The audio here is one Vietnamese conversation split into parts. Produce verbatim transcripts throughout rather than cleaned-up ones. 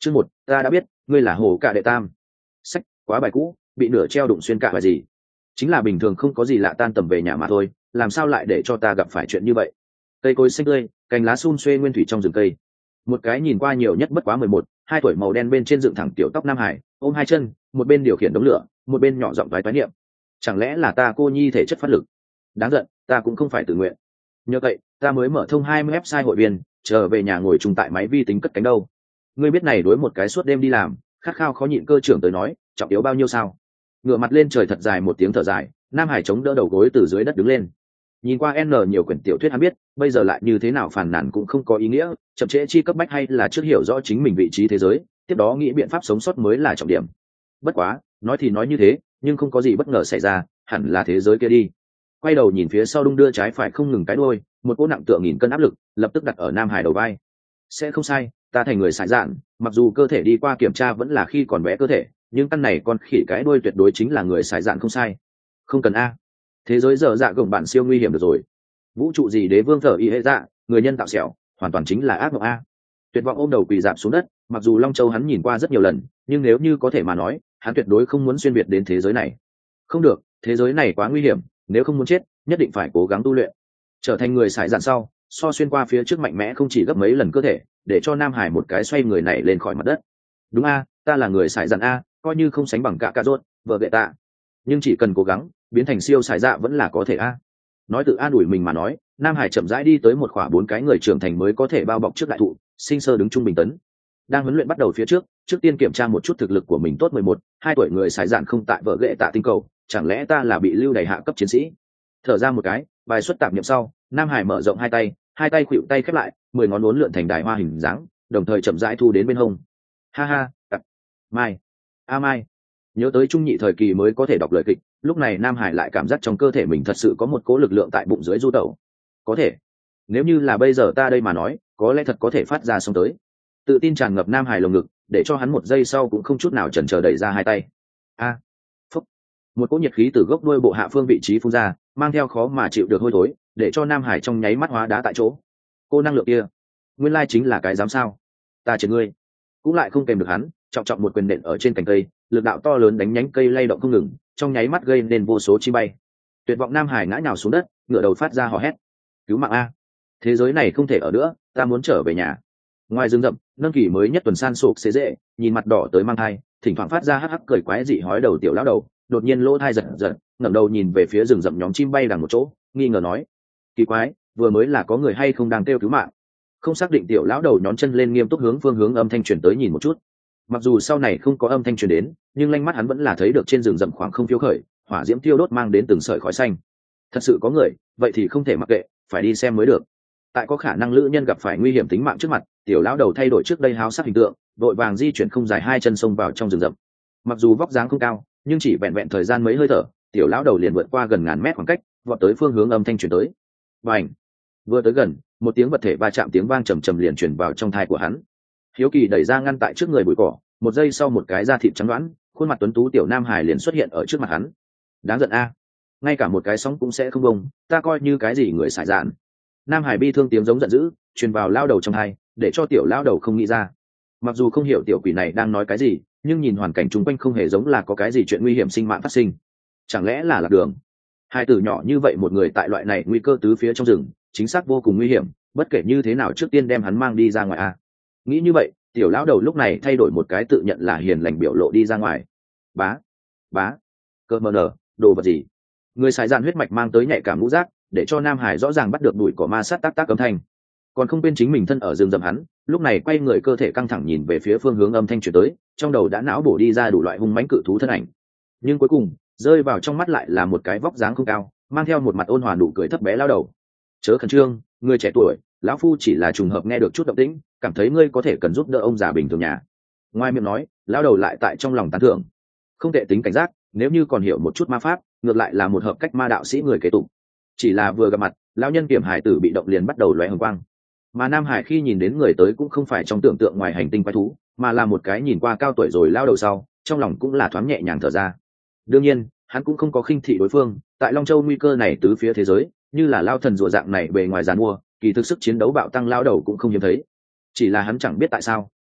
Chương một, ta đã biết ngươi là hồ cả đệ tam. Sách quá bài cũ, bị nửa treo đụng xuyên cả bài gì, chính là bình thường không có gì lạ tan tầm về nhà mà thôi, làm sao lại để cho ta gặp phải chuyện như vậy. Cây cối xanh tươi, cành lá sum xuê nguyên thủy trong rừng cây. Một cái nhìn qua nhiều nhất bất quá mười một hai tuổi màu đen bên trên dựng thẳng tiểu tóc nam hải, ôm hai chân, một bên điều khiển đống lửa, một bên nhỏ giọng toái toái niệm. Chẳng lẽ là ta cô nhi thể chất phát lực? Đáng giận, ta cũng không phải tự nguyện. Nhờ vậy, ta mới mở thông hai mươi website hội viên, trở về nhà ngồi chung tại máy vi tính cất cánh đâu. Ngươi biết này đối một cái suốt đêm đi làm, khát khao khó nhịn cơ trưởng tới nói, trọng yếu bao nhiêu sao? Ngửa mặt lên trời thật dài một tiếng thở dài, nam hải chống đỡ đầu gối từ dưới đất đứng lên. Nhìn qua n nhiều quyển tiểu thuyết hắn biết, bây giờ lại như thế nào phàn nàn cũng không có ý nghĩa, chậm trễ chi cấp bách hay là trước hiểu rõ chính mình vị trí thế giới, tiếp đó nghĩ biện pháp sống sót mới là trọng điểm. Bất quá, nói thì nói như thế, nhưng không có gì bất ngờ xảy ra, hẳn là thế giới kia đi. Quay đầu nhìn phía sau đung đưa trái phải không ngừng cái đuôi, một cỗ nặng tựa nghìn cân áp lực, lập tức đặt ở nam hải đầu vai. Sẽ không sai, ta thành người sải dạn, mặc dù cơ thể đi qua kiểm tra vẫn là khi còn bé cơ thể, nhưng căn này con khỉ cái đuôi tuyệt đối chính là người sải dạn không sai. Không cần a. Thế giới dở dạ gồng bản siêu nguy hiểm được rồi. Vũ trụ gì đế vương thở y hệ dạ, người nhân tạo xẻo, hoàn toàn chính là ác mộng a. Tuyệt vọng ôm đầu quỳ dạp xuống đất, mặc dù Long Châu hắn nhìn qua rất nhiều lần, nhưng nếu như có thể mà nói, hắn tuyệt đối không muốn xuyên việt đến thế giới này. Không được, thế giới này quá nguy hiểm, nếu không muốn chết, nhất định phải cố gắng tu luyện. Trở thành người sải dạn sau, so xuyên qua phía trước mạnh mẽ không chỉ gấp mấy lần cơ thể, để cho Nam Hải một cái xoay người này lên khỏi mặt đất. Đúng a, ta là người sải dạn a, coi như không sánh bằng cả cà rốt, vợ gệ tạ, nhưng chỉ cần cố gắng, biến thành siêu sải dạ vẫn là có thể a. Nói tự an ủi mình mà nói, Nam Hải chậm rãi đi tới một khoảng bốn cái người trưởng thành mới có thể bao bọc trước đại thụ, sinh sơ đứng trung bình tấn. Đang huấn luyện bắt đầu phía trước, trước tiên kiểm tra một chút thực lực của mình tốt mười một, hai tuổi người sải dạn không tại vợ gệ tạ tinh cầu, chẳng lẽ ta là bị lưu đày hạ cấp chiến sĩ? Thở ra một cái, bài xuất tạp niệm sau, Nam Hải mở rộng hai tay, hai tay khuỵu tay khép lại, mười ngón uốn lượn thành đài hoa hình dáng, đồng thời chậm rãi thu đến bên hông. Ha ha, tập. Mai, a mai. Nhớ tới trung nhị thời kỳ mới có thể đọc lời kịch, lúc này Nam Hải lại cảm giác trong cơ thể mình thật sự có một cỗ lực lượng tại bụng dưới du tẩu. Có thể, nếu như là bây giờ ta đây mà nói, có lẽ thật có thể phát ra xong tới. Tự tin tràn ngập Nam Hải lồng ngực, để cho hắn một giây sau cũng không chút nào chần chờ đẩy ra hai tay. A, phúc. Một cỗ nhiệt khí từ gốc đuôi bộ hạ phương vị trí phun ra, mang theo khó mà chịu được hôi thối, để cho Nam Hải trong nháy mắt hóa đá tại chỗ. Cô năng lượng kia, nguyên lai chính là cái dám sao? Ta chỉ ngươi, cũng lại không kèm được hắn, trọng trọng một quyền nện ở trên cành cây, lực đạo to lớn đánh nhánh cây lay động không ngừng, trong nháy mắt gây nên vô số chim bay. Tuyệt vọng Nam Hải ngã nhào xuống đất, ngửa đầu phát ra hò hét: cứu mạng a, thế giới này không thể ở nữa, ta muốn trở về nhà. Ngoài rừng rậm, nâng kỳ mới nhất tuần san sụp xế dễ, nhìn mặt đỏ tới mang thai, thỉnh thoảng phát ra hắc hắc cười quái dị hói đầu tiểu lão đầu, đột nhiên lỗ thai giật giật, ngẩng đầu nhìn về phía rừng rậm nhóm chim bay đằng một chỗ, nghi ngờ nói: kỳ quái, vừa mới là có người hay không đang kêu cứu mạng? Không xác định tiểu lão đầu nhón chân lên nghiêm túc hướng phương hướng âm thanh truyền tới nhìn một chút. Mặc dù sau này không có âm thanh truyền đến, nhưng lanh mắt hắn vẫn là thấy được trên rừng rậm khoảng không phiêu khởi, hỏa diễm tiêu đốt mang đến từng sợi khói xanh. Thật sự có người, vậy thì không thể mặc kệ, phải đi xem mới được. Tại có khả năng lữ nhân gặp phải nguy hiểm tính mạng trước mặt, tiểu lão đầu thay đổi trước đây háo sắc hình tượng, đội vàng di chuyển không dài hai chân xông vào trong rừng rậm. Mặc dù vóc dáng không cao, nhưng chỉ vẹn vẹn thời gian mấy hơi thở, tiểu lão đầu liền vượt qua gần ngàn mét khoảng cách, vọt tới phương hướng âm thanh truyền tới. Bành! Vừa tới gần, một tiếng vật thể va chạm tiếng vang trầm trầm liền truyền vào trong tai của hắn. Hiếu kỳ đẩy ra ngăn tại trước người bụi cỏ, một giây sau một cái da thịt trắng đoán, khuôn mặt tuấn tú tiểu nam hải liền xuất hiện ở trước mặt hắn. Đáng giận a, ngay cả một cái sóng cũng sẽ không bông, ta coi như cái gì người xài dạn. Nam hải bi thương tiếng giống giận dữ truyền vào lao đầu trong tai, để cho tiểu lao đầu không nghĩ ra. Mặc dù không hiểu tiểu quỷ này đang nói cái gì, nhưng nhìn hoàn cảnh chung quanh không hề giống là có cái gì chuyện nguy hiểm sinh mạng phát sinh. Chẳng lẽ là lạc đường? Hai tử nhỏ như vậy một người tại loại này nguy cơ tứ phía trong rừng, chính xác vô cùng nguy hiểm, bất kể như thế nào trước tiên đem hắn mang đi ra ngoài a. Nghĩ như vậy, tiểu lão đầu lúc này thay đổi một cái tự nhận là hiền lành biểu lộ đi ra ngoài. Bá, bá, cơ mờ nở, đồ vật gì? Người xài dạn huyết mạch mang tới nhạy cảm ngũ giác, để cho Nam Hải rõ ràng bắt được đùi cỏ ma sát tác tác âm thanh. Còn không bên chính mình thân ở rừng rậm hắn, lúc này quay người cơ thể căng thẳng nhìn về phía phương hướng âm thanh truyền tới, trong đầu đã não bổ đi ra đủ loại hung mãnh cự thú thân ảnh. Nhưng cuối cùng, rơi vào trong mắt lại là một cái vóc dáng không cao, mang theo một mặt ôn hòa nụ cười thấp bé lao đầu. Chớ khẩn trương, người trẻ tuổi, lão phu chỉ là trùng hợp nghe được chút động tĩnh, cảm thấy ngươi có thể cần giúp đỡ ông già bình thường nhà. Ngoài miệng nói, lão đầu lại tại trong lòng tán thưởng. Không tệ tính cảnh giác, nếu như còn hiểu một chút ma pháp, ngược lại là một hợp cách ma đạo sĩ người kế tục. Chỉ là vừa gặp mặt, lão nhân kiểm hải tử bị động liền bắt đầu lóe hồng quang. Mà Nam Hải khi nhìn đến người tới cũng không phải trong tưởng tượng ngoài hành tinh quái thú, mà là một cái nhìn qua cao tuổi rồi lao đầu sau, trong lòng cũng là thoáng nhẹ nhàng thở ra. Đương nhiên, hắn cũng không có khinh thị đối phương, tại Long Châu nguy cơ này tứ phía thế giới, như là lao thần rùa dạng này bề ngoài giàn mua, kỳ thực sức chiến đấu bạo tăng lao đầu cũng không hiếm thấy. Chỉ là hắn chẳng biết tại sao,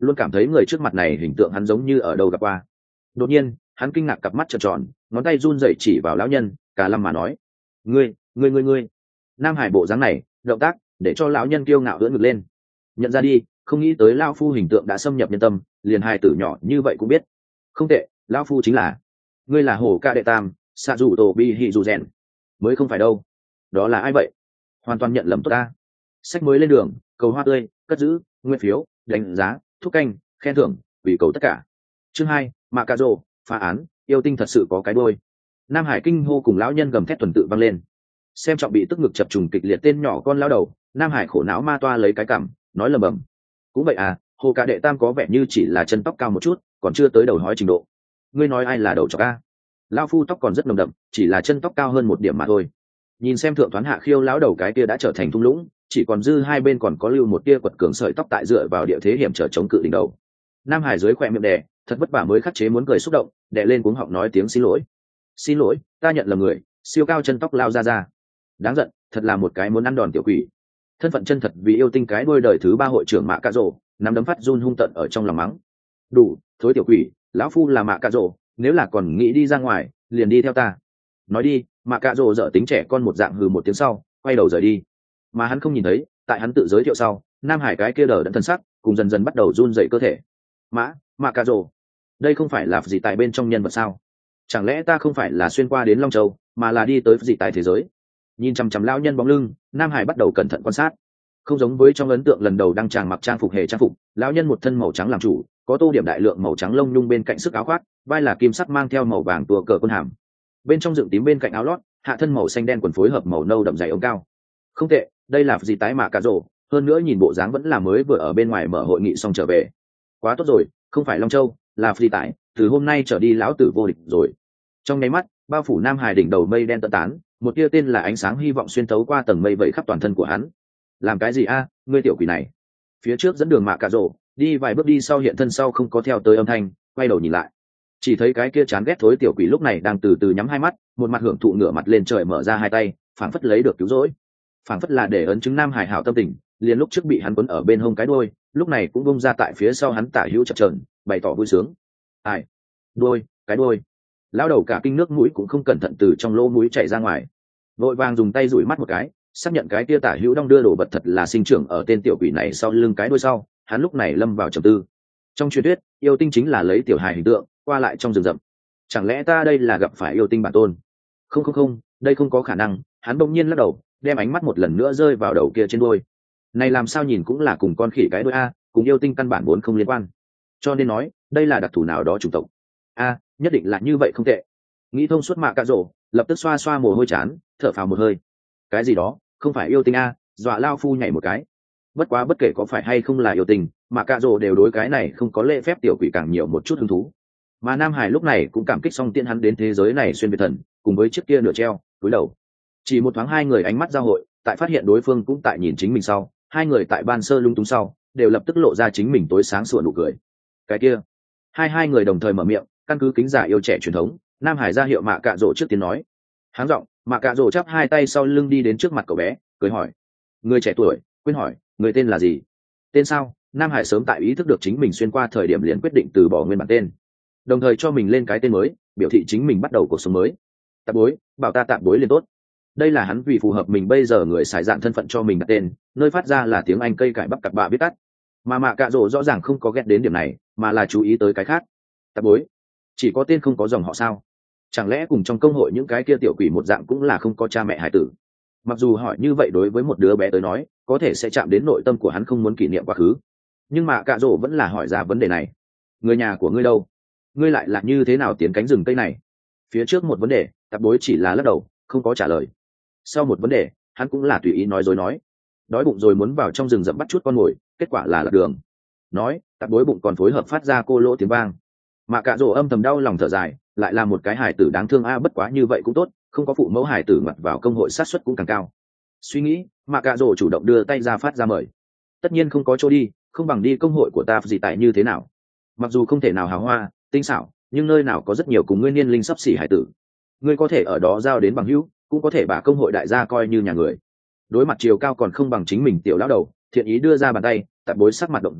luôn cảm thấy người trước mặt này hình tượng hắn giống như ở đâu gặp qua. Đột nhiên hắn kinh ngạc, cặp mắt trợn tròn, ngón tay run rẩy chỉ vào lão nhân cả lâm mà nói: ngươi ngươi ngươi ngươi Nam Hải bộ dáng này động tác để cho lão nhân kiêu ngạo ưỡn ngực lên. Nhận ra đi, không nghĩ tới lão phu hình tượng đã xâm nhập nhân tâm, liền hài tử nhỏ như vậy cũng biết. Không tệ, lão phu chính là ngươi là hổ ca đệ tam xạ dù tổ bi hì dù rèn. Mới không phải đâu. Đó là ai vậy? Hoàn toàn nhận lầm tốt ta. Sách mới lên đường, cầu hoa tươi, cất giữ, nguyên phiếu, đánh giá, thúc canh, khen thưởng, vì cầu tất cả. Chương hai, Mạ Cà Rồ phá án, yêu tinh thật sự có cái đôi. Nam Hải kinh hô cùng lão nhân gầm thét tuần tự vang lên. Xem trọng bị tức ngực chập trùng kịch liệt tên nhỏ con lão đầu, Nam Hải khổ não ma toa lấy cái cằm, nói lầm bầm: cũng vậy à, hồ cả đệ tam có vẻ như chỉ là chân tóc cao một chút, còn chưa tới đầu hói trình độ. Ngươi nói ai là đầu chọc a? Lão phu tóc còn rất nồng đậm, chỉ là chân tóc cao hơn một điểm mà thôi. Nhìn xem thượng thoán hạ khiêu lão đầu cái kia đã trở thành thung lũng, chỉ còn dư hai bên còn có lưu một tia quật cường sợi tóc tại dựa vào địa thế hiểm trở chống cự đỉnh đầu. Nam Hải dưới khỏe miệng đè, thật vất vả mới khắc chế muốn cười xúc động, đè lên cuống họng nói tiếng xin lỗi. Xin lỗi, ta nhận lầm người, siêu cao chân tóc lao ra ra. Đáng giận, thật là một cái muốn ăn đòn tiểu quỷ. Thân phận chân thật vì yêu tinh cái đôi đời thứ ba hội trưởng Mạ Cà Rồ, nắm đấm phát run hung tận ở trong lòng mắng: đủ, thối tiểu quỷ, lão phu là Mạ Cà Rồ, nếu là còn nghĩ đi ra ngoài, liền đi theo ta. Nói đi, Mạ Cà Rồ dở tính trẻ con một dạng hừ một tiếng sau, quay đầu rời đi. Mà hắn không nhìn thấy, tại hắn tự giới thiệu sau, Nam Hải cái kia đờ đẫn thân sắc, cùng dần dần bắt đầu run dậy cơ thể. Mã, Mạ Cà Rồ, đây không phải là gì tại bên trong nhân vật sao? Chẳng lẽ ta không phải là xuyên qua đến Long Châu, mà là đi tới gì tại thế giới? Nhìn chằm chằm lão nhân bóng lưng, Nam Hải bắt đầu cẩn thận quan sát. Không giống với trong ấn tượng lần đầu đăng tràng mặc trang phục hề trang phục, lão nhân một thân màu trắng làm chủ, có tô điểm đại lượng màu trắng lông nhung bên cạnh sức áo khoác, vai là kim sắc mang theo màu vàng tua cờ quân hàm. Bên trong dựng tím bên cạnh áo lót, hạ thân màu xanh đen quần phối hợp màu nâu đậm dày ống cao. Không tệ, đây là gì tái Mạ Cà Rồ, hơn nữa nhìn bộ dáng vẫn là mới vừa ở bên ngoài mở hội nghị xong trở về. Quá tốt rồi, không phải Long Châu, là phi tải, từ hôm nay trở đi lão tử vô địch rồi. Trong nháy mắt, bao phủ Nam Hải đỉnh đầu mây đen tận tán, một tia tên là ánh sáng hy vọng xuyên thấu qua tầng mây vẩy khắp toàn thân của hắn. Làm cái gì a, ngươi tiểu quỷ này? Phía trước dẫn đường Mạ Cà Rồ, đi vài bước đi sau hiện thân sau không có theo tới âm thanh, quay đầu nhìn lại, chỉ thấy cái kia chán ghét thối tiểu quỷ lúc này đang từ từ nhắm hai mắt, một mặt hưởng thụ ngửa mặt lên trời mở ra hai tay, phảng phất lấy được cứu rỗi, phảng phất là để ấn chứng Nam Hải hảo tâm tình, liền lúc trước bị hắn quấn ở bên hông cái đuôi, lúc này cũng bung ra tại phía sau hắn tả hữu chập chờn, bày tỏ vui sướng. Ai? Đuôi, cái đuôi. Lão đầu cả kinh nước mũi cũng không cẩn thận từ trong lỗ mũi chảy ra ngoài, vội vàng dùng tay dụi mắt một cái, xác nhận cái kia tả hữu đong đưa đồ vật thật là sinh trưởng ở tên tiểu quỷ này sau lưng cái đuôi sau, hắn lúc này lâm vào trầm tư. Trong truyền thuyết, yêu tinh chính là lấy tiểu hài hình tượng qua lại trong rừng rậm, chẳng lẽ ta đây là gặp phải yêu tinh bản tôn? Không không không, đây không có khả năng. Hắn bỗng nhiên lắc đầu, đem ánh mắt một lần nữa rơi vào đầu kia trên đuôi. Này làm sao nhìn cũng là cùng con khỉ cái đuôi a, cùng yêu tinh căn bản vốn không liên quan. Cho nên nói, đây là đặc thù nào đó chủng tộc. A, nhất định là như vậy không tệ. Nghĩ thông suốt Mạ Cà Rồ, lập tức xoa xoa mồ hôi chán, thở phào một hơi. Cái gì đó, không phải yêu tinh a, dọa lao phu nhảy một cái. Bất quá bất kể có phải hay không là yêu tinh, Mạ Cà Rồ đều đối cái này không có lễ phép tiểu quỷ càng nhiều một chút hứng thú. Mà Nam Hải lúc này cũng cảm kích xong tiện hắn đến thế giới này xuyên việt thần, cùng với chiếc kia nửa treo túi đầu. Chỉ một thoáng hai người ánh mắt giao hội, tại phát hiện đối phương cũng tại nhìn chính mình sau, hai người tại ban sơ lung túng sau, đều lập tức lộ ra chính mình tối sáng sủa nụ cười. Cái kia, hai hai người đồng thời mở miệng, căn cứ kính giả yêu trẻ truyền thống, Nam Hải ra hiệu Mạ Cà Rồ trước tiên nói. Háng giọng, Mạ Cà Rồ chắp hai tay sau lưng đi đến trước mặt cậu bé, cười hỏi: người trẻ tuổi, quên hỏi, người tên là gì? Tên sao? Nam Hải sớm tại ý thức được chính mình xuyên qua thời điểm liền quyết định từ bỏ nguyên bản tên, đồng thời cho mình lên cái tên mới, biểu thị chính mình bắt đầu cuộc sống mới. Tạp bối, bảo ta tạp bối liền tốt. Đây là hắn vì phù hợp mình bây giờ người xài dạn thân phận cho mình đặt tên, nơi phát ra là tiếng Anh cây cải bắp cặp bạ biết tắt. Mà Mạ Cà Rồ rõ ràng không có ghét đến điểm này, mà là chú ý tới cái khác. Tạp bối, chỉ có tên không có dòng họ sao? Chẳng lẽ cùng trong công hội những cái kia tiểu quỷ một dạng cũng là không có cha mẹ hải tử? Mặc dù hỏi như vậy đối với một đứa bé tới nói, có thể sẽ chạm đến nội tâm của hắn không muốn kỷ niệm quá khứ, nhưng Mạ Cà Rồ vẫn là hỏi ra vấn đề này. Người nhà của ngươi đâu? Ngươi lại là như thế nào tiến cánh rừng cây này? Phía trước một vấn đề, Tạp bối chỉ là lắc đầu, không có trả lời. Sau một vấn đề, hắn cũng là tùy ý nói dối nói. Đói bụng rồi muốn vào trong rừng rậm bắt chút con mồi, kết quả là lạc đường. Nói, Tạp bối bụng còn phối hợp phát ra cô lỗ tiếng vang. Mạ Cà Rồ âm thầm đau lòng thở dài, lại là một cái hài tử đáng thương a, bất quá như vậy cũng tốt, không có phụ mẫu hài tử mặt vào công hội sát suất cũng càng cao. Suy nghĩ, Mạ Cà Rồ chủ động đưa tay ra phát ra mời. Tất nhiên không có chỗ đi, không bằng đi công hội của ta gì tại như thế nào? Mặc dù không thể nào hào hoa, tinh xảo, nhưng nơi nào có rất nhiều cùng ngươi niên linh sắp xỉ hải tử, ngươi có thể ở đó giao đến bằng hữu, cũng có thể把công hội đại gia coi như nhà người. Đối mặt chiều cao còn không bằng chính mình tiểu lão đầu, thiện ý đưa ra bàn tay, Tạp bối sắc mặt động dùng,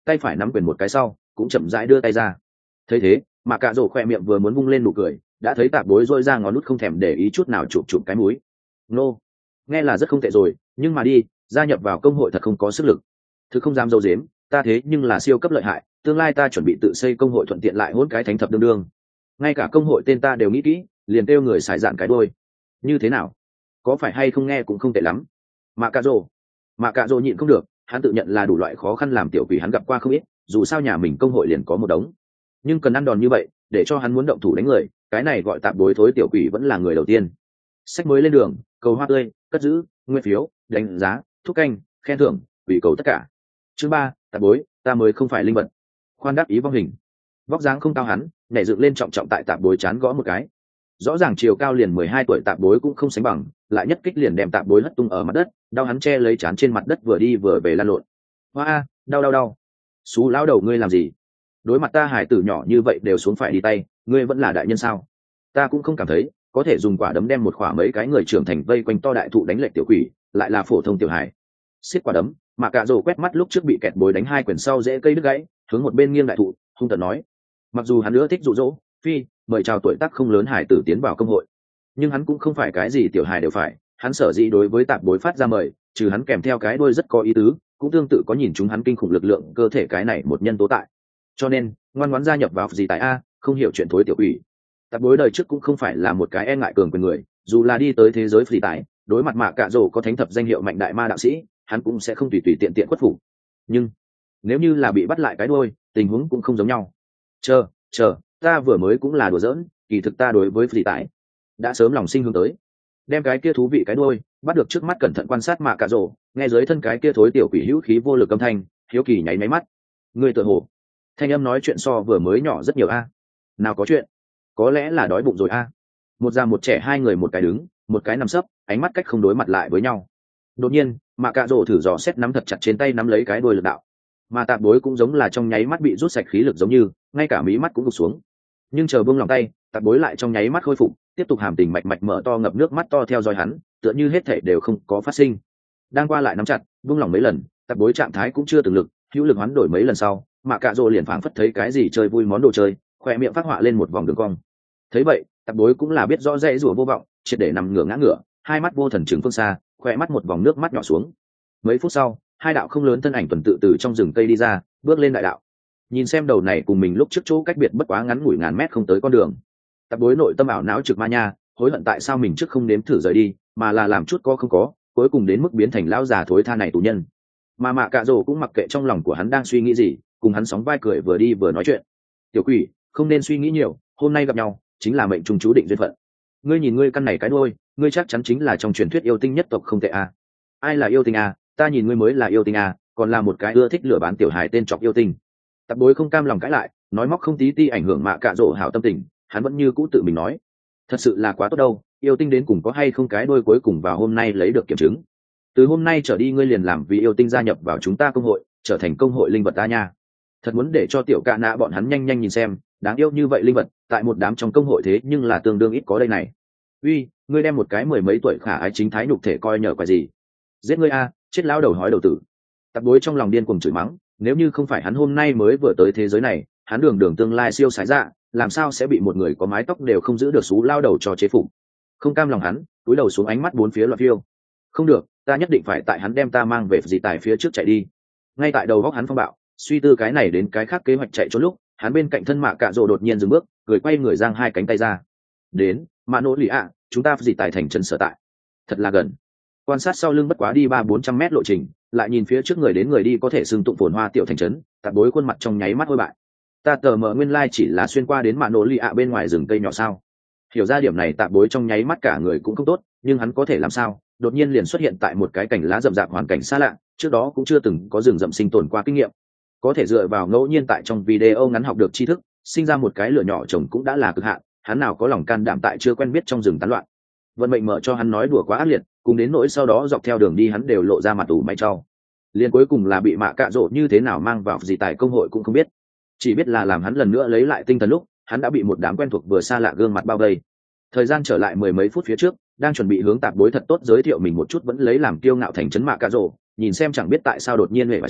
tay phải nắm quyền một cái sau cũng chậm rãi đưa tay ra. Thấy thế mà cạ rổ khoe miệng vừa muốn vung lên nụ cười, đã thấy tạp bối dôi ra ngón nút không thèm để ý chút nào chụp chụp cái mũi. Nô, nghe là rất không tệ rồi, nhưng mà đi gia nhập vào công hội thật không có sức lực. Thực không dám dâu dếm, ta thế nhưng là siêu cấp lợi hại, tương lai ta chuẩn bị tự xây công hội thuận tiện lại hôn cái thánh thập đương đương. Ngay cả công hội tên ta đều nghĩ kỹ, liền kêu người xài dạn cái đôi. Như thế nào, có phải hay không nghe cũng không tệ lắm. Mà cạ rổ mà cạ rổ nhịn không được, hắn tự nhận là đủ loại khó khăn làm tiểu quỷ hắn gặp qua không ít, dù sao nhà mình công hội liền có một đống, nhưng cần ăn đòn như vậy để cho hắn muốn động thủ đánh người, cái này gọi tạp bối thối tiểu quỷ vẫn là người đầu tiên. Sách mới lên đường, cầu hoa tươi, cất giữ, nguyên phiếu, đánh giá, thúc canh, khen thưởng, ủy cầu tất cả. Chương ba, tạp bối, ta mới không phải linh vật. Khoan đáp ý vong hình. Vóc dáng không cao hắn, nhảy dựng lên trọng trọng tại tạp bối chán gõ một cái. Rõ ràng chiều cao liền mười hai tuổi tạp bối cũng không sánh bằng, lại nhất kích liền đem tạp bối hất tung ở mặt đất, đau hắn che lấy chán trên mặt đất vừa đi vừa về lăn lộn. Hoa, đau đau đau. Xú lão đầu ngươi làm gì? Đối mặt ta hải tử nhỏ như vậy đều xuống phải đi tay, ngươi vẫn là đại nhân sao? Ta cũng không cảm thấy có thể dùng quả đấm đem một khỏa mấy cái người trưởng thành vây quanh to đại thụ đánh lệch tiểu quỷ, lại là phổ thông tiểu hải. Xiết quả đấm, mà cạ rổ quét mắt lúc trước bị kẹt bối đánh hai quyển sau dễ cây đứt gãy, hướng một bên nghiêng đại thụ, hung tợn nói: mặc dù hắn nữa thích dụ dỗ, phi mời chào tuổi tác không lớn hải tử tiến vào công hội, nhưng hắn cũng không phải cái gì tiểu hải đều phải. Hắn sở dĩ đối với tạp bối phát ra mời, trừ hắn kèm theo cái đuôi rất có ý tứ, cũng tương tự có nhìn chúng hắn kinh khủng lực lượng cơ thể cái này một nhân tố tại. Cho nên ngoan ngoãn gia nhập vào gì tại a, không hiểu chuyện thối tiểu quỷ. Tạp bối đời trước cũng không phải là một cái e ngại cường quyền người, dù là đi tới thế giới phỉ tải, đối mặt mạ cạ rổ có thánh thập danh hiệu mạnh đại ma đạo sĩ, hắn cũng sẽ không tùy tùy tiện tiện khuất phục. Nhưng nếu như là bị bắt lại cái đuôi, tình huống cũng không giống nhau. Chờ, chờ, ta vừa mới cũng là đùa giỡn, kỳ thực ta đối với phỉ tải đã sớm lòng sinh hướng tới. Đem cái kia thú vị cái đuôi bắt được trước mắt, cẩn thận quan sát mạ cạ rổ, nghe dưới thân cái kia thối tiểu quỷ hữu khí vô lực âm thanh, hiếu kỳ nháy máy mắt. Người tựa hồ thanh âm nói chuyện so vừa mới nhỏ rất nhiều a. Nào có chuyện, có lẽ là đói bụng rồi a. Một già một trẻ, hai người một cái đứng một cái nằm sấp, ánh mắt cách không đối mặt lại với nhau. Đột nhiên mạ cạ rổ thử dò xét nắm thật chặt trên tay nắm lấy cái đuôi lực đạo, mà tạp bối cũng giống là trong nháy mắt bị rút sạch khí lực, giống như ngay cả mí mắt cũng gục xuống. Nhưng chờ buông lòng tay, tạp bối lại trong nháy mắt khôi phục, tiếp tục hàm tình mạch mạch mở to ngập nước mắt to theo dõi hắn, tựa như hết thể đều không có phát sinh. Đang qua lại nắm chặt buông lòng mấy lần, tạp bối trạng thái cũng chưa từng lực hữu lực hoán đổi mấy lần sau, mạ cạ rổ liền phảng phất thấy cái gì chơi vui món đồ chơi, khoe miệng phát họa lên một vòng đường cong. Thấy vậy tạp bối cũng là biết rõ dãy rủa vô vọng, triệt để nằm ngửa ngã ngửa, hai mắt vô thần trừng phương xa, khoe mắt một vòng nước mắt nhỏ xuống. Mấy phút sau, hai đạo không lớn thân ảnh tuần tự từ trong rừng cây đi ra, bước lên đại đạo. Nhìn xem đầu này cùng mình lúc trước chỗ cách biệt bất quá ngắn ngủi ngàn mét không tới con đường, tạp bối nội tâm ảo não trực ma nha, hối hận tại sao mình trước không nếm thử rời đi, mà là làm chút có không có, cuối cùng đến mức biến thành lão già thối tha này tù nhân. Mà mạ cạ rổ cũng mặc kệ trong lòng của hắn đang suy nghĩ gì, cùng hắn sóng vai cười vừa đi vừa nói chuyện. Tiểu quỷ, không nên suy nghĩ nhiều, hôm nay gặp nhau chính là mệnh trùng chú định duyên phận. Ngươi nhìn ngươi căn này cái đuôi, ngươi chắc chắn chính là trong truyền thuyết yêu tinh nhất tộc không tệ à. Ai là yêu tinh à? Ta nhìn ngươi mới là yêu tinh à, còn là một cái ưa thích lừa bán tiểu hài tên chọc yêu tinh. Tạp bối không cam lòng cãi lại, nói móc không tí ti ảnh hưởng mạ cạ rổ hảo tâm tình, hắn vẫn như cũ tự mình nói: thật sự là quá tốt đâu, yêu tinh đến cùng có hay không cái đuôi cuối cùng vào hôm nay lấy được kiểm chứng. Từ hôm nay trở đi ngươi liền làm vì yêu tinh gia nhập vào chúng ta công hội, trở thành công hội linh vật ta nha. Thật muốn để cho tiểu cạ nạ bọn hắn nhanh nhanh nhìn xem, đáng yêu như vậy linh vật tại một đám trong công hội thế nhưng là tương đương ít có đây này. Uy, ngươi đem một cái mười mấy tuổi khả ái chính thái nhục thể coi nhờ quả gì? Giết ngươi a, chết lão đầu hói đầu tử. Tạp bối trong lòng điên cuồng chửi mắng, nếu như không phải hắn hôm nay mới vừa tới thế giới này, hắn đường đường tương lai siêu sái dạ, làm sao sẽ bị một người có mái tóc đều không giữ được xú lao đầu cho chế phục. Không cam lòng hắn cúi đầu xuống, ánh mắt bốn phía loạn phiêu. Không được, ta nhất định phải tại hắn đem ta mang về dị tài phía trước chạy đi. Ngay tại đầu góc hắn phong bạo suy tư cái này đến cái khác kế hoạch chạy trốn lúc, hắn bên cạnh thân mạ cạ rồ đột nhiên dừng bước, cười quay người giang hai cánh tay ra. Đến mạ nỗ lì ạ, chúng ta dị tài thành trấn sở tại thật là gần. Quan sát sau lưng bất quá đi ba bốn trăm mét lộ trình, lại nhìn phía trước người đến người đi có thể xưng tụng phồn hoa tiểu thành trấn, tạp bối khuôn mặt trong nháy mắt hôi bại. Ta tờ mờ nguyên lai chỉ là xuyên qua đến mạ nỗ lì ạ bên ngoài rừng cây nhỏ sao? Hiểu ra điểm này tạp bối trong nháy mắt cả người cũng không tốt, nhưng hắn có thể làm sao, đột nhiên liền xuất hiện tại một cái cảnh lá rậm rạp hoàn cảnh xa lạ, trước đó cũng chưa từng có rừng rậm sinh tồn qua kinh nghiệm, có thể dựa vào ngẫu nhiên tại trong video ngắn học được tri thức, sinh ra một cái lửa nhỏ trồng cũng đã là cực hạn, hắn nào có lòng can đảm tại chưa quen biết trong rừng tán loạn. Vận mệnh mở cho hắn nói đùa quá ác liệt, cùng đến nỗi sau đó dọc theo đường đi hắn đều lộ ra mặt ủ mày trao, liền cuối cùng là bị mạ cạ rỗ như thế nào mang vào gì tại công hội cũng không biết, chỉ biết là làm hắn lần nữa lấy lại tinh thần lúc, hắn đã bị một đám quen thuộc vừa xa lạ gương mặt bao vây. Thời gian trở lại mười mấy phút phía trước, đang chuẩn bị hướng tạp bối thật tốt giới thiệu mình một chút vẫn lấy làm kiêu ngạo thành trấn mạ cạ rỗ, nhìn xem chẳng biết tại sao đột nhiên huệ vải xuống,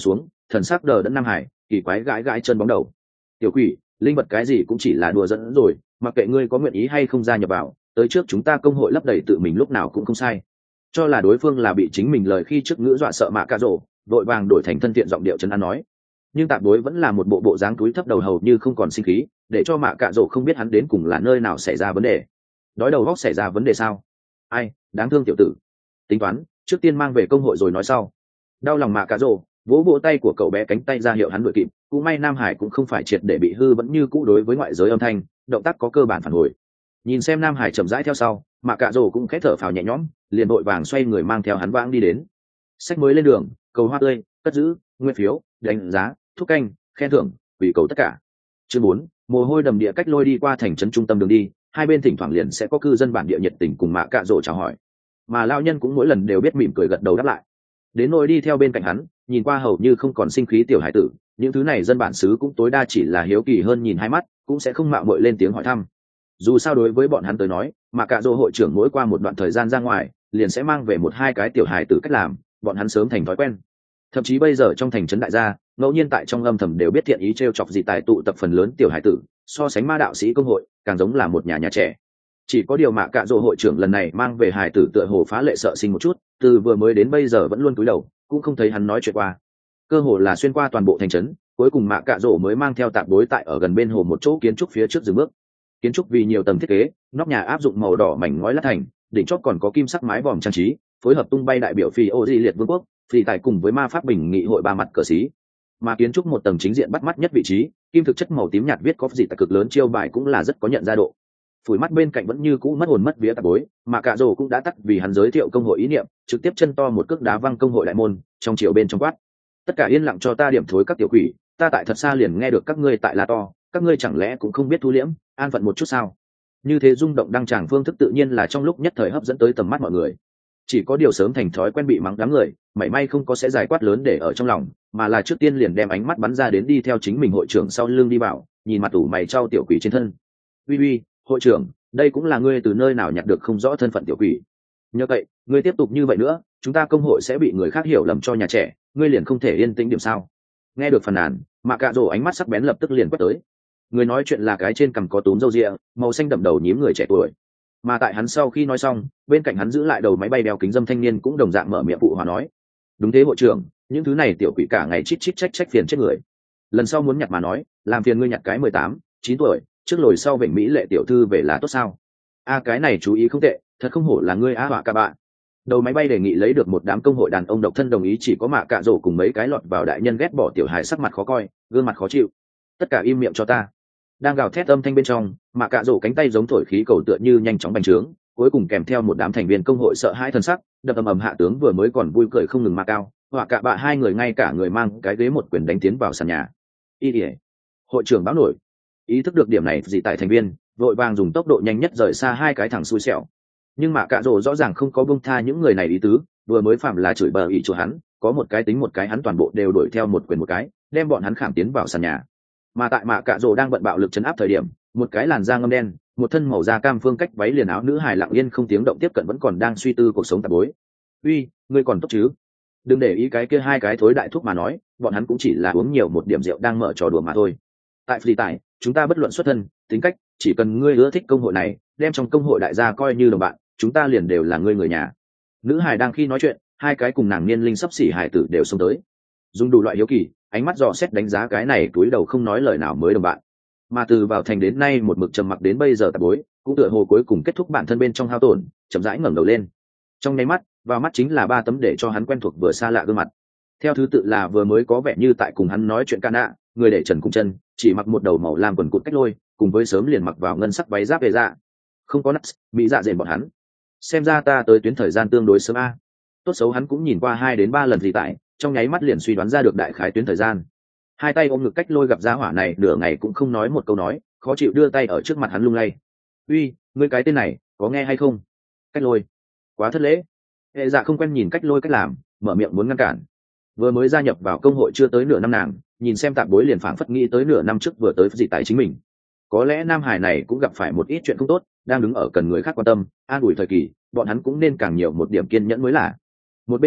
thần sắc đờ đẫn nam hải kỳ quái gãi gãi chân bóng đầu. Tiểu quỷ, linh vật cái gì cũng chỉ là đùa dẫn rồi, mặc kệ ngươi có nguyện ý hay không gia nhập vào, tới trước chúng ta công hội lấp đầy tự mình lúc nào cũng không sai. Cho là đối phương là bị chính mình lời khi trước ngữ dọa sợ mạ cạ rổ, vội vàng đổi thành thân thiện giọng điệu trấn an nói. Nhưng tạp đối vẫn là một bộ bộ dáng túi thấp đầu hầu như không còn sinh khí, để cho mạ cạ rổ không biết hắn đến cùng là nơi nào xảy ra vấn đề. Đói đầu góc xảy ra vấn đề sao? Ai, đáng thương tiểu tử. Tính toán, trước tiên mang về công hội rồi nói sau. Đau lòng mạ cạ rổ, vỗ vỗ tay của cậu bé cánh tay ra hiệu hắn đuổi kịp. Cũng may Nam Hải cũng không phải triệt để bị hư, vẫn như cũ đối với ngoại giới âm thanh, động tác có cơ bản phản hồi. Nhìn xem Nam Hải chậm rãi theo sau, mạ cạ rổ cũng khẽ thở phào nhẹ nhõm, liền vội vàng xoay người mang theo hắn vãng đi đến. Sách mới lên đường, cầu hoa tươi, cất giữ, nguyên phiếu, đánh giá, thúc canh, khen thưởng, ủy cầu tất cả. Chương bốn, mồ hôi đầm địa cách lôi đi qua thành trấn trung tâm đường đi, hai bên thỉnh thoảng liền sẽ có cư dân bản địa nhiệt tình cùng mạ cạ rổ chào hỏi, mà lão nhân cũng mỗi lần đều biết mỉm cười gật đầu đáp lại. Đến nỗi đi theo bên cạnh hắn, nhìn qua hầu như không còn sinh khí tiểu hải tử, những thứ này dân bản xứ cũng tối đa chỉ là hiếu kỳ hơn nhìn hai mắt, cũng sẽ không mạo muội lên tiếng hỏi thăm. Dù sao đối với bọn hắn tới nói, mà cả dô hội trưởng mỗi qua một đoạn thời gian ra ngoài liền sẽ mang về một hai cái tiểu hài tử cách làm, bọn hắn sớm thành thói quen. Thậm chí bây giờ trong thành trấn đại gia, ngẫu nhiên tại trong âm thầm đều biết thiện ý trêu chọc gì tài tụ tập phần lớn tiểu hài tử, so sánh ma đạo sĩ công hội càng giống là một nhà nhà trẻ. Chỉ có điều mạ cạ dô hội trưởng lần này mang về hài tử tựa hồ phá lệ sợ sinh một chút, từ vừa mới đến bây giờ vẫn luôn cúi đầu, cũng không thấy hắn nói chuyện qua. Cơ hồ là xuyên qua toàn bộ thành trấn, cuối cùng mạ cạ dô mới mang theo tạp đối tại ở gần bên hồ một chỗ kiến trúc phía trước dừng bước. Kiến trúc vì nhiều tầng thiết kế, nóc nhà áp dụng màu đỏ mảnh ngói lát thành, đỉnh chót còn có kim sắc mái vòm trang trí, phối hợp tung bay đại biểu phi ô di liệt vương quốc, phi tài cùng với ma pháp bình nghị hội ba mặt cờ xí. Mà kiến trúc một tầng chính diện bắt mắt nhất vị trí, kim thực chất màu tím nhạt viết có gì tại cực lớn chiêu bài cũng là rất có nhận ra độ. Phủi mắt bên cạnh vẫn như cũ mất hồn mất vía tạp bối, mà cả rồ cũng đã tắt vì hắn giới thiệu công hội ý niệm, trực tiếp chân to một cước đá văng công hội đại môn, trong chiều bên trong quát: tất cả yên lặng cho ta điểm thối các tiểu quỷ, ta tại thật xa liền nghe được các ngươi tại la to, các ngươi chẳng lẽ cũng không biết thu liễm an phận một chút sao? Như thế rung động đăng tràng phương thức tự nhiên là trong lúc nhất thời hấp dẫn tới tầm mắt mọi người. Chỉ có điều sớm thành thói quen bị mắng đám người, mảy may không có sẽ giải quát lớn để ở trong lòng, mà là trước tiên liền đem ánh mắt bắn ra đến đi theo chính mình hội trưởng sau lưng đi vào, nhìn mặt ủ mày trao tiểu quỷ trên thân. Uy uy, hội trưởng, đây cũng là ngươi từ nơi nào nhặt được không rõ thân phận tiểu quỷ. Nhờ vậy, ngươi tiếp tục như vậy nữa, chúng ta công hội sẽ bị người khác hiểu lầm cho nhà trẻ, ngươi liền không thể yên tĩnh điểm sao? Nghe được phàn nàn, mạ cạ rồ ánh mắt sắc bén lập tức liền quét tới. Người nói chuyện là cái trên cằm có túm râu ria, màu xanh đậm đầu nhím người trẻ tuổi. Mà tại hắn sau khi nói xong, bên cạnh hắn giữ lại đầu máy bay đeo kính dâm thanh niên cũng đồng dạng mở miệng phụ hòa nói: đúng thế hội trưởng, những thứ này tiểu quỷ cả ngày chít chít trách trách phiền chết người. Lần sau muốn nhặt mà nói, làm phiền ngươi nhặt cái mười tám, chín tuổi, trước lồi sau vểnh mỹ lệ tiểu thư về là tốt sao? A cái này chú ý không tệ, thật không hổ là ngươi á họa cả bạn. Đầu máy bay đề nghị lấy được một đám công hội đàn ông độc thân đồng ý, chỉ có mạ cạ rổ cùng mấy cái lọt vào đại nhân ghét bỏ tiểu hài sắc mặt khó coi, gương mặt khó chịu. Tất cả im miệng cho ta. Đang gào thét âm thanh bên trong, mạ cạ rổ cánh tay giống thổi khí cầu tựa như nhanh chóng bành trướng, cuối cùng kèm theo một đám thành viên công hội sợ hãi thân sắc, đập ầm ầm hạ tướng vừa mới còn vui cười không ngừng mà cao, họa cả bạ hai người ngay cả người mang cái ghế một quyền đánh tiến vào sàn nhà. Y ỉa, hội trưởng báo nổi. Ý thức được điểm này, dị tại thành viên vội vàng dùng tốc độ nhanh nhất rời xa hai cái thằng xui xẻo. Nhưng mạ cạ rổ rõ ràng không có buông tha những người này ý tứ, vừa mới phạm là chửi bờ ỉ chủ hắn, có một cái tính một cái hắn toàn bộ đều đuổi theo một quyền một cái, đem bọn hắn khảm tiến vào sàn nhà. Mà tại mạ cạ rổ đang bận bạo lực chấn áp thời điểm, một cái làn da ngâm đen, một thân màu da cam phương cách váy liền áo nữ hài lặng yên không tiếng động tiếp cận vẫn còn đang suy tư cuộc sống tạp bối. Uy, ngươi còn tốt chứ? Đừng để ý cái kia hai cái thối đại thuốc mà nói, bọn hắn cũng chỉ là uống nhiều một điểm rượu đang mở trò đùa mà thôi. Tại phi tại, chúng ta bất luận xuất thân, tính cách, chỉ cần ngươi ưa thích công hội này, đem trong công hội đại gia coi như đồng bạn, chúng ta liền đều là ngươi người nhà. Nữ hài đang khi nói chuyện, hai cái cùng nàng niên linh sắp xỉ hài tử đều xông tới, dùng đủ loại hiếu kỳ ánh mắt dò xét đánh giá cái này túi đầu không nói lời nào mới đồng bạn. Mà từ vào thành đến nay một mực trầm mặc đến bây giờ tạp bối cũng tựa hồ cuối cùng kết thúc bản thân bên trong hao tổn, chậm rãi ngẩng đầu lên. Trong nháy mắt vào mắt chính là ba tấm để cho hắn quen thuộc vừa xa lạ gương mặt, theo thứ tự là vừa mới có vẻ như tại cùng hắn nói chuyện ca nạ người để trần cùng chân, chỉ mặc một đầu màu lam quần cụt cách lôi, cùng với sớm liền mặc vào ngân sắc váy giáp về dạ không có nắp mỹ dạ dện bọn hắn. Xem ra ta tới tuyến thời gian tương đối sớm a. Tốt xấu hắn cũng nhìn qua hai đến ba lần gì tại, trong nháy mắt liền suy đoán ra được đại khái tuyến thời gian. Hai tay ôm ngực cách lôi gặp gia hỏa này nửa ngày cũng không nói một câu nói, khó chịu đưa tay ở trước mặt hắn lung lay. Uy, ngươi cái tên này có nghe hay không? Cách lôi, quá thất lễ. Hệ dạ không quen nhìn cách lôi cách làm, mở miệng muốn ngăn cản. Vừa mới gia nhập vào công hội chưa tới nửa năm nàng, nhìn xem tạp bối liền phảng phất nghĩ tới nửa năm trước vừa tới dị tại chính mình. Có lẽ nam hải này cũng gặp phải một ít chuyện không tốt, đang đứng ở cần người khác quan tâm an ủi thời kỳ, bọn hắn cũng nên càng nhiều một điểm kiên nhẫn mới là. Một bên khác,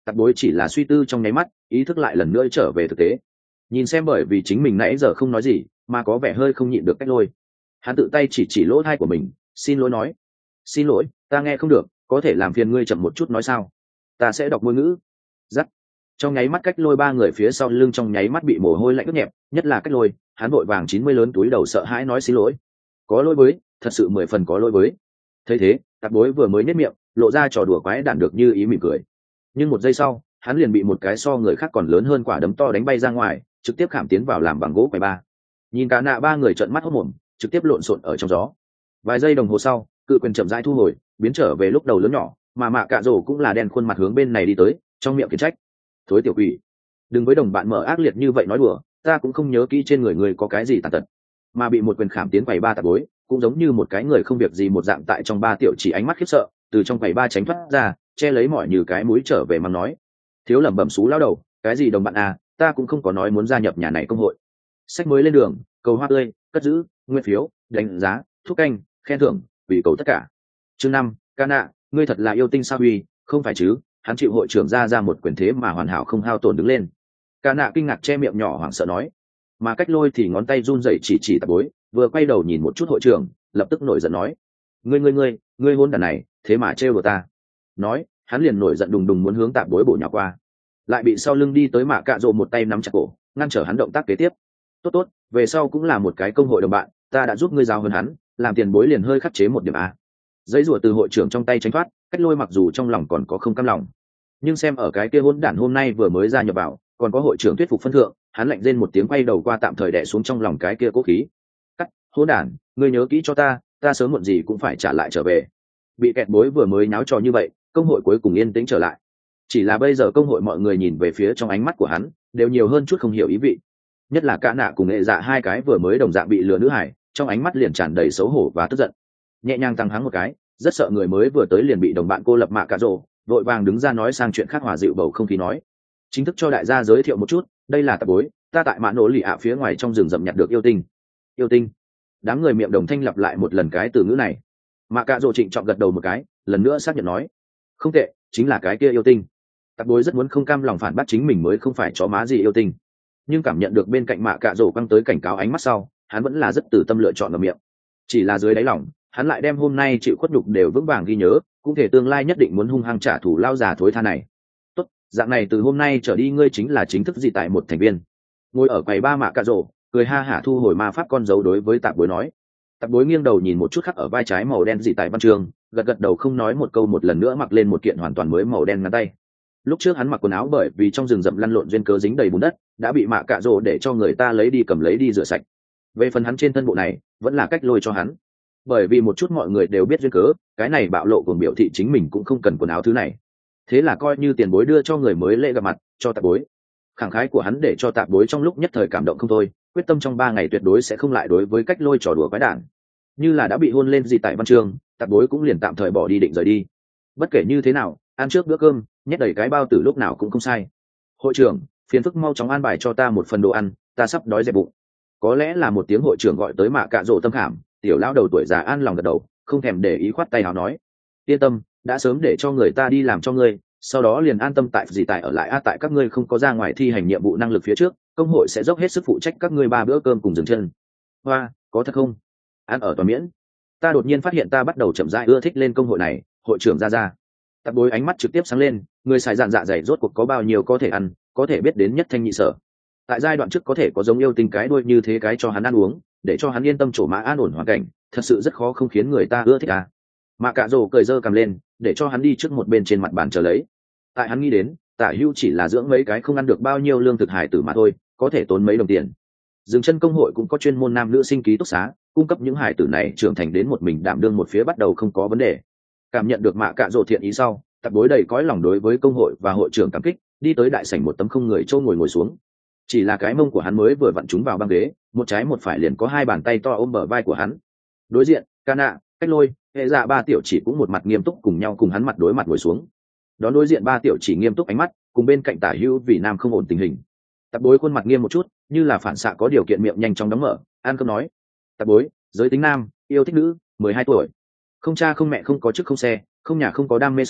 Tạp bối chỉ là suy tư trong nháy mắt, ý thức lại lần nữa trở về thực tế. Nhìn xem bởi vì chính mình nãy giờ không nói gì mà có vẻ hơi không nhịn được Cách Lôi, hắn tự tay chỉ chỉ lỗ tai của mình, xin lỗi nói: xin lỗi, ta nghe không được, có thể làm phiền ngươi chậm một chút nói sao, ta sẽ đọc ngôn ngữ. Giắt. Trong nháy mắt Cách Lôi ba người phía sau lưng trong nháy mắt bị mồ hôi lạnh ướt nhẹp, nhất là Cách Lôi, hắn vội vàng chín mươi lớn túi đầu sợ hãi nói xin lỗi, có lỗi với, thật sự mười phần có lỗi với. Thấy thế, Tạp bối vừa mới nhếch miệng, lộ ra trò đùa quái đản được như ý mỉm cười, nhưng một giây sau, hắn liền bị một cái so người khác còn lớn hơn quả đấm to đánh bay ra ngoài, trực tiếp khảm tiến vào làm bằng gỗ quầy ba. Nhìn cả nạ ba người trợn mắt hốt mồm, trực tiếp lộn xộn ở trong gió. Vài giây đồng hồ sau, cự quyền chậm rãi thu hồi, biến trở về lúc đầu lớn nhỏ, mà mạ cạ rổ cũng là đen khuôn mặt hướng bên này đi tới, trong miệng khiển trách: thối tiểu quỷ, đừng với đồng bạn mở ác liệt như vậy nói đùa, ta cũng không nhớ kỹ trên người người có cái gì tàn tật. Mà bị một quyền khảm tiến quầy ba Tạp bối, cũng giống như một cái người không việc gì một dạng tại trong ba tiểu chỉ ánh mắt khiếp sợ, từ trong quầy ba tránh thoát ra, che lấy mọi như cái mũi trở về mắng nói: thiếu lẩm bẩm xú lao đầu, cái gì đồng bạn à, ta cũng không có nói muốn gia nhập nhà này công hội. Sách mới lên đường, cầu hoa tươi, cất giữ, nguyên phiếu, đánh giá, thúc canh, khen thưởng, vì cầu tất cả. Chương năm, ca nạ, ngươi thật là yêu tinh sao huy, không phải chứ? Hắn chịu hội trưởng ra ra một quyền thế mà hoàn hảo không hao tổn đứng lên. Ca nạ kinh ngạc che miệng nhỏ hoảng sợ nói, mà Cách Lôi thì ngón tay run rẩy chỉ chỉ Tạp bối, vừa quay đầu nhìn một chút hội trưởng, lập tức nổi giận nói: ngươi ngươi ngươi, ngươi hôn đàn này, thế mà trêu đùa ta. Nói, hắn liền nổi giận đùng đùng muốn hướng Tạp bối bổ nhào qua, lại bị sau lưng đi tới mạ cạ rồ một tay nắm chặt cổ, ngăn trở hắn động tác kế tiếp. Tốt tốt, về sau cũng là một cái công hội đồng bạn, ta đã giúp ngươi giao hơn hắn, làm tiền bối liền hơi khắc chế một điểm a. Giấy rùa từ hội trưởng trong tay tránh thoát, Cách Lôi mặc dù trong lòng còn có không cam lòng, nhưng xem ở cái kia hỗn đản hôm nay vừa mới ra nhập vào, còn có hội trưởng thuyết phục phân thượng, hắn lạnh rên một tiếng quay đầu qua tạm thời đè xuống trong lòng cái kia cố khí. Cắt, hỗn đản, ngươi nhớ kỹ cho ta, ta sớm muộn gì cũng phải trả lại trở về. Bị kẹt bối vừa mới náo trò như vậy, công hội cuối cùng yên tĩnh trở lại. Chỉ là bây giờ công hội mọi người nhìn về phía trong ánh mắt của hắn, đều nhiều hơn chút không hiểu ý vị. Nhất là Cả Nạ cùng Nghệ Dạ hai cái vừa mới đồng dạng bị lừa nữ hải, trong ánh mắt liền tràn đầy xấu hổ và tức giận. Nhẹ nhàng tăng hắng một cái, rất sợ người mới vừa tới liền bị đồng bạn cô lập mạ cạ rồ, vội vàng đứng ra nói sang chuyện khác hòa dịu bầu không khí nói: chính thức cho đại gia giới thiệu một chút, đây là Tạp bối, ta tại mạ nổ lì ạ phía ngoài trong rừng rậm nhặt được yêu tinh. Yêu tinh? Đám người miệng đồng thanh lặp lại một lần cái từ ngữ này. Mạ cạ rồ trịnh trọng gật đầu một cái, lần nữa xác nhận nói: không tệ, chính là cái kia yêu tinh. Tạp bối rất muốn không cam lòng phản bác chính mình mới không phải chó má gì yêu tinh, nhưng cảm nhận được bên cạnh mạ cạ rổ quăng tới cảnh cáo ánh mắt sau, hắn vẫn là rất từ tâm lựa chọn ở miệng. Chỉ là dưới đáy lòng, hắn lại đem hôm nay chịu khuất nhục đều vững vàng ghi nhớ, cũng thể tương lai nhất định muốn hung hăng trả thù lao già thối tha này. Tốt, dạng này từ hôm nay trở đi ngươi chính là chính thức gì tại một thành viên. Ngồi ở quầy ba mạ cạ rổ, cười ha hả thu hồi ma pháp con dấu đối với Tạp bối nói. Tạp bối nghiêng đầu nhìn một chút khắc ở vai trái màu đen dị tại văn trường, gật gật đầu không nói một câu, một lần nữa mặc lên một kiện hoàn toàn mới màu đen ngắn tay. Lúc trước hắn mặc quần áo bởi vì trong rừng rậm lăn lộn duyên cớ dính đầy bùn đất, đã bị mạ cạ rồ để cho người ta lấy đi cầm lấy đi rửa sạch. Về phần hắn trên thân bộ này, vẫn là Cách Lôi cho hắn. Bởi vì một chút mọi người đều biết duyên cớ, cái này bạo lộ cùng biểu thị chính mình cũng không cần quần áo thứ này. Thế là coi như tiền bối đưa cho người mới lễ gặp mặt, cho Tạp bối. Khẳng khái của hắn để cho Tạp bối trong lúc nhất thời cảm động không thôi, quyết tâm trong ba ngày tuyệt đối sẽ không lại đối với Cách Lôi trò đùa quái đản. Như là đã bị hôn lên gì tại văn trường, Tạp bối cũng liền tạm thời bỏ đi định rời đi. Bất kể như thế nào, ăn trước bữa cơm, nhét đầy cái bao tử lúc nào cũng không sai. Hội trưởng, phiền phức mau chóng an bài cho ta một phần đồ ăn, ta sắp đói dẹp bụng. Có lẽ là một tiếng hội trưởng gọi tới mạ cạ rổ tâm khảm, tiểu lão đầu tuổi già an lòng gật đầu, không thèm để ý khoát tay áo nói: yên tâm, đã sớm để cho người ta đi làm cho ngươi, sau đó liền an tâm tại gì tại ở lại a tại các ngươi không có ra ngoài thi hành nhiệm vụ năng lực phía trước, công hội sẽ dốc hết sức phụ trách các ngươi ba bữa cơm cùng dừng chân. Hoa, có thật không? Ăn ở toàn miễn. Ta đột nhiên phát hiện ta bắt đầu chậm rãi ưa thích lên công hội này, hội trưởng ra ra. Tạp bối ánh mắt trực tiếp sáng lên, người xài dạn dạ dày rốt cuộc có bao nhiêu có thể ăn, có thể biết đến nhất thanh nhị sở. Tại giai đoạn trước có thể có giống yêu tinh cái đuôi như thế cái cho hắn ăn uống, để cho hắn yên tâm trổ mã an ổn hoàn cảnh, thật sự rất khó không khiến người ta ưa thích à. Mạ cạ rồ cười dơ cầm lên, để cho hắn đi trước một bên trên mặt bàn chờ lấy. Tại hắn nghĩ đến, Tả Hưu chỉ là dưỡng mấy cái không ăn được bao nhiêu lương thực hải tử mà thôi, có thể tốn mấy đồng tiền. Dừng chân công hội cũng có chuyên môn nam nữ sinh ký túc xá, cung cấp những hải tử này trưởng thành đến một mình đảm đương một phía bắt đầu không có vấn đề. Cảm nhận được mạ cạ rồ thiện ý sau, Tạp bối đầy cõi lòng đối với công hội và hội trưởng cảm kích, đi tới đại sảnh một tấm không người châu ngồi ngồi xuống. Chỉ là cái mông của hắn mới vừa vặn trúng vào băng ghế, một trái một phải liền có hai bàn tay to ôm bờ vai của hắn. Đối diện, Ca Nạ, Cách Lôi, Hệ Dạ ba tiểu chỉ cũng một mặt nghiêm túc cùng nhau cùng hắn mặt đối mặt ngồi xuống. Đón đối diện ba tiểu chỉ nghiêm túc ánh mắt, cùng bên cạnh Tả Hữu vì nam không ổn tình hình. Tạp bối khuôn mặt nghiêm một chút, như là phản xạ có điều kiện miệng nhanh chóng đóng mở, an cơm nói: Tạp bối, giới tính nam, yêu thích nữ, mười hai tuổi, không cha không mẹ không có chức không xe, không nhà không có đam mê xấu,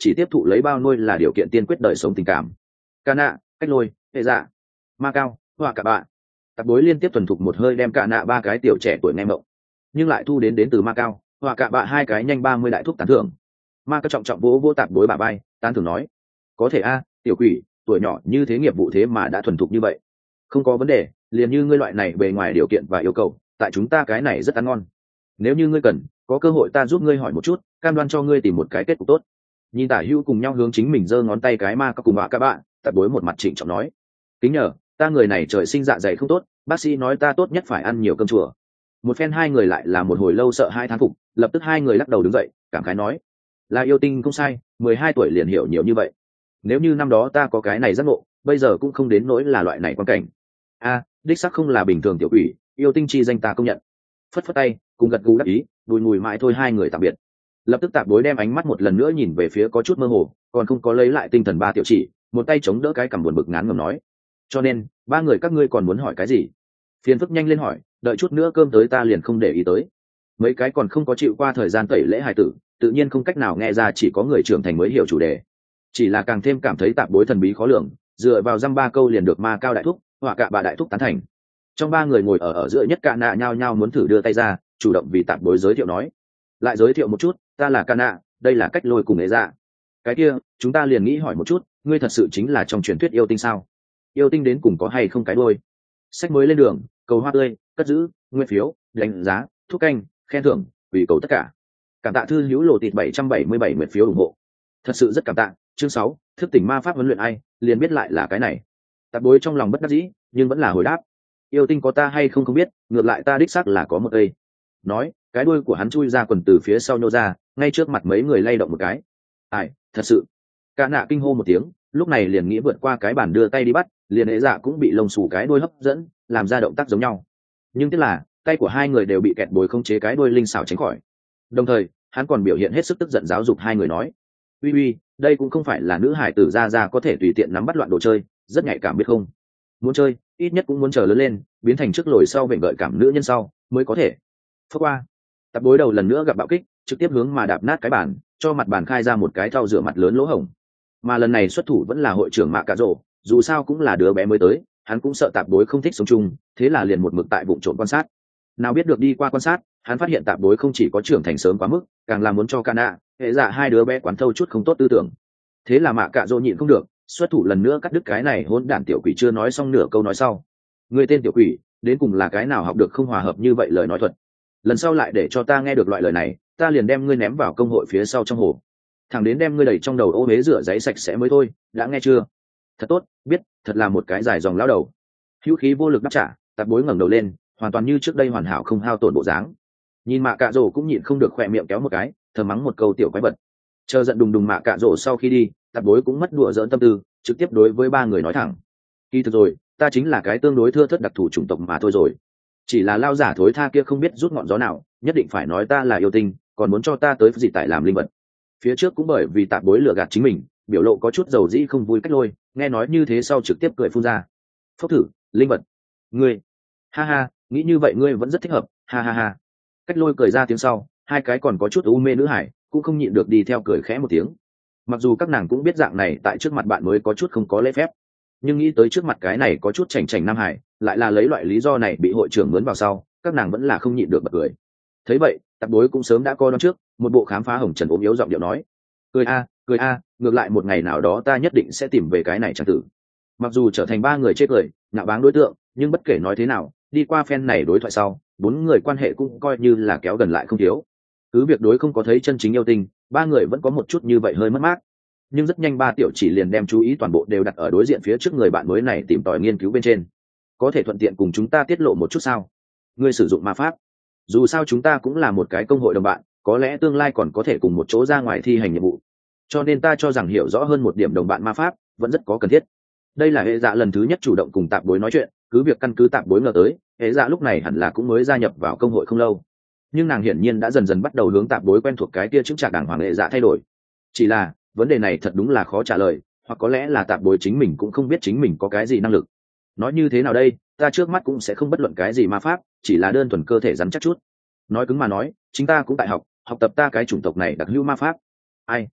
chỉ tiếp thụ lấy bao nuôi là điều kiện tiên quyết đời sống tình cảm. Ca nạ, cách lôi, hệ dạ, ma cao, họa cả bạ. Tạp bối liên tiếp thuần thục một hơi đem cả nạ ba cái tiểu trẻ tuổi nghe mộng, nhưng lại thu đến đến từ ma cao, họa cả bạ hai cái nhanh ba mươi đại thúc tán thưởng. Ma cao trọng trọng vỗ vỗ tạp bối bà bay, tán thưởng nói: có thể a, tiểu quỷ, tuổi nhỏ như thế nghiệp vụ thế mà đã thuần thục như vậy. Không có vấn đề, liền như ngươi loại này bề ngoài điều kiện và yêu cầu, tại chúng ta cái này rất ăn ngon. Nếu như ngươi cần, có cơ hội ta giúp ngươi hỏi một chút, cam đoan cho ngươi tìm một cái kết cục tốt. Nhìn tả hữu cùng nhau hướng chính mình giơ ngón tay cái ma cao cùng họa cả bạ, tạp bối một mặt trịnh trọng nói: kính nhờ, ta người này trời sinh dạ dày không tốt, bác sĩ nói ta tốt nhất phải ăn nhiều cơm chùa. Một phen hai người lại là một hồi lâu sợ hai thán phục, lập tức hai người lắc đầu đứng dậy cảm khái nói: là yêu tinh không sai, mười hai tuổi liền hiểu nhiều như vậy. Nếu như năm đó ta có cái này giác ngộ, bây giờ cũng không đến nỗi là loại này quan cảnh. A, đích xác không là bình thường tiểu quỷ, yêu tinh chi danh ta công nhận. Phất phất tay, cùng gật gù đáp ý, đùi ngùi mãi thôi hai người tạm biệt. Lập tức tạp bối đem ánh mắt một lần nữa nhìn về phía có chút mơ hồ, còn không có lấy lại tinh thần ba tiểu chỉ, một tay chống đỡ cái cằm buồn bực ngán ngẩm nói: cho nên ba người các ngươi còn muốn hỏi cái gì? Phiền phức nhanh lên hỏi, đợi chút nữa cơm tới ta liền không để ý tới. Mấy cái còn không có chịu qua thời gian tẩy lễ hài tử, tự nhiên không cách nào nghe ra, chỉ có người trưởng thành mới hiểu chủ đề. Chỉ là càng thêm cảm thấy tạp bối thần bí khó lường, dựa vào dăm ba câu liền được ma cao đại thúc họa cả bà đại thúc tán thành. Trong ba người ngồi ở ở giữa nhất cả nạ nhao nhao muốn thử đưa tay ra, chủ động vì tạp bối giới thiệu nói: lại giới thiệu một chút, ta là ca nạ, đây là cách lôi cùng nghệ dạ. Cái kia chúng ta liền nghĩ hỏi một chút, ngươi thật sự chính là trong truyền thuyết yêu tinh sao? Yêu tinh đến cùng có hay không cái đôi? Sách mới lên đường, cầu hoa tươi, cất giữ, nguyên phiếu, đánh giá, thuốc canh, khen thưởng, vì cầu tất cả. Cảm tạ thư hữu lộ tịt bảy trăm bảy mươi bảy nguyện phiếu ủng hộ, thật sự rất cảm tạ. Chương sáu, thức tỉnh ma pháp huấn luyện ai, liền biết lại là cái này. Tạp bối trong lòng bất đắc dĩ, nhưng vẫn là hồi đáp: yêu tinh có ta hay không không biết, ngược lại ta đích xác là có một cây. Nói, cái đuôi của hắn chui ra quần từ phía sau nhô ra, ngay trước mặt mấy người lay động một cái. Ai, thật sự. Cả nạ kinh hô một tiếng, lúc này liền nghĩ vượt qua cái bàn đưa tay đi bắt, liền hệ dạ cũng bị lông xù cái đuôi hấp dẫn, làm ra động tác giống nhau. Nhưng tiếc là tay của hai người đều bị kẹt bồi không chế cái đuôi linh xảo tránh khỏi. Đồng thời hắn còn biểu hiện hết sức tức giận giáo dục hai người nói: uy uy, đây cũng không phải là nữ hải tử ra ra có thể tùy tiện nắm bắt loạn đồ chơi, rất nhạy cảm biết không? Muốn chơi, ít nhất cũng muốn chờ lớn lên, biến thành trước lồi sau vểnh gợi cảm nữ nhân sau mới có thể. Phước qua, tập bối đầu lần nữa gặp bạo kích, trực tiếp hướng mà đạp nát cái bàn, cho mặt bàn khai ra một cái thau rửa mặt lớn lỗ hổng. Mà lần này xuất thủ vẫn là hội trưởng Mạ Cà Rổ, dù sao cũng là đứa bé mới tới, hắn cũng sợ tạp bối không thích sống chung, thế là liền một mực tại vụ trộm quan sát. Nào biết được đi qua quan sát, hắn phát hiện tạp bối không chỉ có trưởng thành sớm quá mức, càng là muốn cho Ca Nạ, hệ dạ hai đứa bé quán thâu chút không tốt tư tưởng. Thế là Mạ Cà Rổ nhịn không được, xuất thủ lần nữa cắt đứt cái này hỗn đản tiểu quỷ chưa nói xong nửa câu nói sau. Người tên tiểu quỷ, đến cùng là cái nào học được không hòa hợp như vậy lời nói thuật? Lần sau lại để cho ta nghe được loại lời này, ta liền đem ngươi ném vào công hội phía sau trong hồ, thẳng đến đem ngươi đẩy trong đầu ô huế rửa giấy sạch sẽ mới thôi, đã nghe chưa? Thật tốt, biết, thật là một cái dài dòng lao đầu. Hữu khí vô lực đáp trả, tạp bối ngẩng đầu lên, hoàn toàn như trước đây hoàn hảo không hao tổn bộ dáng. Nhìn Mạ Cà Rổ cũng nhịn không được khỏe miệng kéo một cái, thầm mắng một câu tiểu quái vật. Chờ giận đùng đùng Mạ Cà Rổ sau khi đi, tạp bối cũng mất đùa giỡn tâm tư, trực tiếp đối với ba người nói thẳng: kỳ thực rồi, ta chính là cái tương đối thưa thớt đặc thù chủng tộc mà thôi rồi. Chỉ là lao giả thối tha kia không biết rút ngọn gió nào, nhất định phải nói ta là yêu tinh, còn muốn cho ta tới gì tại làm linh vật. Phía trước cũng bởi vì tạp bối lừa gạt chính mình, biểu lộ có chút dầu dĩ không vui cách lôi, nghe nói như thế sau trực tiếp cười phun ra: phốc thử, linh vật, ngươi, ha ha, nghĩ như vậy ngươi vẫn rất thích hợp, ha ha ha. Cách lôi cười ra tiếng sau, hai cái còn có chút u mê nữ hải cũng không nhịn được đi theo cười khẽ một tiếng. Mặc dù các nàng cũng biết dạng này tại trước mặt bạn mới có chút không có lễ phép, nhưng nghĩ tới trước mặt cái này có chút chảnh chảnh nam hải lại là lấy loại lý do này bị hội trưởng mướn vào sau, các nàng vẫn là không nhịn được bật cười. Thấy vậy, tạp bối cũng sớm đã coi đón trước, một bộ khám phá hồng trần ốm yếu giọng điệu nói: cười a, cười a, ngược lại một ngày nào đó ta nhất định sẽ tìm về cái này trang tử. Mặc dù trở thành ba người chê cười nhạo báng đối tượng, nhưng bất kể nói thế nào, đi qua phen này đối thoại sau, bốn người quan hệ cũng coi như là kéo gần lại không thiếu. Cứ việc đối không có thấy chân chính yêu tinh, ba người vẫn có một chút như vậy hơi mất mát, nhưng rất nhanh ba tiểu chỉ liền đem chú ý toàn bộ đều đặt ở đối diện phía trước người bạn mới này tìm tòi nghiên cứu bên trên. Có thể thuận tiện cùng chúng ta tiết lộ một chút sao? Ngươi sử dụng ma pháp, dù sao chúng ta cũng là một cái công hội đồng bạn, có lẽ tương lai còn có thể cùng một chỗ ra ngoài thi hành nhiệm vụ, cho nên ta cho rằng hiểu rõ hơn một điểm đồng bạn ma pháp vẫn rất có cần thiết. Đây là hệ dạ lần thứ nhất chủ động cùng tạp bối nói chuyện, cứ việc căn cứ tạp bối ngờ tới hệ dạ lúc này hẳn là cũng mới gia nhập vào công hội không lâu, nhưng nàng hiển nhiên đã dần dần bắt đầu hướng tạp bối quen thuộc cái kia chứng trạng đàng hoàng hệ dạ thay đổi. Chỉ là vấn đề này thật đúng là khó trả lời, hoặc có lẽ là tạp bối chính mình cũng không biết chính mình có cái gì năng lực. Nói như thế nào đây, ta trước mắt cũng sẽ không bất luận cái gì ma pháp, chỉ là đơn thuần cơ thể rắn chắc chút. Nói cứng mà nói, chính ta cũng tại học học tập ta cái chủng tộc này đặc hữu ma pháp. Ai,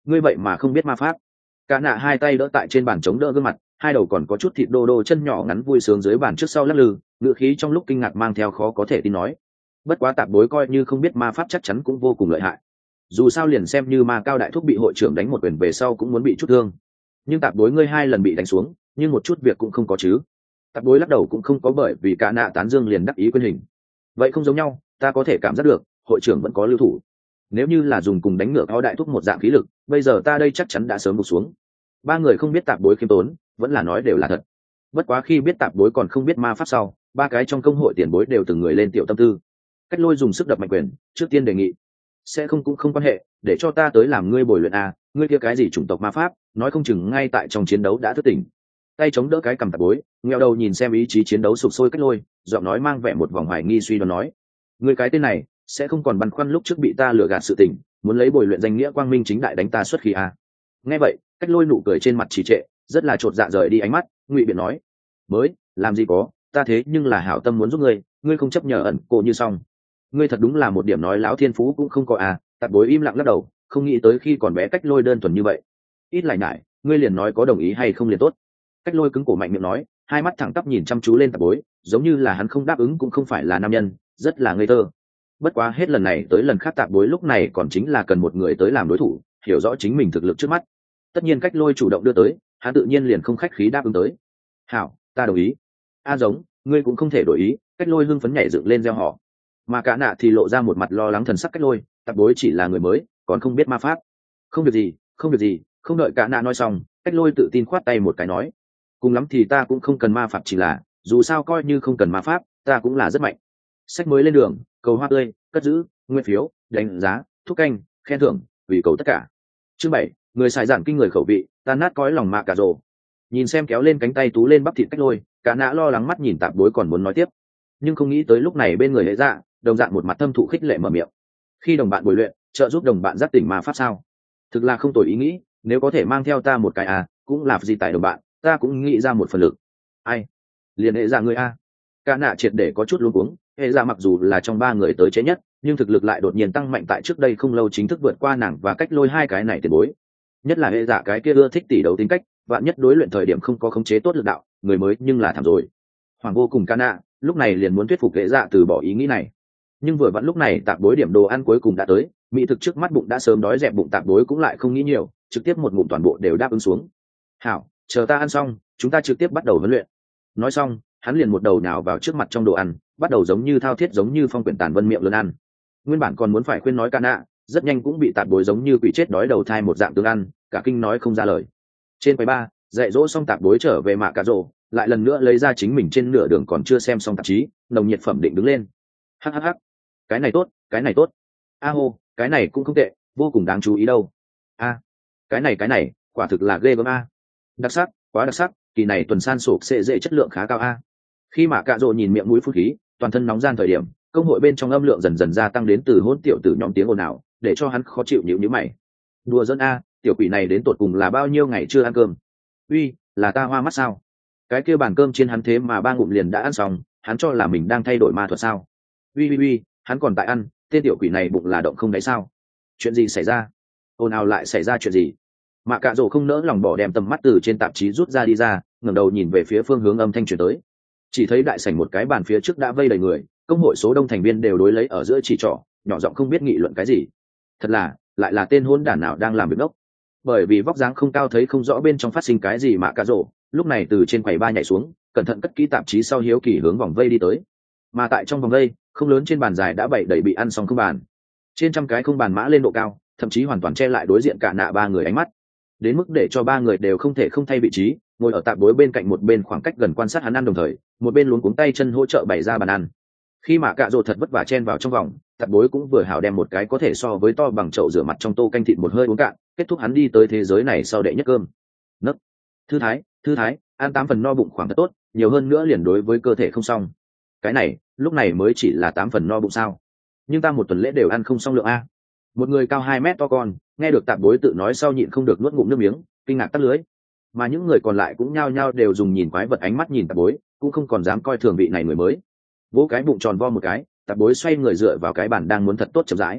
ngươi vậy mà không biết ma pháp. Cả nạ hai tay đỡ tại trên bàn chống đỡ gương mặt, hai đầu còn có chút thịt đô đô chân nhỏ ngắn vui sướng dưới bàn trước sau lắc lư, ngựa khí trong lúc kinh ngạc mang theo khó có thể tin nói. Bất quá tạp bối coi như không biết ma pháp chắc chắn cũng vô cùng lợi hại. Dù sao liền xem như ma cao đại thúc bị hội trưởng đánh một quyền về sau cũng muốn bị chút thương. Nhưng tạp bối ngươi hai lần bị đánh xuống, nhưng một chút việc cũng không có chứ. Tạp bối lắc đầu cũng không có bởi vì cả nạ tán dương liền đắc ý quên hình. Vậy không giống nhau, ta có thể cảm giác được, hội trưởng vẫn có lưu thủ. Nếu như là dùng cùng đánh ngựa cao đại thúc một dạng khí lực, bây giờ ta đây chắc chắn đã sớm gục xuống. Ba người không biết tạp bối khiêm tốn, vẫn là nói đều là thật. Bất quá khi biết tạp bối còn không biết ma pháp sau, ba cái trong công hội tiền bối đều từng người lên tiểu tâm tư. Cách Lôi dùng sức đập mạnh quyền, trước tiên đề nghị, sẽ không cũng không quan hệ, để cho ta tới làm ngươi bồi luyện à, ngươi kia cái gì chủng tộc ma pháp, nói không chừng ngay tại trong chiến đấu đã thức tỉnh. Tay chống đỡ cái cầm tạp bối, ngheo đầu nhìn xem ý chí chiến đấu sục sôi Cách Lôi, giọng nói mang vẻ một vòng hoài nghi suy đoán nói, ngươi cái tên này sẽ không còn băn khoăn lúc trước bị ta lừa gạt sự tình, muốn lấy bồi luyện danh nghĩa quang minh chính đại đánh ta xuất khí à. Nghe vậy, Cách Lôi nụ cười trên mặt trì trệ, rất là chột dạ rời đi ánh mắt, ngụy biện nói, mới làm gì có, ta thế nhưng là hảo tâm muốn giúp ngươi, ngươi không chấp nhờ ẩn cô như xong. Ngươi thật đúng là một điểm nói láo thiên phú cũng không có à. Tạp bối im lặng lắc đầu, không nghĩ tới khi còn bé Cách Lôi đơn thuần như vậy. Ít lại nhải, ngươi liền nói có đồng ý hay không liền tốt. Cách Lôi cứng cổ mạnh miệng nói, hai mắt thẳng tắp nhìn chăm chú lên tạp bối, giống như là hắn không đáp ứng cũng không phải là nam nhân, rất là ngây thơ. Bất quá hết lần này tới lần khác tạp bối lúc này còn chính là cần một người tới làm đối thủ, hiểu rõ chính mình thực lực trước mắt. Tất nhiên Cách Lôi chủ động đưa tới, hắn tự nhiên liền không khách khí đáp ứng tới. Hảo, ta đồng ý. A giống, ngươi cũng không thể đổi ý. Cách Lôi hưng phấn nhảy dựng lên reo hò. Mà cả nạ thì lộ ra một mặt lo lắng thần sắc Cách Lôi, tạp bối chỉ là người mới, còn không biết ma pháp. Không việc gì, không việc gì. Không đợi cả nạ nói xong, Cách Lôi tự tin khoát tay một cái nói, cùng lắm thì ta cũng không cần ma pháp, chỉ là dù sao coi như không cần ma pháp, ta cũng là rất mạnh. Sách mới lên đường, cầu hoa tươi, cất giữ, nguyên phiếu, đánh giá, thúc canh, khen thưởng, vì cầu tất cả. Chương bảy, người xài giản kinh người khẩu vị, tan nát cõi lòng mạ cả rồ. Nhìn xem kéo lên cánh tay tú lên bắp thịt Cách Lôi, cả nạ lo lắng mắt nhìn tạp bối còn muốn nói tiếp, nhưng không nghĩ tới lúc này bên người hệ dạ đồng dạng một mặt thâm thụ khích lệ mở miệng, khi đồng bạn bồi luyện trợ giúp đồng bạn giác tỉnh ma pháp sao, thực là không tồi ý nghĩ, nếu có thể mang theo ta một cái à cũng là gì tại đồng bạn, ta cũng nghĩ ra một phần lực. Ai liền hệ dạ người a. Cả nạ triệt để có chút luống cuống, hệ dạ mặc dù là trong ba người tới chế nhất, nhưng thực lực lại đột nhiên tăng mạnh tại trước đây không lâu chính thức vượt qua nàng và Cách Lôi hai cái này tiền bối. Nhất là hệ dạ cái kia ưa thích tỉ đấu tính cách, vạn nhất đối luyện thời điểm không có khống chế tốt lực đạo, người mới nhưng là thảm rồi. Hoàng vô cùng ca nạ lúc này liền muốn thuyết phục hệ dạ từ bỏ ý nghĩ này, nhưng vừa vặn lúc này tạp bối điểm đồ ăn cuối cùng đã tới, mỹ thực trước mắt bụng đã sớm đói dẹp bụng tạp bối cũng lại không nghĩ nhiều, trực tiếp một ngụm toàn bộ đều đáp ứng xuống. Hảo, chờ ta ăn xong chúng ta trực tiếp bắt đầu huấn luyện. Nói xong hắn liền một đầu nào vào trước mặt trong đồ ăn, bắt đầu giống như thao thiết giống như phong quyển tàn vân miệng lớn ăn. Nguyên bản còn muốn phải khuyên nói ca nạ, rất nhanh cũng bị tạp bối giống như quỷ chết đói đầu thai một dạng tương ăn, cả kinh nói không ra lời. Trên quầy ba dạy dỗ xong tạp bối trở về mạ cà rồ, lại lần nữa lấy ra chính mình trên nửa đường còn chưa xem xong tạp chí, nồng nhiệt phẩm định đứng lên. Hắc hắc hắc, cái này tốt, cái này tốt. A hô, cái này cũng không tệ, vô cùng đáng chú ý đâu. A, cái này cái này, quả thực là ghê gớm a. Đặc sắc, quá đặc sắc, kỳ này tuần san sổ xệ dễ chất lượng khá cao a. Khi mà cạ rồ nhìn miệng mũi phun khí, toàn thân nóng gian thời điểm, công hội bên trong âm lượng dần dần gia tăng đến từ hỗn tiểu tử nhóm tiếng ồn ào, để cho hắn khó chịu nhíu nhíu mày. Đùa dân a, tiểu quỷ này đến tột cùng là bao nhiêu ngày chưa ăn cơm? Uy, là ta hoa mắt sao? Cái kia bàn cơm trên hắn thế mà ba ngụm liền đã ăn xong, hắn cho là mình đang thay đổi ma thuật sao? Uy uy uy, hắn còn tại ăn, tên tiểu quỷ này bụng là động không đáy sao? Chuyện gì xảy ra? Ồn ào lại xảy ra chuyện gì? Mạ cạ rồ không nỡ lòng bỏ đem tầm mắt từ trên tạp chí rút ra đi ra, ngẩng đầu nhìn về phía phương hướng âm thanh truyền tới. Chỉ thấy đại sảnh một cái bàn phía trước đã vây đầy người, công hội số đông thành viên đều đối lấy ở giữa chỉ trỏ, nhỏ giọng không biết nghị luận cái gì. Thật là, lại là tên hỗn đản nào đang làm việc ngốc. Bởi vì vóc dáng không cao thấy không rõ bên trong phát sinh cái gì, mạ cạ rồ lúc này từ trên quầy ba nhảy xuống, cẩn thận cất kỹ tạp chí sau hiếu kỳ hướng vòng vây đi tới. Mà tại trong vòng vây, không lớn trên bàn dài đã bày đầy bị ăn xong không bàn. Trên trăm cái không bàn mã lên độ cao, thậm chí hoàn toàn che lại đối diện cả nạ ba người ánh mắt, đến mức để cho ba người đều không thể không thay vị trí, ngồi ở tạp bối bên cạnh một bên khoảng cách gần quan sát hắn ăn, đồng thời một bên luống cuống tay chân hỗ trợ bày ra bàn ăn. Khi mà cạ rồ thật vất vả chen vào trong vòng, tạp bối cũng vừa hảo đem một cái có thể so với to bằng chậu rửa mặt trong tô canh thịt một hơi uống cạn, kết thúc hắn đi tới thế giới này sau đệ nhất cơm. Nấc, thư thái thư thái, ăn tám phần no bụng khoảng thật tốt, nhiều hơn nữa liền đối với cơ thể không xong. Cái này lúc này mới chỉ là tám phần no bụng sao? Nhưng ta một tuần lễ đều ăn không xong lượng a. Một người cao hai mét to con nghe được tạp bối tự nói sau nhịn không được nuốt ngụm nước miếng, kinh ngạc tắt lưới. Mà những người còn lại cũng nhao nhao đều dùng nhìn quái vật ánh mắt nhìn tạp bối, cũng không còn dám coi thường vị này người mới. Vỗ cái bụng tròn vo một cái, tạp bối xoay người dựa vào cái bàn đang muốn thật tốt chậm rãi.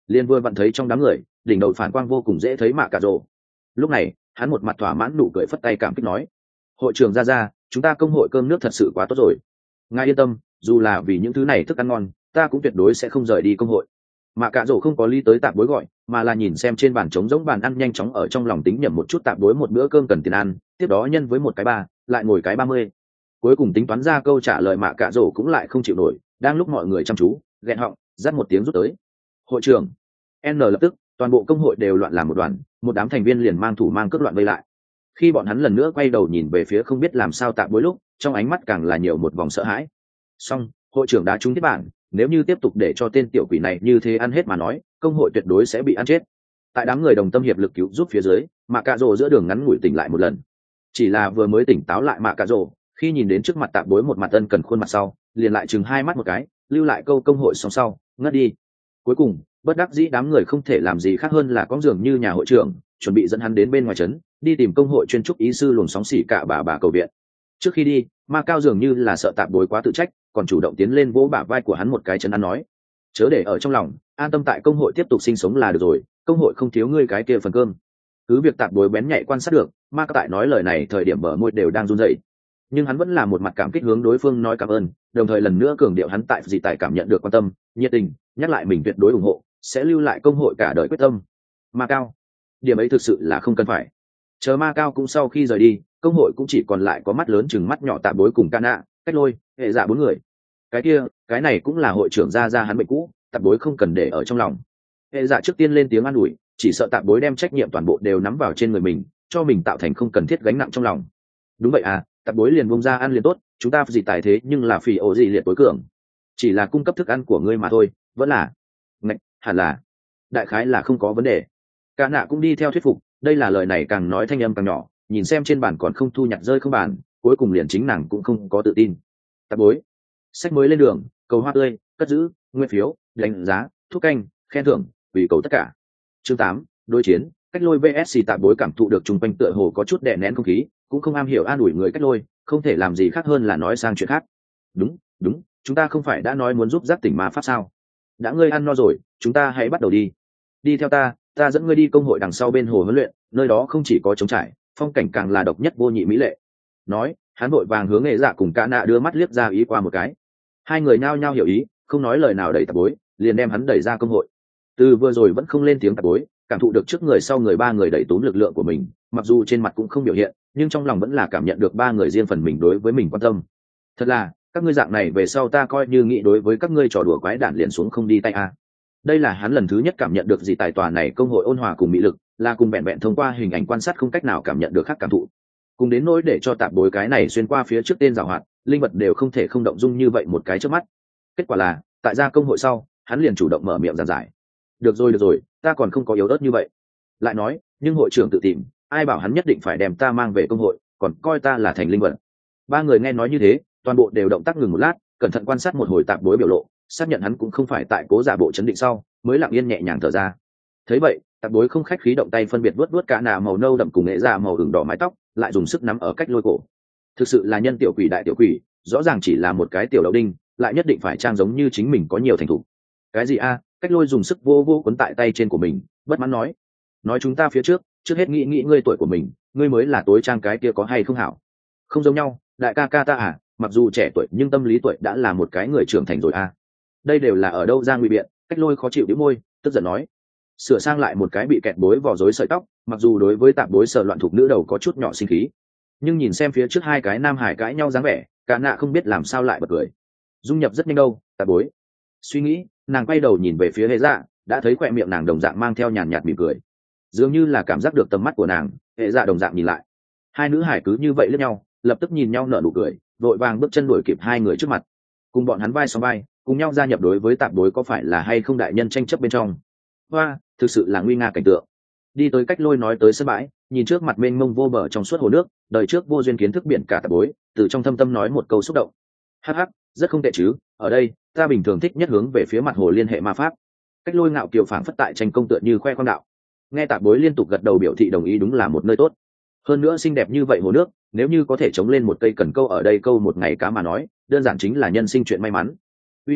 liền vừa vặn thấy trong đám người đỉnh đầu phản quang vô cùng dễ thấy mạ cà rồ. Lúc này hắn một mặt thỏa mãn nụ cười phất tay cảm kích nói: hội trưởng ra ra, chúng ta công hội cơm nước thật sự quá tốt rồi, ngài yên tâm, dù là vì những thứ này thức ăn ngon ta cũng tuyệt đối sẽ không rời đi công hội. Mạ cà rồ không có lý tới tạp bối gọi, mà là nhìn xem trên bàn trống giống bàn ăn, nhanh chóng ở trong lòng tính nhẩm một chút tạp bối một bữa cơm cần tiền ăn, tiếp đó nhân với một cái ba, lại ngồi cái ba mươi. Cuối cùng tính toán ra câu trả lời, mạ cà rồ cũng lại không chịu nổi, đang lúc mọi người chăm chú ghẹn họng dắt một tiếng rút tới: hội trưởng. N lập tức toàn bộ công hội đều loạn làm một đoàn, một đám thành viên liền mang thủ mang cướp loạn vây lại. Khi bọn hắn lần nữa quay đầu nhìn về phía không biết làm sao tạp bối lúc, trong ánh mắt càng là nhiều một vòng sợ hãi. Song hội trưởng đã trúng thiết bản, nếu như tiếp tục để cho tên tiểu quỷ này như thế ăn hết mà nói, công hội tuyệt đối sẽ bị ăn chết. Tại đám người đồng tâm hiệp lực cứu giúp phía dưới, mạ cà rồ giữa đường ngắn ngủi tỉnh lại một lần. Chỉ là vừa mới tỉnh táo lại mạ cà rồ, khi nhìn đến trước mặt tạp bối một mặt ân cần khuôn mặt sau, liền lại chừng hai mắt một cái, lưu lại câu công hội xong sau ngất đi. Cuối cùng bất đắc dĩ đám người không thể làm gì khác hơn là có dường như nhà hội trưởng chuẩn bị dẫn hắn đến bên ngoài trấn đi tìm công hội chuyên trúc ý sư luồng sóng xỉ cả bà bà cầu viện. Trước khi đi, ma cao dường như là sợ tạp bối quá tự trách, còn chủ động tiến lên vỗ bả vai của hắn một cái, chân ăn nói: chớ để ở trong lòng, an tâm tại công hội tiếp tục sinh sống là được rồi, công hội không thiếu ngươi cái kia phần cơm. Cứ việc tạp bối bén nhạy quan sát được ma cao tại nói lời này thời điểm bờ môi đều đang run rẩy, nhưng hắn vẫn là một mặt cảm kích hướng đối phương nói cảm ơn, đồng thời lần nữa cường điệu hắn tại dị tài cảm nhận được quan tâm nhiệt tình, nhắc lại mình tuyệt đối ủng hộ sẽ lưu lại công hội cả đời quyết tâm. Ma cao, điểm ấy thực sự là không cần phải. Chờ ma cao cũng sau khi rời đi, công hội cũng chỉ còn lại có mắt lớn chừng mắt nhỏ tạp bối cùng ca nạ, cách lôi, hệ dạ bốn người. Cái kia cái này cũng là hội trưởng ra ra hắn bệnh cũ, tạp bối không cần để ở trong lòng. Hệ dạ trước tiên lên tiếng an ủi, chỉ sợ tạp bối đem trách nhiệm toàn bộ đều nắm vào trên người mình, cho mình tạo thành không cần thiết gánh nặng trong lòng. Đúng vậy à, tạp bối liền bông ra ăn liền tốt, chúng ta gì tài thế nhưng là phỉ ổ gì liệt tối cường, chỉ là cung cấp thức ăn của ngươi mà thôi, vẫn là ngạch, hẳn là đại khái là không có vấn đề. Cả nạ cũng đi theo thuyết phục, đây là lời này càng nói thanh âm càng nhỏ, nhìn xem trên bàn còn không thu nhặt rơi không bàn, cuối cùng liền chính nàng cũng không có tự tin. Tạp bối, sách mới lên đường, cầu hoa tươi, cất giữ, nguyên phiếu, đánh giá, thuốc canh, khen thưởng, vì cầu tất cả. Chương tám, đối chiến, cách lôi vs tạp bối cảm thụ được chung quanh tựa hồ có chút đè nén không khí, cũng không am hiểu an ủi người cách lôi, không thể làm gì khác hơn là nói sang chuyện khác. Đúng, đúng, chúng ta không phải đã nói muốn giúp giác tỉnh ma pháp sao? Đã ngươi ăn no rồi, chúng ta hãy bắt đầu đi. Đi theo ta, ta dẫn ngươi đi công hội đằng sau bên hồ huấn luyện, nơi đó không chỉ có trống trải, phong cảnh càng là độc nhất vô nhị mỹ lệ. Nói, hắn vội vàng hướng nghệ dạ cùng cả nạ đưa mắt liếc ra ý qua một cái. Hai người nhao nhao hiểu ý, không nói lời nào đẩy tạp bối, liền đem hắn đẩy ra công hội. Từ vừa rồi vẫn không lên tiếng tạp bối, cảm thụ được trước người sau người ba người đẩy túm lực lượng của mình, mặc dù trên mặt cũng không biểu hiện, nhưng trong lòng vẫn là cảm nhận được ba người riêng phần mình đối với mình quan tâm. Thật là, các ngươi dạng này về sau ta coi như nghĩ đối với các ngươi trò đùa quái đản liền xuống không đi tay a. Đây là hắn lần thứ nhất cảm nhận được gì tài tòa này công hội ôn hòa cùng mỹ lực, là cùng vẹn vẹn thông qua hình ảnh quan sát không cách nào cảm nhận được khác cảm thụ. Cùng đến nỗi để cho tạp bối cái này xuyên qua phía trước tên giàu hoạt, linh vật đều không thể không động dung như vậy một cái trước mắt. Kết quả là, tại gia công hội sau, hắn liền chủ động mở miệng giảng giải. Được rồi được rồi, ta còn không có yếu ớt như vậy. Lại nói, nhưng hội trưởng tự tìm, ai bảo hắn nhất định phải đem ta mang về công hội, còn coi ta là thành linh vật. Ba người nghe nói như thế, toàn bộ đều động tác ngừng một lát, cẩn thận quan sát một hồi tạp bối biểu lộ, xác nhận hắn cũng không phải tại cố giả bộ chấn định sau, mới lặng yên nhẹ nhàng thở ra. Thấy vậy, tạp bối không khách khí động tay phân biệt vuốt vuốt cả nạ màu nâu đậm cùng nghệ ra màu ửng đỏ mái tóc, lại dùng sức nắm ở cách lôi cổ. Thực sự là nhân tiểu quỷ đại tiểu quỷ, rõ ràng chỉ là một cái tiểu đậu đinh, lại nhất định phải trang giống như chính mình có nhiều thành thủ. Cái gì a? Cách lôi dùng sức vô vô cuốn tại tay trên của mình, bất mãn nói: nói chúng ta phía trước, trước hết nghĩ nghĩ ngươi tuổi của mình, ngươi mới là tối trang cái kia có hay không hảo? Không giống nhau, đại ca ca ta à, mặc dù trẻ tuổi nhưng tâm lý tuổi đã là một cái người trưởng thành rồi a. Đây đều là ở đâu ra ngụy biện? Cách lôi khó chịu đĩu môi, tức giận nói. Sửa sang lại một cái bị kẹt bối vò rối sợi tóc, mặc dù đối với tạp bối sờ loạn thuộc nữ đầu có chút nhỏ sinh khí, nhưng nhìn xem phía trước hai cái nam hải cãi nhau dáng vẻ, cả nạ không biết làm sao lại bật cười. Dung nhập rất nhanh đâu, tạp bối. Suy nghĩ, nàng quay đầu nhìn về phía hệ dạ, đã thấy khỏe miệng nàng đồng dạng mang theo nhàn nhạt mỉm cười, dường như là cảm giác được tầm mắt của nàng. Hệ dạ đồng dạng nhìn lại, hai nữ hải cứ như vậy lẫn nhau, lập tức nhìn nhau nở nụ cười, vội vàng bước chân đuổi kịp hai người trước mặt, cùng bọn hắn vai song vai, cùng nhau gia nhập đối với tạp bối có phải là hay không đại nhân tranh chấp bên trong. Hoa, thực sự là nguy nga cảnh tượng. Đi tới cách lôi nói tới sân bãi, nhìn trước mặt mênh mông vô bờ trong suốt hồ nước, đời trước vô duyên kiến thức biển cả tạp bối, từ trong thâm tâm nói một câu xúc động. Hắc hắc, rất không tệ chứ, ở đây ta bình thường thích nhất hướng về phía mặt hồ liên hệ ma pháp. Cách lôi ngạo kiều phảng phất tại tranh công tựa như khoe khoang đạo. Nghe tạp bối liên tục gật đầu biểu thị đồng ý, đúng là một nơi tốt, hơn nữa xinh đẹp như vậy hồ nước, nếu như có thể chống lên một cây cần câu ở đây câu một ngày cá mà nói, đơn giản chính là nhân sinh chuyện may mắn. Uy uy,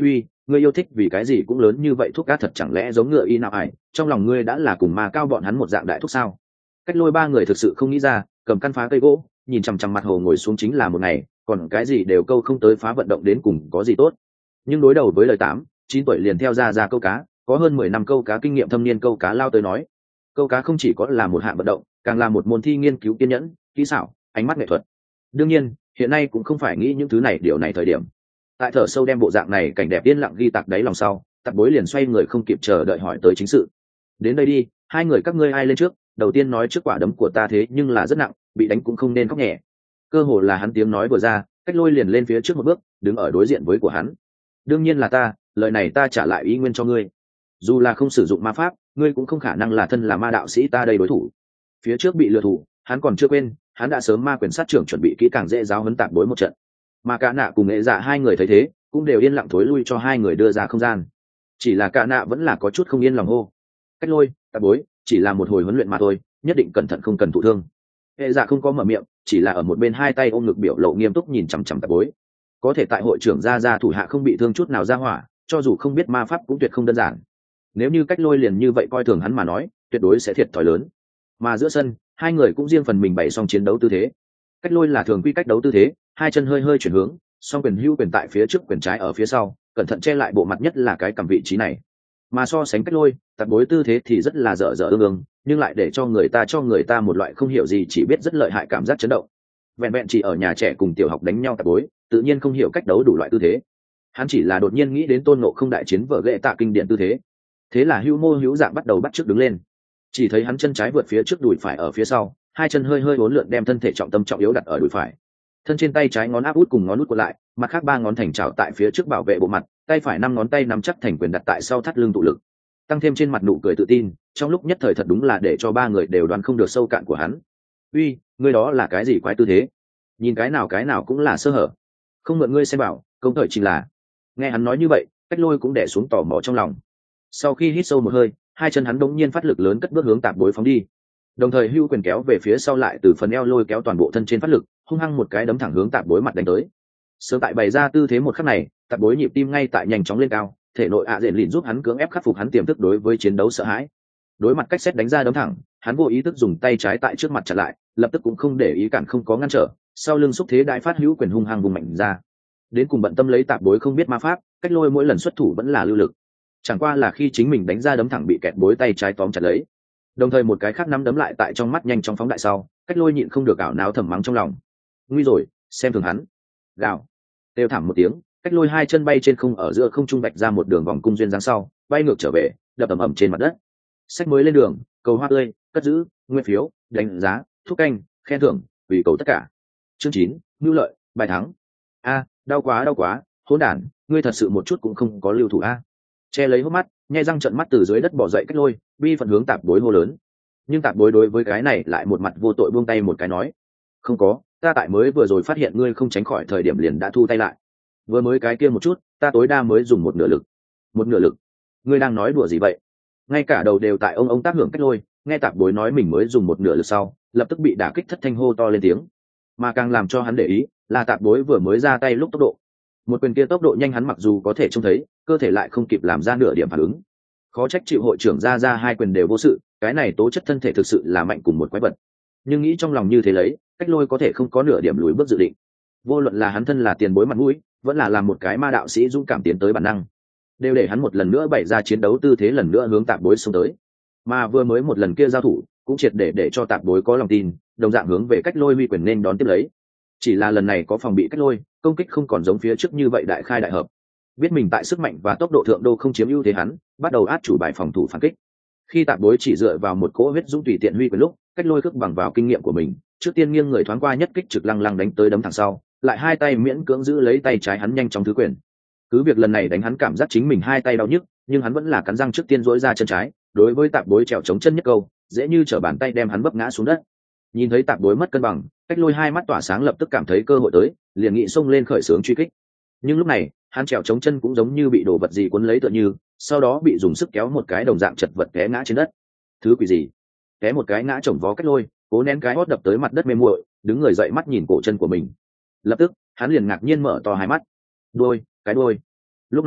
ngươi yêu thích vì cái gì cũng lớn như vậy thuốc cá thật chẳng lẽ giống ngựa y nào ải trong lòng ngươi đã là cùng ma cao bọn hắn một dạng đại thuốc sao? Cách Lôi ba người thực sự không nghĩ ra, cầm căn phá cây gỗ nhìn chằm chằm mặt hồ ngồi xuống chính là một ngày, còn cái gì đều câu không tới, phá vận động đến cùng có gì tốt. Nhưng đối đầu với lời tám chín tuổi liền theo ra ra câu cá, có hơn mười năm câu cá kinh nghiệm thâm niên câu cá lao tới nói, câu cá không chỉ có là một hạng vận động, càng là một môn thi nghiên cứu kiên nhẫn, kỹ xảo, ánh mắt nghệ thuật. Đương nhiên hiện nay cũng không phải nghĩ những thứ này điều này thời điểm. Tại thở sâu đem bộ dạng này cảnh đẹp yên lặng ghi tạc đáy lòng sau, Tạc Bối liền xoay người không kịp chờ đợi hỏi tới chính sự. Đến đây đi, hai người các ngươi ai lên trước? Đầu tiên nói trước quả đấm của ta thế nhưng là rất nặng, bị đánh cũng không nên khóc nhẹ. Cơ hồ là hắn tiếng nói vừa ra, Cách Lôi liền lên phía trước một bước, đứng ở đối diện với của hắn. Đương nhiên là ta, lời này ta trả lại ý nguyên cho ngươi. Dù là không sử dụng ma pháp, ngươi cũng không khả năng là thân là ma đạo sĩ ta đây đối thủ. Phía trước bị lừa thủ, hắn còn chưa quên, hắn đã sớm ma quyền sát trưởng chuẩn bị kỹ càng dễ giáo huấn Tạc Bối một trận. Mà Cả Nạ cùng Nghệ Dạ hai người thấy thế, cũng đều yên lặng thối lui cho hai người đưa ra không gian. Chỉ là Cả Nạ vẫn là có chút không yên lòng hô: Cách Lôi, Tạc Bối, chỉ là một hồi huấn luyện mà thôi, nhất định cẩn thận không cần thụ thương. Hệ Dạ không có mở miệng, chỉ là ở một bên hai tay ôm ngực biểu lộ nghiêm túc nhìn chằm chằm Tạc Bối. Có thể tại hội trưởng gia gia thủ hạ không bị thương chút nào ra hỏa, cho dù không biết ma pháp cũng tuyệt không đơn giản. Nếu như Cách Lôi liền như vậy coi thường hắn mà nói, tuyệt đối sẽ thiệt thòi lớn. Mà giữa sân, hai người cũng riêng phần mình bày xong chiến đấu tư thế. Cách Lôi là thường quy cách đấu tư thế, hai chân hơi hơi chuyển hướng, song quyền hữu quyền tại phía trước, quyền trái ở phía sau, cẩn thận che lại bộ mặt, nhất là cái cầm vị trí này. Mà so sánh Cách Lôi, Tạc Bối tư thế thì rất là dở dở ương ương, nhưng lại để cho người ta cho người ta một loại không hiểu gì chỉ biết rất lợi hại cảm giác chấn động. Vẹn vẹn chỉ ở nhà trẻ cùng tiểu học đánh nhau Tạc Bối, tự nhiên không hiểu cách đấu đủ loại tư thế. Hắn chỉ là đột nhiên nghĩ đến Tôn Ngộ Không đại chiến vở ghệ tạ kinh điển tư thế. Thế là hữu mô hữu dạng bắt đầu bắt trước đứng lên. Chỉ thấy hắn chân trái vượt phía trước, đùi phải ở phía sau, hai chân hơi hơi uốn lượn đem thân thể trọng tâm trọng yếu đặt ở đùi phải. Thân trên tay trái ngón áp út cùng ngón út của lại, mặt khác ba ngón thành trào tại phía trước bảo vệ bộ mặt, tay phải năm ngón tay nắm chắc thành quyền đặt tại sau thắt lưng tụ lực. Tăng thêm trên mặt nụ cười tự tin, trong lúc nhất thời thật đúng là để cho ba người đều đoán không được sâu cạn của hắn. Uy, ngươi đó là cái gì quái tư thế? Nhìn cái nào cái nào cũng là sơ hở. Không mượn ngươi xem bảo, công thời chính là. Nghe hắn nói như vậy, Cách Lôi cũng đè xuống tò mò trong lòng. Sau khi hít sâu một hơi, hai chân hắn đống nhiên phát lực lớn cất bước hướng Tạc Bối phóng đi. Đồng thời hưu quyền kéo về phía sau lại từ phần eo lôi kéo toàn bộ thân trên phát lực, hung hăng một cái đấm thẳng hướng Tạc Bối mặt đánh tới. Sớm tại bày ra tư thế một khắc này, Tạc Bối nhịp tim ngay tại nhanh chóng lên cao, thể nội ạ diện lìn giúp hắn cưỡng ép khắc phục hắn tiềm thức đối với chiến đấu sợ hãi. Đối mặt cách xét đánh ra đấm thẳng, hắn vô ý thức dùng tay trái tại trước mặt chặn lại, lập tức cũng không để ý cản không có ngăn trở, sau lưng xúc thế đại phát hữu quyền hung hăng vùng mạnh ra. Đến cùng bận tâm lấy Tạc Bối không biết ma pháp, Cách Lôi mỗi lần xuất thủ vẫn là lưu lực. Chẳng qua là khi chính mình đánh ra đấm thẳng bị kẹt Bối tay trái tóm chặt lấy, đồng thời một cái khác nắm đấm lại tại trong mắt nhanh chóng phóng đại sau, Cách Lôi nhịn không được ảo não thầm mắng trong lòng. Nguy rồi, xem thường hắn. Gào. Kêu thảm một tiếng, Cách Lôi hai chân bay trên không, ở giữa không trung vạch ra một đường vòng cung duyên dáng sau, bay ngược trở về, đập ầm ầm trên mặt đất. Sách mới lên đường, cầu hoa tươi, cất giữ, nguyên phiếu, đánh giá, thúc canh, khen thưởng, vì cầu tất cả. Chương chín, mưu lợi, bài thắng. A, đau quá đau quá, hỗn đản, ngươi thật sự một chút cũng không có lưu thủ a. Che lấy hốc mắt, nhai răng trợn mắt từ dưới đất bò dậy Cách Lôi, bi phận hướng Tạc Bối hô lớn. Nhưng Tạc Bối đối với cái này lại một mặt vô tội buông tay một cái nói: không có, ta tại mới vừa rồi phát hiện ngươi không tránh khỏi thời điểm liền đã thu tay lại. Vừa mới cái kia một chút, ta tối đa mới dùng một nửa lực. Một nửa lực? Ngươi đang nói đùa gì vậy? Ngay cả đầu đều tại ông ông tác hưởng Cách Lôi, nghe Tạc Bối nói mình mới dùng một nửa lực sau, lập tức bị đả kích thất thanh hô to lên tiếng. Mà càng làm cho hắn để ý là Tạc Bối vừa mới ra tay lúc tốc độ. Một quyền kia tốc độ nhanh hắn mặc dù có thể trông thấy, cơ thể lại không kịp làm ra nửa điểm phản ứng. Khó trách chịu hội trưởng ra ra hai quyền đều vô sự, cái này tố chất thân thể thực sự là mạnh cùng một quái vật. Nhưng nghĩ trong lòng như thế lấy, Cách Lôi có thể không có nửa điểm lùi bước dự định. Vô luận là hắn thân là tiền bối mặt mũi, vẫn là làm một cái ma đạo sĩ dũng cảm tiến tới bản năng, đều để hắn một lần nữa bày ra chiến đấu tư thế, lần nữa hướng Tạc Bối xông tới. Mà vừa mới một lần kia giao thủ, cũng triệt để để cho Tạc Bối có lòng tin, đồng dạng hướng về Cách Lôi huy quyền nên đón tiếp lấy. Chỉ là lần này có phòng bị Cách Lôi, công kích không còn giống phía trước như vậy đại khai đại hợp. Biết mình tại sức mạnh và tốc độ thượng đô không chiếm ưu thế hắn, bắt đầu át chủ bài phòng thủ phản kích. Khi Tạc Bối chỉ dựa vào một cỗ huyết dũng tùy tiện huy quyền lúc, Cách Lôi cước bằng vào kinh nghiệm của mình, trước tiên nghiêng người thoáng qua nhất kích trực lăng lăng đánh tới đấm thẳng sau, lại hai tay miễn cưỡng giữ lấy tay trái hắn nhanh chóng thứ quyền. Cứ việc lần này đánh hắn cảm giác chính mình hai tay đau nhức, nhưng hắn vẫn là cắn răng trước tiên duỗi ra chân trái, đối với Tạc Bối trèo chống chân nhất câu, dễ như trở bàn tay đem hắn vấp ngã xuống đất. Nhìn thấy Tạc Bối mất cân bằng, Cách Lôi hai mắt tỏa sáng, lập tức cảm thấy cơ hội tới, liền nghị xông lên khởi xướng truy kích. Nhưng lúc này, hắn trèo chống chân cũng giống như bị đổ vật gì cuốn lấy tựa như, sau đó bị dùng sức kéo một cái đồng dạng chật vật té ngã trên đất. Thứ quỷ gì? Té một cái ngã chồng vó Cách Lôi, cố nén cái hót đập tới mặt đất mềm muội, đứng người dậy mắt nhìn cổ chân của mình. Lập tức, hắn liền ngạc nhiên mở to hai mắt. Đôi, cái đôi. Lúc này,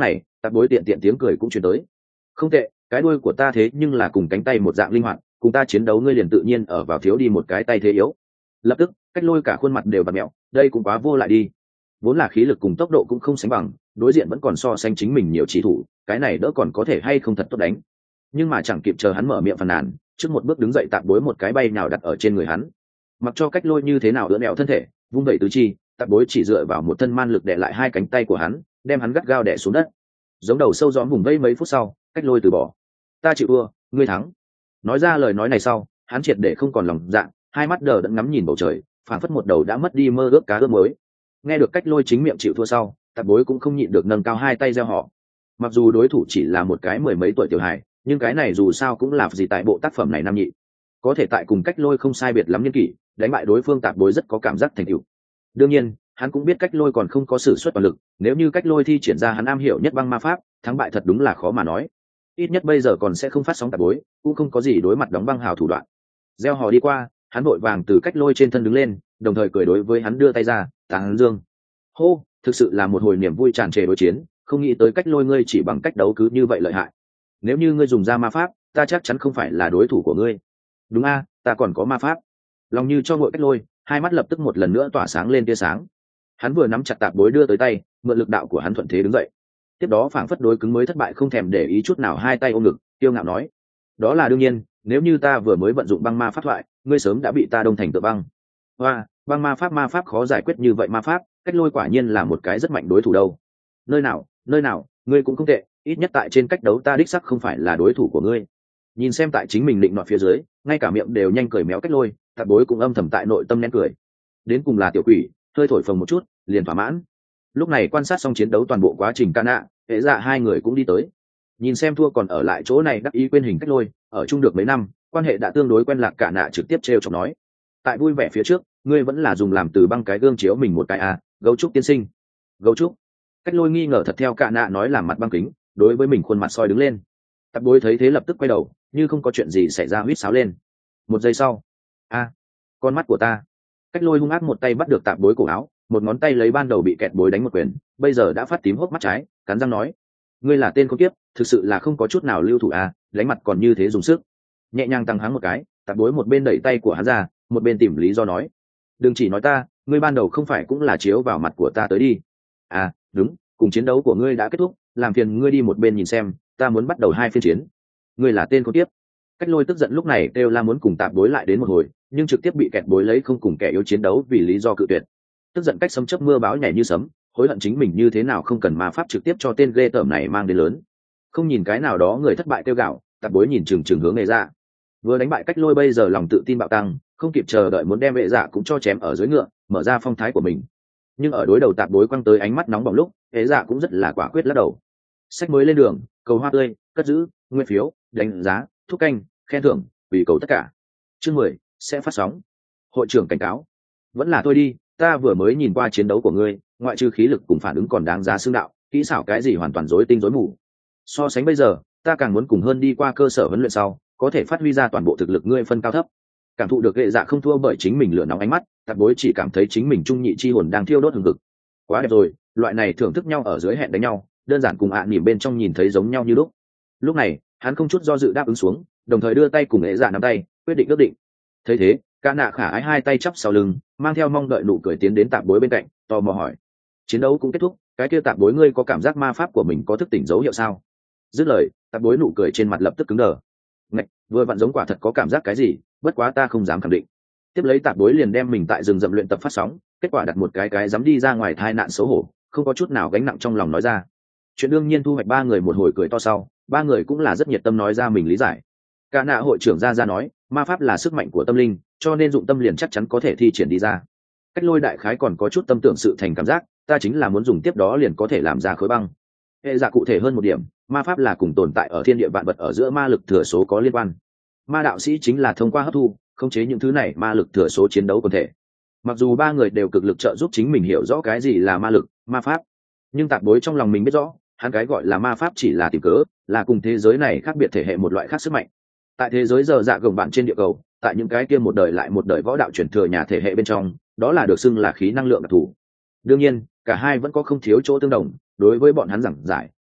Tạp bối tiện tiện tiếng cười cũng truyền tới. Không tệ, cái đuôi của ta thế nhưng là cùng cánh tay một dạng linh hoạt, cùng ta chiến đấu ngươi liền tự nhiên ở vào thiếu đi một cái tay thế yếu. Lập tức Cách Lôi cả khuôn mặt đều bật mẹo, đây cũng quá vô lại đi. Vốn là khí lực cùng tốc độ cũng không sánh bằng, đối diện vẫn còn so sánh chính mình nhiều chỉ thủ, cái này đỡ còn có thể hay không thật tốt đánh. Nhưng mà chẳng kịp chờ hắn mở miệng phàn nàn, trước một bước đứng dậy tạp bối một cái bay nào đặt ở trên người hắn. Mặc cho Cách Lôi như thế nào đỡ nẹo thân thể, vung vẩy tứ chi, tạp bối chỉ dựa vào một thân man lực đè lại hai cánh tay của hắn, đem hắn gắt gao đè xuống đất. Giống đầu sâu gióm vùng vây mấy phút sau, Cách Lôi từ bỏ. Ta chịu thua, ngươi thắng. Nói ra lời nói này sau, hắn triệt để không còn lòng dạ, hai mắt đờ đẫn ngắm nhìn bầu trời, phảng phất một đầu đã mất đi mơ ước cá ước mới. Nghe được Cách Lôi chính miệng chịu thua sau, tạp bối cũng không nhịn được nâng cao hai tay reo hò. Mặc dù đối thủ chỉ là một cái mười mấy tuổi tiểu hài, nhưng cái này dù sao cũng là gì tại bộ tác phẩm này nam nhị, có thể tại cùng Cách Lôi không sai biệt lắm niên kỷ, đánh bại đối phương tạp bối rất có cảm giác thành tựu. Đương nhiên, hắn cũng biết Cách Lôi còn không có sử xuất toàn lực, nếu như Cách Lôi thi triển ra hắn am hiểu nhất băng ma pháp, thắng bại thật đúng là khó mà nói. Ít nhất bây giờ còn sẽ không phát sóng tạp bối, cũng không có gì đối mặt đóng băng hào thủ đoạn. Gieo hò đi qua, hắn vội vàng từ Cách Lôi trên thân đứng lên, đồng thời cười đối với hắn đưa tay ra, tán dương. Hô, thực sự là một hồi niềm vui tràn trề đối chiến, không nghĩ tới Cách Lôi ngươi chỉ bằng cách đấu cứ như vậy lợi hại. Nếu như ngươi dùng ra ma pháp, ta chắc chắn không phải là đối thủ của ngươi. Đúng a, ta còn có ma pháp. Lòng như cho ngội Cách Lôi, hai mắt lập tức một lần nữa tỏa sáng lên tia sáng. Hắn vừa nắm chặt tạp bối đưa tới tay, mượn lực đạo của hắn thuận thế đứng dậy. Tiếp đó phảng phất đối cứng mới thất bại không thèm để ý chút nào, hai tay ôm ngực, tiêu ngạo nói: đó là đương nhiên, nếu như ta vừa mới vận dụng băng ma pháp thoại, ngươi sớm đã bị ta đông thành tựa băng. Hoa, băng ma pháp ma pháp khó giải quyết như vậy ma pháp, Cách Lôi quả nhiên là một cái rất mạnh đối thủ đâu. Nơi nào, nơi nào, ngươi cũng không tệ, ít nhất tại trên cách đấu ta đích sắc không phải là đối thủ của ngươi. Nhìn xem tại chính mình định nọt phía dưới, ngay cả miệng đều nhanh cười méo Cách Lôi, tạp bối cũng âm thầm tại nội tâm nén cười. Đến cùng là tiểu quỷ, hơi thổi phồng một chút, liền thỏa mãn. Lúc này quan sát xong chiến đấu toàn bộ quá trình ca nạ, hệ dạ hai người cũng đi tới. Nhìn xem thua còn ở lại chỗ này đắc ý quên hình Cách Lôi, ở chung được mấy năm, quan hệ đã tương đối quen lạc, cả nạ trực tiếp trêu chọc nói: tại vui vẻ phía trước, ngươi vẫn là dùng làm từ băng cái gương chiếu mình một cái à, gấu trúc tiên sinh. Gấu trúc. Cách Lôi nghi ngờ thật theo cả nạ nói làm mặt băng kính, đối với mình khuôn mặt soi đứng lên. Tạp bối thấy thế lập tức quay đầu, như không có chuyện gì xảy ra huýt sáo lên. Một giây sau, a, con mắt của ta. Cách Lôi hung ác một tay bắt được tạp bối cổ áo, một ngón tay lấy ban đầu bị kẹt bối đánh một quyền, bây giờ đã phát tím hốc mắt trái, cắn răng nói: ngươi là tên con kiếp, thực sự là không có chút nào lưu thủ à, đánh mặt còn như thế dùng sức. Nhẹ nhàng tăng háng một cái, tạp bối một bên đẩy tay của hắn ra, một bên tìm lý do nói: đừng chỉ nói ta, ngươi ban đầu không phải cũng là chiếu vào mặt của ta tới đi. À, đúng, cùng chiến đấu của ngươi đã kết thúc, làm phiền ngươi đi một bên nhìn xem, ta muốn bắt đầu hai phiên chiến. Ngươi là tên con kiếp. Cách Lôi tức giận lúc này kêu la muốn cùng tạp bối lại đến một hồi, nhưng trực tiếp bị kẹt bối lấy không cùng kẻ yếu chiến đấu vì lý do cự tuyệt. Tức giận cách sấm chớp mưa báo nhảy như sấm, hối hận chính mình như thế nào không cần ma pháp trực tiếp cho tên ghê tởm này mang đến lớn. Không nhìn cái nào đó người thất bại kêu gạo, tạp bối nhìn chừng chừng hướng Nghệ Dạ. Vừa đánh bại Cách Lôi bây giờ lòng tự tin bạo tăng, không kịp chờ đợi muốn đem Nghệ Dạ cũng cho chém ở dưới ngựa, mở ra phong thái của mình. Nhưng ở đối đầu tạp bối quăng tới ánh mắt nóng bỏng lúc, Nghệ Dạ cũng rất là quả quyết lắc đầu. Sách mới lên đường, cầu hoa tươi, cất giữ, nguyên phiếu, đánh giá, thúc canh, khen thưởng, vì cầu tất cả. Chương mười sẽ phát sóng. Hội trưởng cảnh cáo: vẫn là tôi đi, ta vừa mới nhìn qua chiến đấu của ngươi, ngoại trừ khí lực cùng phản ứng còn đáng giá xương đạo, kỹ xảo cái gì hoàn toàn rối tinh rối mù. So sánh bây giờ, ta càng muốn cùng hơn đi qua cơ sở huấn luyện sau, có thể phát huy ra toàn bộ thực lực ngươi phân cao thấp. Cảm thụ được Nghệ Dạ không thua bởi chính mình lửa nóng ánh mắt, tạp bối chỉ cảm thấy chính mình trung nhị chi hồn đang thiêu đốt hừng hực. Quá đẹp rồi, loại này thưởng thức nhau ở dưới hẹn đánh nhau, đơn giản cùng ạ à nỉm bên trong nhìn thấy giống nhau như lúc. Lúc này, hắn không chút do dự đáp ứng xuống, đồng thời đưa tay cùng Nghệ Dạ nắm tay, quyết định ước định. Thấy thế, cả nạ khả ái hai tay chắp sau lưng, mang theo mong đợi nụ cười tiến đến tạp bối bên cạnh, tò mò hỏi: chiến đấu cũng kết thúc, cái kia tạp bối ngươi có cảm giác ma pháp của mình có thức tỉnh dấu hiệu sao? Dứt lời, tạp bối nụ cười trên mặt lập tức cứng đờ. Ngạch, vừa vặn giống quả thật có cảm giác cái gì, bất quá ta không dám khẳng định. Tiếp lấy tạp bối liền đem mình tại rừng rậm luyện tập phát sóng, kết quả đặt một cái cái dám đi ra ngoài thai nạn xấu hổ, không có chút nào gánh nặng trong lòng nói ra. Chuyện đương nhiên thu hoạch ba người một hồi cười to sau, ba người cũng là rất nhiệt tâm nói ra mình lý giải. Cả nạ hội trưởng ra ra nói, ma pháp là sức mạnh của tâm linh, cho nên dụng tâm liền chắc chắn có thể thi triển đi ra. Cách Lôi đại khái còn có chút tâm tưởng sự thành cảm giác, ta chính là muốn dùng tiếp đó liền có thể làm ra khối băng. Hệ dạ cụ thể hơn một điểm, ma pháp là cùng tồn tại ở thiên địa vạn vật ở giữa ma lực thừa số có liên quan. Ma đạo sĩ chính là thông qua hấp thu, khống chế những thứ này ma lực thừa số chiến đấu quần thể. Mặc dù ba người đều cực lực trợ giúp chính mình hiểu rõ cái gì là ma lực, ma pháp, nhưng tạp bối trong lòng mình biết rõ, hắn cái gọi là ma pháp chỉ là tìm cớ, là cùng thế giới này khác biệt thể hệ một loại khác sức mạnh. Tại thế giới giờ dạ gồng bạn trên địa cầu, tại những cái kia một đời lại một đời võ đạo truyền thừa nhà thể hệ bên trong, đó là được xưng là khí năng lượng đặc thù. Đương nhiên, cả hai vẫn có không thiếu chỗ tương đồng, đối với bọn hắn giảng giải,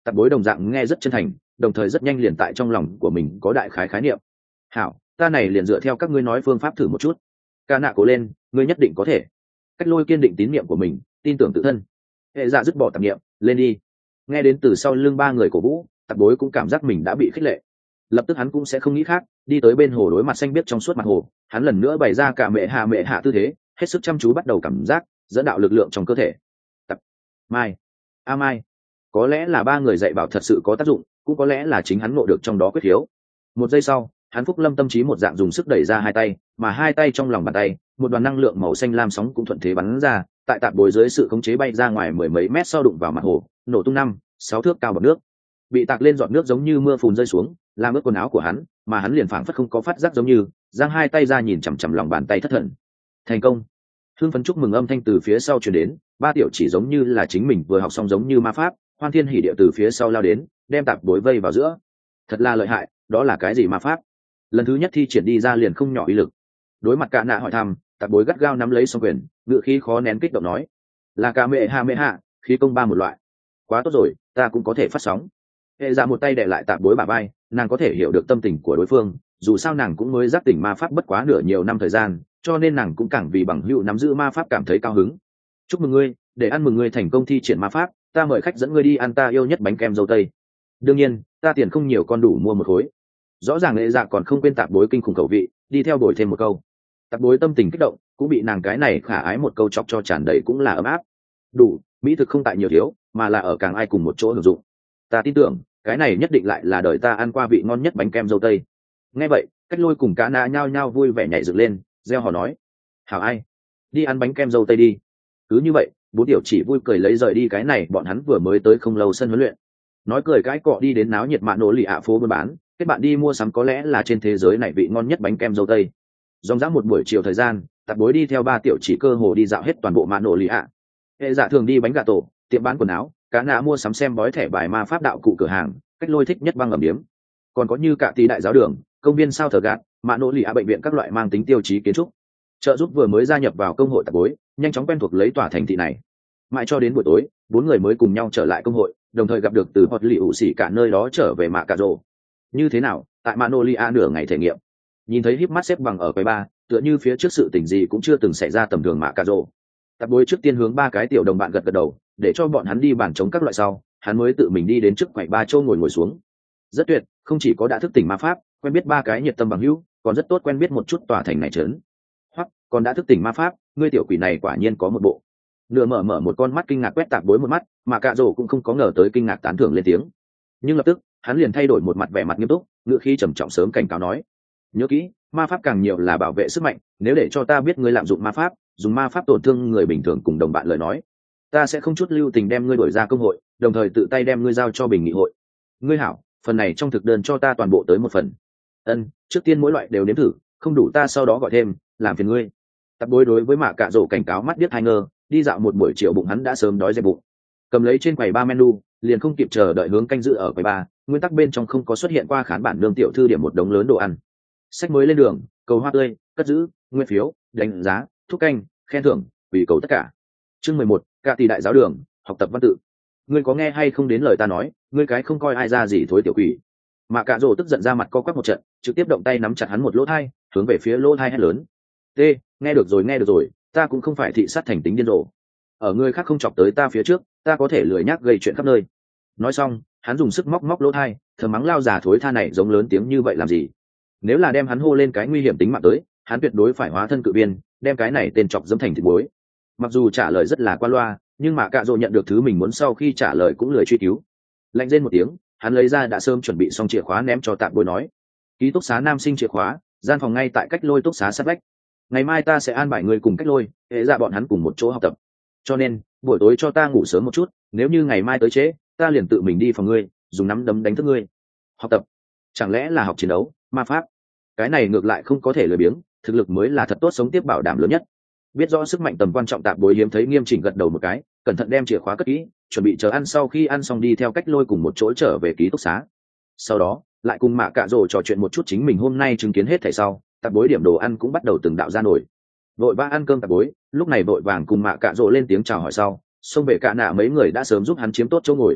Tạp bối đồng dạng nghe rất chân thành, đồng thời rất nhanh liền tại trong lòng của mình có đại khái khái niệm. Hảo, ta này liền dựa theo các ngươi nói phương pháp thử một chút. Ca nạ cố lên, ngươi nhất định có thể. Cách Lôi kiên định tín niệm của mình, tin tưởng tự thân. Hệ dạ dứt bỏ tạp niệm, lên đi. Nghe đến từ sau lưng ba người cổ vũ, tạp bối cũng cảm giác mình đã bị khích lệ. Lập tức hắn cũng sẽ không nghĩ khác, đi tới bên hồ đối mặt xanh biếc trong suốt mặt hồ, hắn lần nữa bày ra cả mẹ hạ mẹ hạ tư thế, hết sức chăm chú bắt đầu cảm giác dẫn đạo lực lượng trong cơ thể. Tập mai a mai, có lẽ là ba người dạy bảo thật sự có tác dụng, cũng có lẽ là chính hắn ngộ được trong đó quyết khiếu. Một giây sau, hắn phúc lâm tâm trí một dạng dùng sức đẩy ra hai tay, mà hai tay trong lòng bàn tay, một đoàn năng lượng màu xanh lam sóng cũng thuận thế bắn ra, tại tạp bối dưới sự khống chế bay ra ngoài mười mấy mét sau đụng vào mặt hồ, nổ tung năm sáu thước cao bọt nước, bị tạc lên giọt nước giống như mưa phùn rơi xuống, làm ướt quần áo của hắn, mà hắn liền phảng phất không có phát giác giống như, giang hai tay ra nhìn chằm chằm lòng bàn tay thất thần. Thành công! Hưng phấn chúc mừng âm thanh từ phía sau truyền đến, ba tiểu chỉ giống như là chính mình vừa học xong giống như ma pháp, hoan thiên hỉ địa từ phía sau lao đến, đem tạp bối vây vào giữa. Thật là lợi hại, đó là cái gì ma pháp? Lần thứ nhất thi triển đi ra liền không nhỏ uy lực. Đối mặt Cả Nạ hỏi thăm, tạp bối gắt gao nắm lấy song quyền, ngựa khí khó nén kích động nói, là cả mẹ ha mẹ hạ, khí công ba một loại. Quá tốt rồi, ta cũng có thể phát sóng. Hệ ra một tay đè lại tạp bối bả vai, nàng có thể hiểu được tâm tình của đối phương, dù sao nàng cũng mới giác tỉnh ma pháp bất quá nửa nhiều năm thời gian, cho nên nàng cũng càng vì bằng hữu nắm giữ ma pháp cảm thấy cao hứng. Chúc mừng ngươi, để ăn mừng ngươi thành công thi triển ma pháp, ta mời khách dẫn ngươi đi ăn ta yêu nhất bánh kem dâu tây. Đương nhiên, ta tiền không nhiều, con đủ mua một khối. Rõ ràng lệ dạ còn không quên tạp bối kinh khủng khẩu vị, đi theo đổi thêm một câu. Tạp bối tâm tình kích động, cũng bị nàng cái này khả ái một câu chọc cho tràn đầy cũng là ấm áp. Đủ, mỹ thực không tại nhiều thiếu, mà là ở càng ai cùng một chỗ hưởng dụng. Ta tin tưởng, cái này nhất định lại là đời ta ăn qua vị ngon nhất bánh kem dâu tây. Nghe vậy, Cách Lôi cùng Cả Nạ nhao nhao vui vẻ nhảy dựng lên, reo hò nói: hảo ai, đi ăn bánh kem dâu tây đi. Cứ như vậy, bốn tiểu chỉ vui cười lấy rời đi cái này bọn hắn vừa mới tới không lâu sân huấn luyện. Nói cười cái cọ đi đến náo nhiệt mạ nổ lì ạ phố buôn bán, kết bạn đi mua sắm có lẽ là trên thế giới này vị ngon nhất bánh kem dâu tây. Dòng dã một buổi chiều thời gian, tạp bối đi theo ba tiểu chỉ cơ hồ đi dạo hết toàn bộ mạ nổ lì ạ. Hệ dạ thường đi bánh gà tổ, tiệm bán quần áo, Cá Nạ mua sắm xem bói thẻ bài ma pháp đạo cụ cửa hàng, Cách Lôi thích nhất băng ẩm điếm. Còn có như cả tí đại giáo đường, công viên sao thờ gạt, mạ nỗ lì ạ bệnh viện các loại mang tính tiêu chí kiến trúc. Trợ giúp vừa mới gia nhập vào công hội tạp bối, nhanh chóng quen thuộc lấy tòa thành thị này. Mãi cho đến buổi tối, bốn người mới cùng nhau trở lại công hội, đồng thời gặp được từ Hot Lì ủ xỉ cả nơi đó trở về mạ cà rồ. Như thế nào, tại mạ nỗ lì ạ nửa ngày thể nghiệm. Nhìn thấy híp mắt xếp bằng ở quầy ba, tựa như phía trước sự tình gì cũng chưa từng xảy ra tầm thường mạ cà rồ. Tạp bối trước tiên hướng ba cái tiểu đồng bạn gật gật đầu, để cho bọn hắn đi bàn chống các loại sau, hắn mới tự mình đi đến trước quầy ba châu ngồi ngồi xuống. Rất tuyệt, không chỉ có đã thức tỉnh ma pháp, quen biết ba cái nhiệt tâm bằng hữu, còn rất tốt quen biết một chút tòa thành này trấn. Hoặc còn đã thức tỉnh ma pháp, ngươi tiểu quỷ này quả nhiên có một bộ. Nửa mở mở một con mắt kinh ngạc quét tạp bối một mắt, mà cạ rổ cũng không có ngờ tới kinh ngạc tán thưởng lên tiếng. Nhưng lập tức, hắn liền thay đổi một mặt vẻ mặt nghiêm túc, ngữ khí trầm trọng sớm cảnh cáo nói: nhớ kỹ, ma pháp càng nhiều là bảo vệ sức mạnh, nếu để cho ta biết ngươi lạm dụng ma pháp, dùng ma pháp tổn thương người bình thường cùng đồng bạn lời nói, ta sẽ không chút lưu tình đem ngươi đuổi ra công hội, đồng thời tự tay đem ngươi giao cho bình nghị hội. Ngươi hảo, phần này trong thực đơn cho ta toàn bộ tới một phần. Ân, trước tiên mỗi loại đều nếm thử, không đủ ta sau đó gọi thêm, làm phiền ngươi. Tạp bối đối với mạ cạ rổ cảnh cáo mắt điếc hai ngơ, đi dạo một buổi chiều bụng hắn đã sớm đói dẹp bụng. Cầm lấy trên quầy ba menu, liền không kịp chờ đợi hướng canh giữ ở quầy ba, nguyên tắc bên trong không có xuất hiện qua khán bản nương tiểu thư điểm một đống lớn đồ ăn. Sách mới lên đường, cầu hoa tươi, cất giữ, nguyên phiếu, đánh giá, thúc canh, khen thưởng, vì cầu tất cả. Chương mười một, Cạ tỷ đại giáo đường, học tập văn tự. Ngươi có nghe hay không đến lời ta nói, ngươi cái không coi ai ra gì thối tiểu quỷ. Mạ cạ rổ tức giận ra mặt co quắp một trận, trực tiếp động tay nắm chặt hắn một lỗ thai, hướng về phía lỗ thai hét lớn: t nghe được rồi nghe được rồi, ta cũng không phải thị sát thành tính điên rồ. Ở người khác không chọc tới ta phía trước, ta có thể lười nhác gây chuyện khắp nơi. Nói xong, hắn dùng sức móc móc lỗ thai, thở mắng lao già thối tha này giống lớn tiếng như vậy làm gì. Nếu là đem hắn hô lên cái nguy hiểm tính mạng tới, hắn tuyệt đối phải hóa thân cự viên, đem cái này tên chọc dẫm thành thịt muối. Mặc dù trả lời rất là qua loa, nhưng mà cạ rồ nhận được thứ mình muốn sau khi trả lời cũng lười truy cứu. Lạnh rên một tiếng, hắn lấy ra đã sớm chuẩn bị xong chìa khóa ném cho tạm bối nói: ký túc xá nam sinh chìa khóa, gian phòng ngay tại Cách Lôi túc xá sát vách. Ngày mai ta sẽ an bài người cùng Cách Lôi, hệ ra bọn hắn cùng một chỗ học tập. Cho nên buổi tối cho ta ngủ sớm một chút, nếu như ngày mai tới trễ, ta liền tự mình đi phòng ngươi, dùng nắm đấm đánh thức ngươi. Học tập? Chẳng lẽ là học chiến đấu, ma pháp? Cái này ngược lại không có thể lười biếng, thực lực mới là thật tốt sống tiếp bảo đảm lớn nhất. Biết rõ sức mạnh tầm quan trọng tạm bối hiếm thấy nghiêm chỉnh gật đầu một cái, cẩn thận đem chìa khóa cất kỹ, chuẩn bị chờ ăn sau khi ăn xong đi theo Cách Lôi cùng một chỗ trở về ký túc xá. Sau đó lại cùng mạ cạ rồ trò chuyện một chút chính mình hôm nay chứng kiến hết thảy sau, tạp bối điểm đồ ăn cũng bắt đầu từng đạo ra nổi. Vội vã ăn cơm tạp bối lúc này vội vàng cùng mạ cạ rồ lên tiếng chào hỏi sau, xông về Cả Nạ mấy người đã sớm giúp hắn chiếm tốt chỗ ngồi.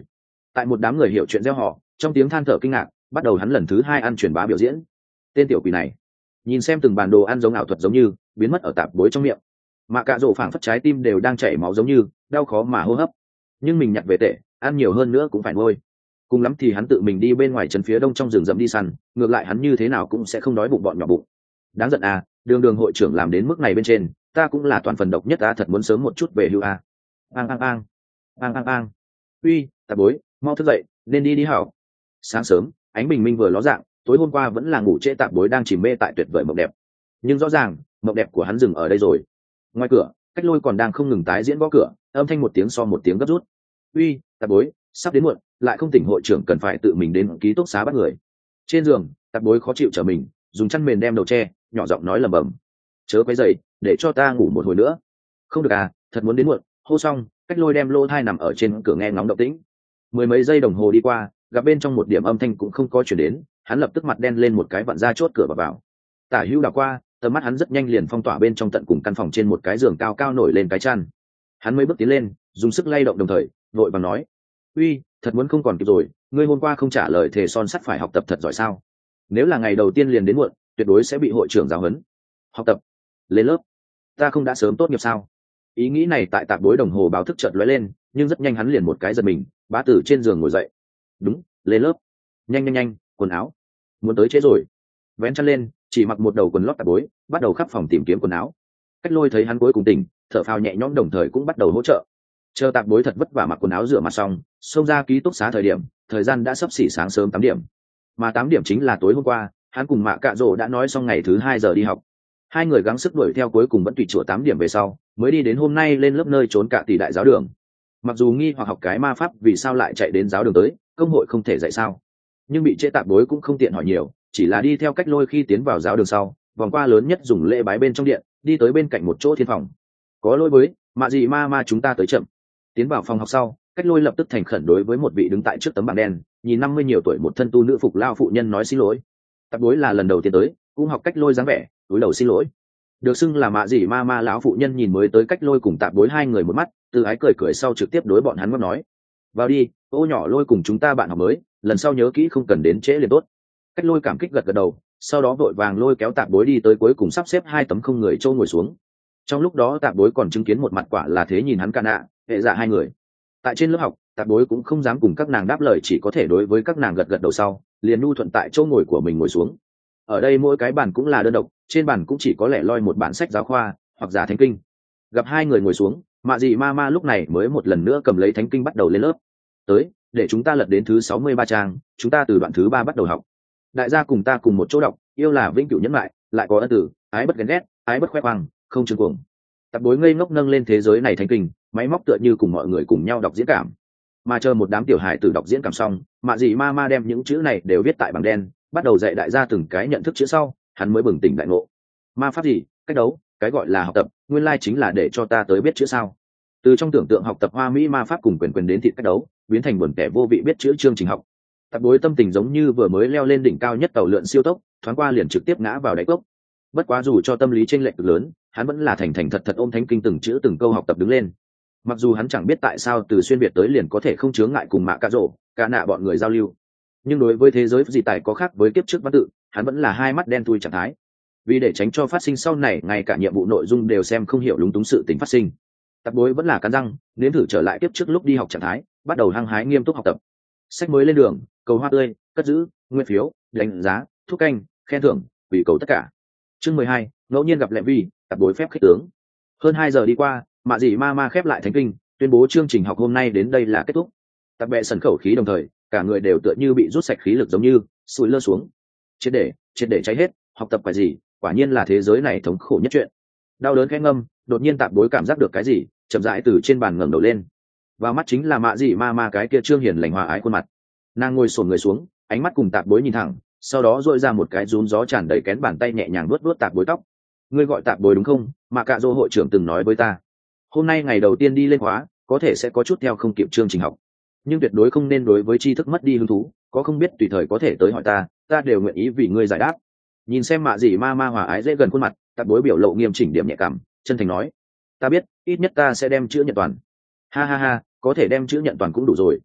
Tại một đám người hiểu chuyện gieo họ trong tiếng than thở kinh ngạc, bắt đầu hắn lần thứ hai ăn truyền bá biểu diễn. Tên tiểu quỷ này nhìn xem từng bản đồ ăn giống ảo thuật giống như biến mất ở tạp bối trong miệng, mà cạ rổ phảng phất trái tim đều đang chảy máu giống như đau khó mà hô hấp. Nhưng mình nhặt về tệ, ăn nhiều hơn nữa cũng phải nuôi. Cùng lắm thì hắn tự mình đi bên ngoài trấn phía đông trong rừng rậm đi săn, ngược lại hắn như thế nào cũng sẽ không đói bụng bọn nhỏ bụng. Đáng giận à, đường đường hội trưởng làm đến mức này bên trên, ta cũng là toàn phần độc nhất, ta thật muốn sớm một chút về hưu à. Ang ang ang, ang ang ang. Uy, tạp bối, mau thức dậy, nên đi đi hảo. Sáng sớm, ánh bình minh vừa ló dạng, tối hôm qua vẫn là ngủ trễ tạp bối đang chìm mê tại tuyệt vời mộng đẹp. Nhưng rõ ràng, mộng đẹp của hắn dừng ở đây rồi. Ngoài cửa, Cách Lôi còn đang không ngừng tái diễn gõ cửa, âm thanh một tiếng so một tiếng gấp rút. Uy, tạp bối, sắp đến muộn, lại không tỉnh hội trưởng cần phải tự mình đến ký túc xá bắt người. Trên giường, tạp bối khó chịu trở mình, dùng chăn mền đem đầu che, nhỏ giọng nói lầm bầm: chớ quấy dậy, để cho ta ngủ một hồi nữa. Không được à, thật muốn đến muộn. Hô xong, Cách Lôi đem lô thai nằm ở trên cửa nghe ngóng động tĩnh. Mười mấy giây đồng hồ đi qua, gặp bên trong một điểm âm thanh cũng không có chuyển đến, hắn lập tức mặt đen lên một cái vặn ra chốt cửa và vào. Tả hữu đảo qua, tầm mắt hắn rất nhanh liền phong tỏa bên trong tận cùng căn phòng trên một cái giường cao cao nổi lên cái chăn. Hắn mấy bước tiến lên, dùng sức lay động đồng thời vội vàng nói: uy, thật muốn không còn kịp rồi, ngươi hôm qua không trả lời thề son sắt phải học tập thật giỏi sao? Nếu là ngày đầu tiên liền đến muộn, tuyệt đối sẽ bị hội trưởng giáo huấn. Học tập? Lên lớp? Ta không đã sớm tốt nghiệp sao? Ý nghĩ này tại tạp bối đồng hồ báo thức chợt lóe lên, nhưng rất nhanh hắn liền một cái giật mình, bá từ trên giường ngồi dậy. Đúng, lên lớp. Nhanh nhanh nhanh, quần áo. Muốn tới trễ rồi. Vén chăn lên, chỉ mặc một đầu quần lót tạp bối, bắt đầu khắp phòng tìm kiếm quần áo. Cách Lôi thấy hắn cuối cùng tỉnh, thở phào nhẹ nhõm đồng thời cũng bắt đầu hỗ trợ. Chờ tạp bối thật vất vả mặc quần áo rửa mặt xong, xông ra ký túc xá thời điểm, thời gian đã sắp xỉ sáng sớm tám điểm. Mà tám điểm chính là tối hôm qua, hắn cùng Mạ Cạ Rồ đã nói xong ngày thứ hai giờ đi học. Hai người gắng sức đuổi theo cuối cùng vẫn tùy chùa tám điểm về sau, mới đi đến hôm nay lên lớp nơi trốn Cạ Tỷ đại giáo đường. Mặc dù nghi hoặc học cái ma pháp vì sao lại chạy đến giáo đường tới, công hội không thể dạy sao, nhưng bị trễ tạp bối cũng không tiện hỏi nhiều, chỉ là đi theo Cách Lôi khi tiến vào giáo đường sau, vòng qua lớn nhất dùng lễ bái bên trong điện, đi tới bên cạnh một chỗ thiên phòng. Có lỗi với, mạ gì ma ma chúng ta tới chậm. Tiến vào phòng học sau, Cách Lôi lập tức thành khẩn đối với một vị đứng tại trước tấm bảng đen, nhìn năm mươi nhiều tuổi một thân tu nữ phục lao phụ nhân nói xin lỗi. Tạp bối là lần đầu tiên tới, cũng học Cách Lôi dáng vẻ, cúi đầu xin lỗi. Được xưng là mạ gì ma ma lão phụ nhân nhìn mới tới Cách Lôi cùng tạp bối hai người một mắt, từ ái cười cười sau trực tiếp đối bọn hắn ngấp nói: vào đi, ô nhỏ Lôi cùng chúng ta bạn học mới, lần sau nhớ kỹ không cần đến trễ liền tốt. Cách Lôi cảm kích gật gật đầu, sau đó vội vàng lôi kéo tạp bối đi tới cuối cùng sắp xếp hai tấm không người trâu ngồi xuống. Trong lúc đó tạp bối còn chứng kiến một mặt quả là thế nhìn hắn ca nạ hệ dạ hai người. Tại trên lớp học, tạp bối cũng không dám cùng các nàng đáp lời, chỉ có thể đối với các nàng gật gật đầu sau liền nu thuận tại chỗ ngồi của mình ngồi xuống. Ở đây mỗi cái bàn cũng là đơn độc, trên bàn cũng chỉ có lẻ loi một bản sách giáo khoa hoặc giả thánh kinh. Gặp hai người ngồi xuống, mạ dị ma ma lúc này mới một lần nữa cầm lấy thánh kinh bắt đầu lên lớp. Tới, để chúng ta lật đến thứ sáu mươi ba trang, chúng ta từ đoạn thứ ba bắt đầu học. Đại gia cùng ta cùng một chỗ đọc, yêu là vĩnh cửu nhẫn lại, lại có ân tử, ái bất ghen ghét, ái bất khoe khoang, không trương cuồng. Tạp bối ngây ngốc nâng lên thế giới này thánh kinh, máy móc tựa như cùng mọi người cùng nhau đọc diễn cảm. Mà chờ một đám tiểu hài tử đọc diễn cảm xong, mạ dị ma ma đem những chữ này đều viết tại bảng đen, bắt đầu dạy đại gia từng cái nhận thức chữ sau, hắn mới bừng tỉnh đại ngộ. Ma pháp gì, cách đấu, cái gọi là học tập, nguyên lai chính là để cho ta tới biết chữ sao. Từ trong tưởng tượng học tập hoa mỹ ma pháp cùng quyền quyền đến thịt cách đấu, biến thành buồn kẻ vô vị biết chữ chương trình học. Tạp bối tâm tình giống như vừa mới leo lên đỉnh cao nhất tàu lượn siêu tốc, thoáng qua liền trực tiếp ngã vào đáy cốc. Bất quá dù cho tâm lý chênh lệch cực lớn, hắn vẫn là thành thành thật thật ôm thánh kinh từng chữ từng câu học tập đứng lên. Mặc dù hắn chẳng biết tại sao từ xuyên việt tới liền có thể không chướng ngại cùng Mạ Cạ Rồ, cả nạ bọn người giao lưu, nhưng đối với thế giới dị tài có khác với kiếp trước văn tự, hắn vẫn là hai mắt đen thui trạng thái. Vì để tránh cho phát sinh sau này ngay cả nhiệm vụ nội dung đều xem không hiểu lúng túng sự tình phát sinh, tạp bối vẫn là cắn răng nếm thử trở lại kiếp trước lúc đi học trạng thái, bắt đầu hăng hái nghiêm túc học tập. Sách mới lên đường, cầu hoa tươi, cất giữ, nguyên phiếu, đánh giá, thuốc canh, khen thưởng, quỷ cầu tất cả. Chương mười hai, ngẫu nhiên gặp Lệ Vi, tạp bối phép khích tướng. Hơn hai giờ đi qua, mạ dị ma ma khép lại thánh kinh, tuyên bố chương trình học hôm nay đến đây là kết thúc. Tạp bệ sần khẩu khí đồng thời, cả người đều tựa như bị rút sạch khí lực giống như sùi lơ xuống. Triệt để, triệt để cháy hết, học tập cái gì, quả nhiên là thế giới này thống khổ nhất chuyện. Đau đớn khẽ ngâm, đột nhiên tạp bối cảm giác được cái gì, chậm rãi từ trên bàn ngẩng đầu lên. Vào mắt chính là mạ dị ma ma cái kia trương hiền lành hòa ái khuôn mặt. Nàng ngồi xổm người xuống, ánh mắt cùng tạp bối nhìn thẳng, sau đó dội ra một cái rún gió tràn đầy kén bàn tay nhẹ nhàng vuốt vuốt tạp bối tóc. Ngươi gọi tạp bối đúng không? Mạ Cạ Rồ hội trưởng từng nói với ta, hôm nay ngày đầu tiên đi lên khóa, có thể sẽ có chút theo không kịp chương trình học, nhưng tuyệt đối không nên đối với tri thức mất đi hứng thú, có không biết tùy thời có thể tới hỏi ta, ta đều nguyện ý vì ngươi giải đáp. Nhìn xem mạ dị ma ma hòa ái dễ gần khuôn mặt, tạp bối biểu lộ nghiêm chỉnh điểm nhẹ cảm, chân thành nói: ta biết, ít nhất ta sẽ đem chữ nhận toàn. Ha ha ha, có thể đem chữ nhận toàn cũng đủ rồi.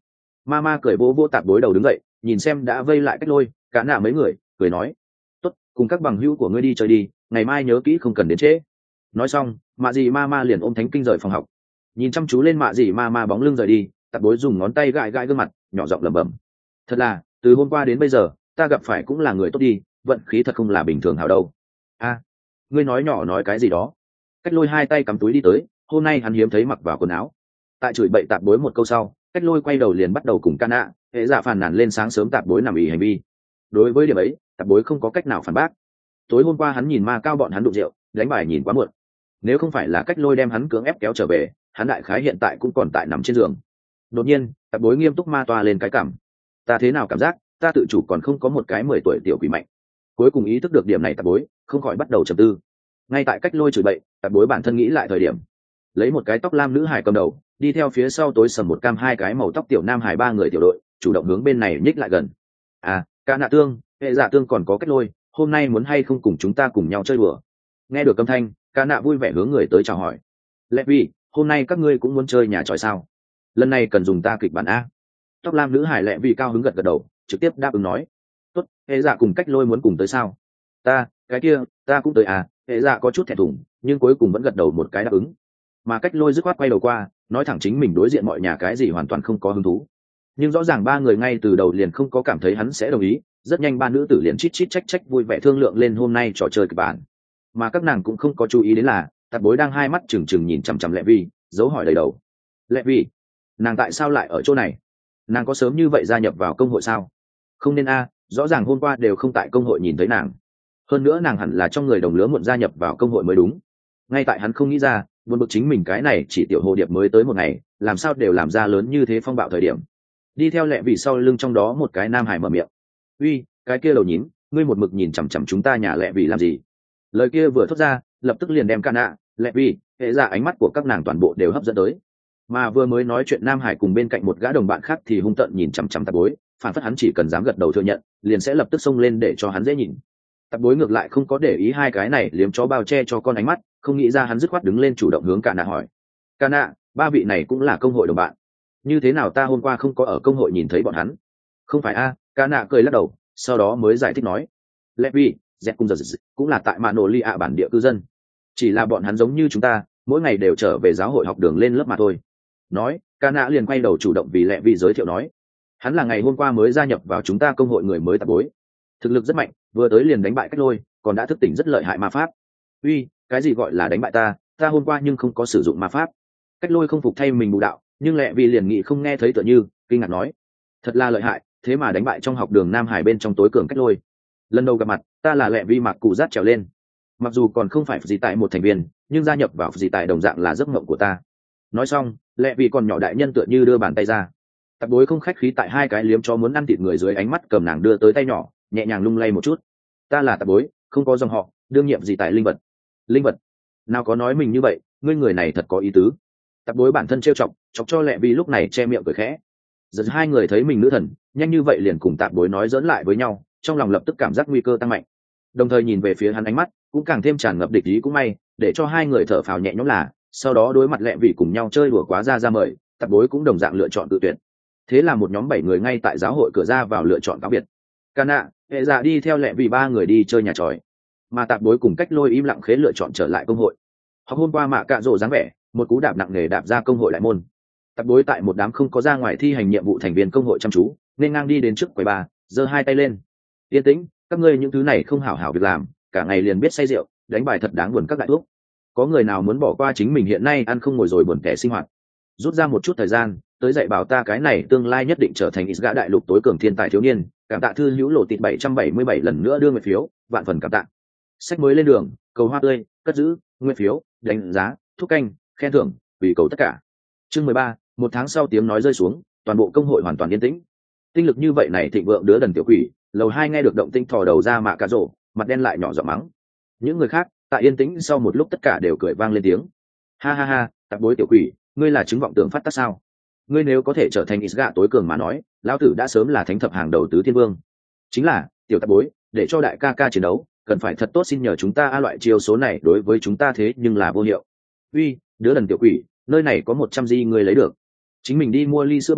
ma ma cười vỗ vỗ tạp bối đầu đứng dậy, nhìn xem đã vây lại Cách Lôi, Cả Nạ mấy người, cười nói: tốt, cùng các bằng hữu của ngươi đi chơi đi, ngày mai nhớ kỹ không cần đến trễ. Nói xong, mạ dì ma ma liền ôm thánh kinh rời phòng học. Nhìn chăm chú lên mạ dì ma ma bóng lưng rời đi, tạp bối dùng ngón tay gãi gãi gương mặt, nhỏ giọng lẩm bẩm: thật là, từ hôm qua đến bây giờ ta gặp phải cũng là người tốt đi, vận khí thật không là bình thường hảo đâu. A, ngươi nói nhỏ nói cái gì đó? Cách Lôi hai tay cắm túi đi tới, hôm nay hắn hiếm thấy mặc vào quần áo. Tại chửi bậy tạp bối một câu sau, Cách Lôi quay đầu liền bắt đầu cùng Ca Nạ hệ dạ phàn nàn lên sáng sớm tạp bối nằm ì hành vi. Đối với điểm ấy, tạp bối không có cách nào phản bác. Tối hôm qua hắn nhìn ma cao bọn hắn đụng rượu, đánh bài nhìn quá muộn. Nếu không phải là Cách Lôi đem hắn cưỡng ép kéo trở về, hắn đại khái hiện tại cũng còn tại nằm trên giường. Đột nhiên, tạp bối nghiêm túc ma toa lên cái cảm. Ta thế nào cảm giác, ta tự chủ còn không có một cái mười tuổi tiểu quỷ mạnh. Cuối cùng ý thức được điểm này tạp bối, không khỏi bắt đầu trầm tư. Ngay tại Cách Lôi chửi bậy, tạp bối bản thân nghĩ lại thời điểm, lấy một cái tóc lam nữ hải cầm đầu, đi theo phía sau tối sầm một cam hai cái màu tóc tiểu nam hải ba người tiểu đội, chủ động hướng bên này nhích lại gần. À, Cả Nạ Tương, hệ dạ tương còn có Cách Lôi, hôm nay muốn hay không cùng chúng ta cùng nhau chơi đùa? Nghe được âm thanh, Cả Nạ vui vẻ hướng người tới chào hỏi. Lệ Vi, hôm nay các ngươi cũng muốn chơi nhà tròi sao? Lần này cần dùng ta kịch bản a. Tóc lam nữ hải Lệ Vi cao hứng gật gật đầu, trực tiếp đáp ứng nói: tốt, hệ dạ cùng Cách Lôi muốn cùng tới sao? Ta, cái kia, ta cũng tới à? Hệ dạ có chút thẹn thùng, nhưng cuối cùng vẫn gật đầu một cái đáp ứng. Mà Cách Lôi dứt khoát quay đầu qua, nói thẳng chính mình đối diện mọi nhà cái gì hoàn toàn không có hứng thú. Nhưng rõ ràng ba người ngay từ đầu liền không có cảm thấy hắn sẽ đồng ý, rất nhanh ba nữ tử liền chít chít trách trách vui vẻ thương lượng lên hôm nay trò chơi kịch bản. Mà các nàng cũng không có chú ý đến là tạp bối đang hai mắt trừng trừng nhìn chằm chằm Lệ Vi, dấu hỏi đầy đầu. Lệ Vi, nàng tại sao lại ở chỗ này? Nàng có sớm như vậy gia nhập vào công hội sao? Không nên a, rõ ràng hôm qua đều không tại công hội nhìn thấy nàng. Hơn nữa nàng hẳn là trong người đồng lứa muộn gia nhập vào công hội mới đúng. Ngay tại hắn không nghĩ ra, buồn bực chính mình cái này chỉ tiểu hồ điệp mới tới một ngày, làm sao đều làm ra lớn như thế phong bạo thời điểm. Đi theo Lệ Vi sau lưng trong đó một cái nam hải mở miệng: uy, cái kia đầu nhím, ngươi một mực nhìn chằm chằm chúng ta nhà Lệ Vi làm gì? Lời kia vừa thốt ra, lập tức liền đem Ca Nạ, Lệ Vi, hệ dạ ánh mắt của các nàng toàn bộ đều hấp dẫn tới. Mà vừa mới nói chuyện nam hải cùng bên cạnh một gã đồng bạn khác thì hung tợn nhìn chằm chằm tạp bối, phản phất hắn chỉ cần dám gật đầu thừa nhận, liền sẽ lập tức xông lên để cho hắn dễ nhìn. Tạp bối ngược lại không có để ý hai cái này liếm chó bao che cho con ánh mắt, không nghĩ ra hắn dứt khoát đứng lên chủ động hướng Ca Nạ hỏi: Ca Nạ, ba vị này cũng là công hội đồng bạn, như thế nào ta hôm qua không có ở công hội nhìn thấy bọn hắn? Không phải a? À, Ca Nạ cười lắc đầu, sau đó mới giải thích nói: Lệ Vi, Dẹt cùng giật cũng là tại Mạn Nổ Ly ạ bản địa cư dân, chỉ là bọn hắn giống như chúng ta, mỗi ngày đều trở về giáo hội học đường lên lớp mà thôi. Nói, Ca Nạ liền quay đầu chủ động vì Lệ Vi giới thiệu nói: hắn là ngày hôm qua mới gia nhập vào chúng ta công hội người mới tạp bối, thực lực rất mạnh, vừa tới liền đánh bại Cách Lôi, còn đã thức tỉnh rất lợi hại ma pháp. Uy, cái gì gọi là đánh bại ta? Ta hôm qua nhưng không có sử dụng ma pháp. Cách Lôi không phục thay mình bù đạo, nhưng Lệ Vi liền nghĩ không nghe thấy tựa như, kinh ngạc nói: thật là lợi hại, thế mà đánh bại trong học đường Nam Hải bên trong tối cường Cách Lôi. Lần đầu gặp mặt, ta là Lệ Vi mặc cụ rát trèo lên. Mặc dù còn không phải gì tại một thành viên, nhưng gia nhập vào gì tại đồng dạng là giấc mộng của ta. Nói xong, Lệ Vi còn nhỏ đại nhân tựa như đưa bàn tay ra. Tạp bối không khách khí tại hai cái liếm cho muốn ăn thịt người dưới ánh mắt cầm nàng đưa tới tay nhỏ, nhẹ nhàng lung lay một chút. Ta là tạp bối, không có dòng họ, đương nhiệm gì tại linh vật. Linh vật? Nào có nói mình như vậy, ngươi người này thật có ý tứ. Tạp bối bản thân trêu chọc, chọc cho Lệ Vi lúc này che miệng cười khẽ. Giật hai người thấy mình nữ thần, nhanh như vậy liền cùng tạp bối nói dẫn lại với nhau, trong lòng lập tức cảm giác nguy cơ tăng mạnh. Đồng thời nhìn về phía hắn ánh mắt cũng càng thêm tràn ngập địch ý cũng may, để cho hai người thở phào nhẹ nhõm là, sau đó đối mặt Lệ Vi cùng nhau chơi đùa quá ra ra mời, tạp bối cũng đồng dạng lựa chọn tự tuyển. Thế là một nhóm bảy người ngay tại giáo hội cửa ra vào lựa chọn cáo biệt. Ca Nạ, hệ dạ đi theo Lệ Vi ba người đi chơi nhà tròi, mà tạp bối cùng Cách Lôi im lặng khế lựa chọn trở lại công hội. Học hôm qua mạ cạ rộ dáng vẻ, một cú đạp nặng nề đạp ra công hội đại môn. Tạp bối tại một đám không có ra ngoài thi hành nhiệm vụ thành viên công hội chăm chú, nên ngang đi đến trước quầy bà, giơ hai tay lên: yên tĩnh, các ngươi những thứ này không hảo hảo việc làm, cả ngày liền biết say rượu, đánh bài thật đáng buồn các đại thuốc. Có người nào muốn bỏ qua chính mình hiện nay ăn không ngồi rồi buồn kẻ sinh hoạt, rút ra một chút thời gian tới dạy bảo ta cái này tương lai nhất định trở thành ít gã đại lục tối cường thiên tài thiếu niên. Cảm tạ thư hữu lộ tịt bảy trăm bảy mươi bảy lần nữa đưa nguyện phiếu, vạn phần cảm tạ. Sách mới lên đường, cầu hoa tươi, cất giữ, nguyện phiếu, đánh giá, thúc canh, khen thưởng, vì cầu tất cả. Chương mười ba, một tháng sau tiếng nói rơi xuống, toàn bộ công hội hoàn toàn yên tĩnh. Tinh lực như vậy này thịnh vượng đứa đần tiểu quỷ, lầu hai nghe được động tinh thò đầu ra mạ cà rổ, mặt đen lại nhỏ giọng mắng. Những người khác tại yên tĩnh sau một lúc tất cả đều cười vang lên tiếng: ha ha ha, tạp bối tiểu quỷ, ngươi là chứng vọng tưởng phát tác sao? Ngươi nếu có thể trở thành Isga tối cường mà nói, lão tử đã sớm là thánh thập hàng đầu tứ thiên vương. Chính là tiểu tạp bối, để cho đại ca ca chiến đấu, cần phải thật tốt, xin nhờ chúng ta a, loại chiêu số này đối với chúng ta thế nhưng là vô hiệu. Uy, đứa đần tiểu quỷ, nơi này có một trăm di ngươi lấy được, chính mình đi mua ly sữa bò,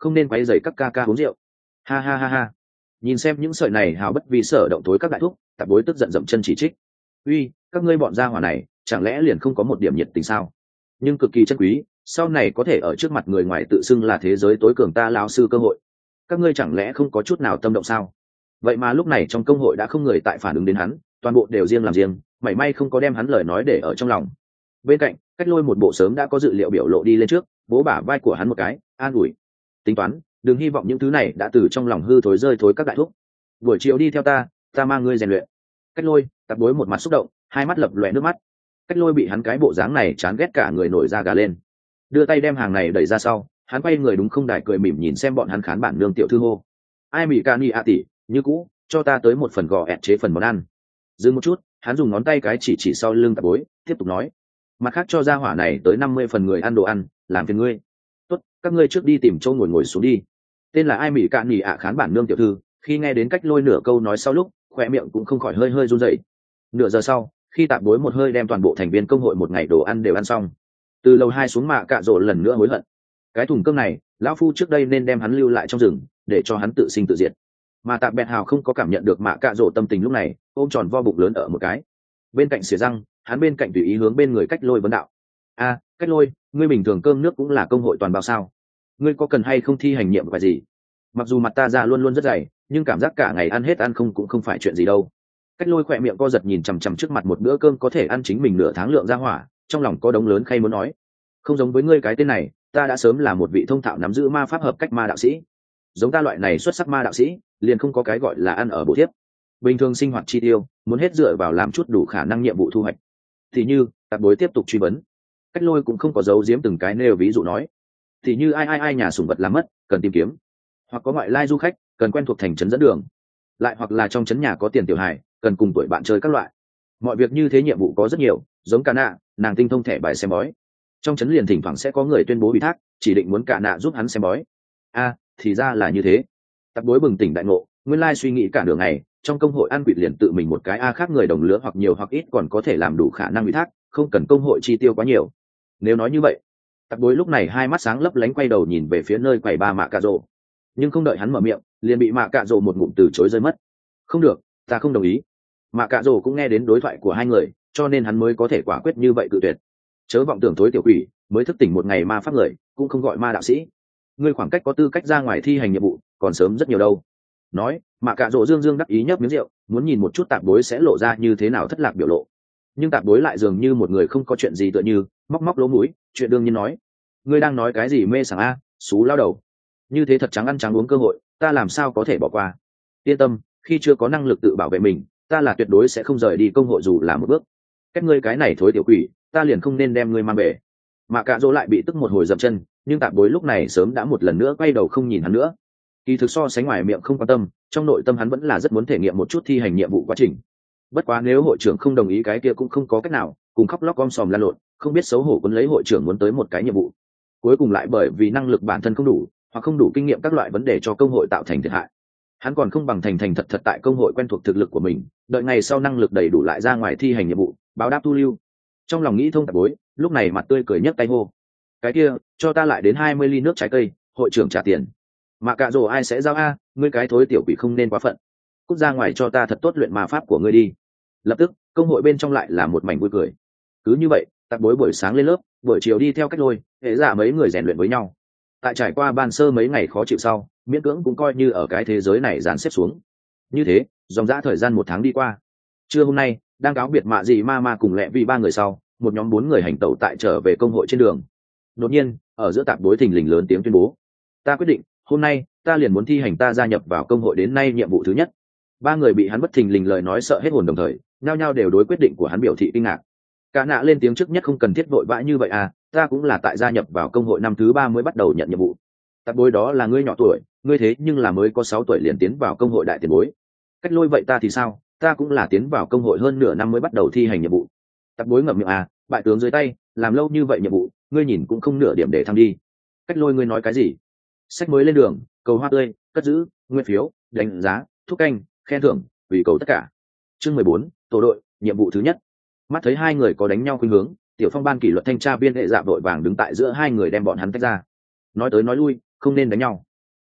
không nên quấy rầy các ca ca uống rượu. Ha ha ha ha. Nhìn xem những sợi này hào bất vì sở động tối các đại thúc, Tạp Bối tức giận dậm chân chỉ trích. Uy, các ngươi bọn gia hỏa này, chẳng lẽ liền không có một điểm nhiệt tình sao? Nhưng cực kỳ chân quý, sau này có thể ở trước mặt người ngoài tự xưng là thế giới tối cường ta lão sư cơ hội. Các ngươi chẳng lẽ không có chút nào tâm động sao? Vậy mà lúc này trong công hội đã không người tại phản ứng đến hắn, toàn bộ đều riêng làm riêng, mảy may không có đem hắn lời nói để ở trong lòng. Bên cạnh, Cách Lôi một bộ sớm đã có dự liệu biểu lộ đi lên trước, vỗ bả vai của hắn một cái, an ủi. Tính toán, đừng hy vọng những thứ này đã từ trong lòng hư thối rơi thối các đại thúc. Buổi chiều đi theo ta, ta mang ngươi rèn luyện. Cách Lôi, Tạp Bối một mặt xúc động, hai mắt lập lòe nước mắt. Cách Lôi bị hắn cái bộ dáng này chán ghét cả người nổi da gà lên, đưa tay đem hàng này đẩy ra sau, hắn quay người đúng không đài cười mỉm nhìn xem bọn hắn khán bản nương tiểu thư hô. Ai mỹ ca ni a tỷ, như cũ, cho ta tới một phần gò ẹt chế phần món ăn. Dừng một chút, hắn dùng ngón tay cái chỉ chỉ sau lưng Tạp Bối, tiếp tục nói. Mặt khác cho gia hỏa này tới năm mươi phần người ăn đồ ăn, làm phiền ngươi. Tốt, các ngươi trước đi tìm chỗ ngồi ngồi xuống đi. Tên là Ai mỹ ca ni ạ khán bản nương tiểu thư, khi nghe đến Cách Lôi nửa câu nói sau lúc, khóe miệng cũng không khỏi hơi hơi run rẩy. Nửa giờ sau, khi Tạp Bối một hơi đem toàn bộ thành viên công hội một ngày đồ ăn đều ăn xong, từ lầu hai xuống mạ cạ rỗ lần nữa hối hận. Cái thùng cơm này, lão phu trước đây nên đem hắn lưu lại trong rừng, để cho hắn tự sinh tự diệt. Mà Tạp Bẹt Hào không có cảm nhận được mạ cạ rỗ tâm tình lúc này, ôm tròn vo bụng lớn ở một cái. Bên cạnh xỉa răng, hắn bên cạnh tùy ý hướng bên người Cách Lôi vấn đạo. A, Cách Lôi, ngươi bình thường cơm nước cũng là công hội toàn bao sao? Ngươi có cần hay không thi hành nhiệm vụ gì? Mặc dù mặt ta ra luôn luôn rất dày, nhưng cảm giác cả ngày ăn hết ăn không cũng không phải chuyện gì đâu. Cách Lôi khỏe miệng co giật nhìn chằm chằm trước mặt một bữa cơm có thể ăn chính mình nửa tháng lượng ra hỏa, trong lòng có đống lớn khay muốn nói. Không giống với ngươi cái tên này, ta đã sớm là một vị thông thạo nắm giữ ma pháp hợp cách ma đạo sĩ. Giống ta loại này xuất sắc ma đạo sĩ, liền không có cái gọi là ăn ở bổ thiếp. Bình thường sinh hoạt chi tiêu, muốn hết dựa vào làm chút đủ khả năng nhiệm vụ thu hoạch. Thì như, Tạp Bối tiếp tục truy vấn. Cách Lôi cũng không có giấu giếm từng cái nêu ví dụ nói. Thì như ai ai ai nhà sủng vật làm mất, cần tìm kiếm. Hoặc có ngoại lai du khách, cần quen thuộc thành trấn dẫn đường. Lại hoặc là trong trấn nhà có tiền tiểu hài, cần cùng tuổi bạn chơi các loại. Mọi việc như thế nhiệm vụ có rất nhiều, giống Cả Nạ, nàng tinh thông thẻ bài xem bói. Trong trấn liền thỉnh thoảng sẽ có người tuyên bố ủy thác, chỉ định muốn Cả Nạ giúp hắn xem bói. A, thì ra là như thế. Tạp Bối bừng tỉnh đại ngộ, nguyên lai suy nghĩ cả đường ngày, trong công hội ăn quỵt liền tự mình một cái a khác người đồng lứa hoặc nhiều hoặc ít còn có thể làm đủ khả năng ủy thác, không cần công hội chi tiêu quá nhiều. Nếu nói như vậy, Tạp Bối lúc này hai mắt sáng lấp lánh quay đầu nhìn về phía nơi quầy ba mạ cạ rồ, nhưng không đợi hắn mở miệng, liền bị mạ cạ rồ một ngụm từ chối rơi mất. Không được, ta không đồng ý. Mạ cạ rồ cũng nghe đến đối thoại của hai người, cho nên hắn mới có thể quả quyết như vậy cự tuyệt. Chớ vọng tưởng thối tiểu quỷ, mới thức tỉnh một ngày ma pháp người, cũng không gọi ma đạo sĩ. Ngươi khoảng cách có tư cách ra ngoài thi hành nhiệm vụ, còn sớm rất nhiều đâu. Nói, mạ cạ rồ dương dương đắc ý nhấp miếng rượu, muốn nhìn một chút Tạp Bối sẽ lộ ra như thế nào thất lạc biểu lộ. Nhưng Tạp Bối lại dường như một người không có chuyện gì tựa như, móc móc lỗ mũi, chuyện đương nhiên nói. Ngươi đang nói cái gì mê sảng a, xú lao đầu. Như thế thật trắng ăn trắng uống cơ hội, ta làm sao có thể bỏ qua. Yên tâm, khi chưa có năng lực tự bảo vệ mình, ta là tuyệt đối sẽ không rời đi công hội dù là một bước. Cách ngươi cái này thối tiểu quỷ, ta liền không nên đem ngươi mang về. Mạ cạ rỗ lại bị tức một hồi dậm chân, nhưng Tạp Bối lúc này sớm đã một lần nữa quay đầu không nhìn hắn nữa. Kỳ thực so sánh ngoài miệng không quan tâm, trong nội tâm hắn vẫn là rất muốn thể nghiệm một chút thi hành nhiệm vụ quá trình. Bất quá nếu hội trưởng không đồng ý cái kia cũng không có cách nào, cùng khóc lóc om sòm la lộn, không biết xấu hổ quấn lấy hội trưởng muốn tới một cái nhiệm vụ. Cuối cùng lại bởi vì năng lực bản thân không đủ, hoặc không đủ kinh nghiệm các loại vấn đề cho công hội tạo thành thiệt hại. Hắn còn không bằng thành thành thật thật tại công hội quen thuộc thực lực của mình, đợi ngày sau năng lực đầy đủ lại ra ngoài thi hành nhiệm vụ, báo đáp thu lưu. Trong lòng nghĩ thông Tạp Bối, lúc này mặt tươi cười nhấc tay hô. Cái kia, cho ta lại đến hai mươi ly nước trái cây, hội trưởng trả tiền. Mà cạ rồ ai sẽ giao a, ngươi cái thối tiểu quỷ không nên quá phận. Cút ra ngoài cho ta thật tốt luyện ma pháp của ngươi đi. Lập tức, công hội bên trong lại là một mảnh vui cười. Cứ như vậy, Tạp Bối buổi sáng lên lớp, buổi chiều đi theo Cách Lôi, hệ giả mấy người rèn luyện với nhau. Tại trải qua ban sơ mấy ngày khó chịu sau, miễn cưỡng cũng coi như ở cái thế giới này dàn xếp xuống. Như thế, dòng dã thời gian một tháng đi qua. Trưa hôm nay, đang cáo biệt mạ gì ma ma cùng lẹ vì ba người sau, một nhóm bốn người hành tẩu tại trở về công hội trên đường. Đột nhiên, ở giữa Tạp Bối thình lình lớn tiếng tuyên bố: ta quyết định, hôm nay ta liền muốn thi hành ta gia nhập vào công hội đến nay nhiệm vụ thứ nhất. Ba người bị hắn bất thình lình lời nói sợ hết hồn, đồng thời nhao nhao đều đối quyết định của hắn biểu thị kinh ngạc. Cả Nạ lên tiếng trước nhất: không cần thiết vội vã như vậy à, ta cũng là tại gia nhập vào công hội năm thứ ba mới bắt đầu nhận nhiệm vụ. Tạp Bối đó là ngươi nhỏ tuổi, ngươi thế nhưng là mới có sáu tuổi liền tiến vào công hội đại tiền bối. Cách Lôi vậy ta thì sao, ta cũng là tiến vào công hội hơn nửa năm mới bắt đầu thi hành nhiệm vụ. Tạp Bối ngậm miệng à, bại tướng dưới tay, làm lâu như vậy nhiệm vụ, ngươi nhìn cũng không nửa điểm để thăng đi. Cách Lôi ngươi nói cái gì? Sách mới lên đường, cầu hoa tươi, cất giữ, nguyên phiếu, đánh giá, thúc canh, khen thưởng, vì cầu tất cả. Chương mười bốn, tổ đội, nhiệm vụ thứ nhất. Mắt thấy hai người có đánh nhau khuynh hướng, Tiểu Phong ban kỷ luật thanh tra viên hệ dạ vội vàng đứng tại giữa hai người đem bọn hắn tách ra. Nói tới nói lui, không nên đánh nhau.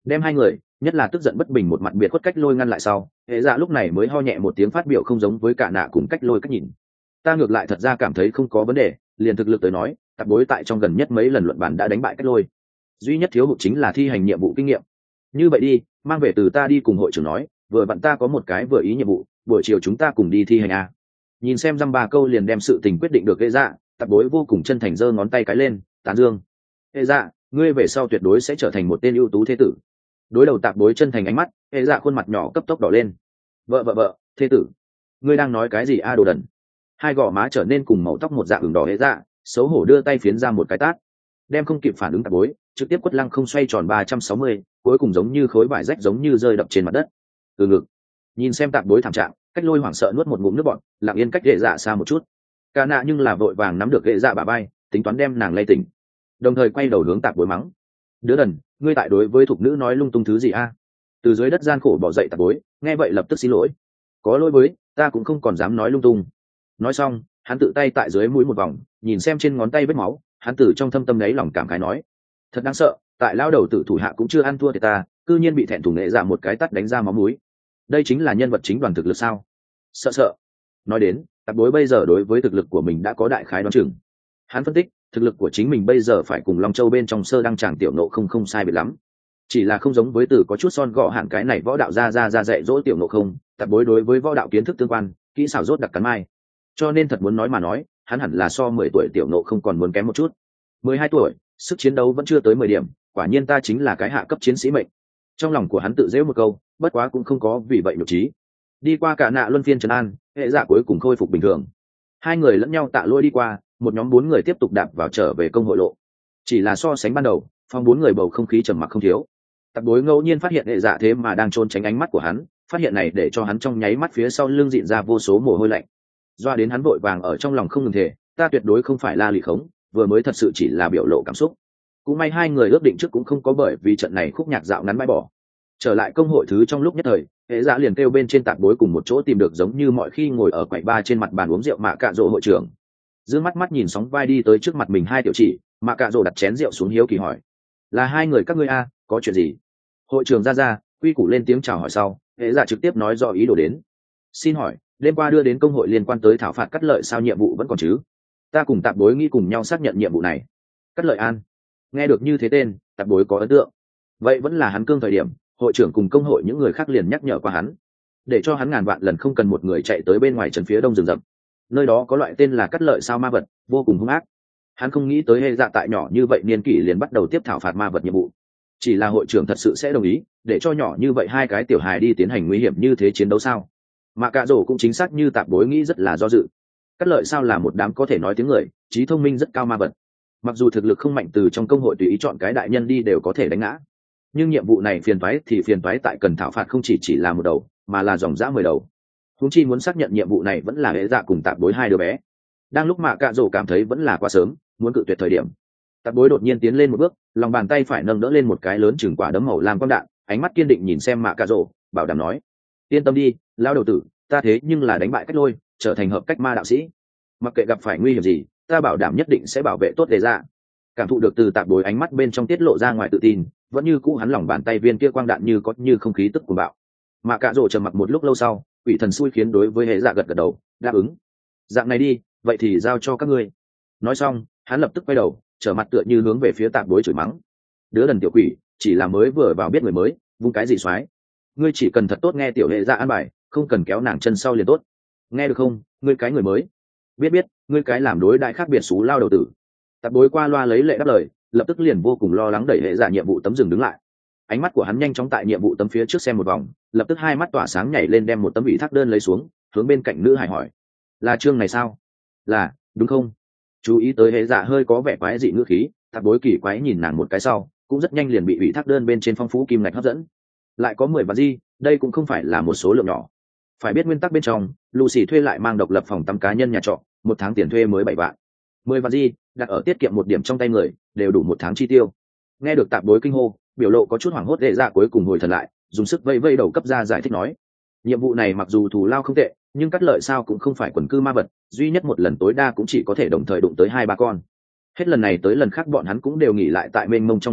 đem hai người nhất là tức giận bất bình một mặt biệt khuất cách lôi ngăn lại sau, hệ dạ lúc này mới ho nhẹ một tiếng phát biểu không giống với cả nạ cùng cách lôi cách nhìn. Ta ngược lại thật ra cảm thấy không có vấn đề, liền thực lực tới nói tạp bối tại trong gần nhất mấy lần luận bàn đã đánh bại cách lôi, duy nhất thiếu hụt chính là thi hành nhiệm vụ kinh nghiệm. Như vậy đi, mang về từ ta đi cùng hội trưởng nói, vừa bạn ta có một cái vừa ý nhiệm vụ, buổi chiều chúng ta cùng đi thi hành a. Nhìn xem dăm ba câu liền đem sự tình quyết định được hệ dạ, tạp bối vô cùng chân thành giơ ngón tay cái lên tán dương. Hệ dạ, ngươi về sau tuyệt đối sẽ trở thành một tên ưu tú thế tử. Đối đầu tạp bối chân thành ánh mắt, hệ dạ khuôn mặt nhỏ cấp tốc đỏ lên. Vợ vợ vợ, thế tử, ngươi đang nói cái gì a đồ đần? Hai gò má trở nên cùng màu tóc một dạng ửng đỏ hệ dạ, xấu hổ đưa tay phiến ra một cái tát, đem không kịp phản ứng tạp bối trực tiếp quất lăng không xoay tròn ba trăm sáu mươi, cuối cùng giống như khối vải rách giống như rơi đập trên mặt đất. Từ ngực nhìn xem tạp bối thảm trạng, cách lôi hoảng sợ nuốt một ngụm nước bọt, lặng yên cách hệ dạ xa một chút. Cả nạ nhưng là vội vàng nắm được hệ dạ bả vai, tính toán đem nàng lay tỉnh, đồng thời quay đầu hướng tạp bối mắng: đứa đần, ngươi tại đối với thục nữ nói lung tung thứ gì a? Từ dưới đất gian khổ bỏ dậy tạp bối nghe vậy lập tức xin lỗi: có lỗi với, ta cũng không còn dám nói lung tung. Nói xong hắn tự tay tại dưới mũi một vòng, nhìn xem trên ngón tay vết máu, hắn từ trong thâm tâm đấy lòng cảm khái nói: thật đáng sợ, tại lao đầu tử thủ hạ cũng chưa ăn thua thì ta cư nhiên bị thẹn thùng nghệ dạ một cái tắt đánh ra máu mũi. Đây chính là nhân vật chính đoàn thực lực sao? Sợ sợ. Nói đến tạp bối bây giờ đối với thực lực của mình đã có đại khái đoán chừng. Hắn phân tích thực lực của chính mình bây giờ phải cùng Long Châu bên trong sơ đăng tràng tiểu nộ không không sai biệt lắm, chỉ là không giống với từ có chút son gọ hẳn cái này võ đạo ra ra ra dạy dỗ tiểu nộ không, tạp bối đối với võ đạo kiến thức tương quan, kỹ xảo rốt đặc cắn mai, cho nên thật muốn nói mà nói hắn hẳn là so mười tuổi tiểu nộ không còn muốn kém một chút. Mười hai tuổi, sức chiến đấu vẫn chưa tới mười điểm, quả nhiên ta chính là cái hạ cấp chiến sĩ mệnh. Trong lòng của hắn tự dễu một câu, bất quá cũng không có vì vậy nhục trí. Đi qua cả nạ luân phiên trấn an, hệ dạ cuối cùng khôi phục bình thường. Hai người lẫn nhau tạ lôi đi qua, một nhóm bốn người tiếp tục đạp vào trở về công hội lộ. Chỉ là so sánh ban đầu, phòng bốn người bầu không khí trầm mặc không thiếu. Tạp bối ngẫu nhiên phát hiện hệ dạ thế mà đang trốn tránh ánh mắt của hắn, phát hiện này để cho hắn trong nháy mắt phía sau lưng dịn ra vô số mồ hôi lạnh. Doa đến hắn vội vàng ở trong lòng không ngừng thề, ta tuyệt đối không phải la lì khống, vừa mới thật sự chỉ là biểu lộ cảm xúc. Cũng may hai người ước định trước cũng không có bởi vì trận này khúc nhạc dạo ngắn bãi bỏ. Trở lại công hội thứ trong lúc nhất thời, hệ dạ liền kêu bên trên tạp bối cùng một chỗ tìm được giống như mọi khi ngồi ở quầy ba trên mặt bàn uống rượu mạ cạ rỗ hội trưởng. Dương mắt mắt nhìn sóng vai đi tới trước mặt mình hai tiểu chỉ, mạ cạ rỗ đặt chén rượu xuống hiếu kỳ hỏi: là hai người các ngươi a, có chuyện gì? Hội trưởng ra ra quy củ lên tiếng chào hỏi sau, hệ dạ trực tiếp nói rõ ý đồ đến. Xin hỏi, đêm qua đưa đến công hội liên quan tới thảo phạt cắt lợi sao nhiệm vụ vẫn còn chứ? Ta cùng tạp bối nghĩ cùng nhau xác nhận nhiệm vụ này. Cắt lợi an. Nghe được như thế tên, tạp bối có ấn tượng. Vậy vẫn là hắn cương thời điểm, hội trưởng cùng công hội những người khác liền nhắc nhở qua hắn, để cho hắn ngàn vạn lần không cần một người chạy tới bên ngoài trấn phía đông rừng rậm. Nơi đó có loại tên là cắt lợi sao ma vật, vô cùng hung ác. Hắn không nghĩ tới hệ dạ tại nhỏ như vậy niên kỷ liền bắt đầu tiếp thảo phạt ma vật nhiệm vụ. Chỉ là hội trưởng thật sự sẽ đồng ý để cho nhỏ như vậy hai cái tiểu hài đi tiến hành nguy hiểm như thế chiến đấu sao? Mà cạ rổ cũng chính xác như tạp bối nghĩ rất là do dự. Cắt lợi sao là một đám có thể nói tiếng người, trí thông minh rất cao ma vật. Mặc dù thực lực không mạnh, từ trong công hội tùy ý chọn cái đại nhân đi đều có thể đánh ngã, nhưng nhiệm vụ này phiền toái thì phiền toái tại cần thảo phạt không chỉ chỉ là một đầu, mà là dòng dã mười đầu. Huống chi muốn xác nhận nhiệm vụ này vẫn là hệ dạ cùng tạp bối hai đứa bé. Đang lúc mà cạ rổ cảm thấy vẫn là quá sớm, muốn cự tuyệt thời điểm, tạp bối đột nhiên tiến lên một bước, lòng bàn tay phải nâng đỡ lên một cái lớn chừng quả đấm màu lam quang đạn, ánh mắt kiên định nhìn xem mạ cạ rổ, bảo đảm nói: yên tâm đi, lao đầu tử, ta thế nhưng là đánh bại cách lôi, trở thành hợp cách ma đạo sĩ, mặc kệ gặp phải nguy hiểm gì, ta bảo đảm nhất định sẽ bảo vệ tốt đề ra. Cảm thụ được từ tạp bối ánh mắt bên trong tiết lộ ra ngoài tự tin, vẫn như cũ hắn lòng bàn tay viên kia quang đạn như có như không khí tức của bạo. Mà cạ rổ trầm mặc một lúc lâu sau, quỷ thần xui khiến đối với hệ dạ gật gật đầu đáp ứng. Dạng này đi, vậy thì giao cho các ngươi. Nói xong hắn lập tức quay đầu, trở mặt tựa như hướng về phía tạp bối chửi mắng: đứa đần tiểu quỷ, chỉ là mới vừa vào biết người mới, vung cái gì xoái. Ngươi chỉ cần thật tốt nghe tiểu hệ dạ an bài, không cần kéo nàng chân sau liền tốt, nghe được không? Ngươi cái người mới, biết biết, ngươi cái làm đối đại khác biệt xú lao đầu tử. Tạp bối qua loa lấy lệ đáp lời, lập tức liền vô cùng lo lắng đẩy hệ dạ nhiệm vụ tấm dừng đứng lại. Ánh mắt của hắn nhanh chóng tại nhiệm vụ tấm phía trước xem một vòng, lập tức hai mắt tỏa sáng nhảy lên đem một tấm ủy thác đơn lấy xuống, hướng bên cạnh nữ hải hỏi: là chương này sao? Là, đúng không? Chú ý tới hệ dạ hơi có vẻ quái dị ngữ khí, tạp bối kỳ quái nhìn nàng một cái sau, cũng rất nhanh liền bị ủy thác đơn bên trên phong phú kim ngạch hấp dẫn. Lại có mười vạn di, đây cũng không phải là một số lượng nhỏ. Phải biết nguyên tắc bên trong, Lucy thuê lại mang độc lập phòng tắm cá nhân nhà trọ, một tháng tiền thuê mới bảy vạn. Mười vạn di, đặt ở tiết kiệm một điểm trong tay người, đều đủ một tháng chi tiêu. Nghe được tạp bối kinh hô, biểu lộ có chút hoảng hốt, hệ dạ cuối cùng hồi thần lại, dùng sức vây vây đầu cấp ra giải thích nói: nhiệm vụ này mặc dù thù lao không tệ, nhưng cắt lợi sao cũng không phải quần cư ma vật, duy nhất một lần tối đa cũng chỉ có thể đồng thời đụng tới hai ba con. Hết lần này tới lần khác bọn hắn cũng đều nghỉ lại tại mênh mông trong rừng rậm,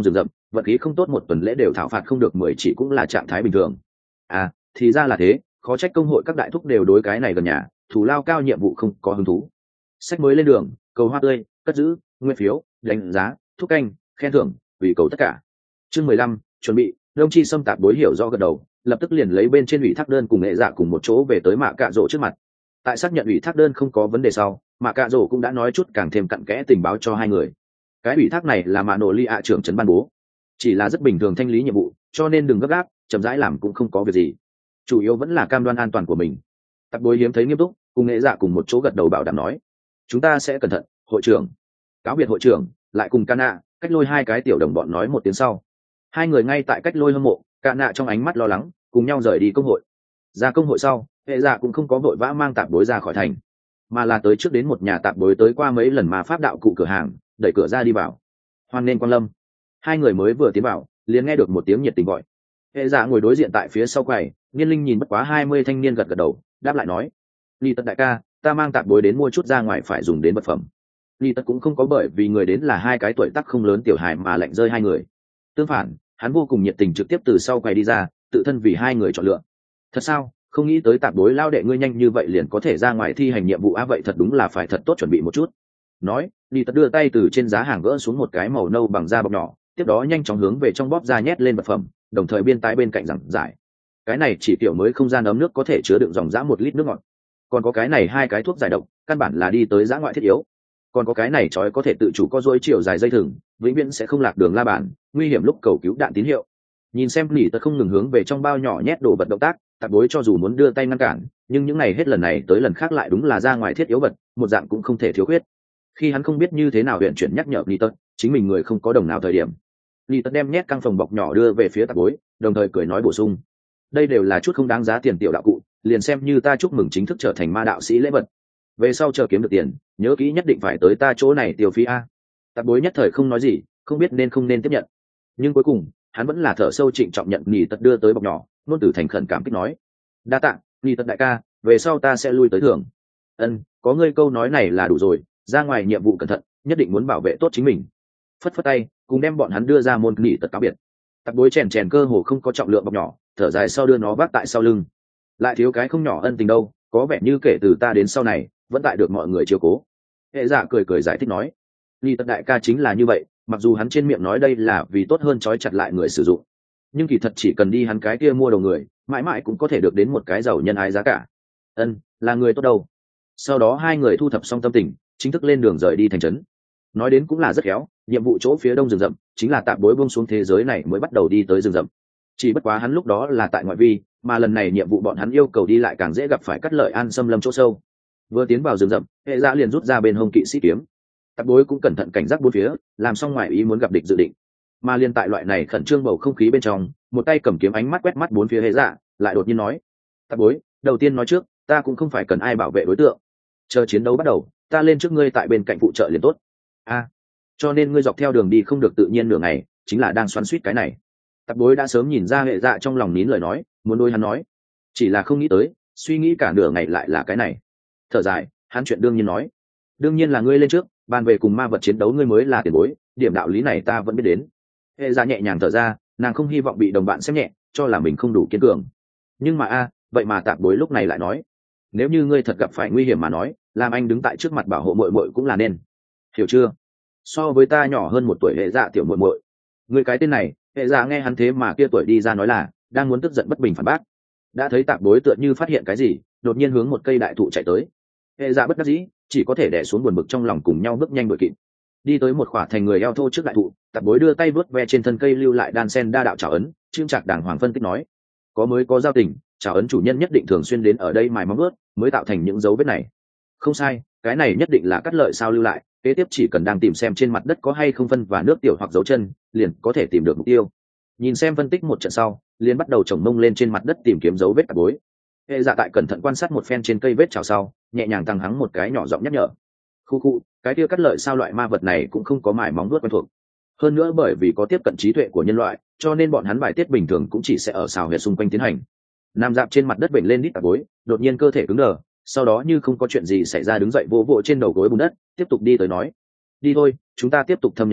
vận khí không tốt một tuần lễ đều thảo phạt không được mười chỉ cũng là trạng thái bình thường. À thì ra là thế, khó trách công hội các đại thúc đều đối cái này gần nhà thủ lao cao nhiệm vụ không có hứng thú. Sách mới lên đường, cầu hoa tươi, cất giữ, nguyên phiếu, đánh giá, thúc canh, khen thưởng, ủy cầu tất cả. Chương mười lăm, chuẩn bị. Đông Chi Sâm Tạp Bối hiểu rõ gật đầu, lập tức liền lấy bên trên ủy thác đơn cùng nghệ dạ cùng một chỗ về tới Mạ Cạ Rỗ trước mặt. Tại xác nhận ủy thác đơn không có vấn đề sau, Mạ Cạ Rỗ cũng đã nói chút càng thêm cặn kẽ tình báo cho hai người. Cái ủy thác này là Mạ Nổ Ly ạ trưởng trấn ban bố, chỉ là rất bình thường thanh lý nhiệm vụ, cho nên đừng gấp gáp, chậm rãi làm cũng không có việc gì. Chủ yếu vẫn là cam đoan an toàn của mình. Tạp Bối hiếm thấy nghiêm túc, cùng nghệ dạ cùng một chỗ gật đầu bảo đảm nói, chúng ta sẽ cẩn thận. Hội trưởng cáo biệt hội trưởng, lại cùng Cana cách lôi hai cái tiểu đồng bọn nói một tiếng sau, hai người ngay tại cách lôi hâm mộ Cana trong ánh mắt lo lắng cùng nhau rời đi công hội. Ra công hội sau, hệ dạ cũng không có vội vã mang tạp bối ra khỏi thành, mà là tới trước đến một nhà tạp bối tới qua mấy lần mà pháp đạo cụ cửa hàng, đẩy cửa ra đi vào. Hoan nên quan lâm. Hai người mới vừa tiến vào liền nghe được một tiếng nhiệt tình gọi. Hệ dạ ngồi đối diện tại phía sau quầy, niên linh nhìn bất quá hai mươi thanh niên gật gật đầu đáp lại nói, Ly Tật đại ca, ta mang tạp bối đến mua chút ra ngoài phải dùng đến vật phẩm. Ly Tật cũng không có bởi vì người đến là hai cái tuổi tác không lớn tiểu hài mà lạnh rơi hai người. Tương phản, hắn vô cùng nhiệt tình trực tiếp từ sau quầy đi ra, tự thân vì hai người chọn lựa. Thật sao, không nghĩ tới tạp bối lao đệ ngươi nhanh như vậy liền có thể ra ngoài thi hành nhiệm vụ á, vậy thật đúng là phải thật tốt chuẩn bị một chút. Nói, Ly Tật đưa tay từ trên giá hàng gỡ xuống một cái màu nâu bằng da bọc nhỏ, tiếp đó nhanh chóng hướng về trong bóp ra nhét lên vật phẩm, đồng thời biên tái bên cạnh giảng giải. Cái này chỉ kiểu mới không gian ấm nước có thể chứa đựng dòng dã một lít nước ngọt. Còn có cái này hai cái thuốc giải độc, căn bản là đi tới dã ngoại thiết yếu. Còn có cái này trói có thể tự chủ co duỗi chiều dài dây thừng, vĩnh viễn sẽ không lạc đường la bàn, nguy hiểm lúc cầu cứu đạn tín hiệu. Nhìn xem Nỉ Tật không ngừng hướng về trong bao nhỏ nhét đồ vật động tác, tạp bối cho dù muốn đưa tay ngăn cản, nhưng những này hết lần này tới lần khác lại đúng là ra ngoài thiết yếu vật, một dạng cũng không thể thiếu khuyết. Khi hắn không biết như thế nào huyện chuyển nhắc nhở Nỉ Tật, chính mình người không có đồng nào thời điểm, Nỉ Tật đem nhét căng phòng bọc nhỏ đưa về phía tạp bối, đồng thời cười nói bổ sung, đây đều là chút không đáng giá tiền tiểu đạo cụ, liền xem như ta chúc mừng chính thức trở thành ma đạo sĩ lễ vật. Về sau chờ kiếm được tiền, nhớ kỹ nhất định phải tới ta chỗ này tiêu phí a. Tạp bối nhất thời không nói gì, không biết nên không nên tiếp nhận, nhưng cuối cùng hắn vẫn là thở sâu trịnh trọng nhận Nỉ Tật đưa tới bọc nhỏ, nôn từ thành khẩn cảm kích nói, đa tạ Nỉ Tật đại ca, về sau ta sẽ lui tới thưởng. Ân, có ngươi câu nói này là đủ rồi, ra ngoài nhiệm vụ cẩn thận, nhất định muốn bảo vệ tốt chính mình. Phất phất tay, cùng đem bọn hắn đưa ra môn Nỉ Tật cáo biệt. Tạp bối chèn chèn cơ hồ không có trọng lượng bọc nhỏ, thở dài sau đưa nó vác tại sau lưng. Lại thiếu cái không nhỏ ân tình đâu, có vẻ như kể từ ta đến sau này vẫn tại được mọi người chiếu cố. Hệ dạ cười cười giải thích nói, Nỉ Tật đại ca chính là như vậy, mặc dù hắn trên miệng nói đây là vì tốt hơn trói chặt lại người sử dụng, nhưng kỳ thật chỉ cần đi hắn cái kia mua đầu người, mãi mãi cũng có thể được đến một cái giàu nhân ái giá cả. Ân, là người tốt đâu. Sau đó hai người thu thập xong tâm tình, chính thức lên đường rời đi thành trấn. Nói đến cũng là rất khéo, nhiệm vụ chỗ phía đông rừng rậm chính là tạp bối buông xuống thế giới này mới bắt đầu đi tới rừng rậm. Chỉ bất quá hắn lúc đó là tại ngoại vi, mà lần này nhiệm vụ bọn hắn yêu cầu đi lại càng dễ gặp phải cắt lợi an xâm lâm chỗ sâu. Vừa tiến vào rừng rậm, hệ dạ liền rút ra bên hông kỵ sĩ kiếm. Tạp bối cũng cẩn thận cảnh giác bốn phía, làm xong ngoài ý muốn gặp địch dự định. Mà liên tại loại này khẩn trương bầu không khí bên trong, một tay cầm kiếm ánh mắt quét mắt bốn phía hệ dạ, lại đột nhiên nói, tạp bối, đầu tiên nói trước, ta cũng không phải cần ai bảo vệ đối tượng. Chờ chiến đấu bắt đầu, ta lên trước ngươi tại bên cạnh phụ trợ liền tốt. A, à, cho nên ngươi dọc theo đường đi không được tự nhiên nửa ngày, chính là đang xoắn suýt cái này. Tạp bối đã sớm nhìn ra hệ dạ trong lòng nín lời nói, muốn đôi hắn nói, chỉ là không nghĩ tới, suy nghĩ cả nửa ngày lại là cái này. Thở dài, hắn chuyện đương nhiên nói, đương nhiên là ngươi lên trước, bàn về cùng ma vật chiến đấu ngươi mới là tiền bối, điểm đạo lý này ta vẫn biết đến. Hệ dạ nhẹ nhàng thở ra, nàng không hy vọng bị đồng bạn xem nhẹ, cho là mình không đủ kiên cường. Nhưng mà a, vậy mà tạp bối lúc này lại nói, nếu như ngươi thật gặp phải nguy hiểm mà nói, làm anh đứng tại trước mặt bảo hộ muội muội cũng là nên, hiểu chưa? So với ta nhỏ hơn một tuổi hệ dạ tiểu muội muội, ngươi cái tên này, hệ dạ nghe hắn thế mà kia tuổi đi ra nói là đang muốn tức giận bất bình phản bác. Đã thấy tạp bối tựa như phát hiện cái gì, đột nhiên hướng một cây đại thụ chạy tới. Hệ dạ bất đắc dĩ, chỉ có thể đè xuống buồn bực trong lòng cùng nhau bước nhanh đuổi kịp. Đi tới một khỏa thành người eo thô trước đại thụ, tạp bối đưa tay vớt ve trên thân cây lưu lại đan sen đa đạo trảo ấn, trương trạc đàng hoàng phân tích nói, có mới có giao tình, trảo ấn chủ nhân nhất định thường xuyên đến ở đây mài móng vớt, mới tạo thành những dấu vết này. Không sai, cái này nhất định là cắt lợi sao lưu lại, kế tiếp chỉ cần đang tìm xem trên mặt đất có hay không phân và nước tiểu hoặc dấu chân, liền có thể tìm được mục tiêu. Nhìn xem phân tích một trận sau, liền bắt đầu chồng mông lên trên mặt đất tìm kiếm dấu vết tạp bối. Hệ dạ tại cẩn thận quan sát một phen trên cây vết trào sau, nhẹ nhàng tăng hắng một cái nhỏ giọng nhắc nhở, khu khu, cái kia cắt lợi sao loại ma vật này cũng không có mài móng vuốt quen thuộc, hơn nữa bởi vì có tiếp cận trí tuệ của nhân loại, cho nên bọn hắn bài tiết bình thường cũng chỉ sẽ ở xào huyệt xung quanh tiến hành. Nằm dạp trên mặt đất bệnh lên đít tạp bối, đột nhiên cơ thể cứng đờ, sau đó như không có chuyện gì xảy ra đứng dậy vỗ vỗ trên đầu gối bùn đất, tiếp tục đi tới nói, đi thôi, chúng ta tiếp tục thâm nhập sâu,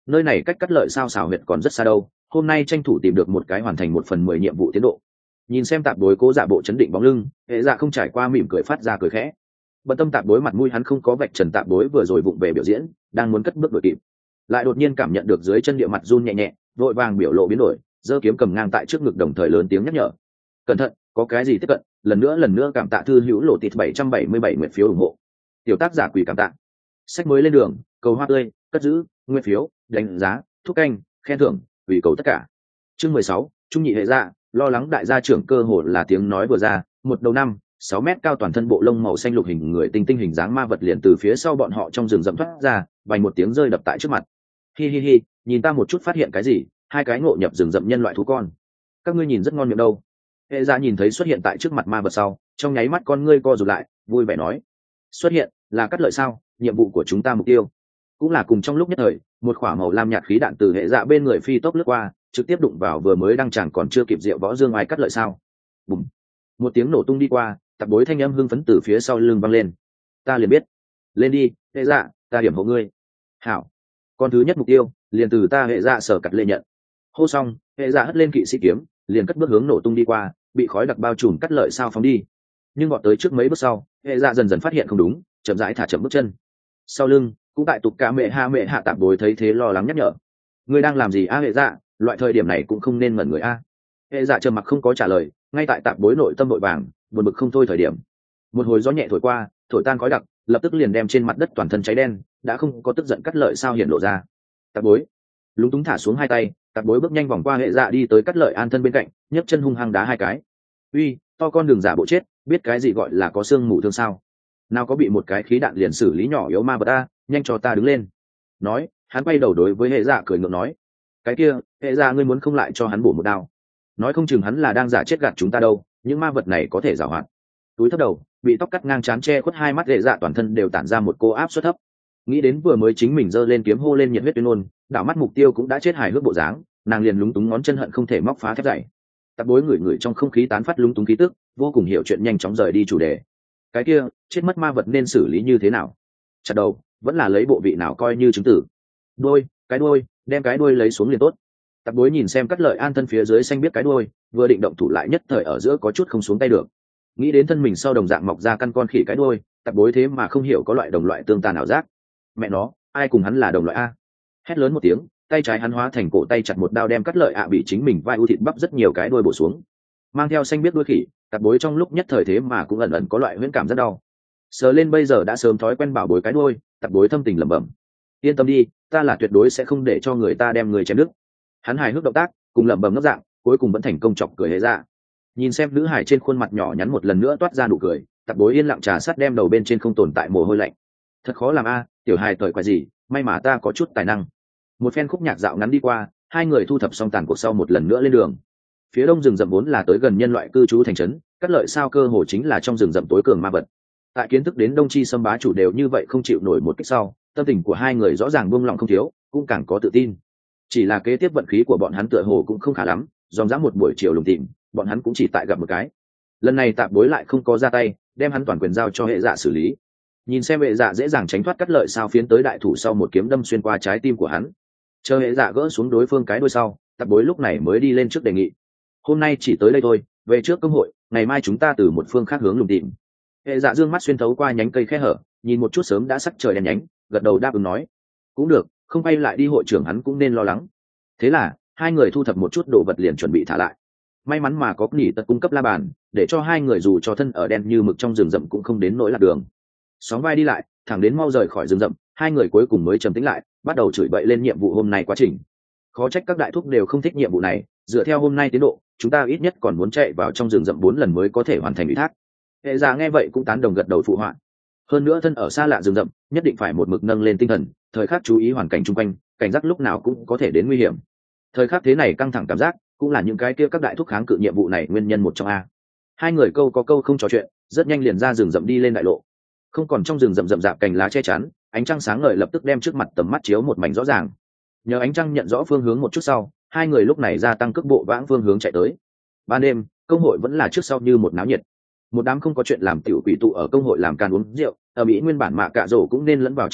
nơi này cách cắt lợi sao xào huyệt còn rất xa đâu, hôm nay tranh thủ tìm được một cái hoàn thành một phần mười nhiệm vụ tiến độ. Nhìn xem tạp bối cố giả bộ chấn định bóng lưng, hệ dạ không trải qua mỉm cười phát ra cười khẽ. Bận tâm tạp bối mặt mũi hắn không có vạch trần tạp bối vừa rồi vụng về biểu diễn, đang muốn cất bước đuổi kịp, lại đột nhiên cảm nhận được dưới chân địa mặt run nhẹ nhẹ, vội vàng biểu lộ biến đổi, giơ kiếm cầm ngang tại trước ngực đồng thời lớn tiếng nhắc nhở: cẩn thận, có cái gì tiếp cận. Lần nữa lần nữa cảm tạ thư hữu lộ tịt bảy trăm bảy mươi bảy nguyện phiếu ủng hộ. Tiểu tác giả quỷ cảm tạ. Sách mới lên đường, cầu hoa tươi, cất giữ, nguyên phiếu, đánh giá, thúc canh, khen thưởng, ủy cầu tất cả. Chương mười sáu, trung nhị hệ dạ, lo lắng đại gia trưởng cơ hồ là tiếng nói vừa ra, một đầu năm, sáu mét cao toàn thân bộ lông màu xanh lục hình người tinh tinh hình dáng ma vật liền từ phía sau bọn họ trong rừng rậm thoát ra, vành một tiếng rơi đập tại trước mặt. Hi hi hi, nhìn ta một chút phát hiện cái gì? Hai cái ngộ nhập rừng rậm nhân loại thú con. Các ngươi nhìn rất ngon miệng đâu. Hệ dạ nhìn thấy xuất hiện tại trước mặt ma vật sau, trong nháy mắt con ngươi co rụt lại, vui vẻ nói: xuất hiện là cắt lợi sao? Nhiệm vụ của chúng ta mục tiêu. Cũng là cùng trong lúc nhất thời, một quả màu lam nhạt khí đạn từ hệ dạ bên người phi tốc lướt qua, trực tiếp đụng vào vừa mới đăng tràng còn chưa kịp diệu võ dương ai cắt lợi sao. Bùm, một tiếng nổ tung đi qua, tạp bối thanh âm hưng phấn từ phía sau lưng văng lên. Ta liền biết, lên đi hệ dạ, ta điểm hộ ngươi. Hảo, con thứ nhất mục tiêu liền từ ta hệ dạ sở cắt lệ nhận. Hô xong, hệ dạ hất lên kỵ sĩ kiếm, liền cất bước hướng nổ tung đi qua, bị khói đặc bao trùm cắt lợi sao phóng đi. Nhưng bọn tới trước mấy bước sau, hệ dạ dần dần phát hiện không đúng, chậm rãi thả chậm bước chân. Sau lưng cũng tại tục cả mẹ ha mẹ hạ tạp bối thấy thế lo lắng nhắc nhở: ngươi đang làm gì a hệ dạ, loại thời điểm này cũng không nên ngẩn người a. Hệ dạ trầm mặc không có trả lời, ngay tại tạp bối nội tâm nội vàng buồn bực không thôi thời điểm, một hồi gió nhẹ thổi qua, thổi tan khói đặc, lập tức liền đem trên mặt đất toàn thân cháy đen, đã không có tức giận cắt lợi sao hiện lộ ra. Tạp bối lúng túng thả xuống hai tay, tạp bối bước nhanh vòng qua hệ dạ đi tới cắt lợi an thân bên cạnh, nhấc chân hung hăng đá hai cái. Uy, to con đường giả bộ chết, biết cái gì gọi là có xương mù thương sao? Nào có bị một cái khí đạn liền xử lý nhỏ yếu ma vật ta, nhanh cho ta đứng lên. Nói, hắn quay đầu đối với hệ dạ cười ngượng nói: cái kia, hệ dạ ngươi muốn không lại cho hắn bổ một đao? Nói không chừng hắn là đang giả chết gạt chúng ta đâu, những ma vật này có thể giảo hoạt. Túi thấp đầu, bị tóc cắt ngang trán che khuất hai mắt, hệ dạ toàn thân đều tản ra một cô áp suất thấp. Nghĩ đến vừa mới chính mình giơ lên kiếm hô lên nhiệt huyết tuyên ngôn, đảo mắt mục tiêu cũng đã chết hài hước bộ dáng, nàng liền lúng túng ngón chân hận không thể móc phá thép dày. Tạp bối ngửi ngửi trong không khí tán phát lúng túng khí tức, vô cùng hiểu chuyện nhanh chóng rời đi chủ đề. Cái kia, chết mất ma vật nên xử lý như thế nào? Chặt đầu, vẫn là lấy bộ vị nào coi như chứng tử? Đuôi, cái đuôi, đem cái đuôi lấy xuống liền tốt. Tạp bối nhìn xem cắt lợi an thân phía dưới xanh biết cái đuôi, vừa định động thủ lại nhất thời ở giữa có chút không xuống tay được. Nghĩ đến thân mình sau đồng dạng mọc ra căn con khỉ cái đuôi, tạp bối thế mà không hiểu có loại đồng loại tương tàn ảo giác. Mẹ nó, ai cùng hắn là đồng loại a? Hét lớn một tiếng, tay trái hắn hóa thành cổ tay chặt một đao đem cắt lợi ạ bị chính mình vai ưu thịt bắp rất nhiều cái đuôi bổ xuống. Mang theo xanh biết đuôi khỉ, tạp bối trong lúc nhất thời thế mà cũng ẩn ẩn có loại huyễn cảm rất đau. Sờ lên bây giờ đã sớm thói quen bảo bối cái đuôi, tạp bối thâm tình lẩm bẩm: yên tâm đi, ta là tuyệt đối sẽ không để cho người ta đem người chém đứt. Hắn hài hước động tác, cùng lẩm bẩm ngấp dạng, cuối cùng vẫn thành công chọc cười hệ dạ. Nhìn xem nữ hải trên khuôn mặt nhỏ nhắn một lần nữa toát ra nụ cười, tạp bối yên lặng trà sát đem đầu bên trên không tồn tại mồ hôi lạnh. Thật khó làm a, tiểu hài tuổi quái gì, may mà ta có chút tài năng. Một phen khúc nhạc dạo ngắn đi qua, hai người thu thập xong tàn cuộc sau một lần nữa lên đường. Phía đông rừng rậm vốn là tới gần nhân loại cư trú thành trấn, cắt lợi sao cơ hồ chính là trong rừng rậm tối cường ma vật. Tại kiến thức đến đông chi xâm bá chủ đều như vậy không chịu nổi một kích sau, tâm tình của hai người rõ ràng buông lỏng không thiếu, cũng càng có tự tin. Chỉ là kế tiếp vận khí của bọn hắn tựa hồ cũng không khá lắm, dòng dã một buổi chiều lùng tìm, bọn hắn cũng chỉ tại gặp một cái. Lần này tạp bối lại không có ra tay, đem hắn toàn quyền giao cho hệ dạ xử lý. Nhìn xem hệ dạ dễ dàng tránh thoát cắt lợi sao phiến tới đại thủ sau một kiếm đâm xuyên qua trái tim của hắn. Chờ hệ dạ gỡ xuống đối phương cái đuôi sau, tạp bối lúc này mới đi lên trước đề nghị: hôm nay chỉ tới đây thôi, về trước công hội, ngày mai chúng ta từ một phương khác hướng lùng tìm. Hệ dạ dương mắt xuyên thấu qua nhánh cây khe hở, nhìn một chút sớm đã sắc trời đen nhánh, gật đầu đáp ứng nói: cũng được, không bay lại đi hội trưởng hắn cũng nên lo lắng. Thế là hai người thu thập một chút đồ vật liền chuẩn bị thả lại. May mắn mà có nỉ tật cung cấp la bàn, để cho hai người dù cho thân ở đen như mực trong rừng rậm cũng không đến nỗi lạc đường. Sóng vai đi lại, thẳng đến mau rời khỏi rừng rậm, hai người cuối cùng mới trầm tĩnh lại, bắt đầu chửi bậy lên nhiệm vụ hôm nay quá trình. Khó trách các đại thúc đều không thích nhiệm vụ này, dựa theo hôm nay tiến độ, chúng ta ít nhất còn muốn chạy vào trong rừng rậm bốn lần mới có thể hoàn thành ủy thác. Hệ dạ nghe vậy cũng tán đồng gật đầu phụ họa. Hơn nữa thân ở xa lạ rừng rậm, nhất định phải một mực nâng lên tinh thần, thời khắc chú ý hoàn cảnh chung quanh, cảnh giác lúc nào cũng có thể đến nguy hiểm. Thời khắc thế này căng thẳng cảm giác, cũng là những cái kia các đại thúc kháng cự nhiệm vụ này nguyên nhân một trong a. Hai người câu có câu không trò chuyện, rất nhanh liền ra rừng rậm đi lên đại lộ. Không còn trong rừng rậm rậm rạp cành lá che chắn, ánh trăng sáng ngời lập tức đem trước mặt tầm mắt chiếu một mảnh rõ ràng. Nhờ ánh trăng nhận rõ phương hướng một chút sau, hai người lúc này gia tăng cước bộ vãng phương hướng chạy tới. Ban đêm, công hội vẫn là trước sau như một náo nhiệt. Một đám không có chuyện làm tiểu quỷ tụ ở công hội làm can uống rượu, ở Mỹ nguyên bản mạ cạ rổ cũng nên lẫn vào trong đó,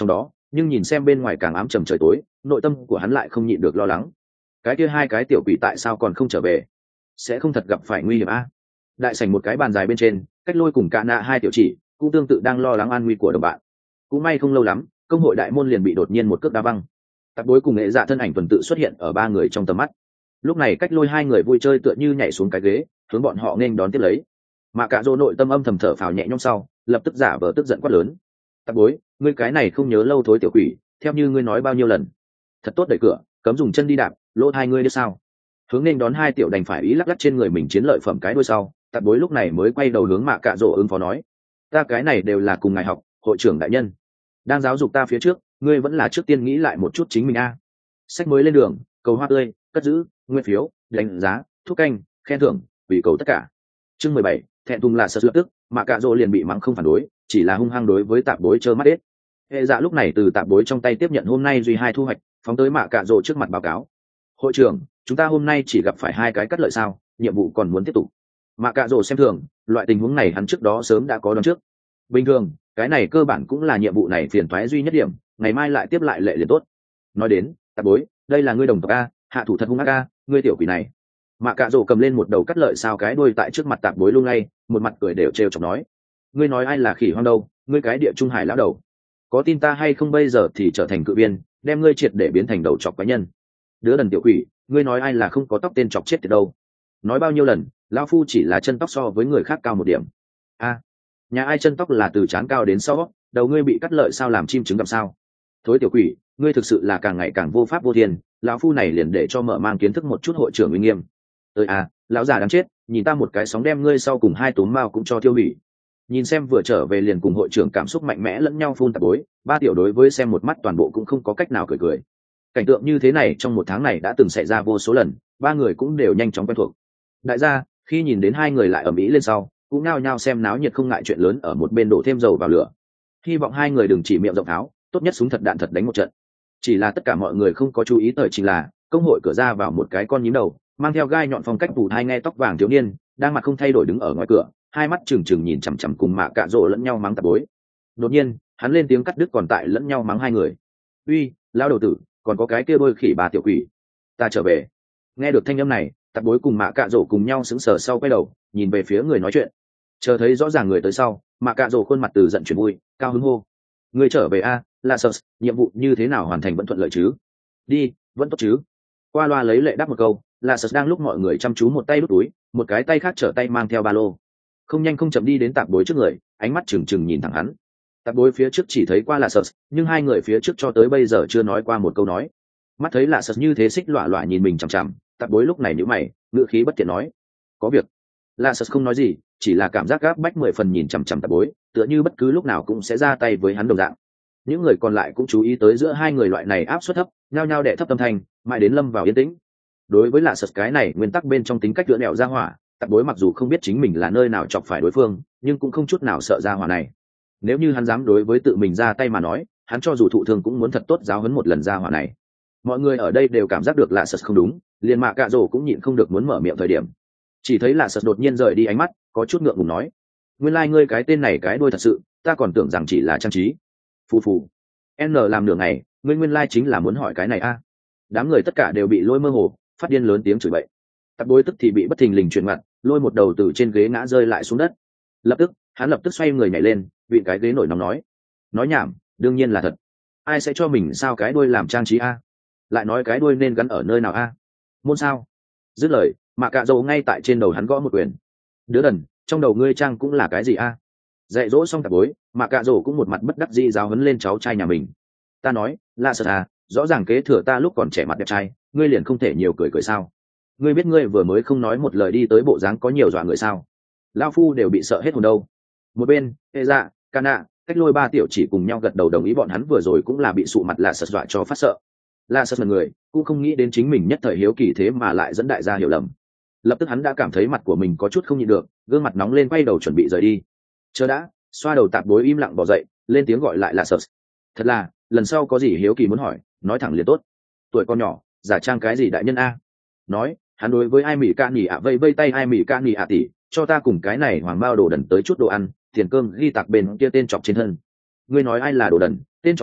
nhưng nhìn xem bên ngoài càng ám trầm trời tối, nội tâm của hắn lại không nhịn được lo lắng. Cái kia hai cái tiểu quỷ tại sao còn không trở về? Sẽ không thật gặp phải nguy hiểm a? Đại sảnh một cái bàn dài bên trên, Cách Lôi cùng Cả Nạ hai tiểu chỉ cũng tương tự đang lo lắng an nguy của đồng bạn. Cũng may không lâu lắm, công hội đại môn liền bị đột nhiên một cước đá văng. Tạp Bối cùng Nghệ Dạ thân ảnh tuần tự xuất hiện ở ba người trong tầm mắt. Lúc này Cách Lôi hai người vui chơi tựa như nhảy xuống cái ghế, hướng bọn họ nên đón tiếp lấy. Mà Cả Dỗ nội tâm âm thầm thở phào nhẹ nhõm sau, lập tức giả vờ tức giận quát lớn: Tạp Bối, ngươi cái này không nhớ lâu thối tiểu quỷ, theo như ngươi nói bao nhiêu lần, thật tốt đẩy cửa, cấm dùng chân đi đạp, lỗ hai ngươi đi sao? Hướng nên đón hai tiểu đành phải ý lắc lắc trên người mình chiến lợi phẩm cái đuôi sau, Tạp Bối lúc này mới quay đầu hướng Mạ Cạ Dỗ ứng phó nói: ta cái này đều là cùng ngài học, hội trưởng đại nhân đang giáo dục ta phía trước, ngươi vẫn là trước tiên nghĩ lại một chút chính mình a. Sách mới lên đường, cầu hoa tươi, cất giữ, nguyên phiếu, đánh giá, thuốc canh, khen thưởng, ủy cầu tất cả. Chương mười bảy, thẹn thùng là sợ lập tức, Mạ Cạ Dỗ liền bị mắng không phản đối, chỉ là hung hăng đối với Tạp Bối trơ mắt hết. Hệ Dạ lúc này từ Tạp Bối trong tay tiếp nhận hôm nay duy hai thu hoạch, phóng tới Mạ Cạ Dỗ trước mặt báo cáo: hội trưởng, chúng ta hôm nay chỉ gặp phải hai cái cắt lợi sao, nhiệm vụ còn muốn tiếp tục. Mạ Cạ Dỗ xem thường, loại tình huống này hắn trước đó sớm đã có đoán trước. Bình thường, cái này cơ bản cũng là nhiệm vụ này phiền toái duy nhất điểm, ngày mai lại tiếp lại lệ liền tốt. Nói đến, Tạp Bối, đây là ngươi đồng tộc a, hạ thủ thật hung ác a, ngươi tiểu quỷ này. Mạ Cạ Dỗ cầm lên một đầu cắt lợi sao cái đuôi tại trước mặt Tạp Bối lung lay, một mặt cười đều trêu chọc nói: ngươi nói ai là khỉ hoang đâu, ngươi cái địa trung hải lão đầu, có tin ta hay không bây giờ thì trở thành cự viên, đem ngươi triệt để biến thành đầu chọc quái nhân. Đứa đần tiểu quỷ, ngươi nói ai là không có tóc tên chọc chết từ đâu? Nói bao nhiêu lần, lão phu chỉ là chân tóc so với người khác cao một điểm. A, nhà ai chân tóc là từ trán cao đến sau, đầu ngươi bị cắt lợi sao làm chim trứng gặm sao? Thối tiểu quỷ, ngươi thực sự là càng ngày càng vô pháp vô thiên, lão phu này liền để cho mở mang kiến thức một chút hội trưởng uy nghiêm. Ơi à, lão già đáng chết, nhìn ta một cái sóng đem ngươi sau cùng hai túm mao cũng cho tiêu hủy. Nhìn xem vừa trở về liền cùng hội trưởng cảm xúc mạnh mẽ lẫn nhau phun Tạp Bối, ba tiểu đối với xem một mắt toàn bộ cũng không có cách nào cười cười. Cảnh tượng như thế này trong một tháng này đã từng xảy ra vô số lần, ba người cũng đều nhanh chóng quen thuộc. Đại gia, khi nhìn đến hai người lại ở mỹ lên sau, cũng nao nhao xem náo nhiệt không ngại chuyện lớn ở một bên đổ thêm dầu vào lửa. Hy vọng hai người đừng chỉ miệng rộng tháo, tốt nhất súng thật đạn thật đánh một trận. Chỉ là tất cả mọi người không có chú ý tới chính là công hội cửa ra vào một cái con nhím đầu, mang theo gai nhọn phong cách phủ hai nghe tóc vàng thiếu niên, đang mặt không thay đổi đứng ở ngoài cửa, hai mắt trừng trừng nhìn chằm chằm cùng Mạ Cạ Dỗ lẫn nhau mắng Tạp Bối. Đột nhiên, hắn lên tiếng cắt đứt còn tại lẫn nhau mắng hai người: uy, lão đầu tử, còn có cái kia đôi khỉ bà tiểu quỷ, ta trở về. Nghe được thanh âm này, Tạp Bối cùng Mạ Cạ Dỗ cùng nhau sững sờ sau quay đầu nhìn về phía người nói chuyện. Chờ thấy rõ ràng người tới sau, Mạ Cạ Dỗ khuôn mặt từ giận chuyển vui, cao hứng hô: người trở về a, là sợ, nhiệm vụ như thế nào hoàn thành vẫn thuận lợi chứ? Đi, vẫn tốt chứ? Qua loa lấy lệ đáp một câu, là sợ đang lúc mọi người chăm chú một tay đút túi, một cái tay khác trở tay mang theo ba lô, không nhanh không chậm đi đến Tạp Bối trước người, ánh mắt trừng trừng nhìn thẳng hắn. Tạp Bối phía trước chỉ thấy qua là sợ, nhưng hai người phía trước cho tới bây giờ chưa nói qua một câu nói. Mắt thấy là sợ như thế xích lọa lọa nhìn mình chằm chằm, Tạp Bối lúc này nhíu mày, ngữ khí bất tiện nói: có việc. Là sợ không nói gì, chỉ là cảm giác gáp bách mười phần nhìn chằm chằm Tạp Bối, tựa như bất cứ lúc nào cũng sẽ ra tay với hắn đồng dạng. Những người còn lại cũng chú ý tới giữa hai người loại này áp suất thấp, nhao nhao đè thấp tâm thanh, mãi đến lâm vào yên tĩnh. Đối với là sợ cái này nguyên tắc bên trong tính cách lưỡi nẹo ra hỏa, Tạp Bối mặc dù không biết chính mình là nơi nào chọc phải đối phương, nhưng cũng không chút nào sợ ra hỏa này. Nếu như hắn dám đối với tự mình ra tay mà nói, hắn cho dù thụ thương cũng muốn thật tốt giáo huấn một lần ra hỏa này. Mọi người ở đây đều cảm giác được lạ sật không đúng, liền Mạ Cạ Dỗ cũng nhịn không được muốn mở miệng thời điểm. Chỉ thấy lạ sật đột nhiên rời đi ánh mắt, có chút ngượng ngùng nói: nguyên lai ngươi cái tên này cái đuôi thật sự, ta còn tưởng rằng chỉ là trang trí. Phù phù. N làm nửa ngày, ngươi nguyên lai chính là muốn hỏi cái này a? À? Đám người tất cả đều bị lôi mơ hồ, phát điên lớn tiếng chửi bậy. Tạp Bối tức thì bị bất thình lình chuyển mặt, lôi một đầu từ trên ghế ngã rơi lại xuống đất. Lập tức, hắn lập tức xoay người nhảy lên, vịn cái ghế nổi nóng nói: nói nhảm, đương nhiên là thật. Ai sẽ cho mình sao cái đuôi làm trang trí a? Lại nói cái đuôi nên gắn ở nơi nào a? Môn sao? Dứt lời, Mạ Cạ Dỗ ngay tại trên đầu hắn gõ một quyền. Đứa đần, trong đầu ngươi trang cũng là cái gì a? Dạy dỗ xong Tạp Bối, Mạ Cạ Dỗ cũng một mặt bất đắc dĩ giáo huấn lên cháu trai nhà mình. Ta nói, là sợ à, rõ ràng kế thừa ta lúc còn trẻ mặt đẹp trai, ngươi liền không thể nhiều cười cười sao? Ngươi biết ngươi vừa mới không nói một lời đi tới bộ dáng có nhiều dọa người sao? Lao phu đều bị sợ hết hồn đâu. Một bên, Hệ Dạ, Cả Nạ, Cách Lôi ba tiểu chỉ cùng nhau gật đầu đồng ý bọn hắn vừa rồi cũng là bị sụ mặt là sợ dọa cho phát sợ. Là sợ người, cũng không nghĩ đến chính mình nhất thời hiếu kỳ thế mà lại dẫn đại gia hiểu lầm. Lập tức hắn đã cảm thấy mặt của mình có chút không nhịn được, gương mặt nóng lên quay đầu chuẩn bị rời đi. Chờ đã, xoa đầu Tạp Bối im lặng bỏ dậy, lên tiếng gọi lại là sợ. Thật là, lần sau có gì hiếu kỳ muốn hỏi, nói thẳng liền tốt. Tuổi con nhỏ, giả trang cái gì đại nhân a? Nói, hắn đối với ai mỹ ca nhỉ ạ vây vây tay ai mỹ ca nhỉ ạ tỷ, cho ta cùng cái này hoàng bao đồ đần tới chút đồ ăn, tiền cơm ghi tạc bên kia tên chọc trên thân. Ngươi nói ai là đồ đần, tên chọc a,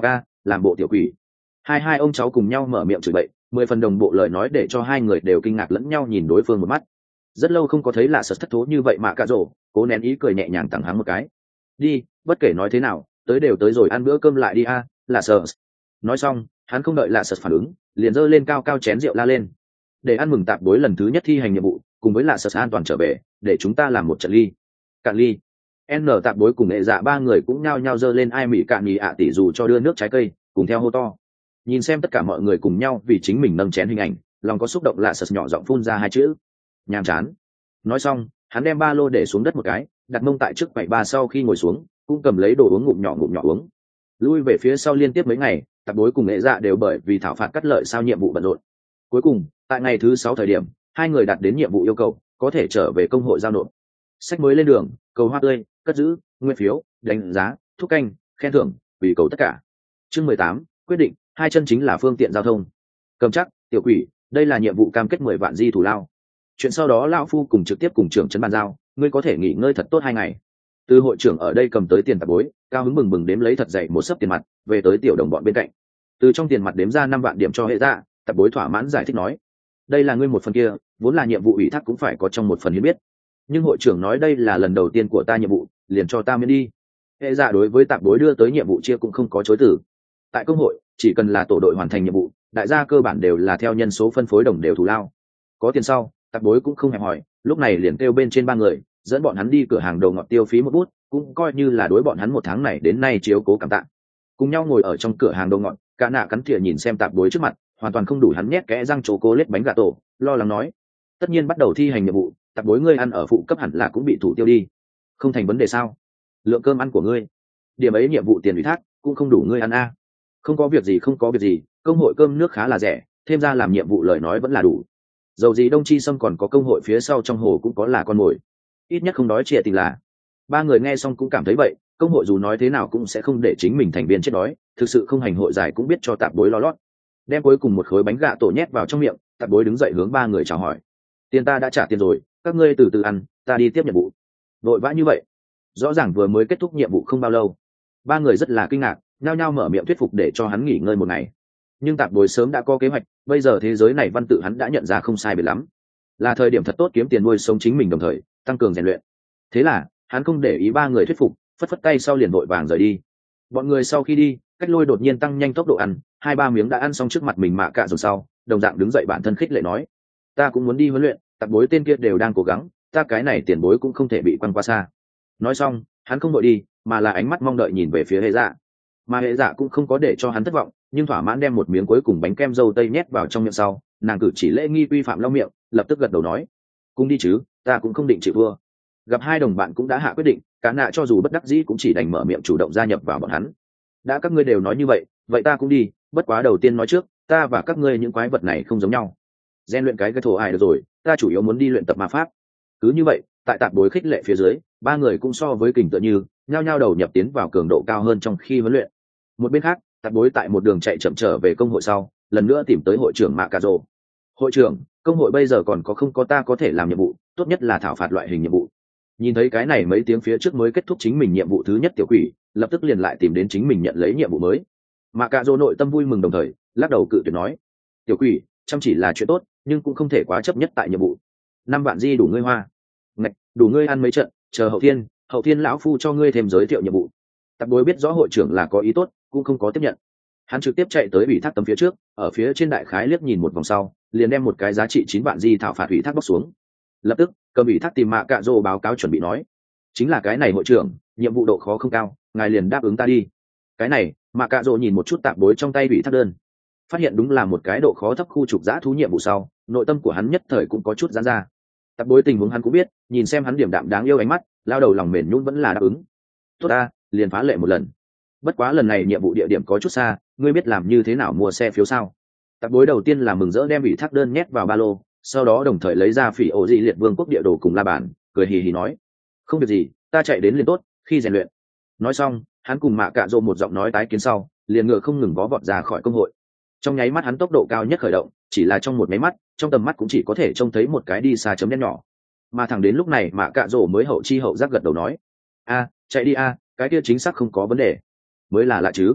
làm bộ tiểu quỷ. Hai hai ông cháu cùng nhau mở miệng chửi bậy, mười phần đồng bộ lời nói để cho hai người đều kinh ngạc lẫn nhau nhìn đối phương một mắt. Rất lâu không có thấy lạ sật thất thố như vậy mà cả rổ, cố nén ý cười nhẹ nhàng tặng hắn một cái. Đi, bất kể nói thế nào, tới đều tới rồi, ăn bữa cơm lại đi a, à, lạ sật. Nói xong, hắn không đợi lạ sật phản ứng, liền giơ lên cao cao chén rượu la lên. Để ăn mừng tạp bối lần thứ nhất thi hành nhiệm vụ, cùng với lạ sật an toàn trở về, để chúng ta làm một trận ly. Cạn ly. N tạp bối cùng nghệ dạ ba người cũng nhao nhao giơ lên ai mỉ cạn nhì ạ tỷ dù cho đưa nước trái cây, cùng theo hô to. Nhìn xem tất cả mọi người cùng nhau vì chính mình nâng chén hình ảnh, lòng có xúc động lạ sật nhỏ giọng phun ra hai chữ: nhàm chán. Nói xong, hắn đem ba lô để xuống đất một cái, đặt mông tại trước quầy ba, sau khi ngồi xuống cũng cầm lấy đồ uống ngụm nhỏ ngụm nhỏ uống. Lui về phía sau liên tiếp mấy ngày, tạp bối cùng nghệ dạ đều bởi vì thảo phạt cắt lợi sao nhiệm vụ bận rộn. Cuối cùng tại ngày thứ sáu thời điểm, hai người đạt đến nhiệm vụ yêu cầu, có thể trở về công hội giao nộp sách mới lên đường, cầu hoa tươi, cất giữ nguyên phiếu, đánh giá, thúc canh, khen thưởng, vì cầu tất cả. Chương mười tám, quyết định, hai chân chính là phương tiện giao thông. Cầm chắc, tiểu quỷ, đây là nhiệm vụ cam kết mười vạn di thủ lao. Chuyện sau đó lão phu cùng trực tiếp cùng trưởng trấn bàn giao, ngươi có thể nghỉ ngơi thật tốt hai ngày. Từ hội trưởng ở đây cầm tới tiền tạp bối, cao hứng mừng mừng đếm lấy thật dày một sấp tiền mặt, về tới tiểu đồng bọn bên cạnh. Từ trong tiền mặt đếm ra năm vạn điểm cho hệ dạ, tạp bối thỏa mãn giải thích nói: đây là ngươi một phần kia, vốn là nhiệm vụ ủy thác cũng phải có trong một phần hiến biết, nhưng hội trưởng nói đây là lần đầu tiên của ta nhiệm vụ, liền cho ta miễn đi. Hệ dạ đối với tạp bối đưa tới nhiệm vụ chia cũng không có chối từ. Tại công hội, chỉ cần là tổ đội hoàn thành nhiệm vụ, đại gia cơ bản đều là theo nhân số phân phối đồng đều thù lao. Có tiền sau, tạp bối cũng không hẹp hỏi, lúc này liền kêu bên trên ba người dẫn bọn hắn đi cửa hàng đầu ngọt tiêu phí một bút, cũng coi như là đối bọn hắn một tháng này đến nay chiếu cố cảm tạ. Cùng nhau ngồi ở trong cửa hàng đầu ngọt, cả nạ cắn thìa nhìn xem tạp bối trước mặt, hoàn toàn không đủ hắn nhét kẽ răng chố cố lết bánh gà tổ, lo lắng nói: tất nhiên bắt đầu thi hành nhiệm vụ, tạp bối ngươi ăn ở phụ cấp hẳn là cũng bị thủ tiêu đi, không thành vấn đề sao? Lượng cơm ăn của ngươi, điểm ấy nhiệm vụ tiền ủy thác cũng không đủ ngươi ăn a. Không có việc gì, không có việc gì, công hội cơm nước khá là rẻ, thêm ra làm nhiệm vụ lời nói vẫn là đủ. Dầu gì Đông Chi Sâm còn có công hội phía sau trong hồ cũng có là con mồi, ít nhất không đói trịa tình là. Ba người nghe xong cũng cảm thấy vậy, công hội dù nói thế nào cũng sẽ không để chính mình thành viên chết đói, thực sự không hành hội giải cũng biết cho tạp bối lo lót. Đem cuối cùng một khối bánh gà tổ nhét vào trong miệng, tạp bối đứng dậy hướng ba người chào hỏi: tiền ta đã trả tiền rồi, các ngươi từ từ ăn, ta đi tiếp nhiệm vụ. Vội vã như vậy? Rõ ràng vừa mới kết thúc nhiệm vụ không bao lâu. Ba người rất là kinh ngạc, nhao nhao mở miệng thuyết phục để cho hắn nghỉ ngơi một ngày. Nhưng tạp bối sớm đã có kế hoạch, bây giờ thế giới này văn tự hắn đã nhận ra không sai biệt lắm, là thời điểm thật tốt kiếm tiền nuôi sống chính mình, đồng thời tăng cường rèn luyện. Thế là hắn không để ý ba người thuyết phục, phất phất tay sau liền vội vàng rời đi. Bọn người sau khi đi, cách lôi đột nhiên tăng nhanh tốc độ ăn, hai ba miếng đã ăn xong trước mặt mình mạ cạ rồi sau, đồng dạng đứng dậy bản thân khích lệ nói: ta cũng muốn đi huấn luyện, tạp bối tên kia đều đang cố gắng, ta cái này tiền bối cũng không thể bị quăng qua xa. Nói xong, hắn không đội đi, mà là ánh mắt mong đợi nhìn về phía hệ dạ. Mà hệ dạ cũng không có để cho hắn thất vọng, nhưng thỏa mãn đem một miếng cuối cùng bánh kem dâu tây nhét vào trong miệng sau, nàng cử chỉ lễ nghi quy phạm lau miệng, lập tức gật đầu nói: cùng đi chứ, ta cũng không định chịu thua. Gặp hai đồng bạn cũng đã hạ quyết định, cả nạ cho dù bất đắc dĩ cũng chỉ đành mở miệng chủ động gia nhập vào bọn hắn. Đã các ngươi đều nói như vậy, vậy ta cũng đi, bất quá đầu tiên nói trước, ta và các ngươi những quái vật này không giống nhau. Gen luyện cái cái thổ ai được rồi, ta chủ yếu muốn đi luyện tập ma pháp. Cứ như vậy, tại tạp bối khích lệ phía dưới, ba người cũng so với kình tựa như nhao nhao đầu nhập tiến vào cường độ cao hơn trong khi huấn luyện. Một bên khác, tạp bối tại một đường chạy chậm trở về công hội sau, lần nữa tìm tới hội trưởng mạ cà rồ. Hội trưởng, công hội bây giờ còn có không có ta có thể làm nhiệm vụ, tốt nhất là thảo phạt loại hình nhiệm vụ. Nhìn thấy cái này mấy tiếng phía trước mới kết thúc chính mình nhiệm vụ thứ nhất tiểu quỷ, lập tức liền lại tìm đến chính mình nhận lấy nhiệm vụ mới. Mạ cà rồ nội tâm vui mừng đồng thời lắc đầu cự tuyệt nói: tiểu quỷ, chăm chỉ là chuyện tốt, nhưng cũng không thể quá chấp nhất tại nhiệm vụ. Năm vạn di đủ ngươi hoa. Ngạch, đủ ngươi ăn mấy trận, chờ hậu thiên, hậu thiên lão phu cho ngươi thêm giới thiệu nhiệm vụ. Tạp bối biết rõ hội trưởng là có ý tốt, cũng không có tiếp nhận. Hắn trực tiếp chạy tới ủy thác tấm phía trước, ở phía trên đại khái liếc nhìn một vòng sau, liền đem một cái giá trị chín vạn di thảo phạt ủy thác bóc xuống. Lập tức cầm ủy thác tìm mạ cạ rồ báo cáo chuẩn bị nói: chính là cái này hội trưởng, nhiệm vụ độ khó không cao, ngài liền đáp ứng ta đi. Cái này, mạ cạ rồ nhìn một chút tạp bối trong tay ủy thác đơn, phát hiện đúng là một cái độ khó thấp khu trục giã thú nhiệm vụ sau, nội tâm của hắn nhất thời cũng có chút giãn ra. Tạp bối tình huống hắn cũng biết, nhìn xem hắn điểm đạm đáng yêu ánh mắt, lao đầu lòng mềm nhún vẫn là đáp ứng. Tốt ta, liền phá lệ một lần. Bất quá lần này nhiệm vụ địa điểm có chút xa, ngươi biết làm như thế nào mua xe phiếu sao? Tạp bối đầu tiên là mừng rỡ đem ủy thác đơn nhét vào ba lô, sau đó đồng thời lấy ra phỉ ổ dị liệt vương quốc địa đồ cùng la bàn, cười hì hì nói: không việc gì, ta chạy đến liền tốt, khi rèn luyện. Nói xong, hắn cùng mạ cạ rồ một giọng nói tái kiến sau, liền ngựa không ngừng vó vọt ra khỏi công hội. Trong nháy mắt hắn tốc độ cao nhất khởi động, chỉ là trong một máy mắt, trong tầm mắt cũng chỉ có thể trông thấy một cái đi xa chấm đen nhỏ. Mà thẳng đến lúc này mạ cạ rồ mới hậu chi hậu giác gật đầu nói: a, chạy đi a, cái kia chính xác không có vấn đề, mới là lạ chứ.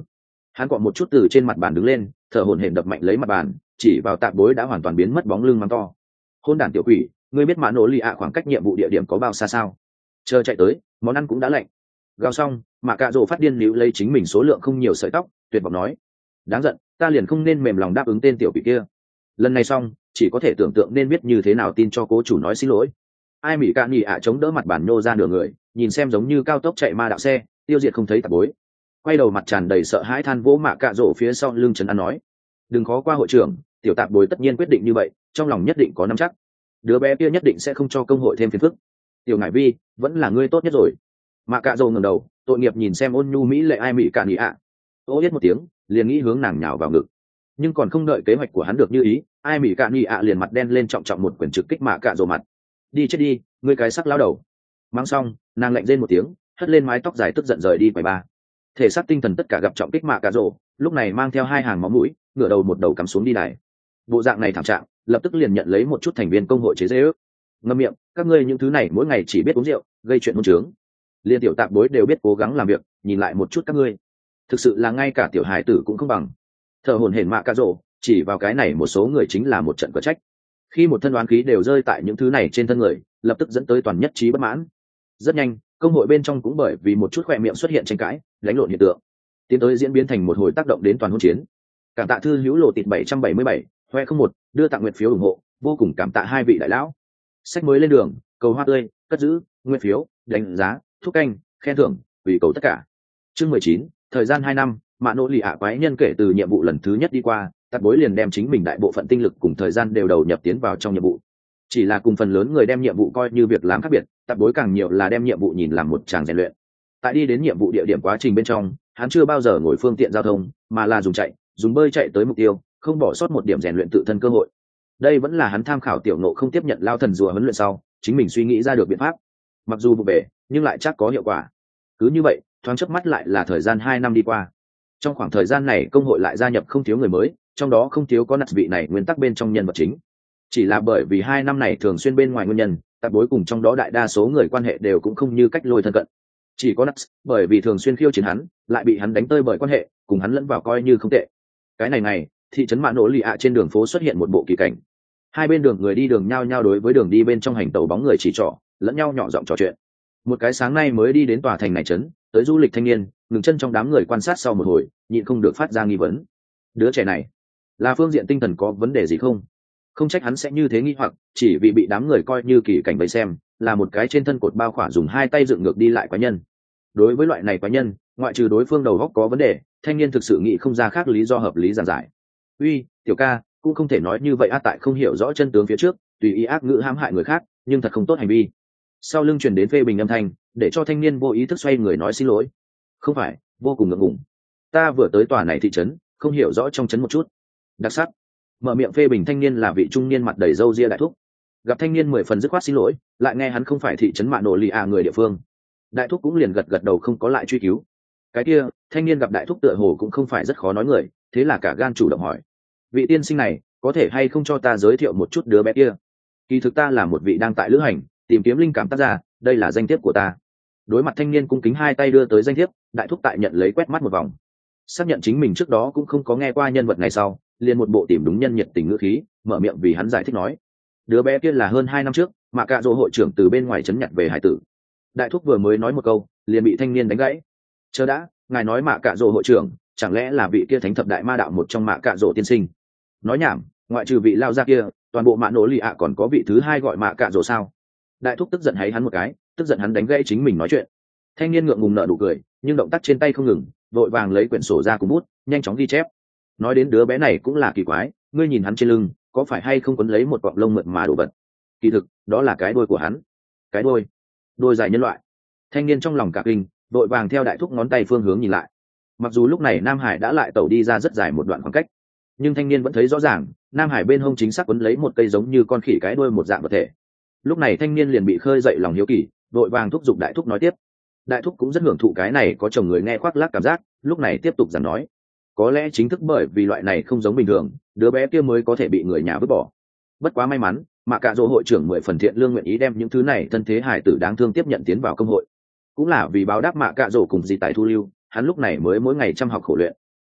Hắn cọ một chút từ trên mặt bàn đứng lên, thở hổn hển đập mạnh lấy mặt bàn, chỉ vào tạp bối đã hoàn toàn biến mất bóng lưng mắng to: hôn đản tiểu quỷ, ngươi biết mã nỗ lì ạ khoảng cách nhiệm vụ địa điểm có bao xa sao? Chờ chạy tới, món ăn cũng đã lạnh. Gào xong, mạ cạ rồ phát điên níu lấy chính mình số lượng không nhiều sợi tóc, tuyệt vọng nói: đáng giận, ta liền không nên mềm lòng đáp ứng tên tiểu quỷ kia. Lần này xong, chỉ có thể tưởng tượng nên biết như thế nào tin cho cố chủ nói xin lỗi. Ai mỹ cạ nhị ạ chống đỡ mặt bàn nhô ra nửa người, nhìn xem giống như cao tốc chạy ma đạo xe, tiêu diệt không thấy tạp bối. Quay đầu mặt tràn đầy sợ hãi than vỗ mạ cạ rổ phía sau lưng trấn an nói: đừng khó qua hội trưởng, tiểu tạp bối tất nhiên quyết định như vậy, trong lòng nhất định có nắm chắc. Đứa bé kia nhất định sẽ không cho công hội thêm phiền phức. Tiểu ngải vi, vẫn là ngươi tốt nhất rồi. Mạ cạ rổ ngẩng đầu, tội nghiệp nhìn xem ôn nhu mỹ lệ ai mỹ cạ nhị ạ. Ô yết một tiếng, liền nghĩ hướng nàng nhào vào ngực, nhưng còn không đợi kế hoạch của hắn được như ý, ai mỹ cạ nhị ạ liền mặt đen lên trọng trọng một quyển trực kích mạ cạ rổ mặt. Đi chết đi, ngươi cái sắc lao đầu. Mang xong, nàng lạnh rên một tiếng, hất lên mái tóc dài tức giận rời đi quầy ba. Thể xác tinh thần tất cả gặp trọng kích mạ cạ rổ, lúc này mang theo hai hàng máu mũi, ngửa đầu một đầu cắm xuống đi đài. Bộ dạng này thảm trạng, lập tức liền nhận lấy một chút thành viên công hội chế giễu ước. Ngậm miệng, các ngươi những thứ này mỗi ngày chỉ biết uống rượu, gây chuyện hỗn trướng. Liên tiểu tạp bối đều biết cố gắng làm việc, nhìn lại một chút các ngươi, thực sự là ngay cả tiểu hài tử cũng không bằng. Thở hổn hển mạ cạ rổ, chỉ vào cái này một số người chính là một trận cờ trách. Khi một thân đoán khí đều rơi tại những thứ này trên thân người, lập tức dẫn tới toàn nhất trí bất mãn. Rất nhanh, công hội bên trong cũng bởi vì một chút khoe miệng xuất hiện tranh cãi, đánh lộn hiện tượng, tiến tới diễn biến thành một hồi tác động đến toàn hôn chiến. Cảm tạ thư hữu lộ tịt bảy trăm bảy mươi bảy, hoe không một, đưa tặng nguyện phiếu ủng hộ, vô cùng cảm tạ hai vị đại lão. Sách mới lên đường, cầu hoa tươi, cất giữ, nguyên phiếu, đánh giá, thúc canh, khen thưởng, ủy cầu tất cả. Chương mười chín, thời gian hai năm, mạ nỗ lì ạ quái nhân kể từ nhiệm vụ lần thứ nhất đi qua, tạp bối liền đem chính mình đại bộ phận tinh lực cùng thời gian đều đầu nhập tiến vào trong nhiệm vụ. Chỉ là cùng phần lớn người đem nhiệm vụ coi như việc làm khác biệt, tạp bối càng nhiều là đem nhiệm vụ nhìn làm một tràng rèn luyện. Tại đi đến nhiệm vụ địa điểm quá trình bên trong, hắn chưa bao giờ ngồi phương tiện giao thông, mà là dùng chạy, dùng bơi chạy tới mục tiêu, không bỏ sót một điểm rèn luyện tự thân cơ hội. Đây vẫn là hắn tham khảo tiểu nộ không tiếp nhận lao thần rùa huấn luyện sau, chính mình suy nghĩ ra được biện pháp. Mặc dù vụ bể, nhưng lại chắc có hiệu quả. Cứ như vậy, thoáng chớp mắt lại là thời gian hai năm đi qua. Trong khoảng thời gian này, công hội lại gia nhập không thiếu người mới, trong đó không thiếu có nặt vị này nguyên tắc bên trong nhân vật chính. Chỉ là bởi vì hai năm này thường xuyên bên ngoài nguyên nhân, tạp bối cùng trong đó đại đa số người quan hệ đều cũng không như cách lôi thân cận. Chỉ có Nux, bởi vì thường xuyên khiêu chiến hắn, lại bị hắn đánh tơi bởi quan hệ, cùng hắn lẫn vào coi như không tệ. Cái này này, thị trấn mạ nỗ lì ạ trên đường phố xuất hiện một bộ kỳ cảnh. Hai bên đường người đi đường nhao nhao đối với đường đi bên trong hành tàu bóng người chỉ trỏ, lẫn nhau nhỏ giọng trò chuyện. Một cái sáng nay mới đi đến tòa thành này trấn, tới du lịch thanh niên, ngừng chân trong đám người quan sát sau một hồi, nhịn không được phát ra nghi vấn. Đứa trẻ này, là phương diện tinh thần có vấn đề gì không? Không trách hắn sẽ như thế nghi hoặc, chỉ vì bị đám người coi như kỳ cảnh vây xem, là một cái trên thân cột bao khỏa dùng hai tay dựng ngược đi lại quái nhân. Đối với loại này quái nhân, ngoại trừ đối phương đầu óc có vấn đề, thanh niên thực sự nghĩ không ra khác lý do hợp lý giản giải. Uy, tiểu ca, cũng không thể nói như vậy a, tại không hiểu rõ chân tướng phía trước, tùy ý ác ngữ hãm hại người khác, nhưng thật không tốt hành vi. Sau lưng truyền đến phê bình âm thanh, để cho thanh niên vô ý thức xoay người nói xin lỗi. Không phải, vô cùng ngượng ngùng. Ta vừa tới tòa này thị trấn, không hiểu rõ trong trấn một chút. Đặc sắc. Mở miệng phê bình thanh niên là vị trung niên mặt đầy râu ria đại thúc. Gặp thanh niên mười phần dứt khoát xin lỗi, lại nghe hắn không phải thị trấn mạ nổ lì à người địa phương. Đại thúc cũng liền gật gật đầu không có lại truy cứu. Cái kia, thanh niên gặp đại thúc tựa hồ cũng không phải rất khó nói người, thế là cả gan chủ động hỏi: vị tiên sinh này, có thể hay không cho ta giới thiệu một chút đứa bé kia? Kỳ thực ta là một vị đang tại lữ hành, tìm kiếm linh cảm tác giả, đây là danh thiếp của ta. Đối mặt thanh niên cung kính hai tay đưa tới danh thiếp, đại thúc tại nhận lấy quét mắt một vòng, xác nhận chính mình trước đó cũng không có nghe qua nhân vật này sau, liền một bộ tìm đúng nhân nhiệt tình ngữ khí, mở miệng vì hắn giải thích nói: đứa bé kia là hơn hai năm trước, mạ cạ rỗ hội trưởng từ bên ngoài trấn nhặt về hải tử. Đại thúc vừa mới nói một câu, liền bị thanh niên đánh gãy. Chờ đã, ngài nói mạ cạ rỗ hội trưởng, chẳng lẽ là vị kia thánh thập đại ma đạo một trong mạ cạ rỗ tiên sinh? Nói nhảm, ngoại trừ vị lao ra kia, toàn bộ mạ nổ lì ạ còn có vị thứ hai gọi mạ cạ rỗ sao? Đại thúc tức giận háy hắn một cái, tức giận hắn đánh gãy chính mình nói chuyện. Thanh niên ngượng ngùng nở nụ cười, nhưng động tác trên tay không ngừng, vội vàng lấy quyển sổ ra cùng bút, nhanh chóng ghi chép. Nói đến đứa bé này cũng là kỳ quái, ngươi nhìn hắn trên lưng, có phải hay không quấn lấy một cọng lông mượt mà đồ vật? Kỳ thực, đó là cái đuôi của hắn. Cái đuôi? Đuôi dài nhân loại. Thanh niên trong lòng cả kinh, vội vàng theo đại thúc ngón tay phương hướng nhìn lại. Mặc dù lúc này Nam Hải đã lại tẩu đi ra rất dài một đoạn khoảng cách, nhưng thanh niên vẫn thấy rõ ràng, Nam Hải bên hông chính xác quấn lấy một cây giống như con khỉ cái đuôi một dạng vật thể. Lúc này thanh niên liền bị khơi dậy lòng hiếu kỳ, vội vàng thúc giục đại thúc nói tiếp. Đại thúc cũng rất hưởng thụ cái này có chồng người nghe khoác lác cảm giác, lúc này tiếp tục giảng nói: có lẽ chính thức bởi vì loại này không giống bình thường, đứa bé kia mới có thể bị người nhà vứt bỏ. Bất quá may mắn, mạ cạ rỗ hội trưởng mười phần thiện lương nguyện ý đem những thứ này thân thế hài tử đáng thương tiếp nhận tiến vào công hội. Cũng là vì báo đáp mạ cạ rỗ cùng gì tại thu lưu, hắn lúc này mới mỗi ngày chăm học khổ luyện.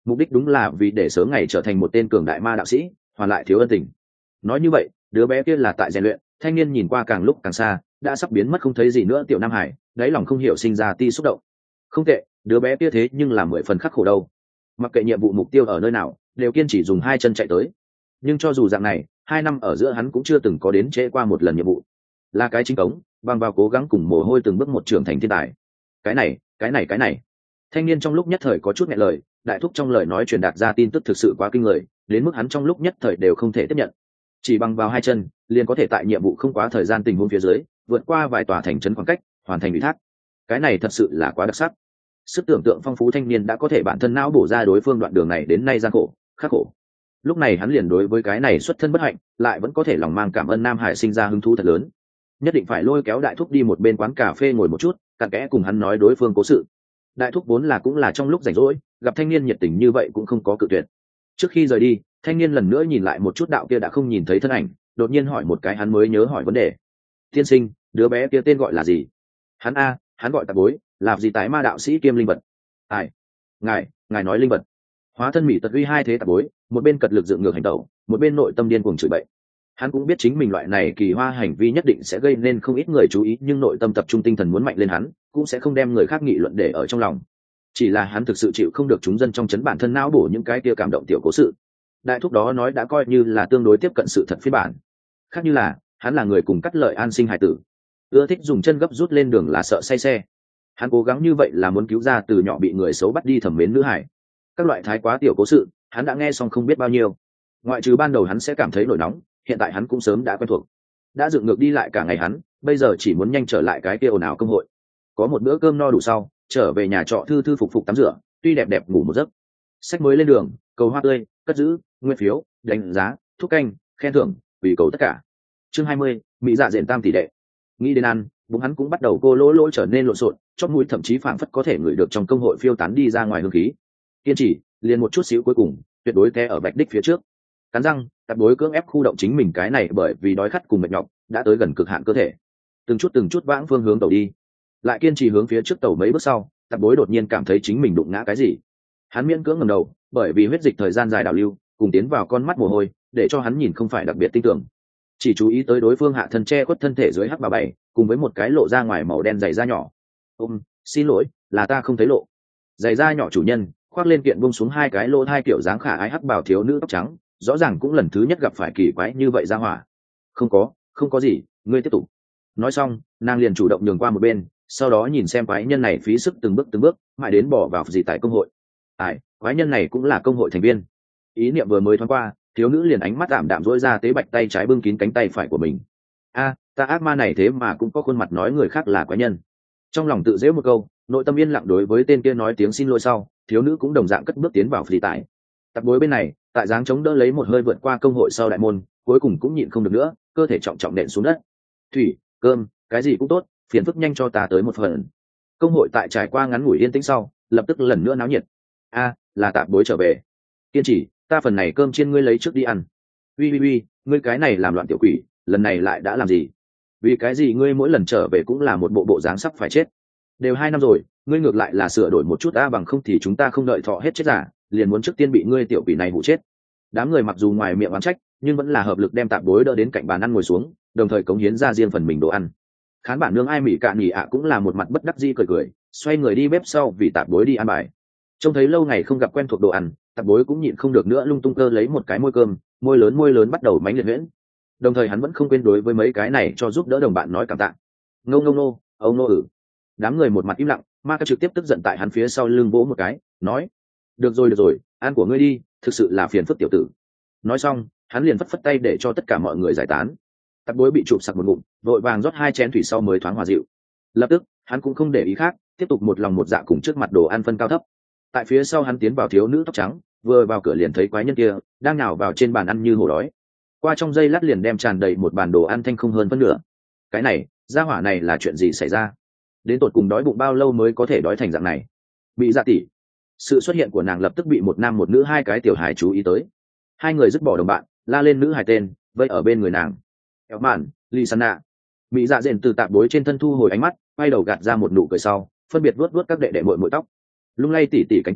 mục đích đúng là vì để sớm ngày trở thành một tên cường đại ma đạo sĩ, hoàn lại thiếu ân tình. Nói như vậy, đứa bé kia là tại rèn luyện. Thanh niên nhìn qua càng lúc càng xa, đã sắp biến mất không thấy gì nữa. Tiểu Nam Hải đáy lòng không hiểu sinh ra ti xúc động. Không tệ, đứa bé kia thế nhưng là mười phần khắc khổ đâu. Mặc kệ nhiệm vụ mục tiêu ở nơi nào, đều kiên trì dùng hai chân chạy tới. Nhưng cho dù dạng này, hai năm ở giữa hắn cũng chưa từng có đến trễ qua một lần nhiệm vụ. Là cái chính cống, bằng vào cố gắng cùng mồ hôi từng bước một trưởng thành thiên tài. Cái này, cái này, cái này. Thanh niên trong lúc nhất thời có chút nghẹn lời, đại thúc trong lời nói truyền đạt ra tin tức thực sự quá kinh người, đến mức hắn trong lúc nhất thời đều không thể tiếp nhận. Chỉ bằng vào hai chân, liền có thể tại nhiệm vụ không quá thời gian tình huống phía dưới, vượt qua vài tòa thành trấn khoảng cách, hoàn thành ủy thác. Cái này thật sự là quá đặc sắc. Sức tưởng tượng phong phú thanh niên đã có thể bản thân não bổ ra đối phương đoạn đường này đến nay gian khổ, khắc khổ. Lúc này hắn liền đối với cái này xuất thân bất hạnh, lại vẫn có thể lòng mang cảm ơn Nam Hải sinh ra hứng thú thật lớn. Nhất định phải lôi kéo đại thúc đi một bên quán cà phê ngồi một chút, cặn kẽ cùng hắn nói đối phương cố sự. Đại thúc vốn là cũng là trong lúc rảnh rỗi, gặp thanh niên nhiệt tình như vậy cũng không có cự tuyệt. Trước khi rời đi, thanh niên lần nữa nhìn lại một chút đạo kia đã không nhìn thấy thân ảnh, đột nhiên hỏi một cái hắn mới nhớ hỏi vấn đề. Tiên sinh, đứa bé kia tên gọi là gì? Hắn a, hắn gọi Tạp Bối, là gì tái ma đạo sĩ kiêm linh vật. Ai? Ngài, ngài nói linh vật? Hóa thân mỹ tật uy hai thế Tạp Bối, một bên cật lực dựng ngược hành tẩu, một bên nội tâm điên cuồng chửi bậy. Hắn cũng biết chính mình loại này kỳ hoa hành vi nhất định sẽ gây nên không ít người chú ý, nhưng nội tâm tập trung tinh thần muốn mạnh lên hắn, cũng sẽ không đem người khác nghị luận để ở trong lòng. Chỉ là hắn thực sự chịu không được chúng dân trong chấn bản thân não bổ những cái kia cảm động tiểu cố sự. Đại thúc đó nói đã coi như là tương đối tiếp cận sự thật phiên bản. Khác như là, hắn là người cùng cắt lợi an sinh hải tử, ưa thích dùng chân gấp rút lên đường là sợ say xe. Hắn cố gắng như vậy là muốn cứu ra từ nhỏ bị người xấu bắt đi thẩm mến nữ hải. Các loại thái quá tiểu cố sự, hắn đã nghe xong không biết bao nhiêu. Ngoại trừ ban đầu hắn sẽ cảm thấy nổi nóng, hiện tại hắn cũng sớm đã quen thuộc. Đã dựng ngược đi lại cả ngày hắn, bây giờ chỉ muốn nhanh trở lại cái kia ồn ào công hội. Có một bữa cơm no đủ sau, trở về nhà trọ thư thư phục phục tắm rửa, tuy đẹp đẹp ngủ một giấc. Sách mới lên đường, cầu hoa tươi, cất giữ, nguyên phiếu, đánh giá, thúc canh, khen thưởng, vì cầu tất cả. Chương hai mươi, mỹ dạ dện tam tỷ đệ. Nghĩ đến ăn, bụng hắn cũng bắt đầu cô lỗ lỗ trở nên lộn xộn, chót mũi thậm chí phảng phất có thể ngửi được trong công hội phiêu tán đi ra ngoài hương khí. Kiên trì, liền một chút xíu cuối cùng, tuyệt đối té ở bạch đích phía trước. Cắn răng, Tạp Bối cưỡng ép khu động chính mình cái này bởi vì đói khát cùng mệt nhọc, đã tới gần cực hạn cơ thể. Từng chút từng chút vãng phương hướng tàu đi, lại kiên trì hướng phía trước tàu mấy bước sau, Tạp Bối đột nhiên cảm thấy chính mình đụng ngã cái gì. Hắn miễn cưỡng ngẩng đầu, bởi vì huyết dịch thời gian dài đảo lưu, cùng tiến vào con mắt mồ hôi, để cho hắn nhìn không phải đặc biệt tinh tưởng. Chỉ chú ý tới đối phương hạ thân che khuất thân thể dưới hắc bà bảy, cùng với một cái lộ ra ngoài màu đen dày da nhỏ. Ôm, xin lỗi, là ta không thấy lộ. Dày da nhỏ chủ nhân khoác lên kiện buông xuống hai cái lỗ hai kiểu dáng khả ái hắc bảo thiếu nữ tóc trắng, rõ ràng cũng lần thứ nhất gặp phải kỳ quái như vậy ra hỏa. Không có, không có gì, ngươi tiếp tục. Nói xong, nàng liền chủ động nhường qua một bên, sau đó nhìn xem quái nhân này phí sức từng bước từng bước, mãi đến bỏ vào gì tại công hội. Ai, quái nhân này cũng là công hội thành viên. Ý niệm vừa mới thoáng qua, thiếu nữ liền ánh mắt ảm đạm dỗi ra tế bạch tay trái bưng kín cánh tay phải của mình. A, ta ác ma này thế mà cũng có khuôn mặt nói người khác là quái nhân. Trong lòng tự giễu một câu, nội tâm yên lặng đối với tên kia nói tiếng xin lỗi sau, thiếu nữ cũng đồng dạng cất bước tiến vào phì tải. Tập Bối bên này, tại dáng chống đỡ lấy một hơi vượt qua công hội sau đại môn, cuối cùng cũng nhịn không được nữa, cơ thể trọng trọng nện xuống đất. Thủy, cơm, cái gì cũng tốt, phiền phức nhanh cho ta tới một phần. Công hội tại trải qua ngắn ngủi yên tĩnh sau, lập tức lần nữa náo nhiệt. A, là Tạp Bối trở về. Kiên trì, ta phần này cơm chiên ngươi lấy trước đi ăn. Uy uy uy, ngươi cái này làm loạn tiểu quỷ, lần này lại đã làm gì? Vì cái gì ngươi mỗi lần trở về cũng là một bộ bộ dáng sắp phải chết? Đều hai năm rồi, ngươi ngược lại là sửa đổi một chút a, bằng không thì chúng ta không đợi thọ hết chết giả, liền muốn trước tiên bị ngươi tiểu quỷ này hụ chết. Đám người mặc dù ngoài miệng oán trách, nhưng vẫn là hợp lực đem Tạp Bối đỡ đến cạnh bàn ăn ngồi xuống, đồng thời cống hiến ra riêng phần mình đồ ăn. Khán bản nương ai mỉ cạn nhỉ ạ cũng là một mặt bất đắc dĩ cười cười, xoay người đi bếp sau vì Tạp Bối đi ăn bài. Trông thấy lâu ngày không gặp quen thuộc đồ ăn, Tạp Bối cũng nhịn không được nữa lung tung cơ lấy một cái môi cơm, môi lớn môi lớn bắt đầu mánh liệt huyễn. Đồng thời hắn vẫn không quên đối với mấy cái này cho giúp đỡ đồng bạn nói cảm tạ. Ngô ngô nô, ông nô ử. Đám người một mặt im lặng, ma ca trực tiếp tức giận tại hắn phía sau lưng vỗ một cái, nói: được rồi được rồi, ăn của ngươi đi, thực sự là phiền phức tiểu tử. Nói xong, hắn liền phất phất tay để cho tất cả mọi người giải tán. Tạp Bối bị chụp sặc một ngụm, vội vàng rót hai chén thủy sau mới thoáng hòa dịu. Lập tức, hắn cũng không để ý khác, tiếp tục một lòng một dạ cùng trước mặt đồ ăn phân cao thấp. Tại phía sau hắn tiến vào thiếu nữ tóc trắng, vừa vào cửa liền thấy quái nhân kia đang nhào vào trên bàn ăn như hổ đói. Qua trong giây lát liền đem tràn đầy một bàn đồ ăn thanh không hơn phân nửa. Cái này, gia hỏa này là chuyện gì xảy ra? Đến tột cùng đói bụng bao lâu mới có thể đói thành dạng này? Bị dạ tỷ. Sự xuất hiện của nàng lập tức bị một nam một nữ hai cái tiểu hài chú ý tới. Hai người dứt bỏ đồng bạn, la lên nữ hài tên, vây ở bên người nàng. Kéo màn, Lisana. Mỹ dạ dện từ Tạp Bối trên thân thu hồi ánh mắt, quay đầu gạt ra một nụ cười sau, phân biệt vuốt vuốt các đệ đệ muội muội tóc. Lung lay tỉ tỉ cánh tay,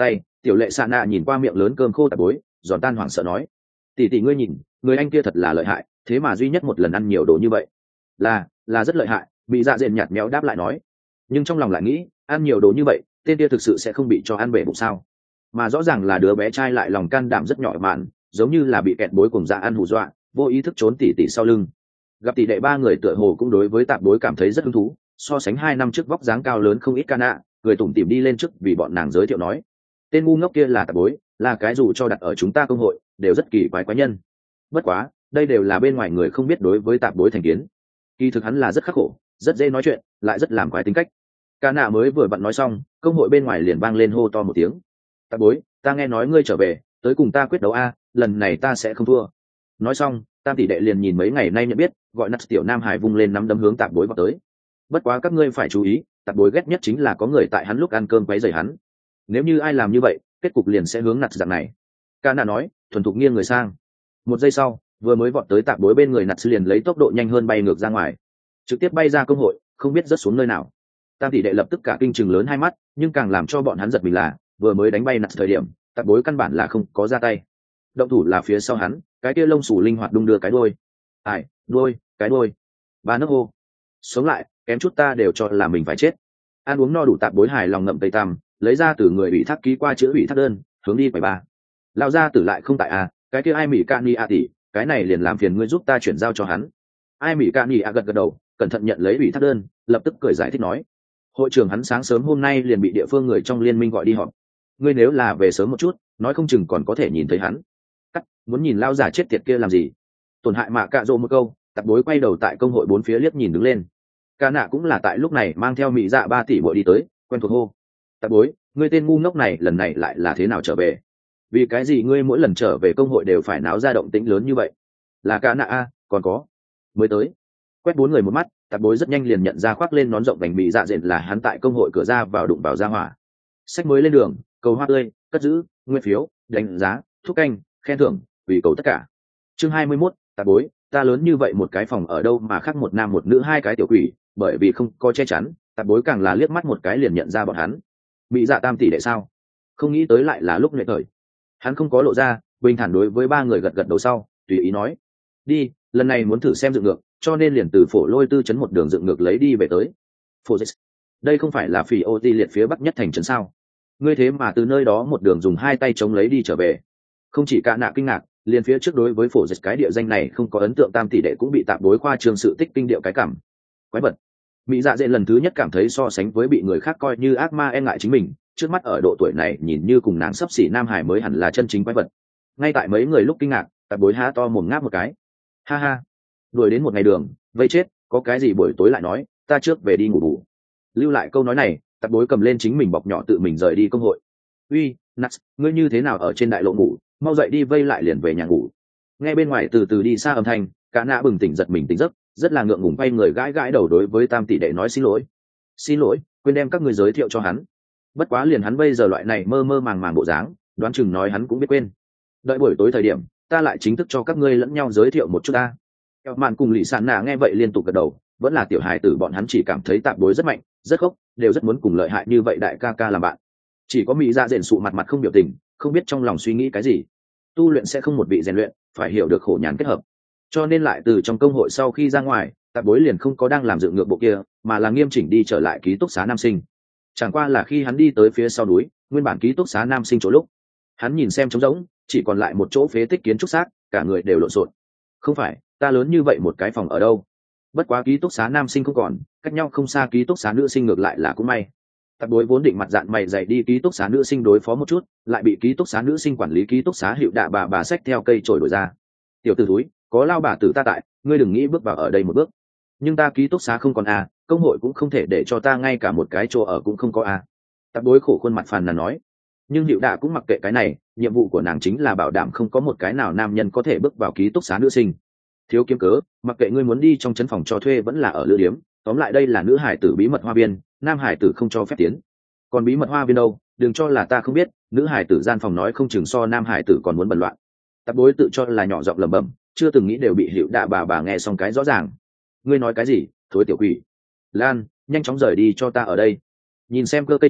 Tiểu lệ xạ nạ nhìn qua miệng lớn cơm khô tạp bối, giòn tan hoảng sợ nói: tỷ tỷ ngươi nhìn, người anh kia thật là lợi hại, thế mà duy nhất một lần ăn nhiều đồ như vậy. Là, là rất lợi hại, bị dạ dện nhạt méo đáp lại nói. Nhưng trong lòng lại nghĩ, ăn nhiều đồ như vậy, tên kia thực sự sẽ không bị cho ăn bể bụng sao? Mà rõ ràng là đứa bé trai lại lòng can đảm rất nhỏ mạn, giống như là bị kẹt bối cùng dạ ăn hù dọa, vô ý thức trốn tỉ tỉ sau lưng. Gặp tỷ đệ ba người tựa hồ cũng đối với tạp bối cảm thấy rất hứng thú, so sánh hai năm trước vóc dáng cao lớn không ít ca nạ, người tủm tỉm đi lên trước vì bọn nàng giới thiệu nói: tên ngu ngốc kia là tạp bối, là cái dù cho đặt ở chúng ta công hội đều rất kỳ quái quái nhân. Bất quá, đây đều là bên ngoài người không biết đối với tạp bối thành kiến. Kỳ thực hắn là rất khắc khổ, rất dễ nói chuyện, lại rất làm quái tính cách. Ca nạ mới vừa vặn nói xong, công hội bên ngoài liền vang lên hô to một tiếng: tạp bối, ta nghe nói ngươi trở về, tới cùng ta quyết đấu a, lần này ta sẽ không thua. Nói xong, tam tỷ đệ liền nhìn mấy ngày nay nhận biết, gọi nát tiểu nam hải vung lên nắm đấm hướng tạp bối vào tới. Bất quá các ngươi phải chú ý, tạp bối ghét nhất chính là có người tại hắn lúc ăn cơm quấy rầy hắn. Nếu như ai làm như vậy, kết cục liền sẽ hướng nạt dạng này. Ca nạ nói, thuần thục nghiêng người sang. Một giây sau, vừa mới vọt tới tạp bối bên người nạt liền lấy tốc độ nhanh hơn bay ngược ra ngoài, trực tiếp bay ra công hội, không biết rớt xuống nơi nào. Tam tỷ đệ lập tức cả kinh chừng lớn hai mắt, nhưng càng làm cho bọn hắn giật mình là, vừa mới đánh bay nạt thời điểm, tạp bối căn bản là không có ra tay. Động thủ là phía sau hắn, cái kia lông xù linh hoạt đung đưa cái đuôi. Ai, đuôi, cái đuôi. Ba nước hô. Sống lại, kém chút ta đều cho là mình phải chết. Ăn uống no đủ tạp bối hài lòng ngậm tây tam, lấy ra từ người ủy thác ký qua chữ ủy thác đơn, hướng đi quầy ba. Lão gia tử lại không tại à, cái kia ai mỹ cani a tỷ, cái này liền làm phiền ngươi giúp ta chuyển giao cho hắn. Ai mỹ cani a gật gật đầu, cẩn thận nhận lấy ủy thác đơn, lập tức cười giải thích nói: hội trưởng hắn sáng sớm hôm nay liền bị địa phương người trong liên minh gọi đi họp. Ngươi nếu là về sớm một chút, nói không chừng còn có thể nhìn thấy hắn. Cắt, muốn nhìn lao giả chết tiệt kia làm gì? Tổn hại mạ cạ rộ một câu, tạp bối quay đầu tại công hội bốn phía liếc nhìn đứng lên. Ca nạ cũng là tại lúc này mang theo mỹ dạ ba tỷ bội đi tới, quen thuộc hô: tạp bối, ngươi tên ngu ngốc này lần này lại là thế nào trở về? Vì cái gì ngươi mỗi lần trở về công hội đều phải náo ra động tĩnh lớn như vậy? Là ca nạ a, còn có mới tới. Quét bốn người một mắt, tạp bối rất nhanh liền nhận ra khoác lên nón rộng vành mỹ dạ dện là hắn tại công hội cửa ra vào đụng vào ra hỏa. Sách mới lên đường, cầu hoa tươi, cất giữ, nguyên phiếu, đánh giá, thúc canh, khen thưởng, ủy cầu tất cả. Chương hai mươi mốt, tạp bối, ta lớn như vậy một cái phòng ở đâu mà khác một nam một nữ hai cái tiểu quỷ, bởi vì không có che chắn, tạp bối càng là liếc mắt một cái liền nhận ra bọn hắn. Mỹ dạ tam tỷ đệ sao? Không nghĩ tới lại là lúc nhuệ thời. Hắn không có lộ ra, bình thản đối với ba người gật gật đầu sau, tùy ý nói: đi, lần này muốn thử xem dựng ngược, cho nên liền từ phổ lôi tư chấn một đường dựng ngược lấy đi về tới. Phổ dịch, đây không phải là phỉ ô ti liệt phía bắc nhất thành trấn sao? Ngươi thế mà từ nơi đó một đường dùng hai tay chống lấy đi trở về. Không chỉ cả nạ kinh ngạc, liền phía trước đối với phổ dịch cái địa danh này không có ấn tượng tam tỷ đệ cũng bị tạm đối khoa trương sự tích kinh điệu cái cảm. Quái vật. Mỹ dạ dễ lần thứ nhất cảm thấy so sánh với bị người khác coi như ác ma e ngại chính mình, trước mắt ở độ tuổi này nhìn như cùng nàng sấp xỉ nam hải mới hẳn là chân chính quái vật. Ngay tại mấy người lúc kinh ngạc, tạp bối há to mồm ngáp một cái. Ha ha, đuổi đến một ngày đường, vây chết, có cái gì buổi tối lại nói, ta trước về đi ngủ bù. Lưu lại câu nói này, tạp bối cầm lên chính mình bọc nhỏ tự mình rời đi công hội. Uy, Nats, ngươi như thế nào ở trên đại lộ ngủ, mau dậy đi vây lại liền về nhà ngủ. Nghe bên ngoài từ từ đi xa âm thanh, cả nạ bừng tỉnh giật mình tỉnh giấc, rất là ngượng ngùng quay người gãi gãi đầu đối với tam tỷ đệ nói xin lỗi. Xin lỗi, quên đem các người giới thiệu cho hắn. Bất quá liền hắn bây giờ loại này mơ mơ màng màng bộ dáng, đoán chừng nói hắn cũng biết quên. Đợi buổi tối thời điểm, ta lại chính thức cho các ngươi lẫn nhau giới thiệu một chút ta. Kẹo mạn cùng lì sàn nạ nghe vậy liên tục gật đầu, vẫn là tiểu hài tử bọn hắn chỉ cảm thấy tạp bối rất mạnh, rất khốc, đều rất muốn cùng lợi hại như vậy đại ca ca làm bạn. Chỉ có mỹ dạ rèn sụ mặt mặt không biểu tình, không biết trong lòng suy nghĩ cái gì. Tu luyện sẽ không một vị rèn luyện, phải hiểu được khổ nhàn kết hợp. Cho nên lại từ trong công hội sau khi ra ngoài, tạp bối liền không có đang làm dựng ngược bộ kia, mà là nghiêm chỉnh đi trở lại ký túc xá nam sinh. Chẳng qua là khi hắn đi tới phía sau núi, nguyên bản ký túc xá nam sinh chỗ lúc, hắn nhìn xem trống rỗng, chỉ còn lại một chỗ phế tích kiến trúc xác, cả người đều lộn xộn. Không phải, ta lớn như vậy một cái phòng ở đâu? Bất quá ký túc xá nam sinh không còn, cách nhau không xa ký túc xá nữ sinh ngược lại là cũng may. Tạp bối vốn định mặt dạng mày dày đi ký túc xá nữ sinh đối phó một chút, lại bị ký túc xá nữ sinh quản lý ký túc xá hiệu đạ bà bà xách theo cây chổi đổi ra. Tiểu tử thúi, có lao bà tử ta tại, ngươi đừng nghĩ bước vào ở đây một bước. Nhưng ta ký túc xá không còn à, công hội cũng không thể để cho ta ngay cả một cái chỗ ở cũng không có à. Tạp bối khổ khuôn mặt phàn nàn nói. Nhưng hiệu đạ cũng mặc kệ cái này, nhiệm vụ của nàng chính là bảo đảm không có một cái nào nam nhân có thể bước vào ký túc xá nữ sinh. Thiếu kiếm cớ, mặc kệ ngươi muốn đi trong trấn phòng cho thuê vẫn là ở lữ điếm, tóm lại đây là nữ hải tử bí mật hoa viên, nam hải tử không cho phép tiến. Còn bí mật hoa viên đâu, đừng cho là ta không biết, nữ hải tử gian phòng nói không chừng so nam hải tử còn muốn bẩn loạn. Tạp bối tự cho là nhỏ giọng lẩm bẩm, chưa từng nghĩ đều bị hiệu đạ bà bà nghe xong cái rõ ràng. Ngươi nói cái gì, thối tiểu quỷ. Lan, nhanh chóng rời đi cho ta ở đây. Nhìn xem cơ cây trổi,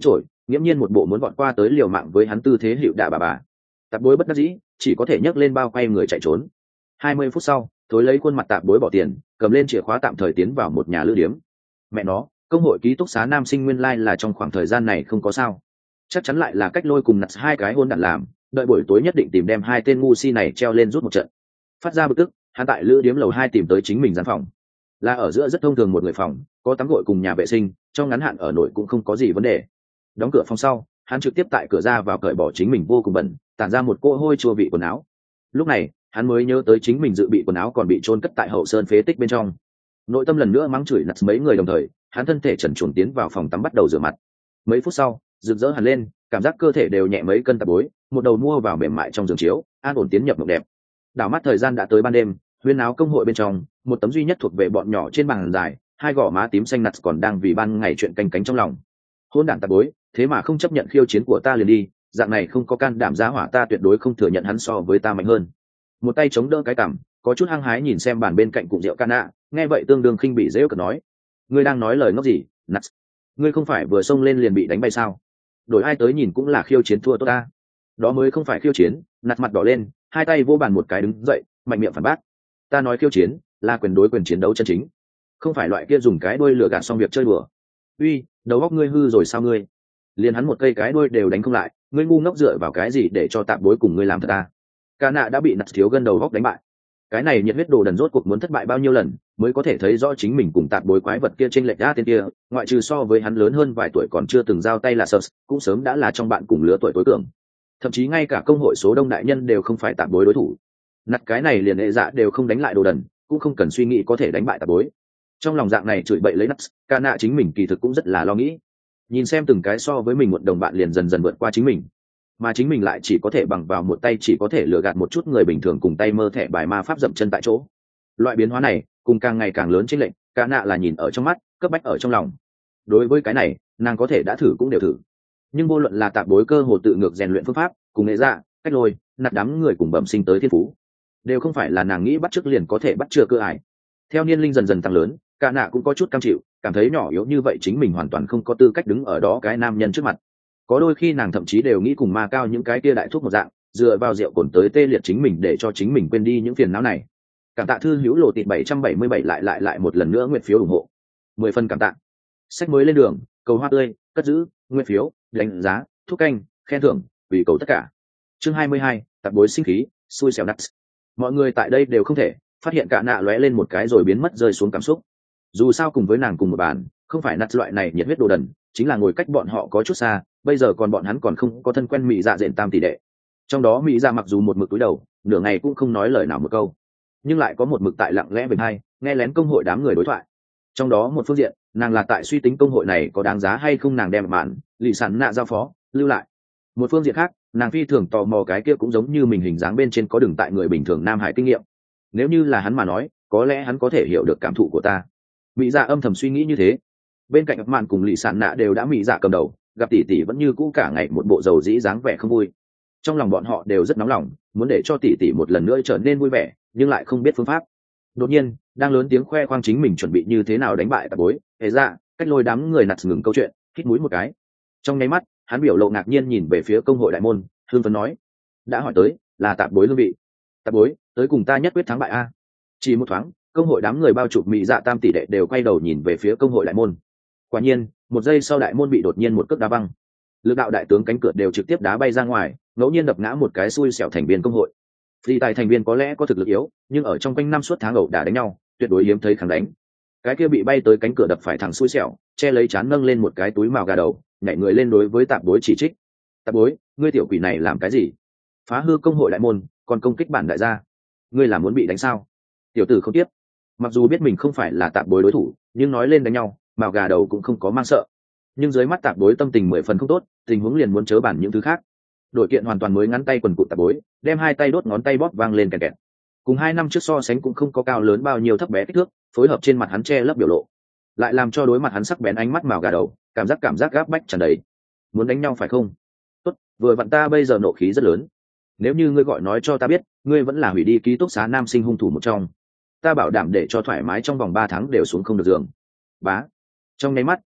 nghiễm nhiên một bộ muốn vọt qua tới liều mạng với hắn tư thế hiệu đạ bà bà. Tạp bối bất đắc dĩ chỉ có thể nhấc lên bao quay người chạy trốn. Hai mươi phút sau, thối lấy khuôn mặt tạp bối bỏ tiền, cầm lên chìa khóa tạm thời tiến vào một nhà lữ điếm. Mẹ nó, công hội ký túc xá nam sinh nguyên lai là trong khoảng thời gian này không có sao, chắc chắn lại là cách lôi cùng nặt hai cái hôn đản làm, đợi buổi tối nhất định tìm đem hai tên ngu si này treo lên rút một trận. Phát ra bực tức, hắn tại lữ điếm lầu hai tìm tới chính mình gian phòng, là ở giữa rất thông thường một người phòng, có tắm gội cùng nhà vệ sinh, trong ngắn hạn ở nội cũng không có gì vấn đề. Đóng cửa phòng sau, hắn trực tiếp tại cửa ra vào cởi bỏ chính mình vô cùng bẩn, tản ra một cỗ hôi chua vị quần áo. Lúc này hắn mới nhớ tới chính mình dự bị quần áo còn bị chôn cất tại hậu sơn phế tích bên trong. Nội tâm lần nữa mắng chửi nặt mấy người đồng thời, hắn thân thể trần truồng tiến vào phòng tắm bắt đầu rửa mặt. Mấy phút sau, rực rỡ hẳn lên, cảm giác cơ thể đều nhẹ mấy cân tạp bối, một đầu mua vào mềm mại trong giường chiếu, an ổn tiến nhập mộng đẹp. Đảo mắt thời gian đã tới ban đêm, huyên áo công hội bên trong, một tấm duy nhất thuộc về bọn nhỏ trên bàn dài, hai gò má tím xanh nặt còn đang vì ban ngày chuyện canh cánh trong lòng. Hôn đản tạp bối, thế mà không chấp nhận khiêu chiến của ta liền đi, dạng này không có can đảm giá hỏa ta tuyệt đối không thừa nhận hắn so với ta mạnh hơn. Một tay chống đỡ cái cằm, có chút hăng hái nhìn xem bàn bên cạnh cụm rượu Cana, nghe vậy tương đương khinh bị dễ cợt nói: ngươi đang nói lời ngốc gì, nặt? Ngươi không phải vừa xông lên liền bị đánh bay sao? Đổi ai tới nhìn cũng là khiêu chiến thua tốt ta. Đó mới không phải khiêu chiến. Nặt mặt đỏ lên, hai tay vô bàn một cái đứng dậy, mạnh miệng phản bác: ta nói khiêu chiến là quyền đối quyền chiến đấu chân chính, không phải loại kia dùng cái đuôi lừa gạt xong việc chơi bừa. Uy, đầu óc ngươi hư rồi sao ngươi? Liền hắn một cây cái đuôi đều đánh không lại, ngươi ngu ngốc dựa vào cái gì để cho tạm bối cùng ngươi làm thật ta? Ca nạ đã bị nặt thiếu gân đầu góc đánh bại. Cái này nhiệt huyết đồ đần rốt cuộc muốn thất bại bao nhiêu lần mới có thể thấy rõ chính mình cùng tạp bối quái vật kia trên lệch đa tên kia, ngoại trừ so với hắn lớn hơn vài tuổi còn chưa từng giao tay là Sơ, cũng sớm đã là trong bạn cùng lứa tuổi tối cường. Thậm chí ngay cả công hội số đông đại nhân đều không phải tạp bối đối thủ. Nặt cái này liền hệ dạ đều không đánh lại đồ đần, cũng không cần suy nghĩ có thể đánh bại tạp bối. Trong lòng dạng này chửi bậy lấy nặt, ca nạ chính mình kỳ thực cũng rất là lo nghĩ. Nhìn xem từng cái so với mình một đồng bạn liền dần dần vượt qua chính mình, mà chính mình lại chỉ có thể bằng vào một tay chỉ có thể lừa gạt một chút người bình thường cùng tay mơ thẻ bài ma pháp dậm chân tại chỗ. Loại biến hóa này cùng càng ngày càng lớn trên lệnh, cả nạ là nhìn ở trong mắt, cấp bách ở trong lòng. Đối với cái này, nàng có thể đã thử cũng đều thử, nhưng vô luận là tạp bối cơ hồ tự ngược rèn luyện phương pháp, cùng nghệ dạ, cách lôi, nạt đám người cùng bẩm sinh tới thiên phú, đều không phải là nàng nghĩ bắt chước liền có thể bắt chưa cơ ải. Theo niên linh dần dần tăng lớn, cả nạ cũng có chút cam chịu, cảm thấy nhỏ yếu như vậy chính mình hoàn toàn không có tư cách đứng ở đó cái nam nhân trước mặt. Có đôi khi nàng thậm chí đều nghĩ cùng ma cao những cái kia đại thuốc một dạng, dựa vào rượu cồn tới tê liệt chính mình để cho chính mình quên đi những phiền não này. Cảm tạ thư hữu lộ tịt bảy trăm bảy mươi bảy lại lại lại một lần nữa nguyện phiếu ủng hộ. Mười phần cảm tạ. Sách mới lên đường, cầu hoa tươi, cất giữ, nguyện phiếu, đánh giá, thuốc canh, khen thưởng, vì cầu tất cả. Chương hai mươi hai, tạp bối sinh khí, xui xẻo nuts. Mọi người tại đây đều không thể phát hiện cả nạ lóe lên một cái rồi biến mất rơi xuống cảm xúc. Dù sao cùng với nàng cùng một bàn, không phải nuts loại này nhiệt huyết đồ đần, chính là ngồi cách bọn họ có chút xa, bây giờ còn bọn hắn còn không có thân quen mỹ dạ dện tam tỷ đệ. Trong đó mỹ dạ mặc dù một mực cúi đầu, nửa ngày cũng không nói lời nào một câu, nhưng lại có một mực tại lặng lẽ bên hai nghe lén công hội đám người đối thoại. Trong đó một phương diện, nàng là tại suy tính công hội này có đáng giá hay không nàng đem mạn lì sản nạ giao phó lưu lại. Một phương diện khác, nàng phi thường tò mò cái kia cũng giống như mình hình dáng bên trên có đường tại người bình thường nam hải kinh nghiệm. Nếu như là hắn mà nói, có lẽ hắn có thể hiểu được cảm thụ của ta. Mỹ dạ âm thầm suy nghĩ như thế. Bên cạnh mạn cùng lì sản nạ đều đã mỹ dạ cầm đầu, gặp tỷ tỷ vẫn như cũ cả ngày một bộ dầu dĩ dáng vẻ không vui. Trong lòng bọn họ đều rất nóng lòng, muốn để cho tỷ tỷ một lần nữa trở nên vui vẻ, nhưng lại không biết phương pháp. Đột nhiên, đang lớn tiếng khoe khoang chính mình chuẩn bị như thế nào đánh bại tạp bối, hề ra cách lôi đám người nặt ngừng câu chuyện, hít mũi một cái. Trong nháy mắt, hắn biểu lộ ngạc nhiên nhìn về phía công hội đại môn, hương phấn nói: đã hỏi tới, là tạp bối lương vị. Tạp bối, tới cùng ta nhất quyết thắng bại a. Chỉ một thoáng, công hội đám người bao chụp mỹ dạ tam tỷ đệ đều quay đầu nhìn về phía công hội đại môn. Quả nhiên, một giây sau đại môn bị đột nhiên một cước đá văng, lực đạo đại tướng cánh cửa đều trực tiếp đá bay ra ngoài, ngẫu nhiên đập ngã một cái xui xẻo thành viên công hội. Phi tài thành viên có lẽ có thực lực yếu, nhưng ở trong quanh năm suốt tháng ẩu đả đánh nhau, tuyệt đối hiếm thấy kháng đánh. Cái kia bị bay tới cánh cửa đập phải thằng xui xẻo, che lấy chán nâng lên một cái túi màu gà đầu, nhảy người lên đối với tạp bối chỉ trích: tạp bối, ngươi tiểu quỷ này làm cái gì? Phá hư công hội đại môn, còn công kích bản đại gia, ngươi là muốn bị đánh sao? Tiểu tử không tiếp. Mặc dù biết mình không phải là tạp bối đối thủ, nhưng nói lên đánh nhau, màu gà đầu cũng không có mang sợ. Nhưng dưới mắt tạp bối tâm tình mười phần không tốt, tình huống liền muốn chớ bản những thứ khác. Đội kiện hoàn toàn mới ngắn tay quần cụt tạp bối, đem hai tay đốt ngón tay bóp vang lên kẹt kẹt. Cùng hai năm trước so sánh cũng không có cao lớn bao nhiêu, thấp bé kích thước, phối hợp trên mặt hắn che lấp biểu lộ, lại làm cho đối mặt hắn sắc bén ánh mắt màu gà đầu, cảm giác cảm giác gáp bách tràn đầy. Muốn đánh nhau phải không? Tốt, vừa vặn ta bây giờ nộ khí rất lớn. Nếu như ngươi gọi nói cho ta biết, ngươi vẫn là hủy đi ký túc xá nam sinh hung thủ một trong, ta bảo đảm để cho thoải mái trong vòng ba tháng đều xuống không được giường. Bá. Trong nháy mắt,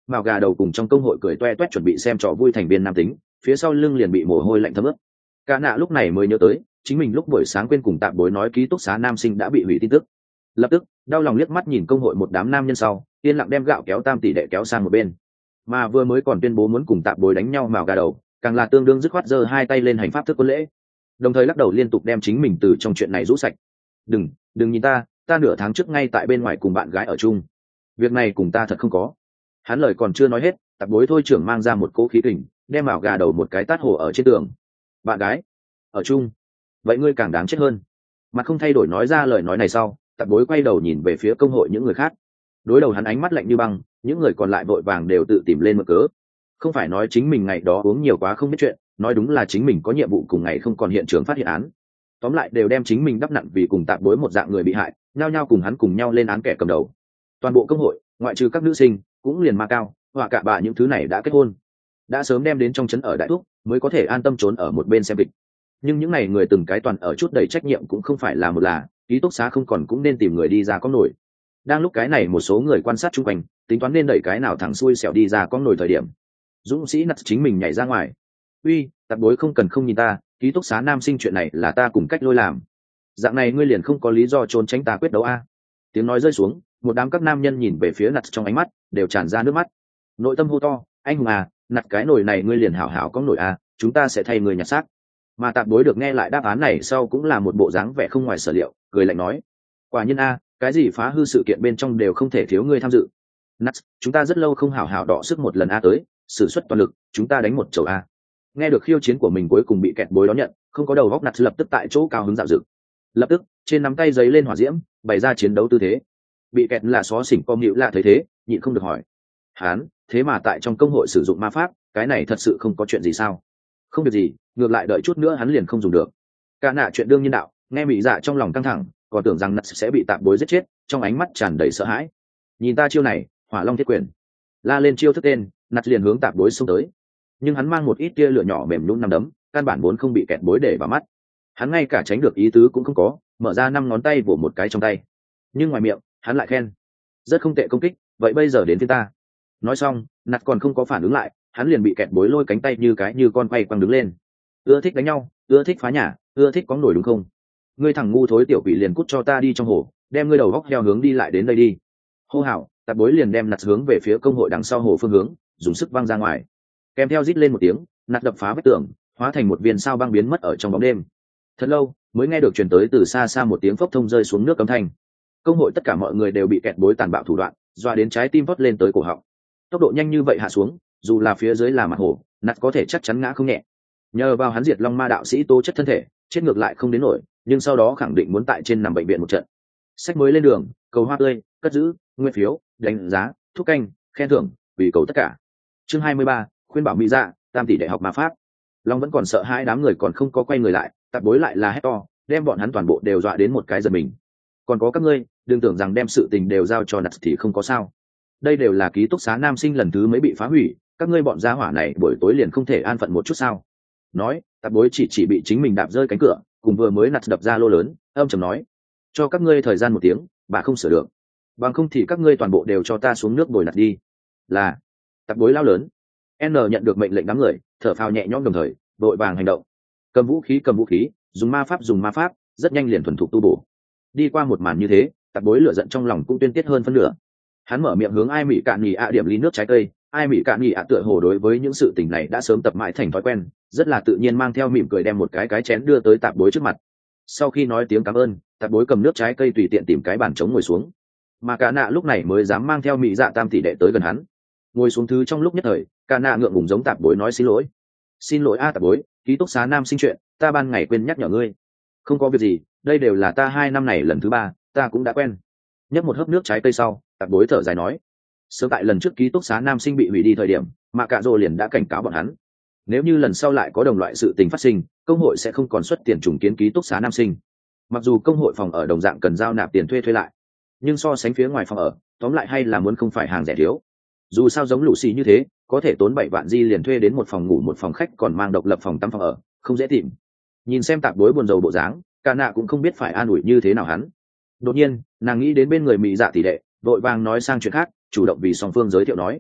mào gà đầu cùng trong công hội cười toe toét chuẩn bị xem trò vui thành viên nam tính, phía sau lưng liền bị mồ hôi lạnh thấm ướt. Cả nạ lúc này mới nhớ tới chính mình lúc buổi sáng quên cùng tạm bối nói ký túc xá nam sinh đã bị hủy tin tức. Lập tức đau lòng liếc mắt nhìn công hội một đám nam nhân sau, yên lặng đem gạo kéo tam tỷ đệ kéo sang một bên. Mà vừa mới còn tuyên bố muốn cùng tạm bối đánh nhau mào gà đầu, càng là tương đương dứt khoát giơ hai tay lên hành pháp thức quân lễ, đồng thời lắc đầu liên tục đem chính mình từ trong chuyện này rũ sạch. Đừng, đừng nhìn ta, ta nửa tháng trước ngay tại bên ngoài cùng bạn gái ở chung, việc này cùng ta thật không có. Hắn lời còn chưa nói hết, tạp bối thôi trưởng mang ra một cỗ khí kình, đem mào gà đầu một cái tát hồ ở trên tường. Bạn gái ở chung, vậy ngươi càng đáng chết hơn. Mặt không thay đổi nói ra lời nói này sau, tạp bối quay đầu nhìn về phía công hội những người khác. Đối đầu hắn ánh mắt lạnh như băng, những người còn lại vội vàng đều tự tìm lên mực cớ. Không phải nói chính mình ngày đó uống nhiều quá không biết chuyện, nói đúng là chính mình có nhiệm vụ cùng ngày không còn hiện trường phát hiện án. Tóm lại đều đem chính mình đắp nặn vì cùng tạp bối một dạng người bị hại, nhao nhao cùng hắn cùng nhau lên án kẻ cầm đầu. Toàn bộ công hội, ngoại trừ các nữ sinh, cũng liền ma cao, họa cả bà những thứ này đã kết hôn, đã sớm đem đến trong trấn ở đại thúc, mới có thể an tâm trốn ở một bên xem kịch. Nhưng những này người từng cái toàn ở chút đầy trách nhiệm cũng không phải là một là, ký túc xá không còn cũng nên tìm người đi ra có nổi. Đang lúc cái này một số người quan sát chung quanh, tính toán nên đẩy cái nào thẳng xuôi xẻo đi ra có nổi thời điểm, dũng sĩ nặt chính mình nhảy ra ngoài. Uy, tạp bối không cần không nhìn ta, ký túc xá nam sinh chuyện này là ta cùng cách lôi làm, dạng này ngươi liền không có lý do trốn tránh ta quyết đấu a. Tiếng nói rơi xuống, một đám các nam nhân nhìn về phía nặt trong ánh mắt đều tràn ra nước mắt, nội tâm hô to, anh hùng à, nặt cái nồi này ngươi liền hảo hảo có nổi a, chúng ta sẽ thay người nhặt xác. Mà tạp bối được nghe lại đáp án này sau cũng là một bộ dáng vẻ không ngoài sở liệu, cười lạnh nói, quả nhiên a, cái gì phá hư sự kiện bên trong đều không thể thiếu ngươi tham dự. Nặt, chúng ta rất lâu không hảo hảo đọ sức một lần a tới, sử xuất toàn lực, chúng ta đánh một chầu a. Nghe được khiêu chiến của mình cuối cùng bị kẹt bối đón nhận, không có đầu góc nặt lập tức tại chỗ cao hứng dạo dự. Lập tức trên nắm tay giấy lên hỏa diễm, bày ra chiến đấu tư thế. Bị kẹt là xó xỉnh com nhịu lạ thấy thế, nhịn không được hỏi, hán, thế mà tại trong công hội sử dụng ma pháp, cái này thật sự không có chuyện gì sao? Không việc gì, ngược lại đợi chút nữa hắn liền không dùng được. Cả nạ chuyện đương nhiên đạo, nghe mỹ dạ trong lòng căng thẳng, còn tưởng rằng nặt sẽ bị tạp bối giết chết, trong ánh mắt tràn đầy sợ hãi. Nhìn ta chiêu này, hỏa long thiết quyền, la lên chiêu thức tên, nặt liền hướng tạp bối xông tới. Nhưng hắn mang một ít tia lửa nhỏ mềm nhũn nằm đấm, căn bản vốn không bị kẹt bối để vào mắt. Hắn ngay cả tránh được ý tứ cũng không có, mở ra năm ngón tay vỗ một cái trong tay. Nhưng ngoài miệng, hắn lại khen, rất không tệ công kích, vậy bây giờ đến phía ta. Nói xong, nặt còn không có phản ứng lại, hắn liền bị kẹt bối lôi cánh tay như cái như con quay quăng đứng lên. Ưa thích đánh nhau, ưa thích phá nhà, ưa thích có nổi đúng không? Ngươi thằng ngu thối tiểu quỷ liền cút cho ta đi trong hồ, đem ngươi đầu góc theo hướng đi lại đến đây đi. Hô hào, tạp bối liền đem nặt hướng về phía công hội đằng sau hồ phương hướng, dùng sức văng ra ngoài. Kèm theo rít lên một tiếng, nặt đập phá vách tường, hóa thành một viên sao băng biến mất ở trong bóng đêm. Thật lâu mới nghe được truyền tới từ xa xa một tiếng phốc thông rơi xuống nước cấm thanh. Công hội tất cả mọi người đều bị kẹt bối tàn bạo thủ đoạn dọa đến trái tim vót lên tới cổ họng. Tốc độ nhanh như vậy hạ xuống, dù là phía dưới là mặt hồ, nặt có thể chắc chắn ngã không nhẹ. Nhờ vào hắn diệt long ma đạo sĩ tố chất thân thể, chết ngược lại không đến nổi, nhưng sau đó khẳng định muốn tại trên nằm bệnh viện một trận. Sách mới lên đường, cầu hoa tươi, cất giữ, nguyên phiếu, đánh giá, thúc canh, khen thưởng, vì cầu tất cả. Chương hai mươi ba, khuyên bảo mỹ dạ, tam tỷ đại học ma pháp. Long vẫn còn sợ hai đám người còn không có quay người lại, tạp bối lại là hét to, đem bọn hắn toàn bộ đều dọa đến một cái giật mình. Còn có các ngươi, đừng tưởng rằng đem sự tình đều giao cho nặt thì không có sao. Đây đều là ký túc xá nam sinh lần thứ mới bị phá hủy, các ngươi bọn gia hỏa này buổi tối liền không thể an phận một chút sao? Nói, tạp bối chỉ chỉ bị chính mình đạp rơi cánh cửa, cùng vừa mới nặt đập ra lô lớn, âm trầm nói, cho các ngươi thời gian một tiếng, bà không sửa được, bằng không thì các ngươi toàn bộ đều cho ta xuống nước bồi nặt đi. Là, tạp bối lao lớn. N nhận được mệnh lệnh đám người, thở phào nhẹ nhõm đồng thời, đội vàng hành động, cầm vũ khí cầm vũ khí, dùng ma pháp dùng ma pháp, rất nhanh liền thuần thục tu bổ. Đi qua một màn như thế, tạp bối lửa giận trong lòng cũng tuyên tiết hơn phân nửa. Hắn mở miệng hướng ai mỹ cạn nhì ạ điểm ly nước trái cây, ai mỹ cạn nhì ạ tựa hồ đối với những sự tình này đã sớm tập mãi thành thói quen, rất là tự nhiên mang theo mỉm cười đem một cái cái chén đưa tới tạp bối trước mặt. Sau khi nói tiếng cảm ơn, tạp bối cầm nước trái cây tùy tiện tìm cái bàn trống ngồi xuống. Mà cả nạ lúc này mới dám mang theo mỹ dạ tam tỷ đệ tới gần hắn. Ngồi xuống thứ trong lúc nhất thời, cả nạ ngượng ngùng giống tạp bối nói xin lỗi. Xin lỗi a tạp bối, ký túc xá nam sinh chuyện, ta ban ngày quên nhắc nhở ngươi. Không có việc gì, đây đều là ta hai năm này lần thứ ba, ta cũng đã quen. Nhấp một hớp nước trái cây sau, tạp bối thở dài nói, sớm tại lần trước ký túc xá nam sinh bị hủy đi thời điểm, mà cả rồ liền đã cảnh cáo bọn hắn, nếu như lần sau lại có đồng loại sự tình phát sinh, công hội sẽ không còn xuất tiền trùng kiến ký túc xá nam sinh. Mặc dù công hội phòng ở đồng dạng cần giao nạp tiền thuê thuê lại, nhưng so sánh phía ngoài phòng ở, tóm lại hay là muốn không phải hàng rẻ thiếu. Dù sao giống lũ xì như thế, có thể tốn bảy vạn di liền thuê đến một phòng ngủ một phòng khách, còn mang độc lập phòng tắm phòng ở, không dễ tìm. Nhìn xem tạp bối buồn rầu bộ dáng, cả nạ cũng không biết phải an ủi như thế nào hắn. Đột nhiên nàng nghĩ đến bên người mỹ dạ tỷ đệ, vội vàng nói sang chuyện khác, chủ động vì song phương giới thiệu nói,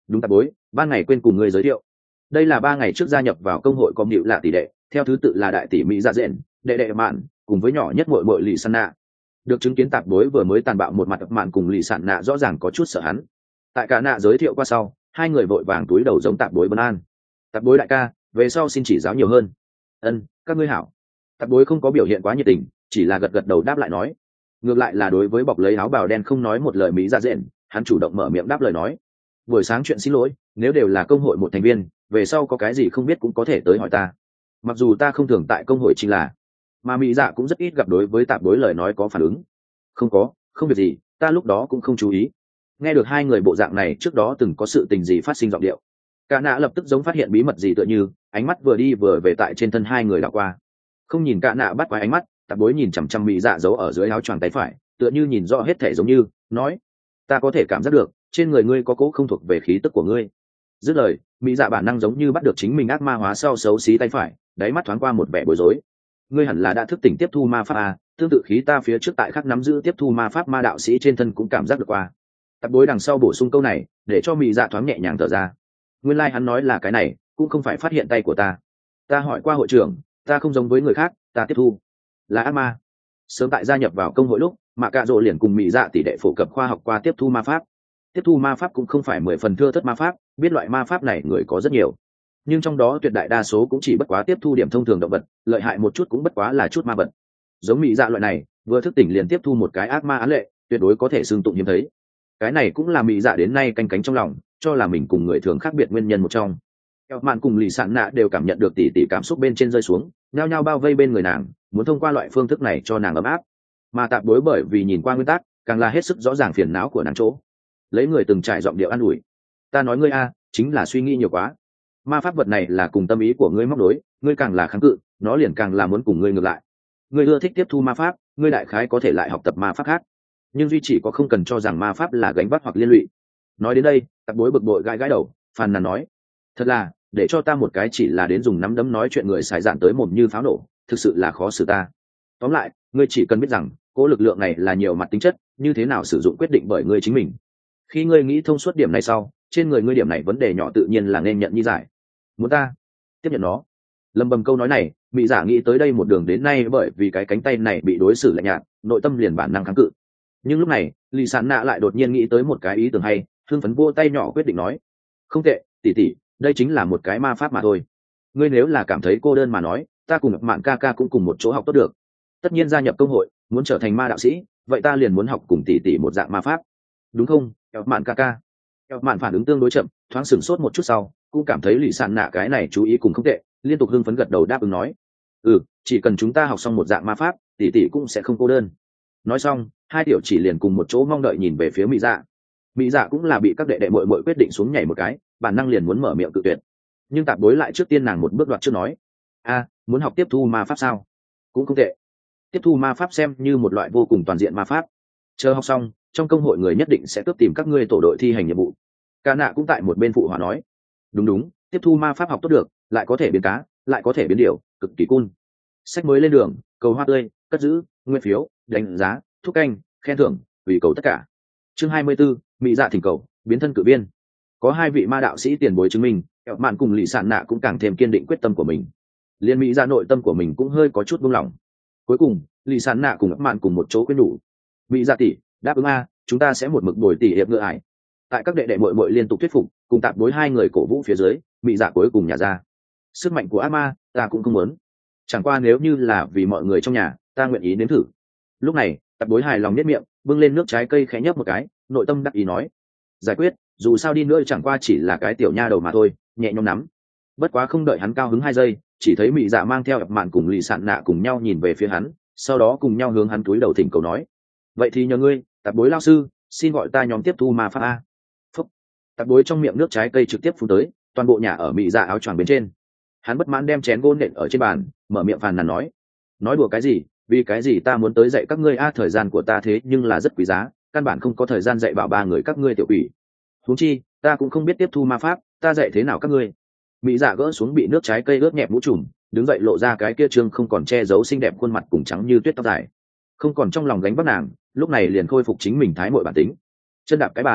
Đúng tạp bối, ban ngày quên cùng người giới thiệu, đây là ba ngày trước gia nhập vào công hội com điệu là tỷ đệ, theo thứ tự là đại tỷ mỹ dạ dện, đệ đệ mạn, cùng với nhỏ nhất muội muội lì san nạ. Được chứng kiến tạp bối vừa mới tàn bạo một mặt mạn cùng lì sản nạ rõ ràng có chút sợ hắn. Tại cả nạ giới thiệu qua sau, hai người vội vàng túi đầu giống tạp bối bấn an. Tạp bối đại ca, về sau xin chỉ giáo nhiều hơn. Ân, các ngươi hảo. Tạp bối không có biểu hiện quá nhiệt tình, chỉ là gật gật đầu đáp lại nói. Ngược lại là đối với bọc lấy áo bào đen không nói một lời mỹ dạ dện, hắn chủ động mở miệng đáp lời nói. Buổi sáng chuyện xin lỗi, nếu đều là công hội một thành viên, về sau có cái gì không biết cũng có thể tới hỏi ta. Mặc dù ta không thường tại công hội chính là, mà mỹ dạ cũng rất ít gặp đối với tạp bối lời nói có phản ứng. Không có, không việc gì, ta lúc đó cũng không chú ý. Nghe được hai người bộ dạng này trước đó từng có sự tình gì phát sinh giọng điệu, cả nạ lập tức giống phát hiện bí mật gì tựa như, ánh mắt vừa đi vừa về tại trên thân hai người đảo qua. Không nhìn cả nạ bắt quái ánh mắt, tạp bối nhìn chằm chằm mỹ dạ giấu ở dưới áo choàng tay phải, tựa như nhìn rõ hết thể giống như nói, ta có thể cảm giác được trên người ngươi có cố không thuộc về khí tức của ngươi. Dứt lời, mỹ dạ bản năng giống như bắt được chính mình ác ma hóa sau xấu xí tay phải, đáy mắt thoáng qua một vẻ bối rối. Ngươi hẳn là đã thức tỉnh tiếp thu ma pháp à, tương tự khí ta phía trước tại khắc nắm giữ tiếp thu ma pháp ma đạo sĩ trên thân cũng cảm giác được qua. Tạp bối đằng sau bổ sung câu này để cho mỹ dạ thoáng nhẹ nhàng thở ra. Nguyên lai like hắn nói là cái này cũng không phải phát hiện tay của ta. Ta hỏi qua hội trưởng, ta không giống với người khác, ta tiếp thu là ác ma. Sớm tại gia nhập vào công hội lúc, mà cạ rỗ liền cùng mỹ dạ tỷ đệ phổ cập khoa học qua tiếp thu ma pháp. Tiếp thu ma pháp cũng không phải mười phần thưa thất ma pháp, biết loại ma pháp này người có rất nhiều, nhưng trong đó tuyệt đại đa số cũng chỉ bất quá tiếp thu điểm thông thường động vật, lợi hại một chút cũng bất quá là chút ma vật. Giống mỹ dạ loại này vừa thức tỉnh liền tiếp thu một cái ác ma án lệ, tuyệt đối có thể xưng tụng hiếm thấy. Cái này cũng là mỹ dạ đến nay canh cánh trong lòng, cho là mình cùng người thường khác biệt nguyên nhân một trong. Eo mạn cùng lì sạn nạ đều cảm nhận được tỉ tỉ cảm xúc bên trên rơi xuống, nhao nhao bao vây bên người nàng, muốn thông qua loại phương thức này cho nàng ấm áp. Mà tạp bối bởi vì nhìn qua nguyên tắc, càng là hết sức rõ ràng phiền não của nàng chỗ, lấy người từng trải giọng điệu an ủi. Ta nói ngươi a, chính là suy nghĩ nhiều quá. Ma pháp vật này là cùng tâm ý của ngươi móc đối, ngươi càng là kháng cự, nó liền càng là muốn cùng ngươi ngược lại. Ngươi ưa thích tiếp thu ma pháp, ngươi đại khái có thể lại học tập ma pháp khác, nhưng duy chỉ có không cần cho rằng ma pháp là gánh vác hoặc liên lụy. Nói đến đây, tạp bối bực bội gãi gãi đầu, phàn nàn nói: thật là, để cho ta một cái chỉ là đến dùng nắm đấm nói chuyện người xài dạn tới mồm như pháo nổ, thực sự là khó xử ta. Tóm lại, ngươi chỉ cần biết rằng, cố lực lượng này là nhiều mặt tính chất, như thế nào sử dụng quyết định bởi ngươi chính mình. Khi ngươi nghĩ thông suốt điểm này sau, trên người ngươi điểm này vấn đề nhỏ tự nhiên là nên nhận như giải. Muốn ta tiếp nhận nó? Lâm bầm câu nói này, mỹ giả nghĩ tới đây một đường đến nay bởi vì cái cánh tay này bị đối xử lạnh nhạt, nội tâm liền bản năng kháng cự. Nhưng lúc này, lì sán nạ lại đột nhiên nghĩ tới một cái ý tưởng hay, thương phấn vô tay nhỏ quyết định nói: không tệ, tỷ tỷ, đây chính là một cái ma pháp mà thôi. Ngươi nếu là cảm thấy cô đơn mà nói, ta cùng mạn ca ca cũng cùng một chỗ học tốt được. Tất nhiên gia nhập công hội, muốn trở thành ma đạo sĩ, vậy ta liền muốn học cùng tỷ tỷ một dạng ma pháp, đúng không, eo mạn ca ca? Eo mạn phản ứng tương đối chậm, thoáng sửng sốt một chút sau, cũng cảm thấy lì sạn nạ cái này chú ý cùng không tệ, liên tục hưng phấn gật đầu đáp ứng nói: ừ, chỉ cần chúng ta học xong một dạng ma pháp, tỷ tỷ cũng sẽ không cô đơn. Nói xong, hai tiểu chỉ liền cùng một chỗ mong đợi nhìn về phía mỹ dạ. Mỹ dạ cũng là bị các đệ đệ muội muội quyết định xuống nhảy một cái, bản năng liền muốn mở miệng cự tuyệt, nhưng tạp bối lại trước tiên nàng một bước đoạt trước nói: a, muốn học tiếp thu ma pháp sao? Cũng không tệ. Tiếp thu ma pháp xem như một loại vô cùng toàn diện ma pháp. Chờ học xong, trong công hội người nhất định sẽ cướp tìm các ngươi tổ đội thi hành nhiệm vụ. Cả nạ cũng tại một bên phụ hòa nói: đúng đúng, tiếp thu ma pháp học tốt được, lại có thể biến cá, lại có thể biến điều, cực kỳ cool. Sách mới lên đường, cầu hoa tươi, cất giữ, nguyên phiếu, đánh giá, thúc canh, khen thưởng, vì cầu tất cả. Chương hai mươi 24, mỹ dạ thỉnh cầu, biến thân cử viên. Có hai vị ma đạo sĩ tiền bối chứng minh, Kẹo Mạn cùng Lì Sạn Nạ cũng càng thêm kiên định quyết tâm của mình. Liên mỹ dạ nội tâm của mình cũng hơi có chút buông lỏng. Cuối cùng, Lì Sạn Nạ cùng Kẹo Mạn cùng một chỗ quyết đủ. Mỹ dạ tỷ, đáp ứng a, chúng ta sẽ một mực bồi tỷ hiệp ngựa ải. Tại các đệ đệ muội muội liên tục thuyết phục, cùng tạp đối hai người cổ vũ phía dưới, mỹ dạ cuối cùng nhả ra: sức mạnh của ác ma, ta cũng không muốn. Chẳng qua nếu như là vì mọi người trong nhà, ta nguyện ý nếm thử. Lúc này, tạp đối hài lòng nhếch miệng, bưng lên nước trái cây khẽ nhấp một cái, nội tâm đắc ý nói: giải quyết, dù sao đi nữa chẳng qua chỉ là cái tiểu nha đầu mà thôi, nhẹ nhõm nắm. Bất quá không đợi hắn cao hứng hai giây, chỉ thấy mỹ dạ mang theo ập mạn cùng Lì Sạn Nạ cùng nhau nhìn về phía hắn, sau đó cùng nhau hướng hắn túi đầu thỉnh cầu nói: vậy thì nhờ ngươi, tạp bối lao sư, xin gọi ta nhóm tiếp thu ma pháp a. Phúc. Tạp bối trong miệng nước trái cây trực tiếp phun tới, toàn bộ nhà ở mỹ dạ áo choàng bên trên. Hắn bất mãn đem chén gỗ nện ở trên bàn, mở miệng phàn nàn nói: nói đùa cái gì, vì cái gì ta muốn tới dạy các ngươi a, thời gian của ta thế nhưng là rất quý giá, căn bản không có thời gian dạy bảo ba người các ngươi tiểu quỷ. Huống chi, ta cũng không biết tiếp thu ma pháp, ta dạy thế nào các ngươi? Mỹ dạ gỡ xuống bị nước trái cây ướt nhẹp mũ trùm, đứng dậy lộ ra cái kia trương không còn che giấu xinh đẹp khuôn mặt cùng trắng như tuyết tóc dài, không còn trong lòng gánh vác nàng, lúc này liền khôi phục chính mình thái muội bản tính. Chân đạp cái bàn,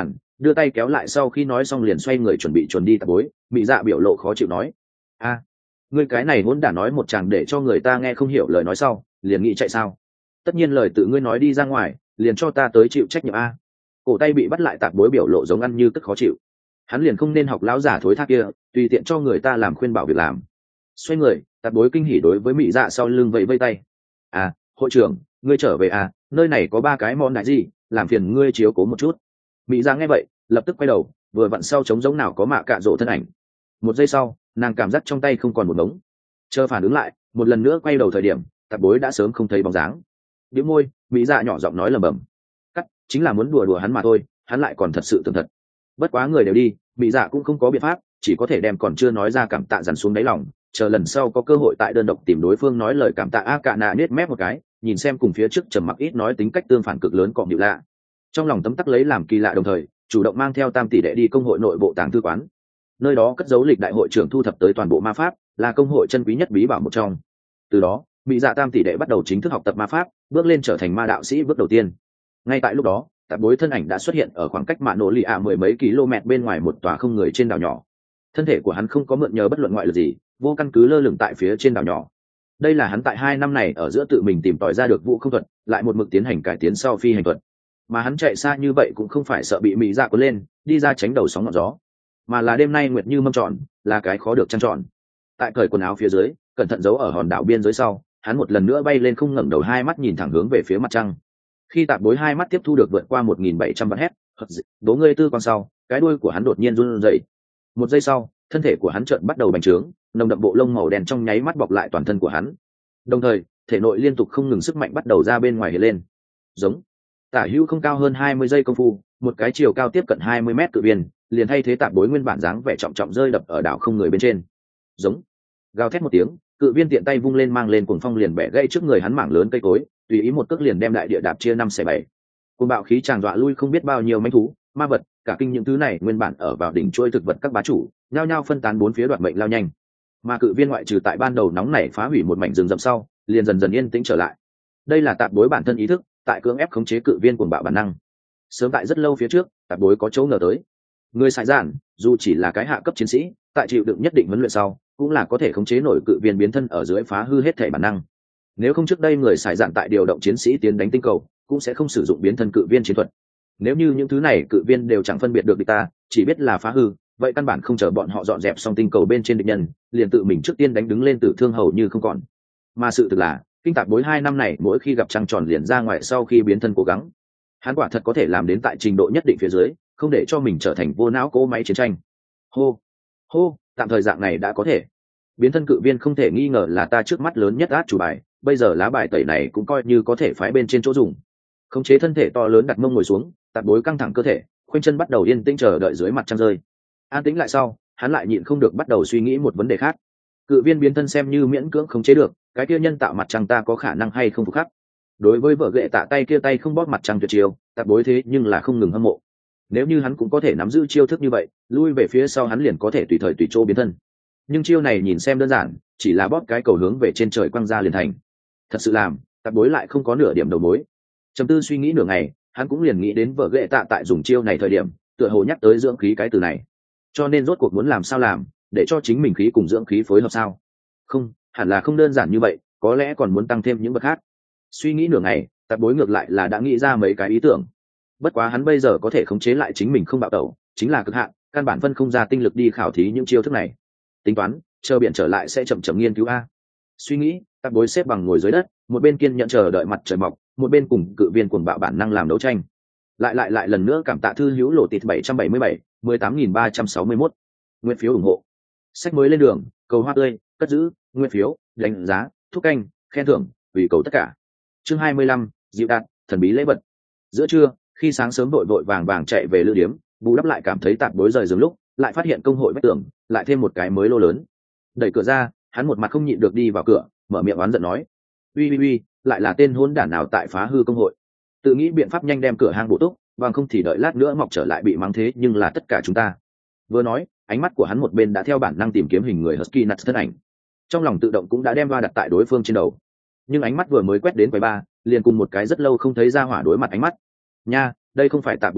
đưa tay kéo lại sau khi nói xong liền xoay người chuẩn bị chuẩn đi tạp bối. Mị Dạ biểu lộ khó chịu nói: a ngươi cái này hỗn đản nói một chàng để cho người ta nghe không hiểu lời nói sau liền nghĩ chạy sao? Tất nhiên lời tự ngươi nói đi ra ngoài liền cho ta tới chịu trách nhiệm a. Cổ tay bị bắt lại tạp bối biểu lộ giống ăn như tức khó chịu. Hắn liền không nên học lão giả thối thác kia tùy tiện cho người ta làm khuyên bảo việc làm. Xoay người, tạp bối kinh hỉ đối với Mị Dạ sau lưng vẫy vây tay: à hội trưởng, ngươi trở về à, nơi này có ba cái món đại gì, làm phiền ngươi chiếu cố một chút. Mị Dạ nghe vậy lập tức quay đầu, vừa vặn sau trống giống nào có mạ cạ rỗ thân ảnh. Một giây sau nàng cảm giác trong tay không còn một đống, chờ phản ứng lại một lần nữa quay đầu thời điểm tạp bối đã sớm không thấy bóng dáng. Đĩu môi, Mị Dạ nhỏ giọng nói lầm bầm: cắt, chính là muốn đùa đùa hắn mà thôi, hắn lại còn thật sự tưởng thật. Bất quá người đều đi, Mị Dạ cũng không có biện pháp, chỉ có thể đem còn chưa nói ra cảm tạ dằn xuống đáy lòng, chờ lần sau có cơ hội tại đơn độc tìm đối phương nói lời cảm tạ. A Cạ Nạ nết mép một cái, nhìn xem cùng phía trước trầm mặc ít nói tính cách tương phản cực lớn cọm điệu lạ, trong lòng tấm tắc lấy làm kỳ lạ, đồng thời chủ động mang theo tam tỷ đệ đi công hội nội bộ tàng thư quán. Nơi đó cất giấu lịch đại hội trưởng thu thập tới toàn bộ ma pháp, là công hội chân quý nhất bí bảo một trong. Từ đó Mị Dạ tam tỷ đệ bắt đầu chính thức học tập ma pháp, bước lên trở thành ma đạo sĩ bước đầu tiên. Ngay tại lúc đó tạp bối thân ảnh đã xuất hiện ở khoảng cách mạ nổ lì ạ mười mấy km bên ngoài một tòa không người trên đảo nhỏ. Thân thể của hắn không có mượn nhờ bất luận ngoại lực gì, vô căn cứ lơ lửng tại phía trên đảo nhỏ. Đây là hắn tại hai năm này ở giữa tự mình tìm tòi ra được vũ không thuật, lại một mực tiến hành cải tiến sau phi hành thuật. Mà hắn chạy xa như vậy cũng không phải sợ bị Mị Dạ cuốn lên đi ra tránh đầu sóng ngọn gió, mà là đêm nay nguyệt như mâm tròn, là cái khó được trăng tròn. Tại cởi quần áo phía dưới, cẩn thận giấu ở hòn đảo biên giới sau, hắn một lần nữa bay lên không ngẩng đầu, hai mắt nhìn thẳng hướng về phía mặt trăng. Khi tạp bối hai mắt tiếp thu được vượt qua một nghìn bảy trăm vạn hét đố ngươi tư con sau, cái đuôi của hắn đột nhiên run rẩy. Một giây sau thân thể của hắn chợt bắt đầu bành trướng, nồng đậm bộ lông màu đen trong nháy mắt bọc lại toàn thân của hắn, đồng thời thể nội liên tục không ngừng sức mạnh bắt đầu ra bên ngoài hiện lên. Giống. Tả hữu không cao hơn hai mươi giây công phu, một cái chiều cao tiếp cận hai mươi mét cự viên liền thay thế tạp bối nguyên bản dáng vẻ trọng trọng rơi đập ở đảo không người bên trên. Giống. Gào thét một tiếng, cự viên tiện tay vung lên mang lên cuồng phong liền bẻ gãy trước người hắn mảng lớn cây cối, tùy ý một cước liền đem đại địa đạp chia năm xẻ bảy. Cuồng bạo khí tràn dọa lui không biết bao nhiêu manh thú, ma vật, cả kinh những thứ này nguyên bản ở vào đỉnh trôi thực vật các bá chủ, nhao nhao phân tán bốn phía đoạt mệnh lao nhanh. Mà cự viên ngoại trừ tại ban đầu nóng nảy phá hủy một mảnh rừng rậm sau, liền dần dần yên tĩnh trở lại. Đây là tạp bối bản thân ý thức tại cưỡng ép khống chế cự viên cuồng bạo bản năng. Sớm tại rất lâu phía trước, tạp bối có chỗ ngờ tới, người sải giản dù chỉ là cái hạ cấp chiến sĩ, tại chịu đựng nhất định huấn luyện sau, cũng là có thể khống chế nổi cự viên biến thân ở dưới phá hư hết thể bản năng. Nếu không trước đây người sải giản tại điều động chiến sĩ tiến đánh tinh cầu, cũng sẽ không sử dụng biến thân cự viên chiến thuật. Nếu như những thứ này cự viên đều chẳng phân biệt được địch ta, chỉ biết là phá hư, vậy căn bản không chờ bọn họ dọn dẹp xong tinh cầu bên trên địch nhân, liền tự mình trước tiên đánh đứng lên tử thương hầu như không còn. Mà sự thực là, kinh tạp bối hai năm này mỗi khi gặp trăng tròn liền ra ngoài sau khi biến thân cố gắng, hắn quả thật có thể làm đến tại trình độ nhất định phía dưới, không để cho mình trở thành vô não cỗ máy chiến tranh. Hô, hô, tạm thời dạng này đã có thể. Biến thân cự viên không thể nghi ngờ là ta trước mắt lớn nhất át chủ bài, bây giờ lá bài tẩy này cũng coi như có thể phái bên trên chỗ dùng. Khống chế thân thể to lớn đặt mông ngồi xuống, tạp bối căng thẳng cơ thể, khoanh chân bắt đầu yên tĩnh chờ đợi dưới mặt trăng rơi. An tĩnh lại sau, hắn lại nhịn không được bắt đầu suy nghĩ một vấn đề khác. Cự viên biến thân xem như miễn cưỡng khống chế được, cái kia nhân tạo mặt trăng ta có khả năng hay không phục khắc? Đối với vợ ghệ tạ tay kia tay không bóp mặt trăng tuyệt chiêu, tạp bối thế nhưng là không ngừng hâm mộ. Nếu như hắn cũng có thể nắm giữ chiêu thức như vậy, lui về phía sau hắn liền có thể tùy thời tùy chỗ biến thân. Nhưng chiêu này nhìn xem đơn giản, chỉ là bóp cái cầu hướng về trên trời quăng ra liền thành. Thật sự làm, tạp bối lại không có nửa điểm đầu mối. Trầm tư suy nghĩ nửa ngày, hắn cũng liền nghĩ đến vợ ghệ tạ tại dùng chiêu này thời điểm, tựa hồ nhắc tới dưỡng khí cái từ này. Cho nên rốt cuộc muốn làm sao làm, để cho chính mình khí cùng dưỡng khí phối hợp sao? Không, hẳn là không đơn giản như vậy, có lẽ còn muốn tăng thêm những bậc khác. Suy nghĩ nửa ngày, tạp bối ngược lại là đã nghĩ ra mấy cái ý tưởng. Bất quá hắn bây giờ có thể khống chế lại chính mình không bạo tẩu, chính là cực hạn, căn bản phân không ra tinh lực đi khảo thí những chiêu thức này. Tính toán, chờ biển trở lại sẽ chậm chậm nghiên cứu a. Suy nghĩ, tạp bối xếp bằng ngồi dưới đất, một bên kiên nhẫn chờ đợi mặt trời mọc, một bên cùng cự viên cuồng bạo bản năng làm đấu tranh. Lại lại lại lần nữa cảm tạ thư hữu lộ tịt bảy trăm bảy mươi bảy, mười tám nghìn ba trăm sáu mươi mốt. Nguyện phiếu ủng hộ. Sách mới lên đường, cầu hoa tươi, cất giữ, nguyện phiếu, đánh giá, thúc canh, khen thưởng, ủy cầu tất cả. Chương hai mươi lăm, dịu đạt, thần bí lễ vật. Giữa trưa, khi sáng sớm vội vội vàng vàng chạy về lữ điếm, bù đắp lại cảm thấy tạp bối rời giường lúc, lại phát hiện công hội vách tường, lại thêm một cái mới lô lớn. Đẩy cửa ra, hắn một mặt không nhịn được đi vào cửa, mở miệng oán giận nói: "Uy uy uy, lại là tên hỗn đản nào tại phá hư công hội? Tự nghĩ biện pháp nhanh đem cửa hang bổ túc, bằng không thì đợi lát nữa mọc trở lại bị mắng thế nhưng là tất cả chúng ta." Vừa nói, ánh mắt của hắn một bên đã theo bản năng tìm kiếm hình người Husky Nuts thân ảnh. Trong lòng tự động cũng đã đem va đặt tại đối phương trên đầu. Nhưng ánh mắt vừa mới quét đến quầy ba, liền cùng một cái rất lâu không thấy ra hỏa đối mặt ánh mắt. "Nha, đây không phải tạp bối đi,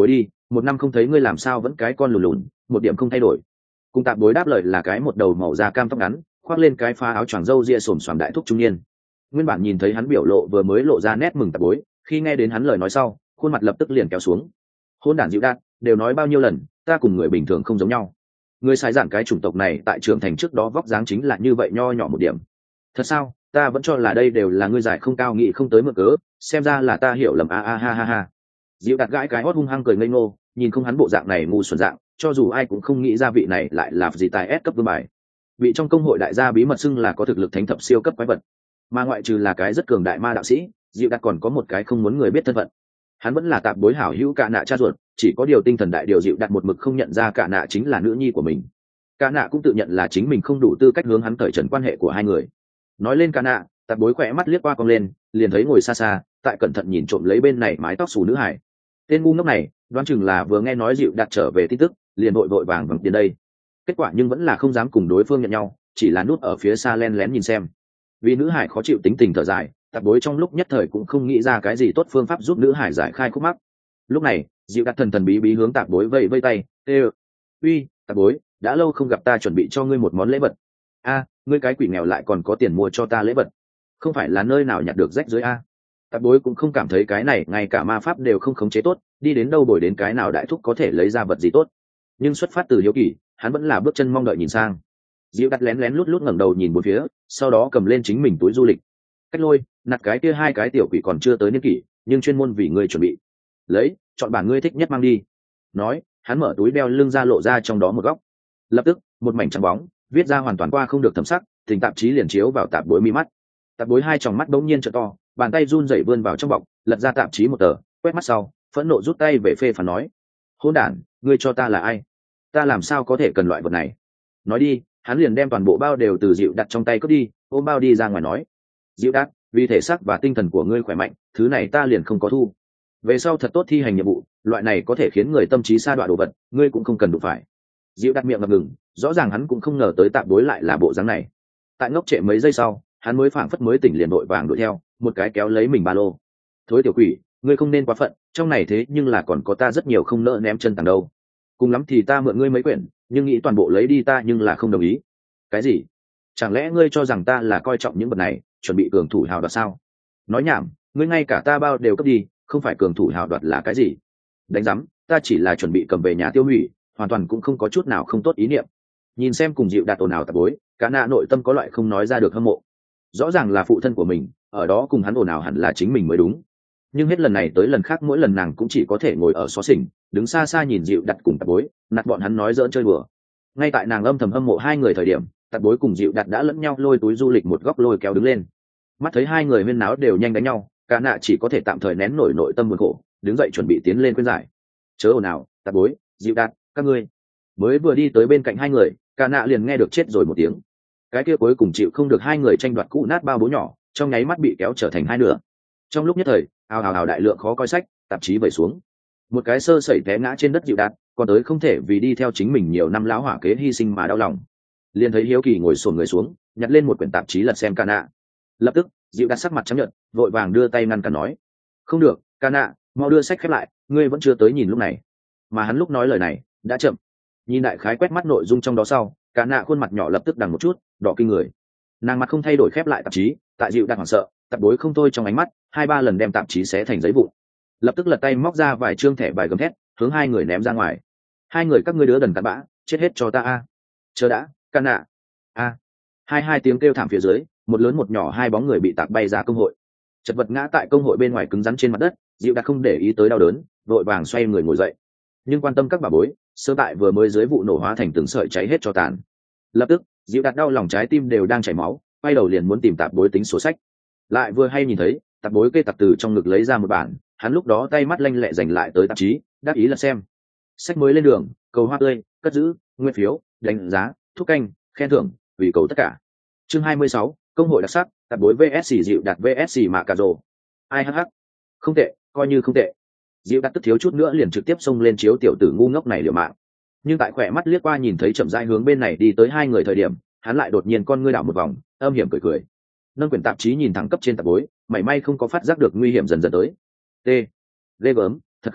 một năm không thấy ngươi làm sao vẫn cái con lùn lùn, một điểm không thay đổi. Cùng tạp bối đáp lời là cái một đầu màu da cam tóc ngắn, khoác lên cái phá áo choàng râu ria xồm xoàm đại thúc trung niên. Nguyên bản nhìn thấy hắn biểu lộ vừa mới lộ ra nét mừng tạp bối, khi nghe đến hắn lời nói sau, khuôn mặt lập tức liền kéo xuống. Hôn đản dịu đạn, đều nói bao nhiêu lần, ta cùng người bình thường không giống nhau. Người sai giảng cái chủng tộc này tại trưởng thành trước đó vóc dáng chính là như vậy nho nhỏ một điểm. Thật sao? Ta vẫn cho là đây đều là ngươi giải không cao nghị không tới mượn cớ, xem ra là ta hiểu lầm a a ha ha ha. Dịu đặt gãi cái hót hung hăng cười ngây ngô, nhìn không hắn bộ dạng này ngu xuẩn dạng, cho dù ai cũng không nghĩ ra vị này lại là gì tài S cấp vương bài. Vị trong công hội đại gia bí mật xưng là có thực lực thánh thập siêu cấp quái vật, mà ngoại trừ là cái rất cường đại ma đạo sĩ, dịu đặt còn có một cái không muốn người biết thân phận. Hắn vẫn là tạp bối hảo hữu cả nạ cha ruột, chỉ có điều tinh thần đại điều dịu đặt một mực không nhận ra cả nạ chính là nữ nhi của mình. Cả nạ cũng tự nhận là chính mình không đủ tư cách hướng hắn cởi trần quan hệ của hai người. Nói lên cả nạ, tạp bối khỏe mắt liếc qua cong lên, liền thấy ngồi xa xa, tại cẩn thận nhìn trộm lấy bên này mái tóc xù nữ hải. Tên ngu ngốc này, đoán chừng là vừa nghe nói dịu đặt trở về tin tức, liền vội vội vàng vàng đến đây. Kết quả nhưng vẫn là không dám cùng đối phương nhận nhau, chỉ là núp ở phía xa len lén nhìn xem. Vì nữ hải khó chịu tính tình thở dài, tạp bối trong lúc nhất thời cũng không nghĩ ra cái gì tốt phương pháp giúp nữ hải giải khai khúc mắc. Lúc này, dịu đặt thần thần bí bí hướng tạp bối vây vây tay, ê uy tạp bối, đã lâu không gặp, ta chuẩn bị cho ngươi một món lễ vật. A, ngươi cái quỷ nghèo lại còn có tiền mua cho ta lễ vật, không phải là nơi nào nhặt được rách dưới a. Tạp bối cũng không cảm thấy cái này ngay cả ma pháp đều không khống chế tốt, đi đến đâu bồi đến cái nào đại thúc có thể lấy ra vật gì tốt. Nhưng xuất phát từ hiếu kỳ, hắn vẫn là bước chân mong đợi nhìn sang. Dịu đặt lén lén lút lút ngẩng đầu nhìn bốn phía, sau đó cầm lên chính mình túi du lịch. Cách lôi, nặt cái kia hai cái tiểu quỷ còn chưa tới niên kỷ, nhưng chuyên môn vì ngươi chuẩn bị. Lấy, chọn bản ngươi thích nhất mang đi. Nói, hắn mở túi đeo lưng ra lộ ra trong đó một góc. Lập tức, một mảnh trắng bóng, viết ra hoàn toàn qua không được thẩm sắc, tình tạp chí liền chiếu vào tạp bối mi mắt. Tạp bối hai tròng mắt bỗng nhiên trợ to, bàn tay run rẩy vươn vào trong bọc, lật ra tạp chí một tờ, quét mắt sau, phẫn nộ rút tay về phê phán nói: hỗn đản, ngươi cho ta là ai? Ta làm sao có thể cần loại vật này? Nói đi, hắn liền đem toàn bộ bao đều từ dịu đặt trong tay cướp đi, ôm bao đi ra ngoài nói: dịu đặt, vì thể xác và tinh thần của ngươi khỏe mạnh, thứ này ta liền không có thu. Về sau thật tốt thi hành nhiệm vụ, loại này có thể khiến người tâm trí sa đọa đồ vật, ngươi cũng không cần đụng phải. Dịu đặt miệng ngập ngừng, rõ ràng hắn cũng không ngờ tới tạp đối lại là bộ dáng này. Tại ngốc trệ mấy giây sau, hắn mới phảng phất mới tỉnh liền đội vàng đuổi theo, một cái kéo lấy mình ba lô. Thối tiểu quỷ, ngươi không nên quá phận, trong này thế nhưng là còn có ta rất nhiều không nỡ ném chân tàng đâu. Cùng lắm thì ta mượn ngươi mấy quyển, nhưng nghĩ toàn bộ lấy đi ta nhưng là không đồng ý. Cái gì? Chẳng lẽ ngươi cho rằng ta là coi trọng những vật này, chuẩn bị cường thủ hào đoạt sao? Nói nhảm, ngươi ngay cả ta bao đều cướp đi, không phải cường thủ hào đoạt là cái gì? Đánh rắm, ta chỉ là chuẩn bị cầm về nhà tiêu hủy, hoàn toàn cũng không có chút nào không tốt ý niệm. Nhìn xem cùng dịu đạt ồn ào tạp bối, cả nạ nội tâm có loại không nói ra được hâm mộ. Rõ ràng là phụ thân của mình, ở đó cùng hắn ồn ào hẳn là chính mình mới đúng. Nhưng hết lần này tới lần khác mỗi lần nàng cũng chỉ có thể ngồi ở xó xỉnh, đứng xa xa nhìn dịu đặt cùng tạp bối, nạt bọn hắn nói giỡn chơi bừa. Ngay tại nàng âm thầm hâm mộ hai người thời điểm, tạp bối cùng dịu đặt đã lẫn nhau lôi túi du lịch một góc lôi kéo đứng lên. Mắt thấy hai người huyên náo đều nhanh đánh nhau, cả nạ chỉ có thể tạm thời nén nổi nội tâm buồn khổ, đứng dậy chuẩn bị tiến lên khuyên giải. Chớ ồn ào, tạp bối, dịu đặt, các ngươi. Mới vừa đi tới bên cạnh hai người, cả nạ liền nghe được chết rồi một tiếng. Cái kia cuối cùng chịu không được hai người tranh đoạt cũ nát bao bố nhỏ, trong nháy mắt bị kéo trở thành hai nửa. Trong lúc nhất thời, ào ào ào đại lượng khó coi sách, tạp chí vẩy xuống. Một cái sơ sẩy té ngã trên đất dịu đạt, còn tới không thể vì đi theo chính mình nhiều năm lão hỏa kế hy sinh mà đau lòng. Liền thấy hiếu kỳ ngồi xổm người xuống, nhặt lên một quyển tạp chí lật xem cả nạ. Lập tức, dịu đạt sắc mặt trắng nhợt, vội vàng đưa tay ngăn cản nói: không được, cả nạ, mau đưa sách khép lại, ngươi vẫn chưa tới nhìn lúc này. Mà hắn lúc nói lời này đã chậm. Nhìn đại khái quét mắt nội dung trong đó sau, cả nạ khuôn mặt nhỏ lập tức đằng một chút, đỏ kinh người. Nàng mặt không thay đổi khép lại tạp chí, tại dịu đạt hoảng sợ, tạp bối không thôi trong ánh mắt, hai ba lần đem tạp chí xé thành giấy vụn. Lập tức lật tay móc ra vài chương thẻ bài gầm thét, hướng hai người ném ra ngoài. Hai người các ngươi đứa đần cặn bã, chết hết cho ta a. Chờ đã, cả nạ. A. Hai hai tiếng kêu thảm phía dưới, một lớn một nhỏ hai bóng người bị tạc bay ra công hội. Chật vật ngã tại công hội bên ngoài cứng rắn trên mặt đất, dịu đạt không để ý tới đau đớn, vội vàng xoay người ngồi dậy. Nhưng quan tâm các bà bối, sơ tại vừa mới dưới vụ nổ hóa thành từng sợi cháy hết cho tàn. Lập tức, dịu đạt đau lòng trái tim đều đang chảy máu, quay đầu liền muốn tìm tạp bối tính sổ sách. Lại vừa hay nhìn thấy tạp bối kê tạp từ trong ngực lấy ra một bản, hắn lúc đó tay mắt lanh lẹ giành lại tới tạp chí, đáp ý là xem. Sách mới lên đường, cầu hoa tươi, cất giữ, nguyên phiếu, đánh giá, thúc canh, khen thưởng, vì cầu tất cả. Chương hai mươi sáu, công hội đặc sắc, tạp bối vê ét dịu đạt vê ét mạ cà rồ. Ai hắc hắc, không tệ, coi như không tệ. Dịu đạt tức thiếu chút nữa liền trực tiếp xông lên chiếu tiểu tử ngu ngốc này liều mạng. Nhưng tại khỏe mắt liếc qua nhìn thấy chậm rãi hướng bên này đi tới hai người thời điểm, hắn lại đột nhiên con ngươi đảo một vòng, âm hiểm cười cười. Nâng quyển tạp chí nhìn thẳng cấp trên tạp bối, mảy may không có phát giác được nguy hiểm dần dần tới. T. Ghê gớm, thật không được,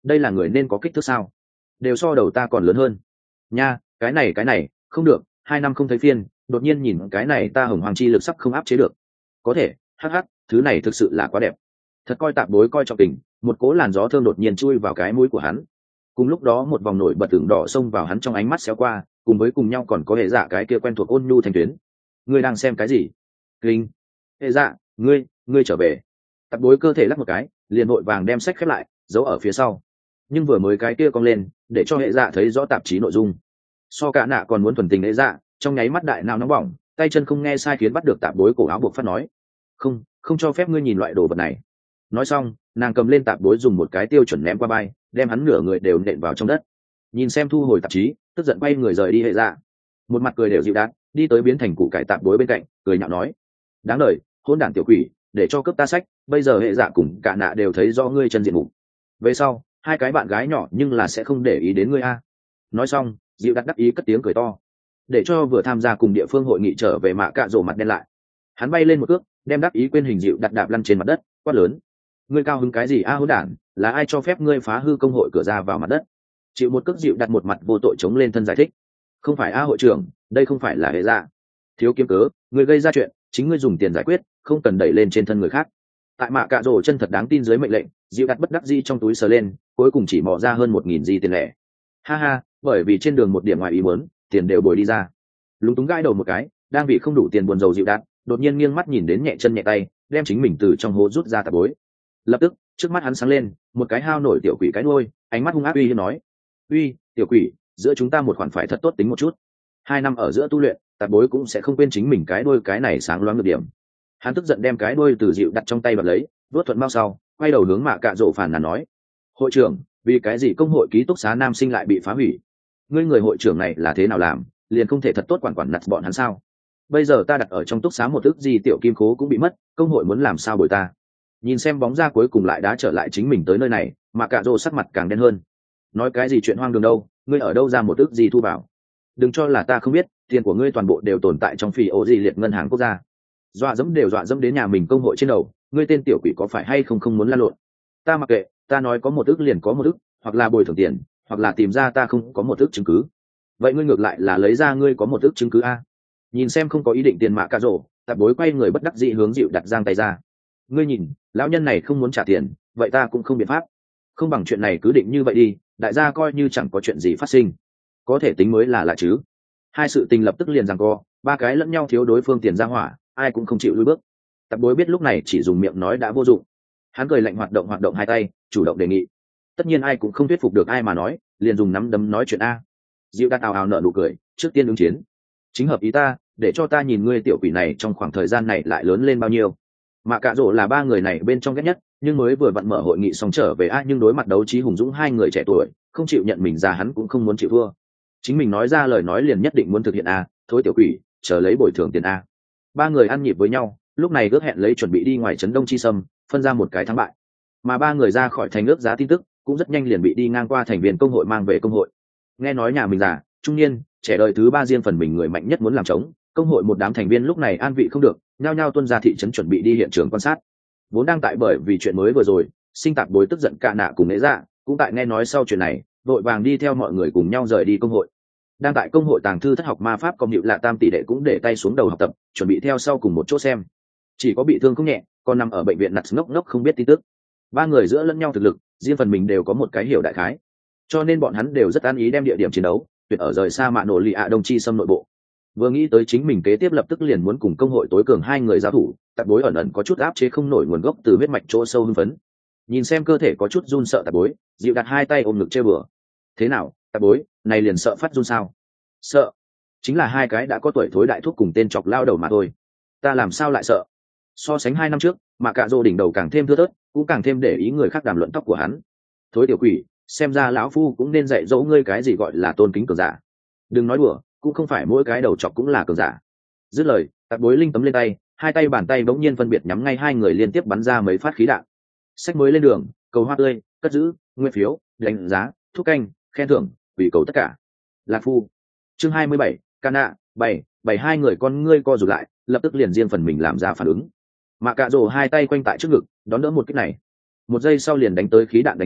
đây là người nên có kích thước sao? Đều so đầu ta còn lớn hơn nha. Cái này cái này không được, hai năm không thấy phiên, đột nhiên nhìn cái này ta hồng hoàng chi lực sắp không áp chế được. Có thể, hắc hắc, thứ này thực sự là quá đẹp. Thật coi tạp bối coi trọng tình, một cỗ làn gió thơm đột nhiên chui vào cái mũi của hắn. Cùng lúc đó một vòng nổi bật tưởng đỏ xông vào hắn trong ánh mắt xéo qua, cùng với cùng nhau còn có hệ dạ cái kia quen thuộc ôn nhu thành tuyến. Ngươi đang xem cái gì? Kinh. Hệ dạ, ngươi, ngươi trở về. Tạp bối cơ thể lắc một cái, liền vội vàng đem sách khép lại, giấu ở phía sau. Nhưng vừa mới cái kia cong lên, để cho hệ dạ thấy rõ tạp chí nội dung. So cả nạ còn muốn thuần tình hệ dạ, trong nháy mắt đại não nóng bỏng, tay chân không nghe sai khiến bắt được tạp bối cổ áo buộc phát nói: không, không cho phép ngươi nhìn loại đồ vật này. Nói xong, nàng cầm lên tạp bối dùng một cái tiêu chuẩn ném qua bay, đem hắn nửa người đều nện vào trong đất. Nhìn xem thu hồi tạp chí, tức giận quay người rời đi hệ dạ. Một mặt cười đều dịu đát, đi tới biến thành củ cải tạp bối bên cạnh, cười nhạo nói: đáng đời, hôn đản tiểu quỷ, để cho cướp ta sách, bây giờ hệ dạ cùng cả nạ đều thấy rõ ngươi chân diện mục. Về sau, hai cái bạn gái nhỏ nhưng là sẽ không để ý đến ngươi a. Nói xong, dịu đắt đắc ý cất tiếng cười to, để cho vừa tham gia cùng địa phương hội nghị trở về mạ cạ rổ mặt đen lại. Hắn bay lên một cước, đem đắc ý quên hình dịu đặt đạp lăn trên mặt đất, quát lớn: ngươi cao hứng cái gì a hỗn đản, là ai cho phép ngươi phá hư công hội cửa ra vào mặt đất? Chịu một cước dịu đặt một mặt vô tội chống lên thân giải thích: không phải a hội trưởng, đây không phải là hệ dạ. Thiếu kiếm cớ, ngươi gây ra chuyện, chính ngươi dùng tiền giải quyết, không cần đẩy lên trên thân người khác. Tại mạ cạ rổ chân thật đáng tin dưới mệnh lệnh, dịu đặt bất đắc dĩ trong túi sờ lên, cuối cùng chỉ mò ra hơn một nghìn di tiền lẻ. Ha ha, bởi vì trên đường một điểm ngoài ý muốn, tiền đều bồi đi ra. Lúng túng gãi đầu một cái, đang bị không đủ tiền buồn rầu dịu đặt, đột nhiên nghiêng mắt nhìn đến nhẹ chân nhẹ tay, đem chính mình từ trong hố rút ra tạp bối. Lập tức, trước mắt hắn sáng lên, một cái hao nổi tiểu quỷ cái đuôi, ánh mắt hung ác uy hiếp nói: uy, tiểu quỷ, giữa chúng ta một khoản phải thật tốt tính một chút. Hai năm ở giữa tu luyện, tạp bối cũng sẽ không quên chính mình cái đuôi cái này sáng loáng được điểm. Hắn tức giận đem cái đuôi từ dịu đặt trong tay bật lấy, vuốt thuận bao sau, quay đầu hướng mạ cạ rổ phản nàn nói: hội trưởng, vì cái gì công hội ký túc xá nam sinh lại bị phá hủy? Ngươi người hội trưởng này là thế nào làm, liền không thể thật tốt quản quản nặt bọn hắn sao? Bây giờ ta đặt ở trong túc xá một ức gì tiểu kim khố cũng bị mất, công hội muốn làm sao bồi ta? Nhìn xem bóng ra cuối cùng lại đã trở lại chính mình tới nơi này, mà cạ rô sắc mặt càng đen hơn. Nói cái gì chuyện hoang đường đâu, ngươi ở đâu ra một ức gì thu bảo? Đừng cho là ta không biết, tiền của ngươi toàn bộ đều tồn tại trong phỉ ô gì liệt ngân hàng quốc gia. Dọa dẫm đều dọa dẫm đến nhà mình công hội trên đầu, ngươi tên tiểu quỷ có phải hay không không muốn lăn lộn? Ta mặc kệ, ta nói có một ức liền có một ức, hoặc là bồi thường tiền, hoặc là tìm ra ta không có một ức chứng cứ. Vậy ngươi ngược lại là lấy ra ngươi có một ức chứng cứ a? Nhìn xem không có ý định tiền mạ cạ rổ, tạp bối quay người bất đắc dĩ hướng dịu đặt giang tay ra. Ngươi nhìn, lão nhân này không muốn trả tiền, vậy ta cũng không biện pháp. Không bằng chuyện này cứ định như vậy đi, đại gia coi như chẳng có chuyện gì phát sinh. Có thể tính mới là lạ chứ. Hai sự tình lập tức liền giằng co, ba cái lẫn nhau thiếu đối phương tiền ra hỏa, ai cũng không chịu lùi bước. Tạp bối biết lúc này chỉ dùng miệng nói đã vô dụng. Hắn cười lạnh hoạt động hoạt động hai tay, chủ động đề nghị. Tất nhiên ai cũng không thuyết phục được ai mà nói, liền dùng nắm đấm nói chuyện a. Dịu đặt ào ào nở nụ cười, trước tiên ứng chiến. Chính hợp ý ta, để cho ta nhìn ngươi tiểu quỷ này trong khoảng thời gian này lại lớn lên bao nhiêu. Mạ cạ rổ là ba người này bên trong ghét nhất, nhưng mới vừa vặn mở hội nghị xong trở về a, nhưng đối mặt đấu trí hùng dũng hai người trẻ tuổi, không chịu nhận mình già hắn cũng không muốn chịu thua. Chính mình nói ra lời nói liền nhất định muốn thực hiện a, thôi tiểu quỷ, chờ lấy bồi thường tiền a. Ba người ăn nhịp với nhau, lúc này ước hẹn lấy chuẩn bị đi ngoài trấn Đông Chi Sâm, phân ra một cái thắng bại. Mà ba người ra khỏi thành ước giá tin tức, cũng rất nhanh liền bị đi ngang qua thành viên công hội mang về công hội. Nghe nói nhà mình già, trung niên, trẻ đời thứ ba riêng phần mình người mạnh nhất muốn làm chống, công hội một đám thành viên lúc này an vị không được, nhao nhao tuân ra thị trấn chuẩn bị đi hiện trường quan sát. Vốn đang tại bởi vì chuyện mới vừa rồi, sinh tạp bối tức giận cạ nạ cùng nễ dạ, cũng tại nghe nói sau chuyện này, vội vàng đi theo mọi người cùng nhau rời đi công hội. Đang tại công hội tàng thư thất học ma pháp công hiệu lạ tam tỷ đệ cũng để tay xuống đầu học tập, chuẩn bị theo sau cùng một chỗ xem. Chỉ có bị thương không nhẹ, còn nằm ở bệnh viện nặt ngốc ngốc không biết tin tức. Ba người giữa lẫn nhau thực lực, riêng phần mình đều có một cái hiểu đại khái, cho nên bọn hắn đều rất an ý đem địa điểm chiến đấu tuyệt ở rời xa mạ nổ lì ạ đông chi xâm nội bộ. Vừa nghĩ tới chính mình kế tiếp lập tức liền muốn cùng công hội tối cường hai người giao thủ, tạp bối ẩn ẩn có chút áp chế không nổi nguồn gốc từ huyết mạch chỗ sâu hưng phấn. Nhìn xem cơ thể có chút run sợ tạp bối, dịu đặt hai tay ôm ngực chơi bừa. Thế nào, tạp bối, này liền sợ phát run sao? Sợ? Chính là hai cái đã có tuổi thối đại thuốc cùng tên chọc lao đầu mà thôi. Ta làm sao lại sợ? So sánh hai năm trước, mà cạ rô đỉnh đầu càng thêm thưa thớt, cũng càng thêm để ý người khác đàm luận tóc của hắn. Thối tiểu quỷ, xem ra lão phu cũng nên dạy dỗ ngươi cái gì gọi là tôn kính cường giả. Đừng nói đùa, cũng không phải mỗi cái đầu chọc cũng là cường giả. Dứt lời, tạp bối linh tấm lên tay, hai tay bàn tay bỗng nhiên phân biệt nhắm ngay hai người liên tiếp bắn ra mấy phát khí đạn. Sách mới lên đường, cầu hoa tươi, cất giữ, nguyên phiếu, đánh giá, thuốc canh, khen thưởng, ủy cầu tất cả. Lạc phu. Chương hai mươi bảy, Cana, bảy, bảy hai người con ngươi co rụt lại, lập tức liền riêng phần mình làm ra phản ứng. Mạ cạ rồ hai tay quanh tại trước ngực, đón đỡ một kích này. Một giây sau liền đánh tới khí đạn đánh trúng,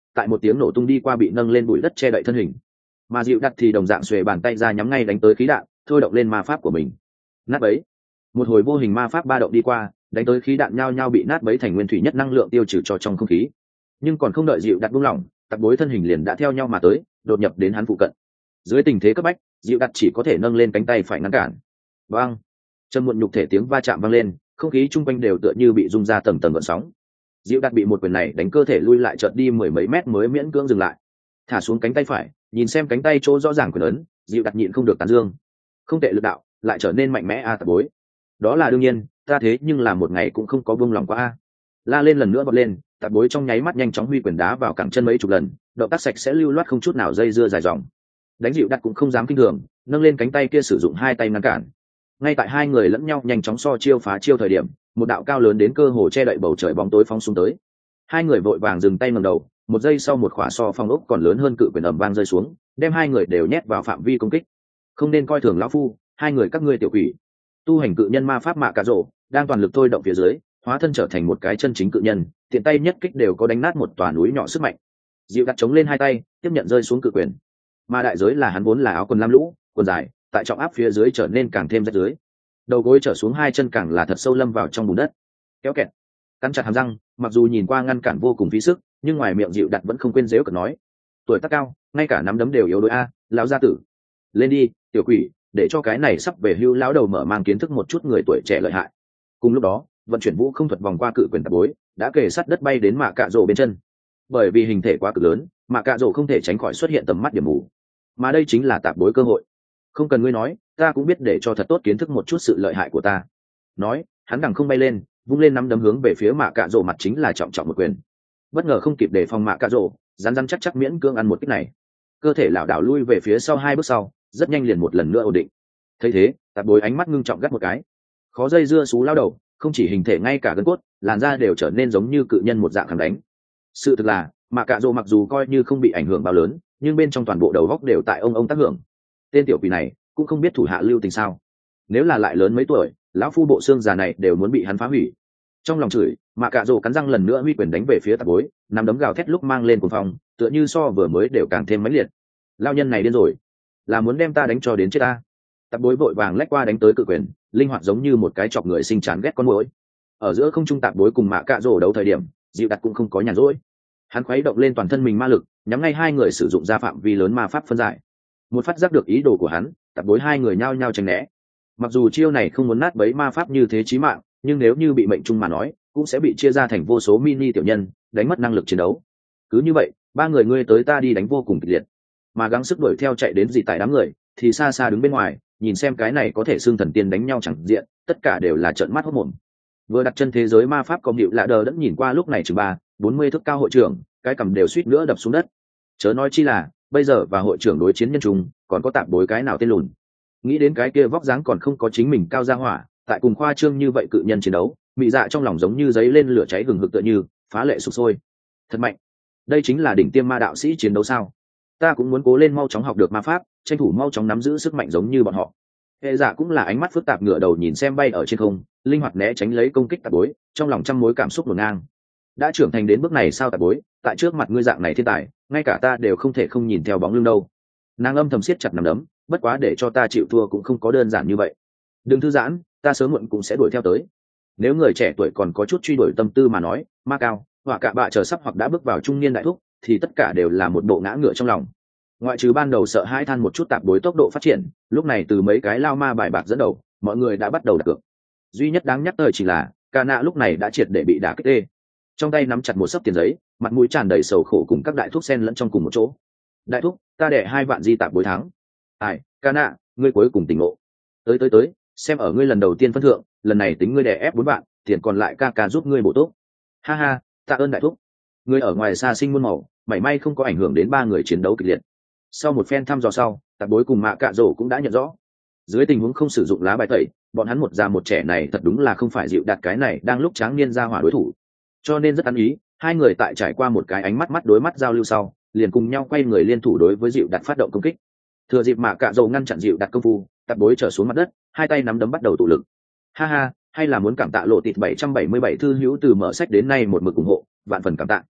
tại một tiếng nổ tung đi qua bị nâng lên bụi đất che đậy thân hình. Mà dịu đặt thì đồng dạng xuề bàn tay ra nhắm ngay đánh tới khí đạn, thôi động lên ma pháp của mình. Nát bấy. Một hồi vô hình ma pháp ba động đi qua, đánh tới khí đạn nhao nhao bị nát bấy thành nguyên thủy nhất năng lượng tiêu trừ cho trong không khí. Nhưng còn không đợi dịu đặt buông lỏng, tạp bối thân hình liền đã theo nhau mà tới, đột nhập đến hắn phụ cận. Dưới tình thế cấp bách, dịu đặt chỉ có thể nâng lên cánh tay phải ngăn cản. Bang! Trầm muộn nhục thể tiếng va chạm vang lên, không khí chung quanh đều tựa như bị rung ra tầng tầng gợn sóng. Dịu đặt bị một quyền này đánh cơ thể lui lại chợt đi mười mấy mét mới miễn cưỡng dừng lại. Thả xuống cánh tay phải, nhìn xem cánh tay chỗ rõ ràng quyền ấn, dịu đặt nhịn không được tán dương. Không tệ lực đạo, lại trở nên mạnh mẽ a à, tạp bối. Đó là đương nhiên, ta thế nhưng là một ngày cũng không có buông lòng qua a. La lên lần nữa bật lên, tạp bối trong nháy mắt nhanh chóng huy quyền đá vào cẳng chân mấy chục lần, động tác sạch sẽ lưu loát không chút nào dây dưa dài dòng. Đánh dịu đặt cũng không dám kinh thường, nâng lên cánh tay kia sử dụng hai tay ngăn cản. Ngay tại hai người lẫn nhau nhanh chóng so chiêu phá chiêu thời điểm, một đạo cao lớn đến cơ hồ che đậy bầu trời bóng tối phóng xuống tới. Hai người vội vàng dừng tay ngẩng đầu, một giây sau một khỏa so phong ốc còn lớn hơn cự quyền ầm vang rơi xuống, đem hai người đều nhét vào phạm vi công kích. Không nên coi thường lão phu, hai người các ngươi tiểu quỷ. Tu hành cự nhân ma pháp mạ cà rổ đang toàn lực thôi động phía dưới, hóa thân trở thành một cái chân chính cự nhân, tiện tay nhất kích đều có đánh nát một tòa núi nhỏ sức mạnh. Dịu đặt chống lên hai tay, tiếp nhận rơi xuống cự quyền. Mà đại giới là hắn vốn là áo quần lam lũ, quần dài, tại trọng áp phía dưới trở nên càng thêm rách dưới. Đầu gối trở xuống hai chân càng là thật sâu lâm vào trong bùn đất. Kéo kẹt, cắn chặt hàm răng, mặc dù nhìn qua ngăn cản vô cùng phí sức, nhưng ngoài miệng dịu đặt vẫn không quên giễu cợt nói: tuổi tác cao, ngay cả nắm đấm đều yếu đuối a, lão gia tử. Lên đi, tiểu quỷ, để cho cái này sắp về hưu lão đầu mở mang kiến thức một chút người tuổi trẻ lợi hại. Cùng lúc đó, vận chuyển vũ không thuật vòng qua cự quyền tạp bối, đã kề sát đất bay đến mạ cạ rổ bên chân. Bởi vì hình thể quá cực lớn, mạ cạ rổ không thể tránh khỏi xuất hiện tầm mắt điểm mù. Mà đây chính là tạp bối cơ hội. Không cần ngươi nói, ta cũng biết để cho thật tốt kiến thức một chút sự lợi hại của ta. Nói, hắn đằng không bay lên, vung lên nắm đấm hướng về phía mạ cạ rổ mặt chính là trọng trọng một quyền. Bất ngờ không kịp đề phòng mạ cạ rổ, rắn rắn chắc chắc miễn cưỡng ăn một kích này. Cơ thể lảo đảo lui về phía sau hai bước sau, rất nhanh liền một lần nữa ổn định. Thấy thế, tạp bối ánh mắt ngưng trọng gắt một cái. Khó dây dưa xú lao đầu, không chỉ hình thể ngay cả gân cốt, làn da đều trở nên giống như cự nhân một dạng khẳng đánh. Sự thực là, mạ cạ rổ mặc dù coi như không bị ảnh hưởng bao lớn, nhưng bên trong toàn bộ đầu góc đều tại ông ông tác hưởng. Tên tiểu quỷ này cũng không biết thủ hạ lưu tình sao. Nếu là lại lớn mấy tuổi, lão phu bộ xương già này đều muốn bị hắn phá hủy. Trong lòng chửi, mạ cạ rổ cắn răng lần nữa huy quyền đánh về phía tạp bối, nắm đấm gào thét lúc mang lên cuồng phong, tựa như so vừa mới đều càng thêm mãnh liệt. Lao nhân này điên rồi, là muốn đem ta đánh cho đến chết ta. Tạp bối vội vàng lách qua đánh tới cự quyền, linh hoạt giống như một cái chọc người sinh chán ghét con muỗi. Ở giữa không trung tạp bối cùng mạ cạ rổ đấu thời điểm, dịu đặt cũng không có nhàn rỗi. Hắn khuấy động lên toàn thân mình ma lực, nhắm ngay hai người sử dụng ra phạm vi lớn ma pháp phân giải. Một phát giác được ý đồ của hắn, tạp bối hai người nhao nhao tránh né. Mặc dù chiêu này không muốn nát bấy ma pháp như thế chí mạng, nhưng nếu như bị mệnh trung mà nói, cũng sẽ bị chia ra thành vô số mini tiểu nhân, đánh mất năng lực chiến đấu. Cứ như vậy, ba người ngươi tới ta đi đánh vô cùng kịch liệt, mà gắng sức đuổi theo chạy đến gì tại đám người, thì xa xa đứng bên ngoài, nhìn xem cái này có thể xưng thần tiên đánh nhau chẳng diện, tất cả đều là trợn mắt hốt mồm. Vừa đặt chân thế giới ma pháp công hiệu lạ đờ đẫn nhìn qua lúc này chừng ba, bốn mươi thước cao hội trưởng, cái cầm đều suýt nữa đập xuống đất. Chớ nói chi là, bây giờ và hội trưởng đối chiến nhân trùng, còn có tạp bối cái nào tên lùn. Nghĩ đến cái kia vóc dáng còn không có chính mình cao ra hỏa, tại cùng khoa trương như vậy cự nhân chiến đấu, mị dạ trong lòng giống như giấy lên lửa cháy hừng hực tựa như phá lệ sục sôi. Thật mạnh, đây chính là đỉnh tiêm ma đạo sĩ chiến đấu sao? Ta cũng muốn cố lên mau chóng học được ma pháp, tranh thủ mau chóng nắm giữ sức mạnh giống như bọn họ. Hệ dạ cũng là ánh mắt phức tạp ngửa đầu nhìn xem bay ở trên không, linh hoạt né tránh lấy công kích tạp bối, trong lòng trăm mối cảm xúc ngổn ngang. Đã trưởng thành đến bước này sao tạp bối, tại trước mặt ngươi dạng này thiên tài, ngay cả ta đều không thể không nhìn theo bóng lưng đâu. Nàng âm thầm siết chặt nắm đấm, bất quá để cho ta chịu thua cũng không có đơn giản như vậy. Đừng thư giãn, ta sớm muộn cũng sẽ đuổi theo tới. Nếu người trẻ tuổi còn có chút truy đuổi tâm tư mà nói, ma cao, họa cạ bạ chờ sắp hoặc đã bước vào trung niên đại thúc, thì tất cả đều là một bộ ngã ngựa trong lòng. Ngoại trừ ban đầu sợ hãi than một chút tạp bối tốc độ phát triển, lúc này từ mấy cái lao ma bài bạc dẫn đầu, mọi người đã bắt đầu đặt cược. Duy nhất đáng nhắc tới chỉ là, ca nạ lúc này đã triệt để bị đả kích tê. Trong tay nắm chặt một sấp tiền giấy, mặt mũi tràn đầy sầu khổ cùng các đại thúc sen lẫn trong cùng một chỗ. Đại thúc, ta đẻ hai vạn di tạp bối thắng. Ai, ca nạ, ngươi cuối cùng tỉnh ngộ. Tới tới tới, xem ở ngươi lần đầu tiên phân thượng, lần này tính ngươi đẻ ép bốn vạn, tiền còn lại ca ca giúp ngươi bổ túc. Ha ha, tạ ơn đại thúc. Ngươi ở ngoài xa sinh muôn màu, mảy may không có ảnh hưởng đến ba người chiến đấu kịch liệt. Sau một phen thăm dò sau, tạp bối cùng mạ cạ rổ cũng đã nhận rõ. Dưới tình huống không sử dụng lá bài tẩy, bọn hắn một già một trẻ này thật đúng là không phải dịu đạt cái này đang lúc tráng niên ra hỏa đối thủ. Cho nên rất ăn ý, hai người tại trải qua một cái ánh mắt mắt đối mắt giao lưu sau, liền cùng nhau quay người liên thủ đối với dịu đạt phát động công kích. Thừa dịp mạ cạ rổ ngăn chặn dịu đạt công phu, tạp bối trở xuống mặt đất, hai tay nắm đấm bắt đầu tụ lực. Ha ha, hay là muốn cảm tạ lộ tịt bảy trăm bảy mươi bảy thư hữu từ mở sách đến nay một mực ủng hộ, vạn phần cảm tạ.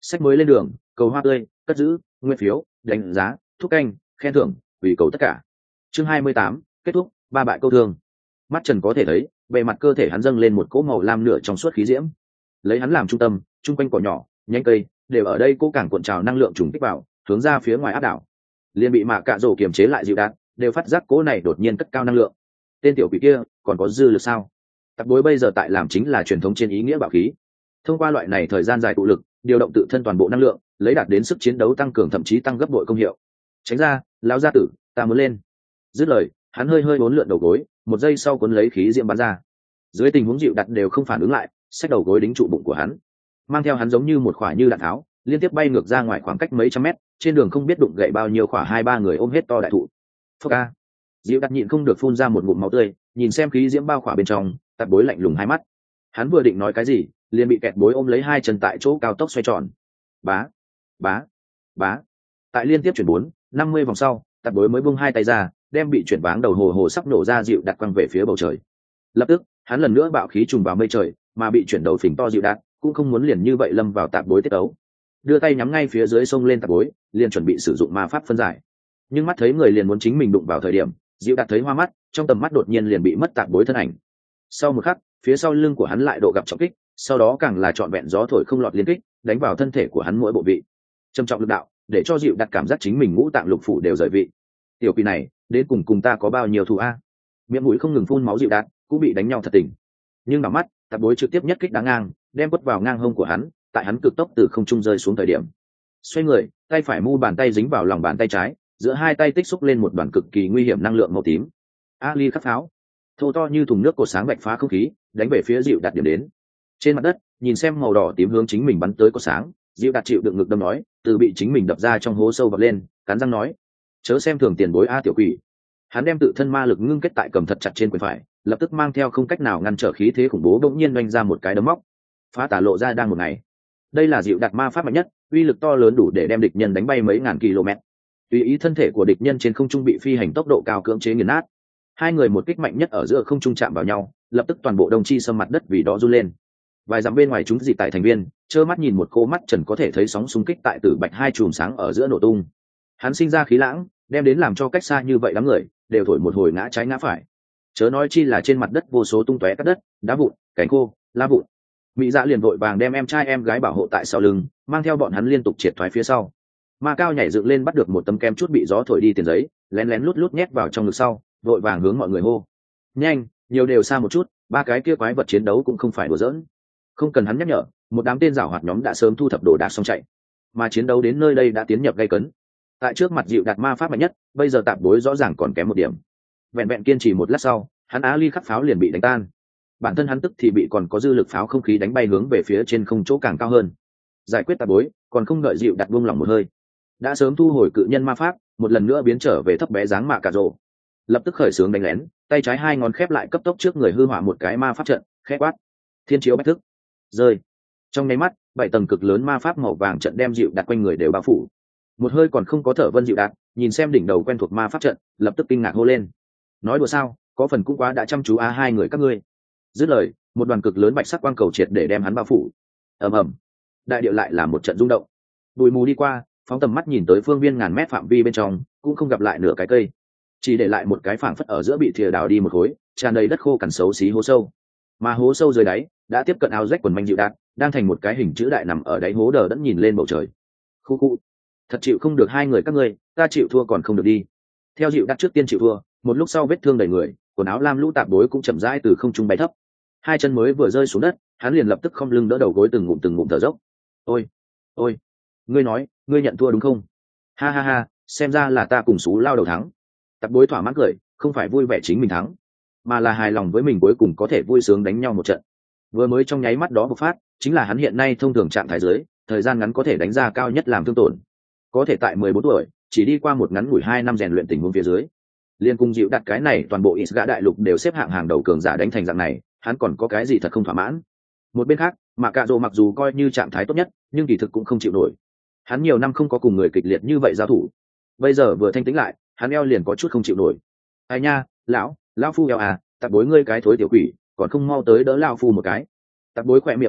Sách mới lên đường, cầu hoa tươi, cất giữ, nguyên phiếu, đánh giá, thúc canh, khen thưởng, vì cầu tất cả. Chương hai mươi tám, kết thúc, ba bại câu thương. Mắt Trần có thể thấy, bề mặt cơ thể hắn dâng lên một cỗ màu lam nửa trong suốt khí diễm. Lấy hắn làm trung tâm, trung quanh cỏ nhỏ, nhánh cây, đều ở đây cố cảng cuộn trào năng lượng trùng kích vào, hướng ra phía ngoài áp đảo. Liên bị Mạ Cạ Rồ kiềm chế lại dịu đạt, đều phát giác cỗ này đột nhiên cất cao năng lượng. Tên tiểu quỷ kia, còn có dư lực sao? Tặc bối bây giờ tại làm chính là truyền thống trên ý nghĩa bảo khí. Thông qua loại này thời gian dài tụ lực, điều động tự thân toàn bộ năng lượng, lấy đạt đến sức chiến đấu tăng cường thậm chí tăng gấp bội công hiệu. Tránh ra, lão gia tử, ta muốn lên. Dứt lời, hắn hơi hơi uốn lượn đầu gối, một giây sau cuốn lấy khí diễm bắn ra. Dưới tình huống dịu đặt đều không phản ứng lại, xách đầu gối đính trụ bụng của hắn, mang theo hắn giống như một quả như đạn tháo, liên tiếp bay ngược ra ngoài khoảng cách mấy trăm mét, trên đường không biết đụng gậy bao nhiêu quả hai ba người ôm hết to đại thụ. Phốc a. Dịu đặt nhịn không được phun ra một ngụm máu tươi, nhìn xem khí diễm bao khỏa bên trong, tạp bối lạnh lùng hai mắt. Hắn vừa định nói cái gì, liền bị kẹt bối ôm lấy hai chân tại chỗ cao tốc xoay tròn. Bá, bá, bá. Tại liên tiếp chuyển bốn, năm mươi vòng sau, tạp bối mới buông hai tay ra, đem bị chuyển váng đầu hồ hồ sắp nổ ra dịu đặt quăng về phía bầu trời. Lập tức, hắn lần nữa bạo khí trùng vào mây trời, mà bị chuyển đầu phình to dịu đặt, cũng không muốn liền như vậy lâm vào tạp bối tiết ấu. Đưa tay nhắm ngay phía dưới sông lên tạp bối, liền chuẩn bị sử dụng ma pháp phân giải. Nhưng mắt thấy người liền muốn chính mình đụng vào thời điểm, dịu đặt thấy hoa mắt, trong tầm mắt đột nhiên liền bị mất tạp bối thân ảnh. Sau một khắc, phía sau lưng của hắn lại độ gặp trọng kích, sau đó càng là trọn vẹn gió thổi không lọt liên kích, đánh vào thân thể của hắn mỗi bộ vị. Trầm trọng lực đạo, để cho dịu đặt cảm giác chính mình ngũ tạng lục phủ đều rời vị. Tiểu quỷ này, đến cùng cùng ta có bao nhiêu thù a? Miệng mũi không ngừng phun máu dịu đạt, cũng bị đánh nhau thật tình. Nhưng vào mắt, tạp bối trực tiếp nhất kích đá ngang, đem quất vào ngang hông của hắn, tại hắn cực tốc từ không trung rơi xuống thời điểm. Xoay người, tay phải mu bàn tay dính vào lòng bàn tay trái, giữa hai tay tích xúc lên một đoàn cực kỳ nguy hiểm năng lượng màu tím. Ali khắc pháo, thô to như thùng nước cột sáng vạch phá không khí, đánh về phía dịu đạt điểm đến. Trên mặt đất, nhìn xem màu đỏ tím hướng chính mình bắn tới cột sáng, dịu đạt chịu đựng ngực đâm nói, từ bị chính mình đập ra trong hố sâu vọt lên, cắn răng nói: chớ xem thường tiền bối a tiểu quỷ. Hắn đem tự thân ma lực ngưng kết tại cầm thật chặt trên quyền phải, lập tức mang theo không cách nào ngăn trở khí thế khủng bố bỗng nhiên oanh ra một cái đấm móc. Phá tả lộ ra đang một ngày. Đây là dịu đạt ma pháp mạnh nhất, uy lực to lớn đủ để đem địch nhân đánh bay mấy ngàn km. Tùy ý thân thể của địch nhân trên không trung bị phi hành tốc độ cao cưỡng chế nghiền nát. Hai người một kích mạnh nhất ở giữa không trung chạm vào nhau, lập tức toàn bộ đồng chi xâm mặt đất vì đó run lên. Vài dặm bên ngoài chúng dị tại thành viên, trơ mắt nhìn một cô mắt Trần có thể thấy sóng xung kích tại Tử Bạch hai chùm sáng ở giữa nổ tung. Hắn sinh ra khí lãng, đem đến làm cho cách xa như vậy đám người đều thổi một hồi ngã trái ngã phải. Chớ nói chi là trên mặt đất vô số tung tóe cát đất, đá vụn, cánh khô, lá vụn. Mỹ Dạ liền vội vàng đem em trai em gái bảo hộ tại sau lưng, mang theo bọn hắn liên tục triệt thoái phía sau. Ma Cao nhảy dựng lên bắt được một tấm kem chút bị gió thổi đi tiền giấy, lén lén lút lút nhét vào trong ngực sau, vội vàng hướng mọi người hô: nhanh, nhiều đều xa một chút, ba cái kia quái vật chiến đấu cũng không phải đùa giỡn. Không cần hắn nhắc nhở, một đám tên giảo hoạt nhóm đã sớm thu thập đồ đạc xong chạy, mà chiến đấu đến nơi đây đã tiến nhập gay cấn. Tại trước mặt dịu đạt ma pháp mạnh nhất, bây giờ tạp bối rõ ràng còn kém một điểm. Vẹn vẹn kiên trì một lát sau, hắn á ly khắc pháo liền bị đánh tan. Bản thân hắn tức thì bị còn có dư lực pháo không khí đánh bay hướng về phía trên không chỗ càng cao hơn. Giải quyết tạp bối, còn không đợi dịu đặt buông lỏng một hơi, đã sớm thu hồi cự nhân ma pháp, một lần nữa biến trở về thấp bé dáng Mạ Cạ Rồ. Lập tức khởi xướng đánh lén, tay trái hai ngón khép lại cấp tốc trước người hư hỏa một cái ma pháp trận, khép quát: thiên chiếu bách thức. Rơi. Trong nháy mắt, bảy tầng cực lớn ma pháp màu vàng trận đem dịu đặt quanh người đều bao phủ. Một hơi còn không có thở vân dịu đạt, nhìn xem đỉnh đầu quen thuộc ma pháp trận, lập tức kinh ngạc hô lên: nói đùa sao, có phần cũng quá đã chăm chú á hai người các ngươi. Dứt lời, một đoàn cực lớn bạch sắc quang cầu triệt để đem hắn bao phủ. Ầm ầm, đại địa lại là một trận rung động. Bụi mù đi qua, phóng tầm mắt nhìn tới phương viên ngàn mét phạm vi bên trong, cũng không gặp lại nửa cái cây, chỉ để lại một cái phảng phất ở giữa bị thìa đào đi một khối, tràn đầy đất khô cằn xấu xí hố sâu. Mà hố sâu dưới đáy đã tiếp cận áo rách quần manh dịu đạt, đang thành một cái hình chữ đại nằm ở đáy hố đờ đẫn nhìn lên bầu trời. Khu khu, thật chịu không được hai người các ngươi, ta chịu thua còn không được đi. Theo dịu đạt trước tiên chịu thua, một lúc sau vết thương đầy người, quần áo lam lũ tạp bối cũng chậm rãi từ không trung bay thấp. Hai chân mới vừa rơi xuống đất, hắn liền lập tức không lưng đỡ đầu gối từng ngụm từng ngụm thở dốc. Ôi, ôi, ngươi nói, ngươi nhận thua đúng không? Ha ha ha, xem ra là ta cùng xú lao đầu thắng. Tạp bối thỏa mãn cười, không phải vui vẻ chính mình thắng, mà là hài lòng với mình cuối cùng có thể vui sướng đánh nhau một trận. Vừa mới trong nháy mắt đó bộc phát, chính là hắn hiện nay thông thường trạng thái dưới, thời gian ngắn có thể đánh ra cao nhất làm thương tổn. Có thể tại mười bốn tuổi, chỉ đi qua một ngắn ngủi hai năm rèn luyện tình huống phía dưới, liên cung dịu đặt cái này toàn bộ Isga đại lục đều xếp hạng hàng đầu cường giả đánh thành dạng này, hắn còn có cái gì thật không thỏa mãn. Một bên khác, Mạ Cạ Rồ mặc dù coi như trạng thái tốt nhất, nhưng kỳ thực cũng không chịu nổi. Hắn nhiều năm không có cùng người kịch liệt như vậy giao thủ, bây giờ vừa thanh tĩnh lại, hắn eo liền có chút không chịu nổi. Ai nha, lão, lão phu eo à, tạp bối ngươi cái thối tiểu quỷ, còn không mau tới đỡ lão phu một cái. Tạp bối khỏe miệng giật giật,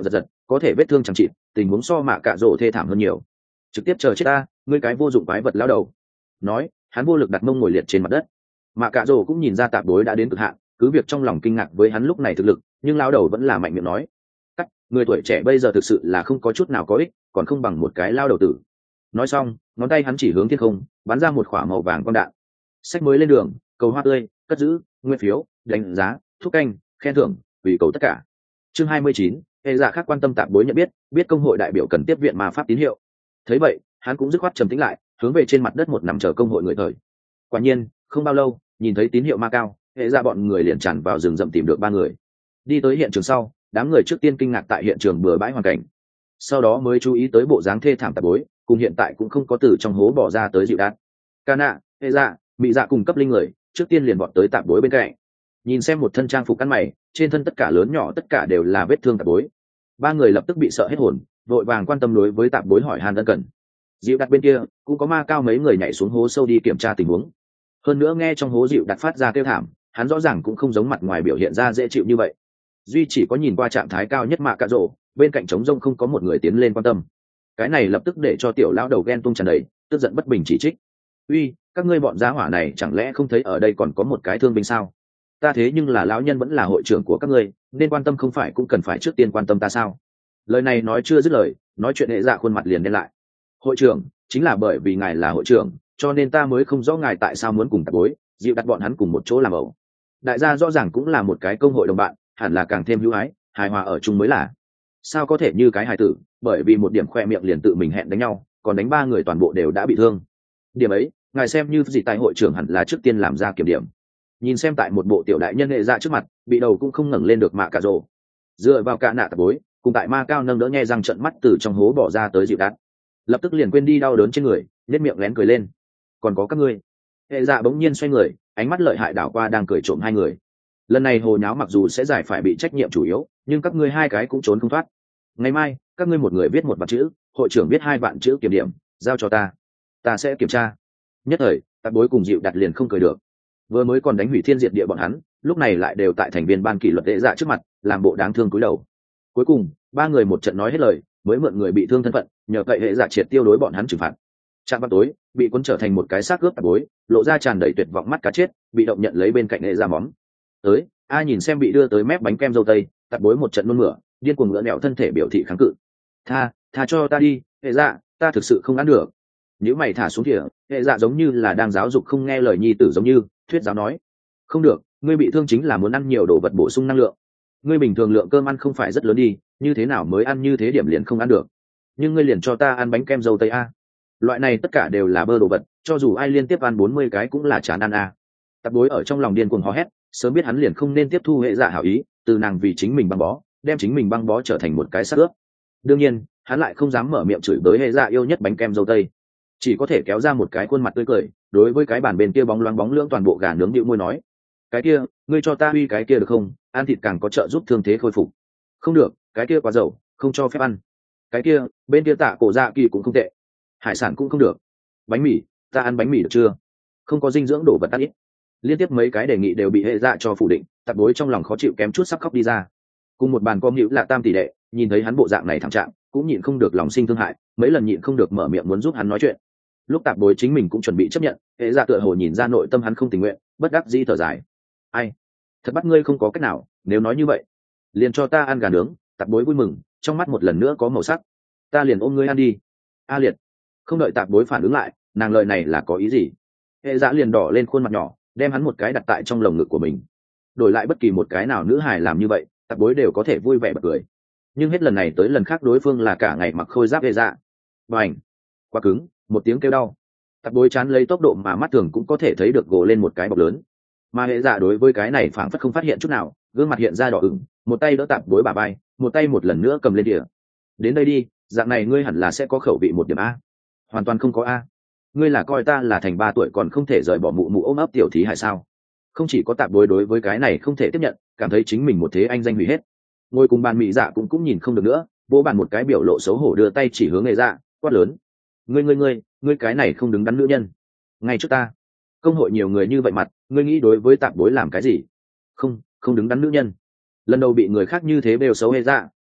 có thể vết thương chẳng chịt, tình huống so mạ cạ rổ thê thảm hơn nhiều. Trực tiếp chờ chết ta, ngươi cái vô dụng quái vật lao đầu. Nói, hắn vô lực đặt mông ngồi liệt trên mặt đất. Mạ cạ rổ cũng nhìn ra tạp đối đã đến cực hạn, cứ việc trong lòng kinh ngạc với hắn lúc này thực lực, nhưng lao đầu vẫn là mạnh miệng nói, cắt, người tuổi trẻ bây giờ thực sự là không có chút nào có ích, còn không bằng một cái lao đầu tử. Nói xong, ngón tay hắn chỉ hướng thiên không, bắn ra một quả màu vàng con đạn. Sách mới lên đường, cầu hoa tươi, cất giữ, nguyên phiếu, đánh giá, thúc canh, khen thưởng, vì cầu tất cả. Chương hai mươi chín, hệ giả khác quan tâm tạp bối nhận biết, biết công hội đại biểu cần tiếp viện ma pháp tín hiệu. Thấy vậy, hắn cũng dứt khoát trầm tĩnh lại, hướng về trên mặt đất một nằm chờ công hội người thời. Quả nhiên, không bao lâu, nhìn thấy tín hiệu ma cao, hệ giả bọn người liền tràn vào rừng rậm tìm được ba người. Đi tới hiện trường sau, đám người trước tiên kinh ngạc tại hiện trường bừa bãi hoàn cảnh, sau đó mới chú ý tới bộ dáng thê thảm tạp bối, cùng hiện tại cũng không có từ trong hố bỏ ra tới dịu đạn. Cana, hệ giả, mị dạ cùng cấp linh người, trước tiên liền bọn tới tạp bối bên cạnh. Nhìn xem một thân trang phục ăn mày, trên thân tất cả lớn nhỏ tất cả đều là vết thương tạp bối. Ba người lập tức bị sợ hết hồn, vội vàng quan tâm đối với tạp bối hỏi han ân cần. Dịu đặt bên kia cũng có ma cao mấy người nhảy xuống hố sâu đi kiểm tra tình huống. Hơn nữa nghe trong hố dịu đặt phát ra kêu thảm, hắn rõ ràng cũng không giống mặt ngoài biểu hiện ra dễ chịu như vậy. Duy chỉ có nhìn qua trạng thái cao nhất mạ cạ rổ, bên cạnh trống rông không có một người tiến lên quan tâm. Cái này lập tức để cho tiểu lão đầu ghen tung tràn đầy, tức giận bất bình chỉ trích. Uy, các ngươi bọn gia hỏa này chẳng lẽ không thấy ở đây còn có một cái thương binh sao? Ta thế nhưng là lão nhân vẫn là hội trưởng của các ngươi, nên quan tâm không phải cũng cần phải trước tiên quan tâm ta sao? Lời này nói chưa dứt lời, nói chuyện hệ dạ khuôn mặt liền đen lại. Hội trưởng, chính là bởi vì ngài là hội trưởng, cho nên ta mới không rõ ngài tại sao muốn cùng tạp bối, dịu đặt bọn hắn cùng một chỗ làm ẩu. Đại gia rõ ràng cũng là một cái công hội đồng bạn, hẳn là càng thêm hữu ái, hài hòa ở chung mới là. Sao có thể như cái hài tử, bởi vì một điểm khoe miệng liền tự mình hẹn đánh nhau, còn đánh ba người toàn bộ đều đã bị thương. Điểm ấy, ngài xem như gì tại hội trưởng hẳn là trước tiên làm ra kiểm điểm. Nhìn xem tại một bộ tiểu đại nhân hệ dạ trước mặt, bị đầu cũng không ngẩng lên được mạ cà rồ. Dựa vào cả nạ tạp bối, cùng tại ma cao nâng đỡ nhe răng trận mắt từ trong hố bỏ ra tới dịu đạn. Lập tức liền quên đi đau đớn trên người, nhếch miệng lén cười lên. Còn có các ngươi. Hệ dạ bỗng nhiên xoay người, ánh mắt lợi hại đảo qua đang cười trộm hai người. Lần này hồ nháo mặc dù sẽ giải phải bị trách nhiệm chủ yếu, nhưng các ngươi hai cái cũng trốn không thoát. Ngày mai, các ngươi một người viết một vạn chữ, hội trưởng viết hai vạn chữ kiểm điểm, giao cho ta. Ta sẽ kiểm tra. Nhất thời, tạp bối cùng dịu đặt liền không cười được. Vừa mới còn đánh hủy thiên diệt địa bọn hắn, lúc này lại đều tại thành viên ban kỷ luật hệ dạ trước mặt, làm bộ đáng thương cúi đầu. Cuối cùng, ba người một trận nói hết lời, mới mượn người bị thương thân phận, nhờ cậy hệ dạ triệt tiêu đối bọn hắn trừng phạt. Trạm vào tối, bị cuốn trở thành một cái xác cướp tạp bối, lộ ra tràn đầy tuyệt vọng mắt cá chết, bị động nhận lấy bên cạnh hệ dạ móng. Tới, a nhìn xem bị đưa tới mép bánh kem dâu tây, tạp bối một trận nôn mửa, điên cuồng ngỡ nẹo thân thể biểu thị kháng cự. Tha, tha cho ta đi, hệ dạ, ta thực sự không ăn được. Nếu mày thả xuống thìa, hệ dạ giống như là đang giáo dục không nghe lời nhi tử giống như, thuyết giáo nói. Không được, ngươi bị thương chính là muốn ăn nhiều đồ vật bổ sung năng lượng. Ngươi bình thường lượng cơm ăn không phải rất lớn đi, như thế nào mới ăn như thế điểm liền không ăn được. Nhưng ngươi liền cho ta ăn bánh kem dâu tây a. Loại này tất cả đều là bơ đồ vật, cho dù ai liên tiếp ăn bốn mươi cái cũng là chán ăn a. Tạp bối ở trong lòng điên cuồng hò hét, sớm biết hắn liền không nên tiếp thu hệ dạ hảo ý, từ nàng vì chính mình băng bó, đem chính mình băng bó trở thành một cái xác ướp. Đương nhiên, hắn lại không dám mở miệng chửi bới hệ dạ yêu nhất bánh kem dâu tây, chỉ có thể kéo ra một cái khuôn mặt tươi cười, đối với cái bàn bên kia bóng loáng bóng lưỡng toàn bộ gà nướng bĩu môi nói: cái kia, ngươi cho ta uy cái kia được không? Ăn thịt càng có trợ giúp thương thế khôi phục. Không được, cái kia quá dầu, không cho phép ăn. Cái kia, bên kia tạ cổ dạ kỳ cũng không tệ, hải sản cũng không được. Bánh mì, ta ăn bánh mì được chưa? Không có dinh dưỡng đồ vật ăn ít. Liên tiếp mấy cái đề nghị đều bị hệ dạ cho phủ định, tạp bối trong lòng khó chịu kém chút sắp khóc đi ra. Cùng một bàn com hữu là tam tỷ đệ, nhìn thấy hắn bộ dạng này thảm trạng, cũng nhịn không được lòng sinh thương hại, mấy lần nhịn không được mở miệng muốn giúp hắn nói chuyện. Lúc tạp bối chính mình cũng chuẩn bị chấp nhận, hệ dạ tựa hồ nhìn ra nội tâm hắn không tình nguyện, bất đắc dĩ thở dài. Ai, thật bắt ngươi không có cách nào, nếu nói như vậy, liền cho ta ăn gà nướng. Tạp bối vui mừng, trong mắt một lần nữa có màu sắc. Ta liền ôm ngươi ăn đi. A liệt, không đợi tạp bối phản ứng lại, nàng lời này là có ý gì? Hệ dạ liền đỏ lên khuôn mặt nhỏ, đem hắn một cái đặt tại trong lồng ngực của mình. Đổi lại bất kỳ một cái nào nữ hài làm như vậy, tạp bối đều có thể vui vẻ bật cười. Nhưng hết lần này tới lần khác đối phương là cả ngày mặc khôi giáp hệ dạ. Bành, quá cứng, một tiếng kêu đau. Tạp bối chán lấy tốc độ mà mắt thường cũng có thể thấy được gồ lên một cái bọc lớn. Mà hệ dạ đối với cái này phảng phất không phát hiện chút nào, gương mặt hiện ra đỏ ửng, một tay đỡ tạp bối bả vai, một tay một lần nữa cầm lên đĩa. Đến đây đi, dạng này ngươi hẳn là sẽ có khẩu vị một điểm a. Hoàn toàn không có a. Ngươi là coi ta là thành ba tuổi còn không thể rời bỏ mụ mụ ôm ấp tiểu thí hay sao? Không chỉ có tạp bối đối với cái này không thể tiếp nhận, cảm thấy chính mình một thế anh danh hủy hết. Ngồi cùng bàn mỹ dạ cũng cũng nhìn không được nữa, vỗ bàn một cái biểu lộ xấu hổ đưa tay chỉ hướng hệ dạ, quát lớn: ngươi ngươi ngươi, ngươi cái này không đứng đắn nữ nhân. Ngay trước ta, công hội nhiều người như vậy mặt, ngươi nghĩ đối với tạp bối làm cái gì? Không, không đứng đắn nữ nhân. Lần đầu bị người khác như thế bêu xấu hệ dạ,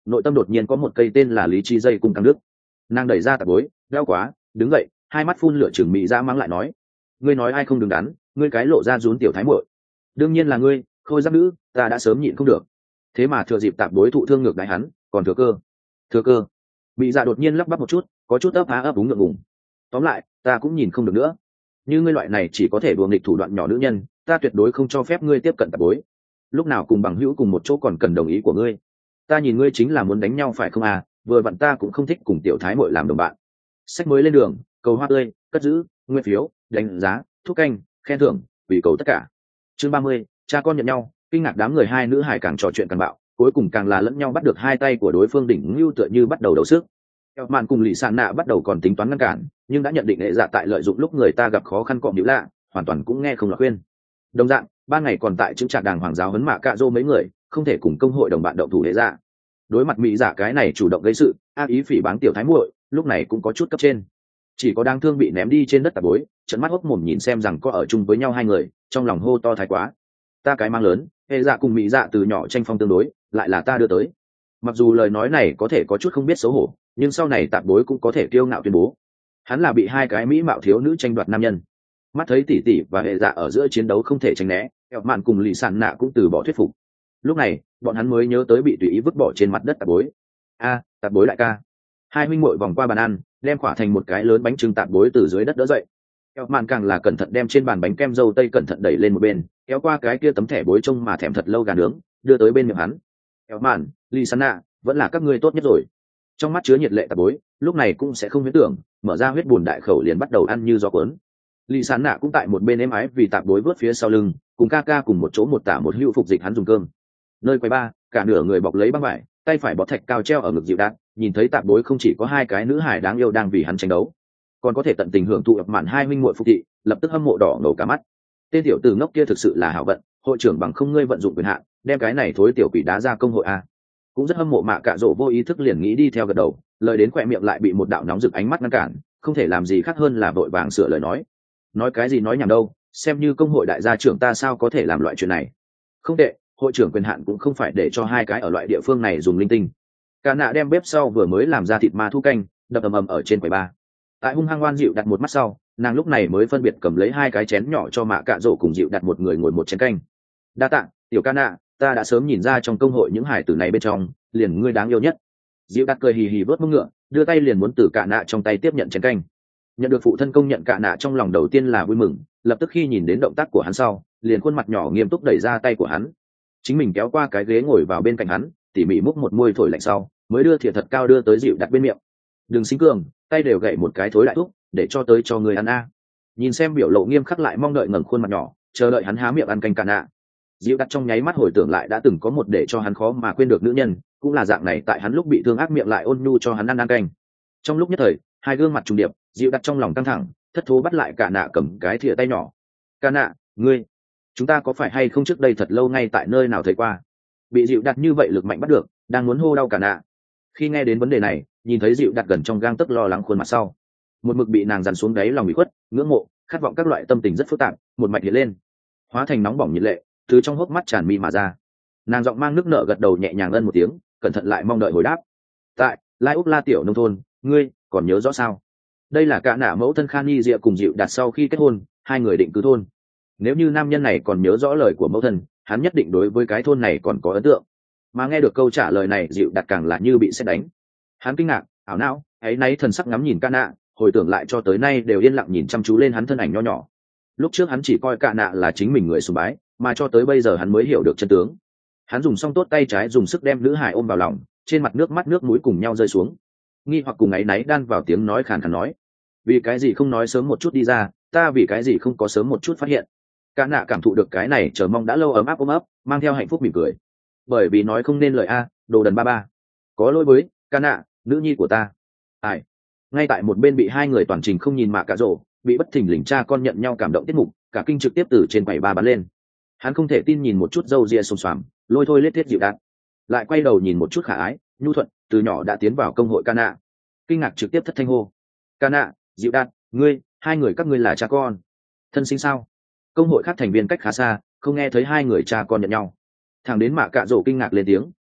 nội tâm đột nhiên có một cây tên là lý trí dây cung căng nước. Nàng đẩy ra tạp bối, đau quá, đứng dậy, hai mắt phun lửa chừng mỹ ra mắng lại nói: ngươi nói ai không đứng đắn, ngươi cái lộ ra rún tiểu thái muội. Đương nhiên là ngươi, khôi giáp nữ, ta đã sớm nhịn không được. Thế mà thừa dịp tạp bối thụ thương ngược đại hắn, còn thừa cơ. Thừa cơ. Mỹ dạ đột nhiên lắp bắp một chút, có chút ấp há ấp úng ngượng ngùng. Tóm lại, ta cũng nhìn không được nữa. Như ngươi loại này chỉ có thể đùa nghịch thủ đoạn nhỏ nữ nhân, ta tuyệt đối không cho phép ngươi tiếp cận tạp bối. Lúc nào cùng bằng hữu cùng một chỗ còn cần đồng ý của ngươi. Ta nhìn ngươi chính là muốn đánh nhau phải không à? Vừa vặn ta cũng không thích cùng tiểu thái muội làm đồng bạn. Sách mới lên đường, cầu hoa tươi, cất giữ, nguyên phiếu, đánh giá, thuốc canh, khen thưởng, vì cầu tất cả. Chương ba mươi, cha con nhận nhau. Kinh ngạc đám người hai nữ hài càng trò chuyện càng bạo, cuối cùng càng là lẫn nhau bắt được hai tay của đối phương đỉnh lưu tựa như bắt đầu đấu sức. Eo mạn cùng lì sàn nạ bắt đầu còn tính toán ngăn cản, nhưng đã nhận định hệ dạ tại lợi dụng lúc người ta gặp khó khăn cọm nhữ lạ, hoàn toàn cũng nghe không lọt khuyên. Đồng dạng, ban ngày còn tại chữ trạc đàng hoàng giáo huấn mạ cạ dô mấy người, không thể cùng công hội đồng bạn động thủ hệ dạ. Đối mặt mỹ giả cái này chủ động gây sự, ác ý phỉ báng tiểu thái muội, lúc này cũng có chút cấp trên. Chỉ có đang thương bị ném đi trên đất tạp bối, trận mắt hốc mồm nhìn xem rằng có ở chung với nhau hai người, trong lòng hô to thái quá. Ta cái mang lớn, hệ dạ cùng mỹ dạ từ nhỏ tranh phong tương đối, lại là ta đưa tới. Mặc dù lời nói này có thể có chút không biết xấu hổ, nhưng sau này tạp bối cũng có thể kiêu ngạo tuyên bố hắn là bị hai cái mỹ mạo thiếu nữ tranh đoạt nam nhân. Mắt thấy tỷ tỷ và hệ dạ ở giữa chiến đấu không thể tránh né, Eo mạn cùng lì sàn nạ cũng từ bỏ thuyết phục. Lúc này bọn hắn mới nhớ tới bị tùy ý vứt bỏ trên mặt đất tạp bối. A, tạp bối đại ca. Hai huynh muội vòng qua bàn ăn, đem khỏa thành một cái lớn bánh trưng tạp bối từ dưới đất đỡ dậy. Eo mạn càng là cẩn thận đem trên bàn bánh kem dâu tây cẩn thận đẩy lên một bên, kéo qua cái kia tấm thẻ bối trông mà thèm thật lâu gà nướng, đưa tới bên miệng hắn. Eo mạn, lì sàn nạ, vẫn là các ngươi tốt nhất rồi. Trong mắt chứa nhiệt lệ tạp bối lúc này cũng sẽ không huyết tưởng, mở ra huyết bùn đại khẩu liền bắt đầu ăn như gió cuốn. Lì sán nạ cũng tại một bên êm ái vì tạp bối vớt phía sau lưng, cùng ca ca cùng một chỗ một tả một hữu phục dịch hắn dùng cơm. Nơi quầy ba, cả nửa người bọc lấy băng vải, tay phải bó thạch cao treo ở ngực dịu đạn, nhìn thấy tạp bối không chỉ có hai cái nữ hải đáng yêu đang vì hắn tranh đấu, còn có thể tận tình hưởng thụ ập mạn hai huynh muội phục thị, lập tức hâm mộ đỏ ngầu cả mắt. Tên tiểu tử ngốc kia thực sự là hảo vận, hội trưởng bằng không ngươi vận dụng quyền hạn, đem cái này thối tiểu quỷ đá ra công hội a. Cũng rất hâm mộ mạ cạ rỗ vô ý thức liền nghĩ đi theo gật đầu, lời đến khỏe miệng lại bị một đạo nóng rực ánh mắt ngăn cản, không thể làm gì khác hơn là vội vàng sửa lời nói. Nói cái gì nói nhảm đâu, xem như công hội đại gia trưởng ta sao có thể làm loại chuyện này. Không tệ, hội trưởng quyền hạn cũng không phải để cho hai cái ở loại địa phương này dùng linh tinh. Cả nạ đem bếp sau vừa mới làm ra thịt ma thu canh đập ầm ầm ở trên quầy ba. Tại hung hăng oan dịu đặt một mắt sau, nàng lúc này mới phân biệt cầm lấy hai cái chén nhỏ cho mạ cạ rỗ cùng dịu đặt một người ngồi một chén canh. Đa tạ tiểu ca nạ, ta đã sớm nhìn ra trong công hội những hải tử này bên trong liền ngươi đáng yêu nhất. Dịu đặt cười hì hì vớt mông ngựa, đưa tay liền muốn từ cạ nạ trong tay tiếp nhận chén canh. Nhận được phụ thân công nhận cạ nạ trong lòng đầu tiên là vui mừng, lập tức khi nhìn đến động tác của hắn sau, liền khuôn mặt nhỏ nghiêm túc đẩy ra tay của hắn, chính mình kéo qua cái ghế ngồi vào bên cạnh hắn, tỉ mỉ múc một môi thổi lạnh sau, mới đưa thìa thật cao đưa tới dịu đặt bên miệng. Đừng sinh cường, tay đều gậy một cái thối đại thúc, để cho tới cho người ăn a. Nhìn xem biểu lộ nghiêm khắc lại mong đợi ngẩng khuôn mặt nhỏ, chờ đợi hắn há miệng ăn canh cạ nạ. Dịu đặt trong nháy mắt hồi tưởng lại đã từng có một để cho hắn khó mà quên được nữ nhân, cũng là dạng này tại hắn lúc bị thương ác miệng lại ôn nhu cho hắn ăn ăn canh. Trong lúc nhất thời, hai gương mặt trùng điệp, dịu đặt trong lòng căng thẳng, thất thố bắt lại cạ nạ cầm cái thìa tay nhỏ. Cạ nạ, ngươi, chúng ta có phải hay không trước đây thật lâu ngay tại nơi nào thấy qua? Bị dịu đặt như vậy lực mạnh bắt được, đang muốn hô đau cạ nạ. Khi nghe đến vấn đề này, nhìn thấy dịu đặt gần trong gang tấc lo lắng khuôn mặt sau, một mực bị nàng dằn xuống đáy lòng bị khuất, ngưỡng mộ, khát vọng các loại tâm tình rất phức tạp, một mạch hiện lên, hóa thành nóng bỏng nhiệt lệ, từ trong hốc mắt tràn mi mà ra. Nàng giọng mang nước nợ gật đầu nhẹ nhàng ân một tiếng, cẩn thận lại mong đợi hồi đáp. Tại lai úc la tiểu nông thôn, ngươi còn nhớ rõ sao? Đây là cạ nạ mẫu thân Khan Nhi Diệ cùng dịu đặt sau khi kết hôn, hai người định cư thôn. Nếu như nam nhân này còn nhớ rõ lời của mẫu thân, hắn nhất định đối với cái thôn này còn có ấn tượng. Mà nghe được câu trả lời này, dịu đặt càng là như bị sét đánh. Hắn kinh ngạc, ảo não, ấy náy thần sắc ngắm nhìn cạ nạ, hồi tưởng lại cho tới nay đều yên lặng nhìn chăm chú lên hắn thân ảnh nho nhỏ. Lúc trước hắn chỉ coi cạ nạ là chính mình người sùng bái, mà cho tới bây giờ hắn mới hiểu được chân tướng. Hắn dùng xong tốt tay trái dùng sức đem nữ hải ôm vào lòng, trên mặt nước mắt nước mũi cùng nhau rơi xuống. Nghi hoặc cùng áy náy đan vào tiếng nói khàn khàn nói: vì cái gì không nói sớm một chút đi ra, ta vì cái gì không có sớm một chút phát hiện. Cả nạ cảm thụ được cái này chờ mong đã lâu ấm áp ôm ấp, mang theo hạnh phúc mỉm cười. Bởi vì nói không nên lời a, đồ đần ba ba. Có lỗi với cả nạ, nữ nhi của ta. Ai? Ngay tại một bên bị hai người toàn trình không nhìn mà cả rổ, bị bất thình lình cha con nhận nhau cảm động tiết mục, cả kinh trực tiếp từ trên quầy ba bắn lên. Hắn không thể tin nhìn một chút râu ria xồm xoàm, lôi thôi lết thiết dịu đạn, lại quay đầu nhìn một chút khả ái nhu thuận từ nhỏ đã tiến vào công hội ca nạ, kinh ngạc trực tiếp thất thanh hô: ca nạ, dịu đạn, ngươi, hai người các ngươi là cha con thân sinh sao? Công hội khác thành viên cách khá xa, không nghe thấy hai người cha con nhận nhau. Thằng đến mạ cạ rổ kinh ngạc lên tiếng,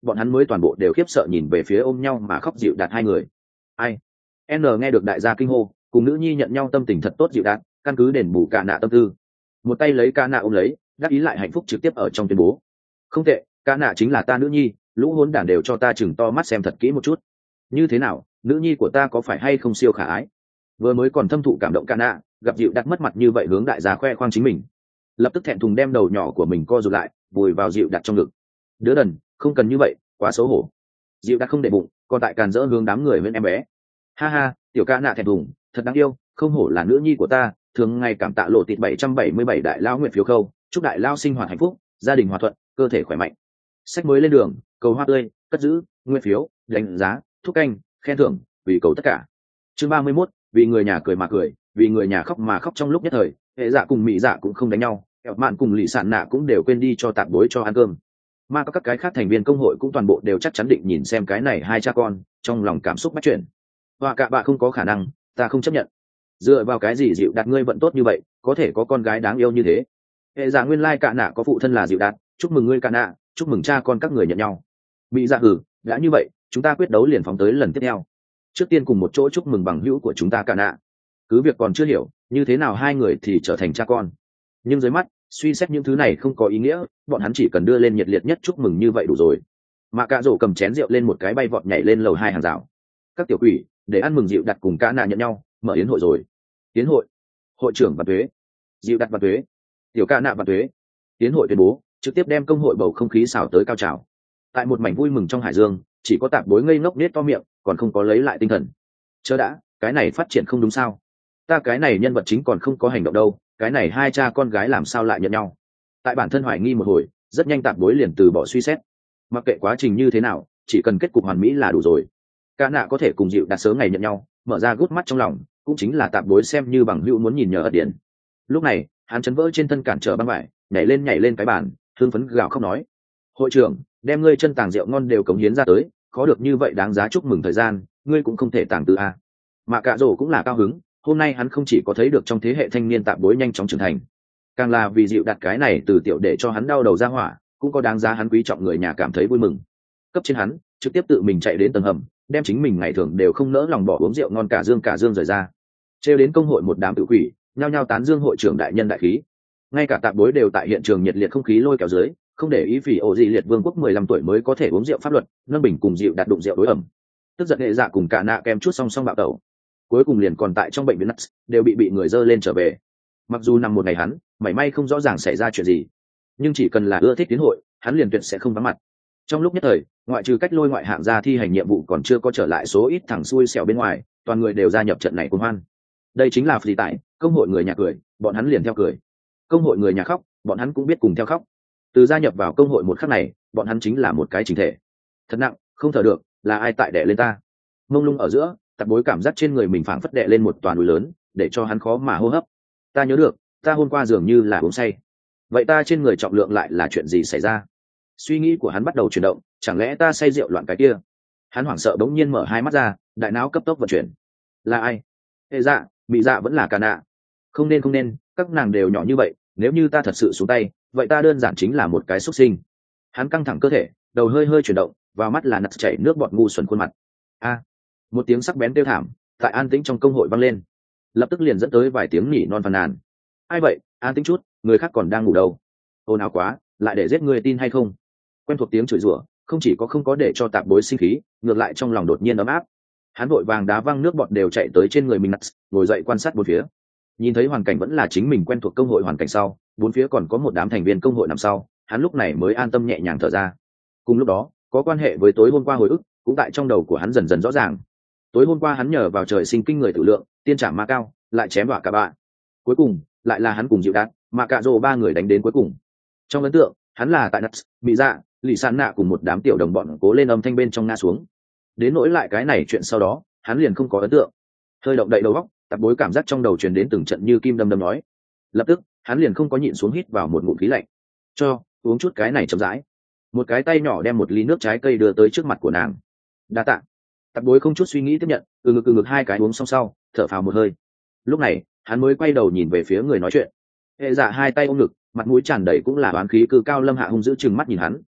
bọn hắn mới toàn bộ đều khiếp sợ nhìn về phía ôm nhau mà khóc dịu đạt hai người. Ai? N nghe được đại gia kinh hô, cùng nữ nhi nhận nhau tâm tình thật tốt dịu đạt, căn cứ đền bù cả nạ tâm tư, một tay lấy cả nạ ôm lấy, đáp ý lại hạnh phúc trực tiếp ở trong tuyên bố. Không tệ, cả nạ chính là ta nữ nhi, lũ hỗn đản đều cho ta chừng to mắt xem thật kỹ một chút. Như thế nào, nữ nhi của ta có phải hay không siêu khả ái? Vừa mới còn thâm thụ cảm động cả nạ, gặp dịu đạt mất mặt như vậy hướng đại gia khoe khoang chính mình, lập tức thẹn thùng đem đầu nhỏ của mình co rụt lại, vùi vào dịu đạt trong ngực. Đứa đần, không cần như vậy, quá xấu hổ. Dịu đạt không để bụng, còn tại càn dỡ hướng đám người bên em bé. Ha ha, tiểu ca nạ thẹn thùng, thật đáng yêu, không hổ là nữ nhi của ta. Thường ngày cảm tạ lộ tịt bảy trăm bảy mươi bảy đại lao nguyện phiếu khâu, chúc đại lao sinh hoạt hạnh phúc, gia đình hòa thuận, cơ thể khỏe mạnh. Sách mới lên đường, cầu hoa tươi, cất giữ, nguyên phiếu, đánh giá, thúc canh, khen thưởng, vì cầu tất cả. Chương ba mươi mốt, vì người nhà cười mà cười, vì người nhà khóc mà khóc. Trong lúc nhất thời, hệ dạ cùng mỹ dạ cũng không đánh nhau, kẹo mạn cùng lì sản nạ cũng đều quên đi cho tạp bối cho ăn cơm, mà có các cái khác thành viên công hội cũng toàn bộ đều chắc chắn định nhìn xem cái này hai cha con, trong lòng cảm xúc bắt chuyển. Và cả bạn không có khả năng, ta không chấp nhận. Dựa vào cái gì dịu đạt ngươi vận tốt như vậy, có thể có con gái đáng yêu như thế? Hệ dạ nguyên lai cả nạ có phụ thân là dịu đạt, chúc mừng ngươi cả nạ, chúc mừng cha con các người nhận nhau. Mỹ dạ hử, đã như vậy, chúng ta quyết đấu liền phóng tới lần tiếp theo. Trước tiên cùng một chỗ chúc mừng bằng hữu của chúng ta cả nạ. Cứ việc còn chưa hiểu, như thế nào hai người thì trở thành cha con. Nhưng dưới mắt, suy xét những thứ này không có ý nghĩa, bọn hắn chỉ cần đưa lên nhiệt liệt nhất chúc mừng như vậy đủ rồi. Mà cả rổ cầm chén rượu lên một cái bay vọt nhảy lên lầu hai hàng rào. Các tiểu quỷ, để ăn mừng dịu đặt cùng cả nạ nhận nhau, mở yến hội rồi. Yến hội, hội trưởng và thuế, dịu đặt và thuế, tiểu cả nạ và thuế. Yến hội tuyên bố, trực tiếp đem công hội bầu không khí xào tới cao trào. Tại một mảnh vui mừng trong hải dương, chỉ có tạp bối ngây ngốc nết to miệng, còn không có lấy lại tinh thần. Chớ đã, cái này phát triển không đúng sao? Ta cái này nhân vật chính còn không có hành động đâu, cái này hai cha con gái làm sao lại nhận nhau? Tại bản thân hoài nghi một hồi, rất nhanh tạp bối liền từ bỏ suy xét. Mặc kệ quá trình như thế nào, chỉ cần kết cục hoàn mỹ là đủ rồi. Cả nạ có thể cùng dịu đạt sớm ngày nhận nhau, mở ra gút mắt trong lòng, cũng chính là tạp bối xem như bằng hữu muốn nhìn nhờ ở điển. Lúc này, hắn chấn vỡ trên thân cản trở băng vải, nhảy lên nhảy lên cái bàn, hương phấn gào khóc nói: hội trưởng, đem ngươi chân tàng rượu ngon đều cống hiến ra tới, khó được như vậy đáng giá chúc mừng thời gian, ngươi cũng không thể tàng từ a. Mà cả rổ cũng là cao hứng, hôm nay hắn không chỉ có thấy được trong thế hệ thanh niên tạp bối nhanh chóng trưởng thành, càng là vì dịu đặt cái này từ tiểu để cho hắn đau đầu ra hỏa, cũng có đáng giá hắn quý trọng người nhà cảm thấy vui mừng. Cấp trên hắn trực tiếp tự mình chạy đến tầng hầm, đem chính mình ngày thường đều không nỡ lòng bỏ uống rượu ngon cả dương cả dương rời ra, trêu đến công hội một đám tự quỷ nhao nhao tán dương hội trưởng đại nhân đại khí. Ngay cả tạp bối đều tại hiện trường nhiệt liệt không khí lôi kéo dưới, không để ý vì ổ gì liệt vương quốc mười lăm tuổi mới có thể uống rượu pháp luật, nâng bình cùng dịu đặt đụng rượu đối ẩm, tức giận hệ dạ cùng cả nạ kem chút song song bạo tẩu. Cuối cùng liền còn tại trong bệnh viện nuts đều bị bị người dơ lên trở về. Mặc dù nằm một ngày hắn mảy may không rõ ràng xảy ra chuyện gì, nhưng chỉ cần là ưa thích tiến hội, hắn liền tuyệt sẽ không vắng mặt. Trong lúc nhất thời, ngoại trừ cách lôi ngoại hạng ra thi hành nhiệm vụ còn chưa có trở lại số ít thằng xui xẻo bên ngoài, toàn người đều gia nhập trận này cuồng hoan. Đây chính là phì tại công hội người nhà cười, bọn hắn liền theo cười. Công hội người nhà khóc, bọn hắn cũng biết cùng theo khóc. Từ gia nhập vào công hội một khắc này, bọn hắn chính là một cái chính thể. Thật nặng, không thở được, là ai tại đè lên ta? Mông lung ở giữa, tạp bối cảm giác trên người mình phảng phất đè lên một toàn núi lớn, để cho hắn khó mà hô hấp. Ta nhớ được, ta hôm qua dường như là uống say. Vậy ta trên người trọng lượng lại là chuyện gì xảy ra? Suy nghĩ của hắn bắt đầu chuyển động, chẳng lẽ ta say rượu loạn cái kia? Hắn hoảng sợ bỗng nhiên mở hai mắt ra, đại não cấp tốc vận chuyển. Là ai? Ê dạ, bị dạ vẫn là Cà Nạ. Không nên không nên, các nàng đều nhỏ như vậy, nếu như ta thật sự xuống tay, vậy ta đơn giản chính là một cái xuất sinh. Hắn căng thẳng cơ thể, đầu hơi hơi chuyển động, vào mắt là nặt chảy nước bọt ngu xuẩn khuôn mặt. A! Một tiếng sắc bén kêu thảm, tại an tĩnh trong công hội vang lên, lập tức liền dẫn tới vài tiếng nỉ non phàn nàn. Ai vậy? An tĩnh chút, người khác còn đang ngủ đâu. Ồn ào quá, lại để giết người tin hay không? Quen thuộc tiếng chửi rủa, không chỉ có không có để cho tạp bối sinh khí, ngược lại trong lòng đột nhiên ấm áp. Hắn vội vàng đá văng nước bọt đều chạy tới trên người mình, ngồi dậy quan sát bốn phía. Nhìn thấy hoàn cảnh vẫn là chính mình quen thuộc công hội hoàn cảnh sau, bốn phía còn có một đám thành viên công hội nằm sau, hắn lúc này mới an tâm nhẹ nhàng thở ra. Cùng lúc đó, có quan hệ với tối hôm qua hồi ức, cũng tại trong đầu của hắn dần dần rõ ràng. Tối hôm qua hắn nhờ vào trời sinh kinh người tử lượng, tiên trảm ma cao, lại chém đọa cả bạn. Cuối cùng, lại là hắn cùng dịu đạt, mà cả rồ ba người đánh đến cuối cùng. Trong ấn tượng, hắn là tại Nuts, bị dạ, lì san nạ cùng một đám tiểu đồng bọn cố lên âm thanh bên trong ngã xuống. Đến nỗi lại cái này chuyện sau đó, hắn liền không có ấn tượng. Hơi động đậy đầu óc, tạp bối cảm giác trong đầu truyền đến từng trận như kim đâm đâm nói. Lập tức, hắn liền không có nhịn xuống hít vào một ngụm khí lạnh. Cho, uống chút cái này chậm rãi. Một cái tay nhỏ đem một ly nước trái cây đưa tới trước mặt của nàng. Đa tạ. Tạp bối không chút suy nghĩ tiếp nhận, từ ngực từ ngực hai cái uống xong sau, thở phào một hơi. Lúc này, hắn mới quay đầu nhìn về phía người nói chuyện. Hệ dạ hai tay ôm ngực, mặt mũi tràn đầy cũng là oán khí cư cao lâm hạ hung dữ chừng mắt nhìn hắn.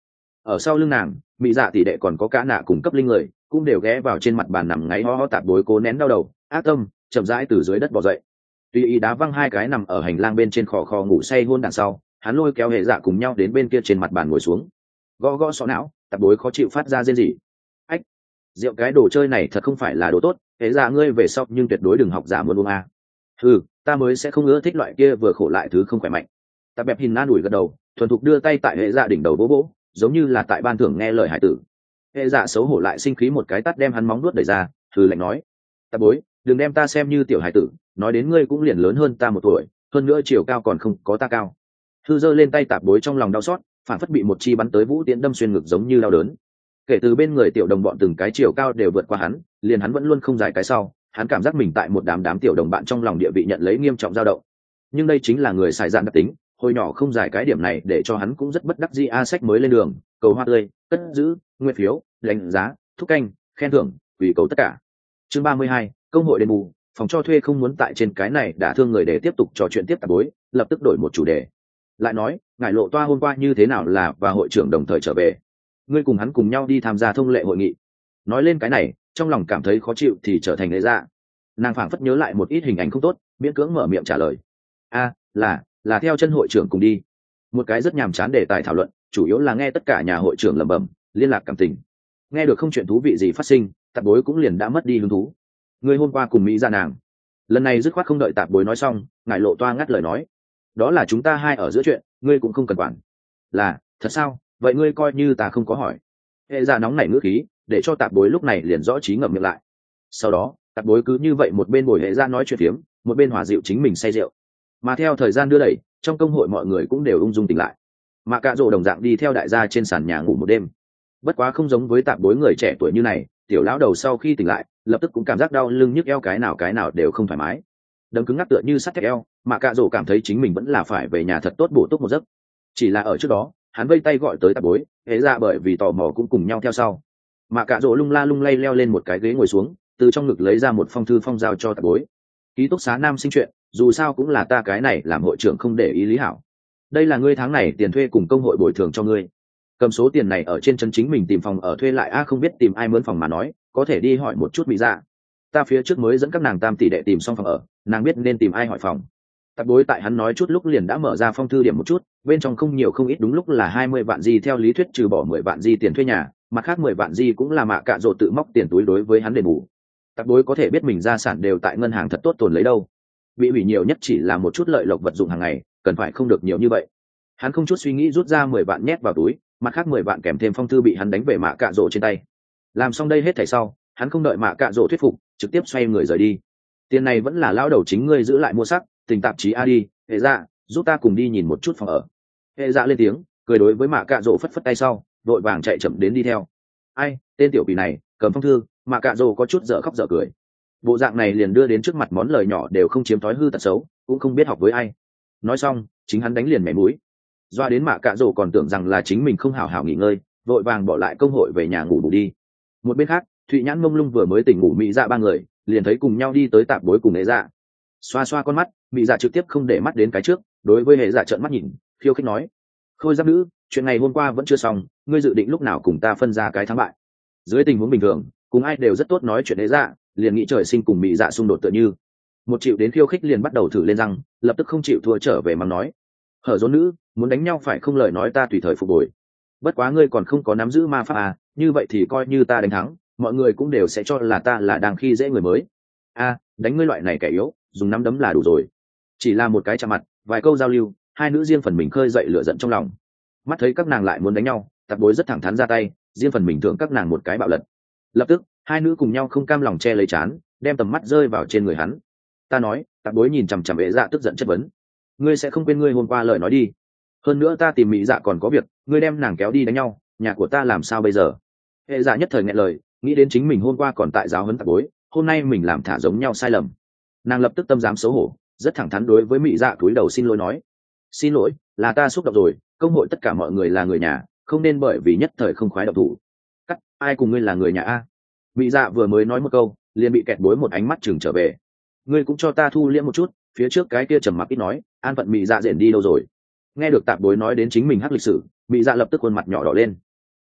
ở sau lưng nàng mỹ dạ tỷ đệ còn có cả nạ cùng cấp linh người cũng đều ghé vào trên mặt bàn nằm ngáy ho ho tạp bối cố nén đau đầu ác tâm chậm rãi từ dưới đất bỏ dậy tùy ý đá văng hai cái nằm ở hành lang bên trên khò khò ngủ say hôn đằng sau hắn lôi kéo hệ dạ cùng nhau đến bên kia trên mặt bàn ngồi xuống gõ gõ sọ não tạp bối khó chịu phát ra rên rỉ ách rượu cái đồ chơi này thật không phải là đồ tốt hệ dạ ngươi về sau nhưng tuyệt đối đừng học giả muốn uống a ừ ta mới sẽ không ưa thích loại kia vừa khổ lại thứ không khỏe mạnh tạp bẹp hình nan ủi gật đầu thuần thục đưa tay tại hệ dạ đỉnh đầu vỗ vỗ giống như là tại ban thưởng nghe lời hải tử hệ dạ xấu hổ lại sinh khí một cái tắt đem hắn móng nuốt đẩy ra thử lạnh nói tạp bối đừng đem ta xem như tiểu hải tử nói đến ngươi cũng liền lớn hơn ta một tuổi hơn nữa chiều cao còn không có ta cao thư giơ lên tay tạp bối trong lòng đau xót phản phất bị một chi bắn tới vũ tiễn đâm xuyên ngực giống như đau đớn kể từ bên người tiểu đồng bọn từng cái chiều cao đều vượt qua hắn liền hắn vẫn luôn không dài cái sau hắn cảm giác mình tại một đám đám tiểu đồng bạn trong lòng địa vị nhận lấy nghiêm trọng dao động nhưng đây chính là người xài dạn đặc tính hồi nhỏ không dài cái điểm này để cho hắn cũng rất bất đắc dĩ a sách mới lên đường cầu hoa tươi cất giữ nguyên phiếu đánh giá thúc canh khen thưởng ủy cầu tất cả chương ba mươi hai công hội đền bù phòng cho thuê không muốn tại trên cái này đã thương người để tiếp tục trò chuyện tiếp tạp bối lập tức đổi một chủ đề lại nói ngài lộ toa hôm qua như thế nào là và hội trưởng đồng thời trở về ngươi cùng hắn cùng nhau đi tham gia thông lệ hội nghị nói lên cái này trong lòng cảm thấy khó chịu thì trở thành lễ ra nàng phảng phất nhớ lại một ít hình ảnh không tốt miễn cưỡng mở miệng trả lời a là là theo chân hội trưởng cùng đi một cái rất nhàm chán đề tài thảo luận chủ yếu là nghe tất cả nhà hội trưởng lẩm bẩm liên lạc cảm tình nghe được không chuyện thú vị gì phát sinh tạp bối cũng liền đã mất đi hứng thú ngươi hôm qua cùng mỹ ra nàng lần này dứt khoát không đợi tạp bối nói xong ngài lộ toa ngắt lời nói đó là chúng ta hai ở giữa chuyện ngươi cũng không cần quản là thật sao vậy ngươi coi như ta không có hỏi hệ giả nóng nảy ngữ khí để cho tạp bối lúc này liền rõ trí ngậm miệng lại sau đó tạp bối cứ như vậy một bên bồi hệ ra nói chuyện phiếm một bên hòa dịu chính mình say rượu mà theo thời gian đưa đẩy trong công hội mọi người cũng đều ung dung tỉnh lại mà cạ rỗ đồng dạng đi theo đại gia trên sàn nhà ngủ một đêm bất quá không giống với tạp bối người trẻ tuổi như này tiểu lão đầu sau khi tỉnh lại lập tức cũng cảm giác đau lưng nhức eo cái nào cái nào đều không thoải mái đấm cứng ngắc tựa như sắt thép eo mà cạ rỗ cảm thấy chính mình vẫn là phải về nhà thật tốt bổ túc một giấc chỉ là ở trước đó hắn vây tay gọi tới tạp bối hễ ra bởi vì tò mò cũng cùng nhau theo sau mà cạ rỗ lung la lung lay leo lên một cái ghế ngồi xuống từ trong ngực lấy ra một phong thư phong giao cho tạp bối ký túc xá nam sinh chuyện dù sao cũng là ta cái này làm hội trưởng không để ý lý hảo đây là ngươi tháng này tiền thuê cùng công hội bồi thường cho ngươi cầm số tiền này ở trên chân chính mình tìm phòng ở thuê lại a không biết tìm ai mướn phòng mà nói có thể đi hỏi một chút mỹ dạ ta phía trước mới dẫn các nàng tam tỷ đệ tìm xong phòng ở nàng biết nên tìm ai hỏi phòng tạp bối tại hắn nói chút lúc liền đã mở ra phong thư điểm một chút bên trong không nhiều không ít đúng lúc là hai mươi vạn di theo lý thuyết trừ bỏ mười vạn di tiền thuê nhà mặt khác mười vạn di cũng là mạ cạ rỗ tự móc tiền túi đối với hắn đền bù tạp bối có thể biết mình gia sản đều tại ngân hàng thật tốt tồn lấy đâu bị hủy nhiều nhất chỉ là một chút lợi lộc vật dụng hàng ngày cần phải không được nhiều như vậy hắn không chút suy nghĩ rút ra mười vạn nhét vào túi mặt khác mười vạn kèm thêm phong thư bị hắn đánh về mạ cạ rỗ trên tay làm xong đây hết thảy sau hắn không đợi mạ cạ rỗ thuyết phục trực tiếp xoay người rời đi tiền này vẫn là lao đầu chính ngươi giữ lại mua sắc tình tạp chí a đi hệ dạ giúp ta cùng đi nhìn một chút phòng ở hệ dạ lên tiếng cười đối với mạ cạ rỗ phất phất tay sau vội vàng chạy chậm đến đi theo ai tên tiểu quỷ này cầm phong thư mạ cạ rỗ có chút dở khóc dở cười bộ dạng này liền đưa đến trước mặt món lời nhỏ đều không chiếm thói hư tật xấu cũng không biết học với ai nói xong chính hắn đánh liền mẻ mũi doa đến mạ cạ rỗ còn tưởng rằng là chính mình không hảo hảo nghỉ ngơi vội vàng bỏ lại công hội về nhà ngủ bù đi một bên khác thụy nhãn mông lung vừa mới tỉnh ngủ mỹ dạ ba người liền thấy cùng nhau đi tới tạp bối cùng hệ dạ xoa xoa con mắt mỹ dạ trực tiếp không để mắt đến cái trước đối với hệ dạ trợn mắt nhìn khiêu khích nói khôi giáp nữ chuyện này hôm qua vẫn chưa xong ngươi dự định lúc nào cùng ta phân ra cái thắng bại dưới tình huống bình thường cùng ai đều rất tốt nói chuyện hệ dạ liền nghĩ trời sinh cùng mỹ dạ xung đột tựa như một chịu đến khiêu khích liền bắt đầu thử lên răng lập tức không chịu thua trở về mắng nói hở dốn nữ muốn đánh nhau phải không lời nói ta tùy thời phục hồi bất quá ngươi còn không có nắm giữ ma pháp à như vậy thì coi như ta đánh thắng mọi người cũng đều sẽ cho là ta là đang khi dễ người mới a đánh ngươi loại này kẻ yếu dùng nắm đấm là đủ rồi chỉ là một cái chạm mặt vài câu giao lưu hai nữ riêng phần mình khơi dậy lửa giận trong lòng mắt thấy các nàng lại muốn đánh nhau tạp bối rất thẳng thắn ra tay riêng phần mình thưởng các nàng một cái bạo lật lập tức hai nữ cùng nhau không cam lòng che lấy chán đem tầm mắt rơi vào trên người hắn ta nói tạp bối nhìn chằm chằm ế dạ tức giận chất vấn ngươi sẽ không quên ngươi hôm qua lời nói đi hơn nữa ta tìm mỹ dạ còn có việc ngươi đem nàng kéo đi đánh nhau nhà của ta làm sao bây giờ ế dạ nhất thời nghẹn lời nghĩ đến chính mình hôm qua còn tại giáo huấn tạp bối hôm nay mình làm thả giống nhau sai lầm nàng lập tức tâm dám xấu hổ rất thẳng thắn đối với mỹ dạ cúi đầu xin lỗi nói xin lỗi là ta xúc động rồi công hội tất cả mọi người là người nhà không nên bởi vì nhất thời không khoái độc thủ cắt ai cùng ngươi là người nhà a mỹ dạ vừa mới nói một câu liền bị kẹt bối một ánh mắt chừng trở về ngươi cũng cho ta thu liễm một chút phía trước cái kia trầm mặc ít nói an phận mỹ dạ rển đi đâu rồi nghe được tạp bối nói đến chính mình hắc lịch sử mỹ dạ lập tức khuôn mặt nhỏ đỏ lên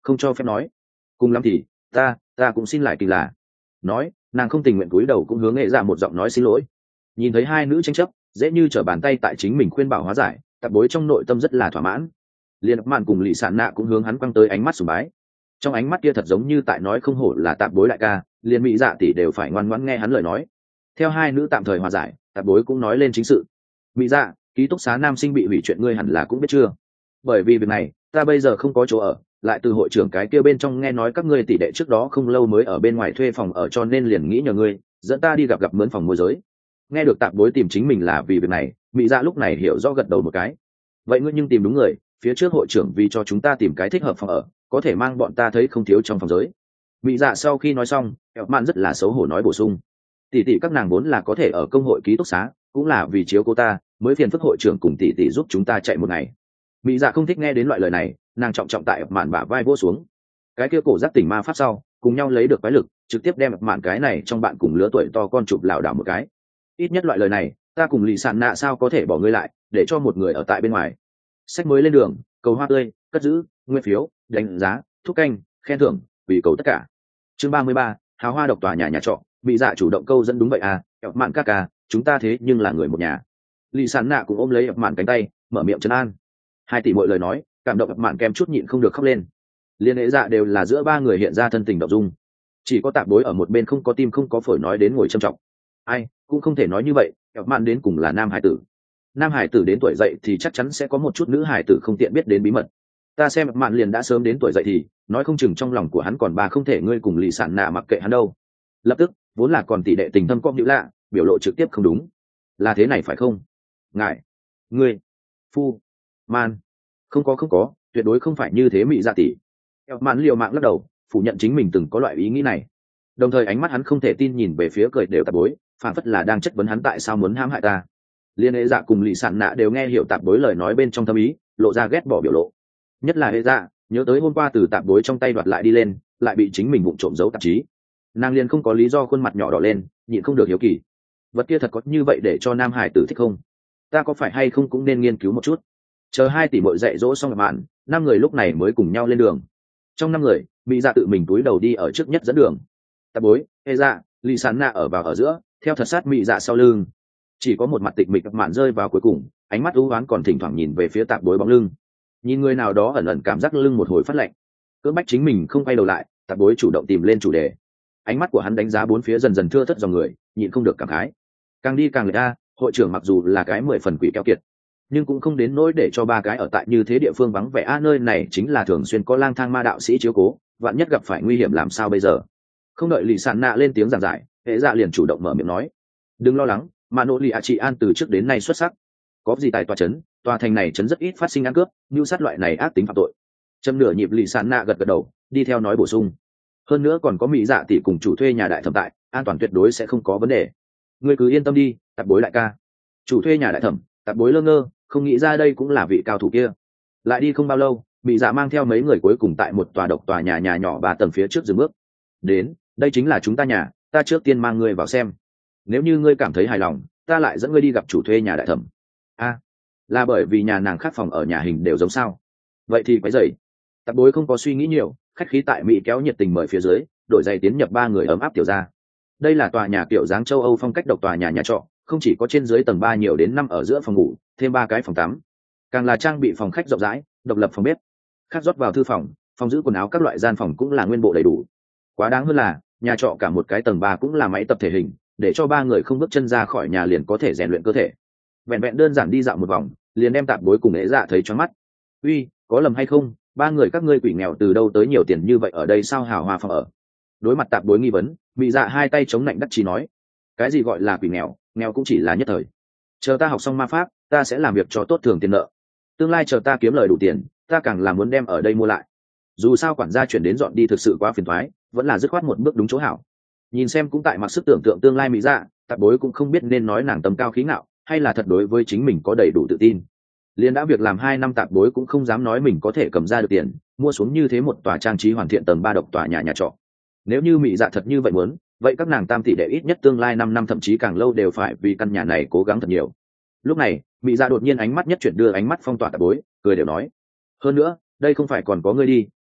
không cho phép nói. Cùng lắm thì ta ta cũng xin lại kỳ là. Nói nàng không tình nguyện cúi đầu cũng hướng nghệ dạ một giọng nói xin lỗi. Nhìn thấy hai nữ tranh chấp dễ như trở bàn tay tại chính mình khuyên bảo hóa giải, tạp bối trong nội tâm rất là thỏa mãn. Liên mạn cùng lì sản nạ cũng hướng hắn quăng tới ánh mắt sùng bái. Trong ánh mắt kia thật giống như tại nói không hổ là tạp bối đại ca, liền mỹ dạ tỷ đều phải ngoan ngoãn nghe hắn lời nói. Theo hai nữ tạm thời hòa giải, tạp bối cũng nói lên chính sự. Mỹ dạ, ký túc xá nam sinh bị hủy chuyện ngươi hẳn là cũng biết chưa? Bởi vì việc này ta bây giờ không có chỗ ở, lại từ hội trưởng cái kia bên trong nghe nói các ngươi tỷ đệ trước đó không lâu mới ở bên ngoài thuê phòng ở, cho nên liền nghĩ nhờ ngươi dẫn ta đi gặp gặp mướn phòng môi giới. Nghe được tạp bối tìm chính mình là vì việc này, mỹ dạ lúc này hiểu rõ gật đầu một cái. Vậy ngươi nhưng tìm đúng người, phía trước hội trưởng vì cho chúng ta tìm cái thích hợp phòng ở, có thể mang bọn ta thấy không thiếu trong phòng giới. Mỹ dạ sau khi nói xong, eo mạn rất là xấu hổ nói bổ sung, tỷ tỷ các nàng vốn là có thể ở công hội ký túc xá, cũng là vì chiếu cô ta mới phiền phức hội trưởng cùng tỷ tỷ giúp chúng ta chạy một ngày. Mỹ dạ không thích nghe đến loại lời này, nàng trọng trọng tại eo mạn bả vai vỗ xuống. Cái kia cổ giác tỉnh ma pháp sau cùng nhau lấy được quái lực, trực tiếp đem eo mạn cái này trong bạn cùng lứa tuổi to con chụp lảo đảo một cái. Ít nhất loại lời này ta cùng lì sạn nạ sao có thể bỏ ngươi lại để cho một người ở tại bên ngoài. Sách mới lên đường, cầu hoa tươi, cất giữ, nguyên phiếu, đánh giá, thúc canh, khen thưởng, vì cầu tất cả. Chương ba mươi ba, hào hoa độc tòa nhà nhà trọ. Mỹ dạ chủ động câu dẫn đúng vậy à, eo mạn ca ca, chúng ta thế nhưng là người một nhà. Lì sạn nạ cũng ôm lấy eo mạn cánh tay, mở miệng trấn an. Hai tỷ mọi lời nói cảm động eo mạn kem chút nhịn không được khóc lên. Liên hệ dạ đều là giữa ba người hiện ra thân tình động dung, chỉ có tạp bối ở một bên không có tim không có phổi nói đến ngồi trầm trọng. Ai cũng không thể nói như vậy, eo mạn đến cùng là nam hải tử, nam hải tử đến tuổi dậy thì chắc chắn sẽ có một chút nữ hải tử không tiện biết đến bí mật. Ta xem mạn liền đã sớm đến tuổi dậy thì nói không chừng trong lòng của hắn còn bà không thể ngươi cùng lì sản nạ mặc kệ hắn đâu. Lập tức vốn là còn tỷ đệ tình thâm cong nhữ lạ biểu lộ trực tiếp không đúng. Là thế này phải không? Ngài ngươi phu man không có không có tuyệt đối không phải như thế. Mị dạ tỷ eo mạn liều mạng lắc đầu phủ nhận chính mình từng có loại ý nghĩ này, đồng thời ánh mắt hắn không thể tin nhìn về phía cười đều tạp bối, phản phất là đang chất vấn hắn tại sao muốn hãm hại ta. Liên hệ dạ cùng lì sản nạ đều nghe hiểu tạp bối lời nói bên trong thâm ý, lộ ra ghét bỏ biểu lộ. Nhất là hệ dạ nhớ tới hôm qua từ tạp bối trong tay đoạt lại đi lên, lại bị chính mình vụng trộm giấu tạp chí, nàng liền không có lý do khuôn mặt nhỏ đỏ lên, nhịn không được hiếu kỳ, vật kia thật có như vậy để cho nam hải tử thích không? Ta có phải hay không cũng nên nghiên cứu một chút. Chờ hai tỷ muội dạy dỗ xong mạn, năm người lúc này mới cùng nhau lên đường. Trong năm người, Mỹ dạ tự mình túi đầu đi ở trước nhất dẫn đường, tạp bối, hệ dạ, lì sản nạ ở vào ở giữa, theo thật sát Mỹ dạ sau lưng. Chỉ có một mặt tịch mịch mạn rơi vào cuối cùng, ánh mắt u ám còn thỉnh thoảng nhìn về phía tạp bối bóng lưng. Nhìn người nào đó ẩn ẩn cảm giác lưng một hồi phát lạnh, cưỡng bách chính mình không quay đầu lại, tạp bối chủ động tìm lên chủ đề. Ánh mắt của hắn đánh giá bốn phía dần dần thưa thớt dòng người, nhịn không được cảm khái. Càng đi càng lệch a, hội trưởng mặc dù là cái mười phần quỷ keo kiệt, nhưng cũng không đến nỗi để cho ba cái ở tại như thế địa phương vắng vẻ a, nơi này chính là thường xuyên có lang thang ma đạo sĩ chiếu cố, vạn nhất gặp phải nguy hiểm làm sao bây giờ. Không đợi lì sạn nạ lên tiếng giảng giải, hệ dạ liền chủ động mở miệng nói, đừng lo lắng, mà nỗ lì ạ chị an từ trước đến nay xuất sắc, có gì tài tòa chấn, tòa thành này chấn rất ít phát sinh ăn cướp mưu sát loại này ác tính phạm tội. Châm nửa nhịp lì sạn nạ gật gật đầu, đi theo nói bổ sung, hơn nữa còn có Mỹ dạ tỷ cùng chủ thuê nhà đại thẩm tại, an toàn tuyệt đối sẽ không có vấn đề. Ngươi cứ yên tâm đi, tạp bối đại ca. Chủ thuê nhà đại thẩm, tạp bối lơ ngơ, không nghĩ ra đây cũng là vị cao thủ kia. Lại đi không bao lâu, Mỹ dạ mang theo mấy người cuối cùng tại một tòa độc tòa nhà nhà nhỏ ba tầng phía trước dừng bước. Đến, đây chính là chúng ta nhà, ta trước tiên mang ngươi vào xem. Nếu như ngươi cảm thấy hài lòng, ta lại dẫn ngươi đi gặp chủ thuê nhà đại thẩm. A, à, là bởi vì nhà nàng khác phòng ở nhà hình đều giống sao? Vậy thì quấy rầy. Tạp bối không có suy nghĩ nhiều, khách khí tại Mỹ kéo nhiệt tình mời phía dưới, đổi giày tiến nhập ba người ấm áp tiểu ra. Đây là tòa nhà kiểu dáng châu Âu phong cách độc tòa nhà nhà trọ, không chỉ có trên dưới tầng ba nhiều đến năm ở giữa phòng ngủ, thêm ba cái phòng tắm, càng là trang bị phòng khách rộng rãi, độc lập phòng bếp, khác rót vào thư phòng, phòng giữ quần áo, các loại gian phòng cũng là nguyên bộ đầy đủ. Quá đáng hơn là nhà trọ cả một cái tầng ba cũng là máy tập thể hình, để cho ba người không bước chân ra khỏi nhà liền có thể rèn luyện cơ thể. Vẹn vẹn đơn giản đi dạo một vòng, liền đem tạp bối cùng ế dạ thấy choáng mắt. Uy, có lầm hay không, ba người các ngươi quỷ nghèo từ đâu tới nhiều tiền như vậy ở đây sao hào hoa phòng ở? Đối mặt tạp bối nghi vấn, Mỹ dạ hai tay chống lạnh đắc chí nói, cái gì gọi là quỷ nghèo, nghèo cũng chỉ là nhất thời. Chờ ta học xong ma pháp, ta sẽ làm việc cho tốt thường tiền nợ. Tương lai chờ ta kiếm lời đủ tiền, ta càng là muốn đem ở đây mua lại. Dù sao quản gia chuyển đến dọn đi thực sự quá phiền toái, vẫn là dứt khoát một bước đúng chỗ hảo. Nhìn xem cũng tại mặc sức tưởng tượng tương lai Mỹ dạ, tạp bối cũng không biết nên nói nàng tầm cao khí ngạo, hay là thật đối với chính mình có đầy đủ tự tin. Liên đã việc làm hai năm tạp bối cũng không dám nói mình có thể cầm ra được tiền mua xuống như thế một tòa trang trí hoàn thiện tầng ba độc tòa nhà nhà trọ. Nếu như Mỹ dạ thật như vậy muốn, vậy các nàng tam tỷ đệ ít nhất tương lai năm năm thậm chí càng lâu đều phải vì căn nhà này cố gắng thật nhiều. Lúc này Mỹ dạ đột nhiên ánh mắt nhất chuyển đưa ánh mắt phong tỏa tạp bối, cười đều nói, hơn nữa đây không phải còn có ngươi đi,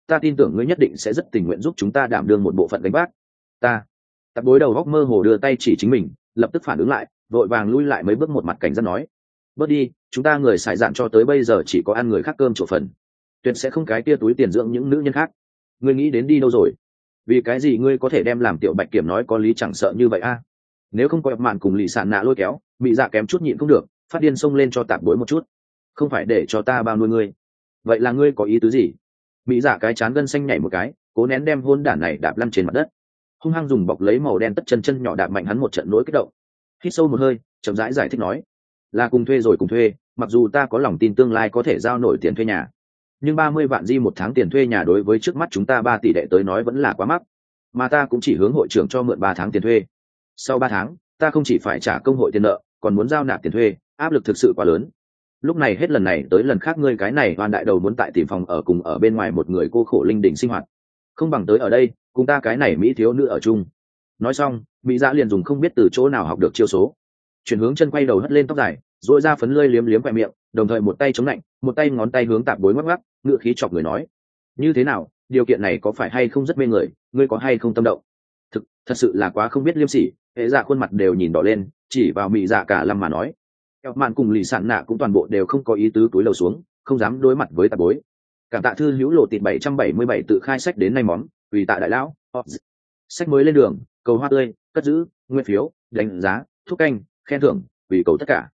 ta tin tưởng ngươi nhất định sẽ rất tình nguyện giúp chúng ta đảm đương một bộ phận gánh vác. Ta tạp bối đầu góc mơ hồ đưa tay chỉ chính mình, lập tức phản ứng lại, vội vàng lui lại mấy bước, một mặt cảnh giác nói: bớt đi, chúng ta người xài dạn cho tới bây giờ chỉ có ăn người khác cơm chỗ phần, tuyệt sẽ không cái kia túi tiền dưỡng những nữ nhân khác. Ngươi nghĩ đến đi đâu rồi? Vì cái gì ngươi có thể đem làm tiểu bạch kiểm nói có lý chẳng sợ như vậy a? Nếu không có ập mạn cùng lì sạn nạ lôi kéo, mị dạ kém chút nhịn không được, phát điên xông lên cho tạp bối một chút. Không phải để cho ta bao nuôi ngươi? Vậy là ngươi có ý tứ gì? Mị dạ cái chán gân xanh nhảy một cái, cố nén đem hôn đản này đạp lăn trên mặt đất, hung hăng dùng bọc lấy màu đen tất chân chân nhỏ đạp mạnh hắn một trận nỗi kích động. Hít sâu một hơi, chậm rãi giải, giải thích nói: là cùng thuê rồi cùng thuê, mặc dù ta có lòng tin tương lai có thể giao nổi tiền thuê nhà, nhưng ba mươi vạn di một tháng tiền thuê nhà đối với trước mắt chúng ta ba tỷ đệ tới nói vẫn là quá mắc, mà ta cũng chỉ hướng hội trưởng cho mượn ba tháng tiền thuê. Sau ba tháng ta không chỉ phải trả công hội tiền nợ, còn muốn giao nạp tiền thuê, áp lực thực sự quá lớn. Lúc này hết lần này tới lần khác ngươi cái này oan đại đầu muốn tại tìm phòng ở cùng ở bên ngoài một người cô khổ linh đình sinh hoạt, không bằng tới ở đây cùng ta cái này mỹ thiếu nữ ở chung. Nói xong, mỹ dạ liền dùng không biết từ chỗ nào học được chiêu số, chuyển hướng chân quay đầu hất lên tóc dài, dội ra phấn lơi liếm liếm khoe miệng, đồng thời một tay chống lạnh, một tay ngón tay hướng tạp bối ngoắc ngoắc, ngựa khí chọc người nói: như thế nào, điều kiện này có phải hay không rất mê người, ngươi có hay không tâm động? Thực thật sự là quá không biết liêm sỉ. Hệ dạ khuôn mặt đều nhìn đỏ lên, chỉ vào mỹ dạ cả lâm mà nói. Eo mạn cùng lì sạn nạ cũng toàn bộ đều không có ý tứ túi lầu xuống, không dám đối mặt với tạp bối. Cảm tạ thư hữu lộ tịt bảy trăm bảy mươi bảy tự khai sách đến nay món, vì tạ đại lão. Sách mới lên đường, cầu hoa tươi, cất giữ, nguyên phiếu, đánh giá, thúc canh, khen thưởng, vì cầu tất cả.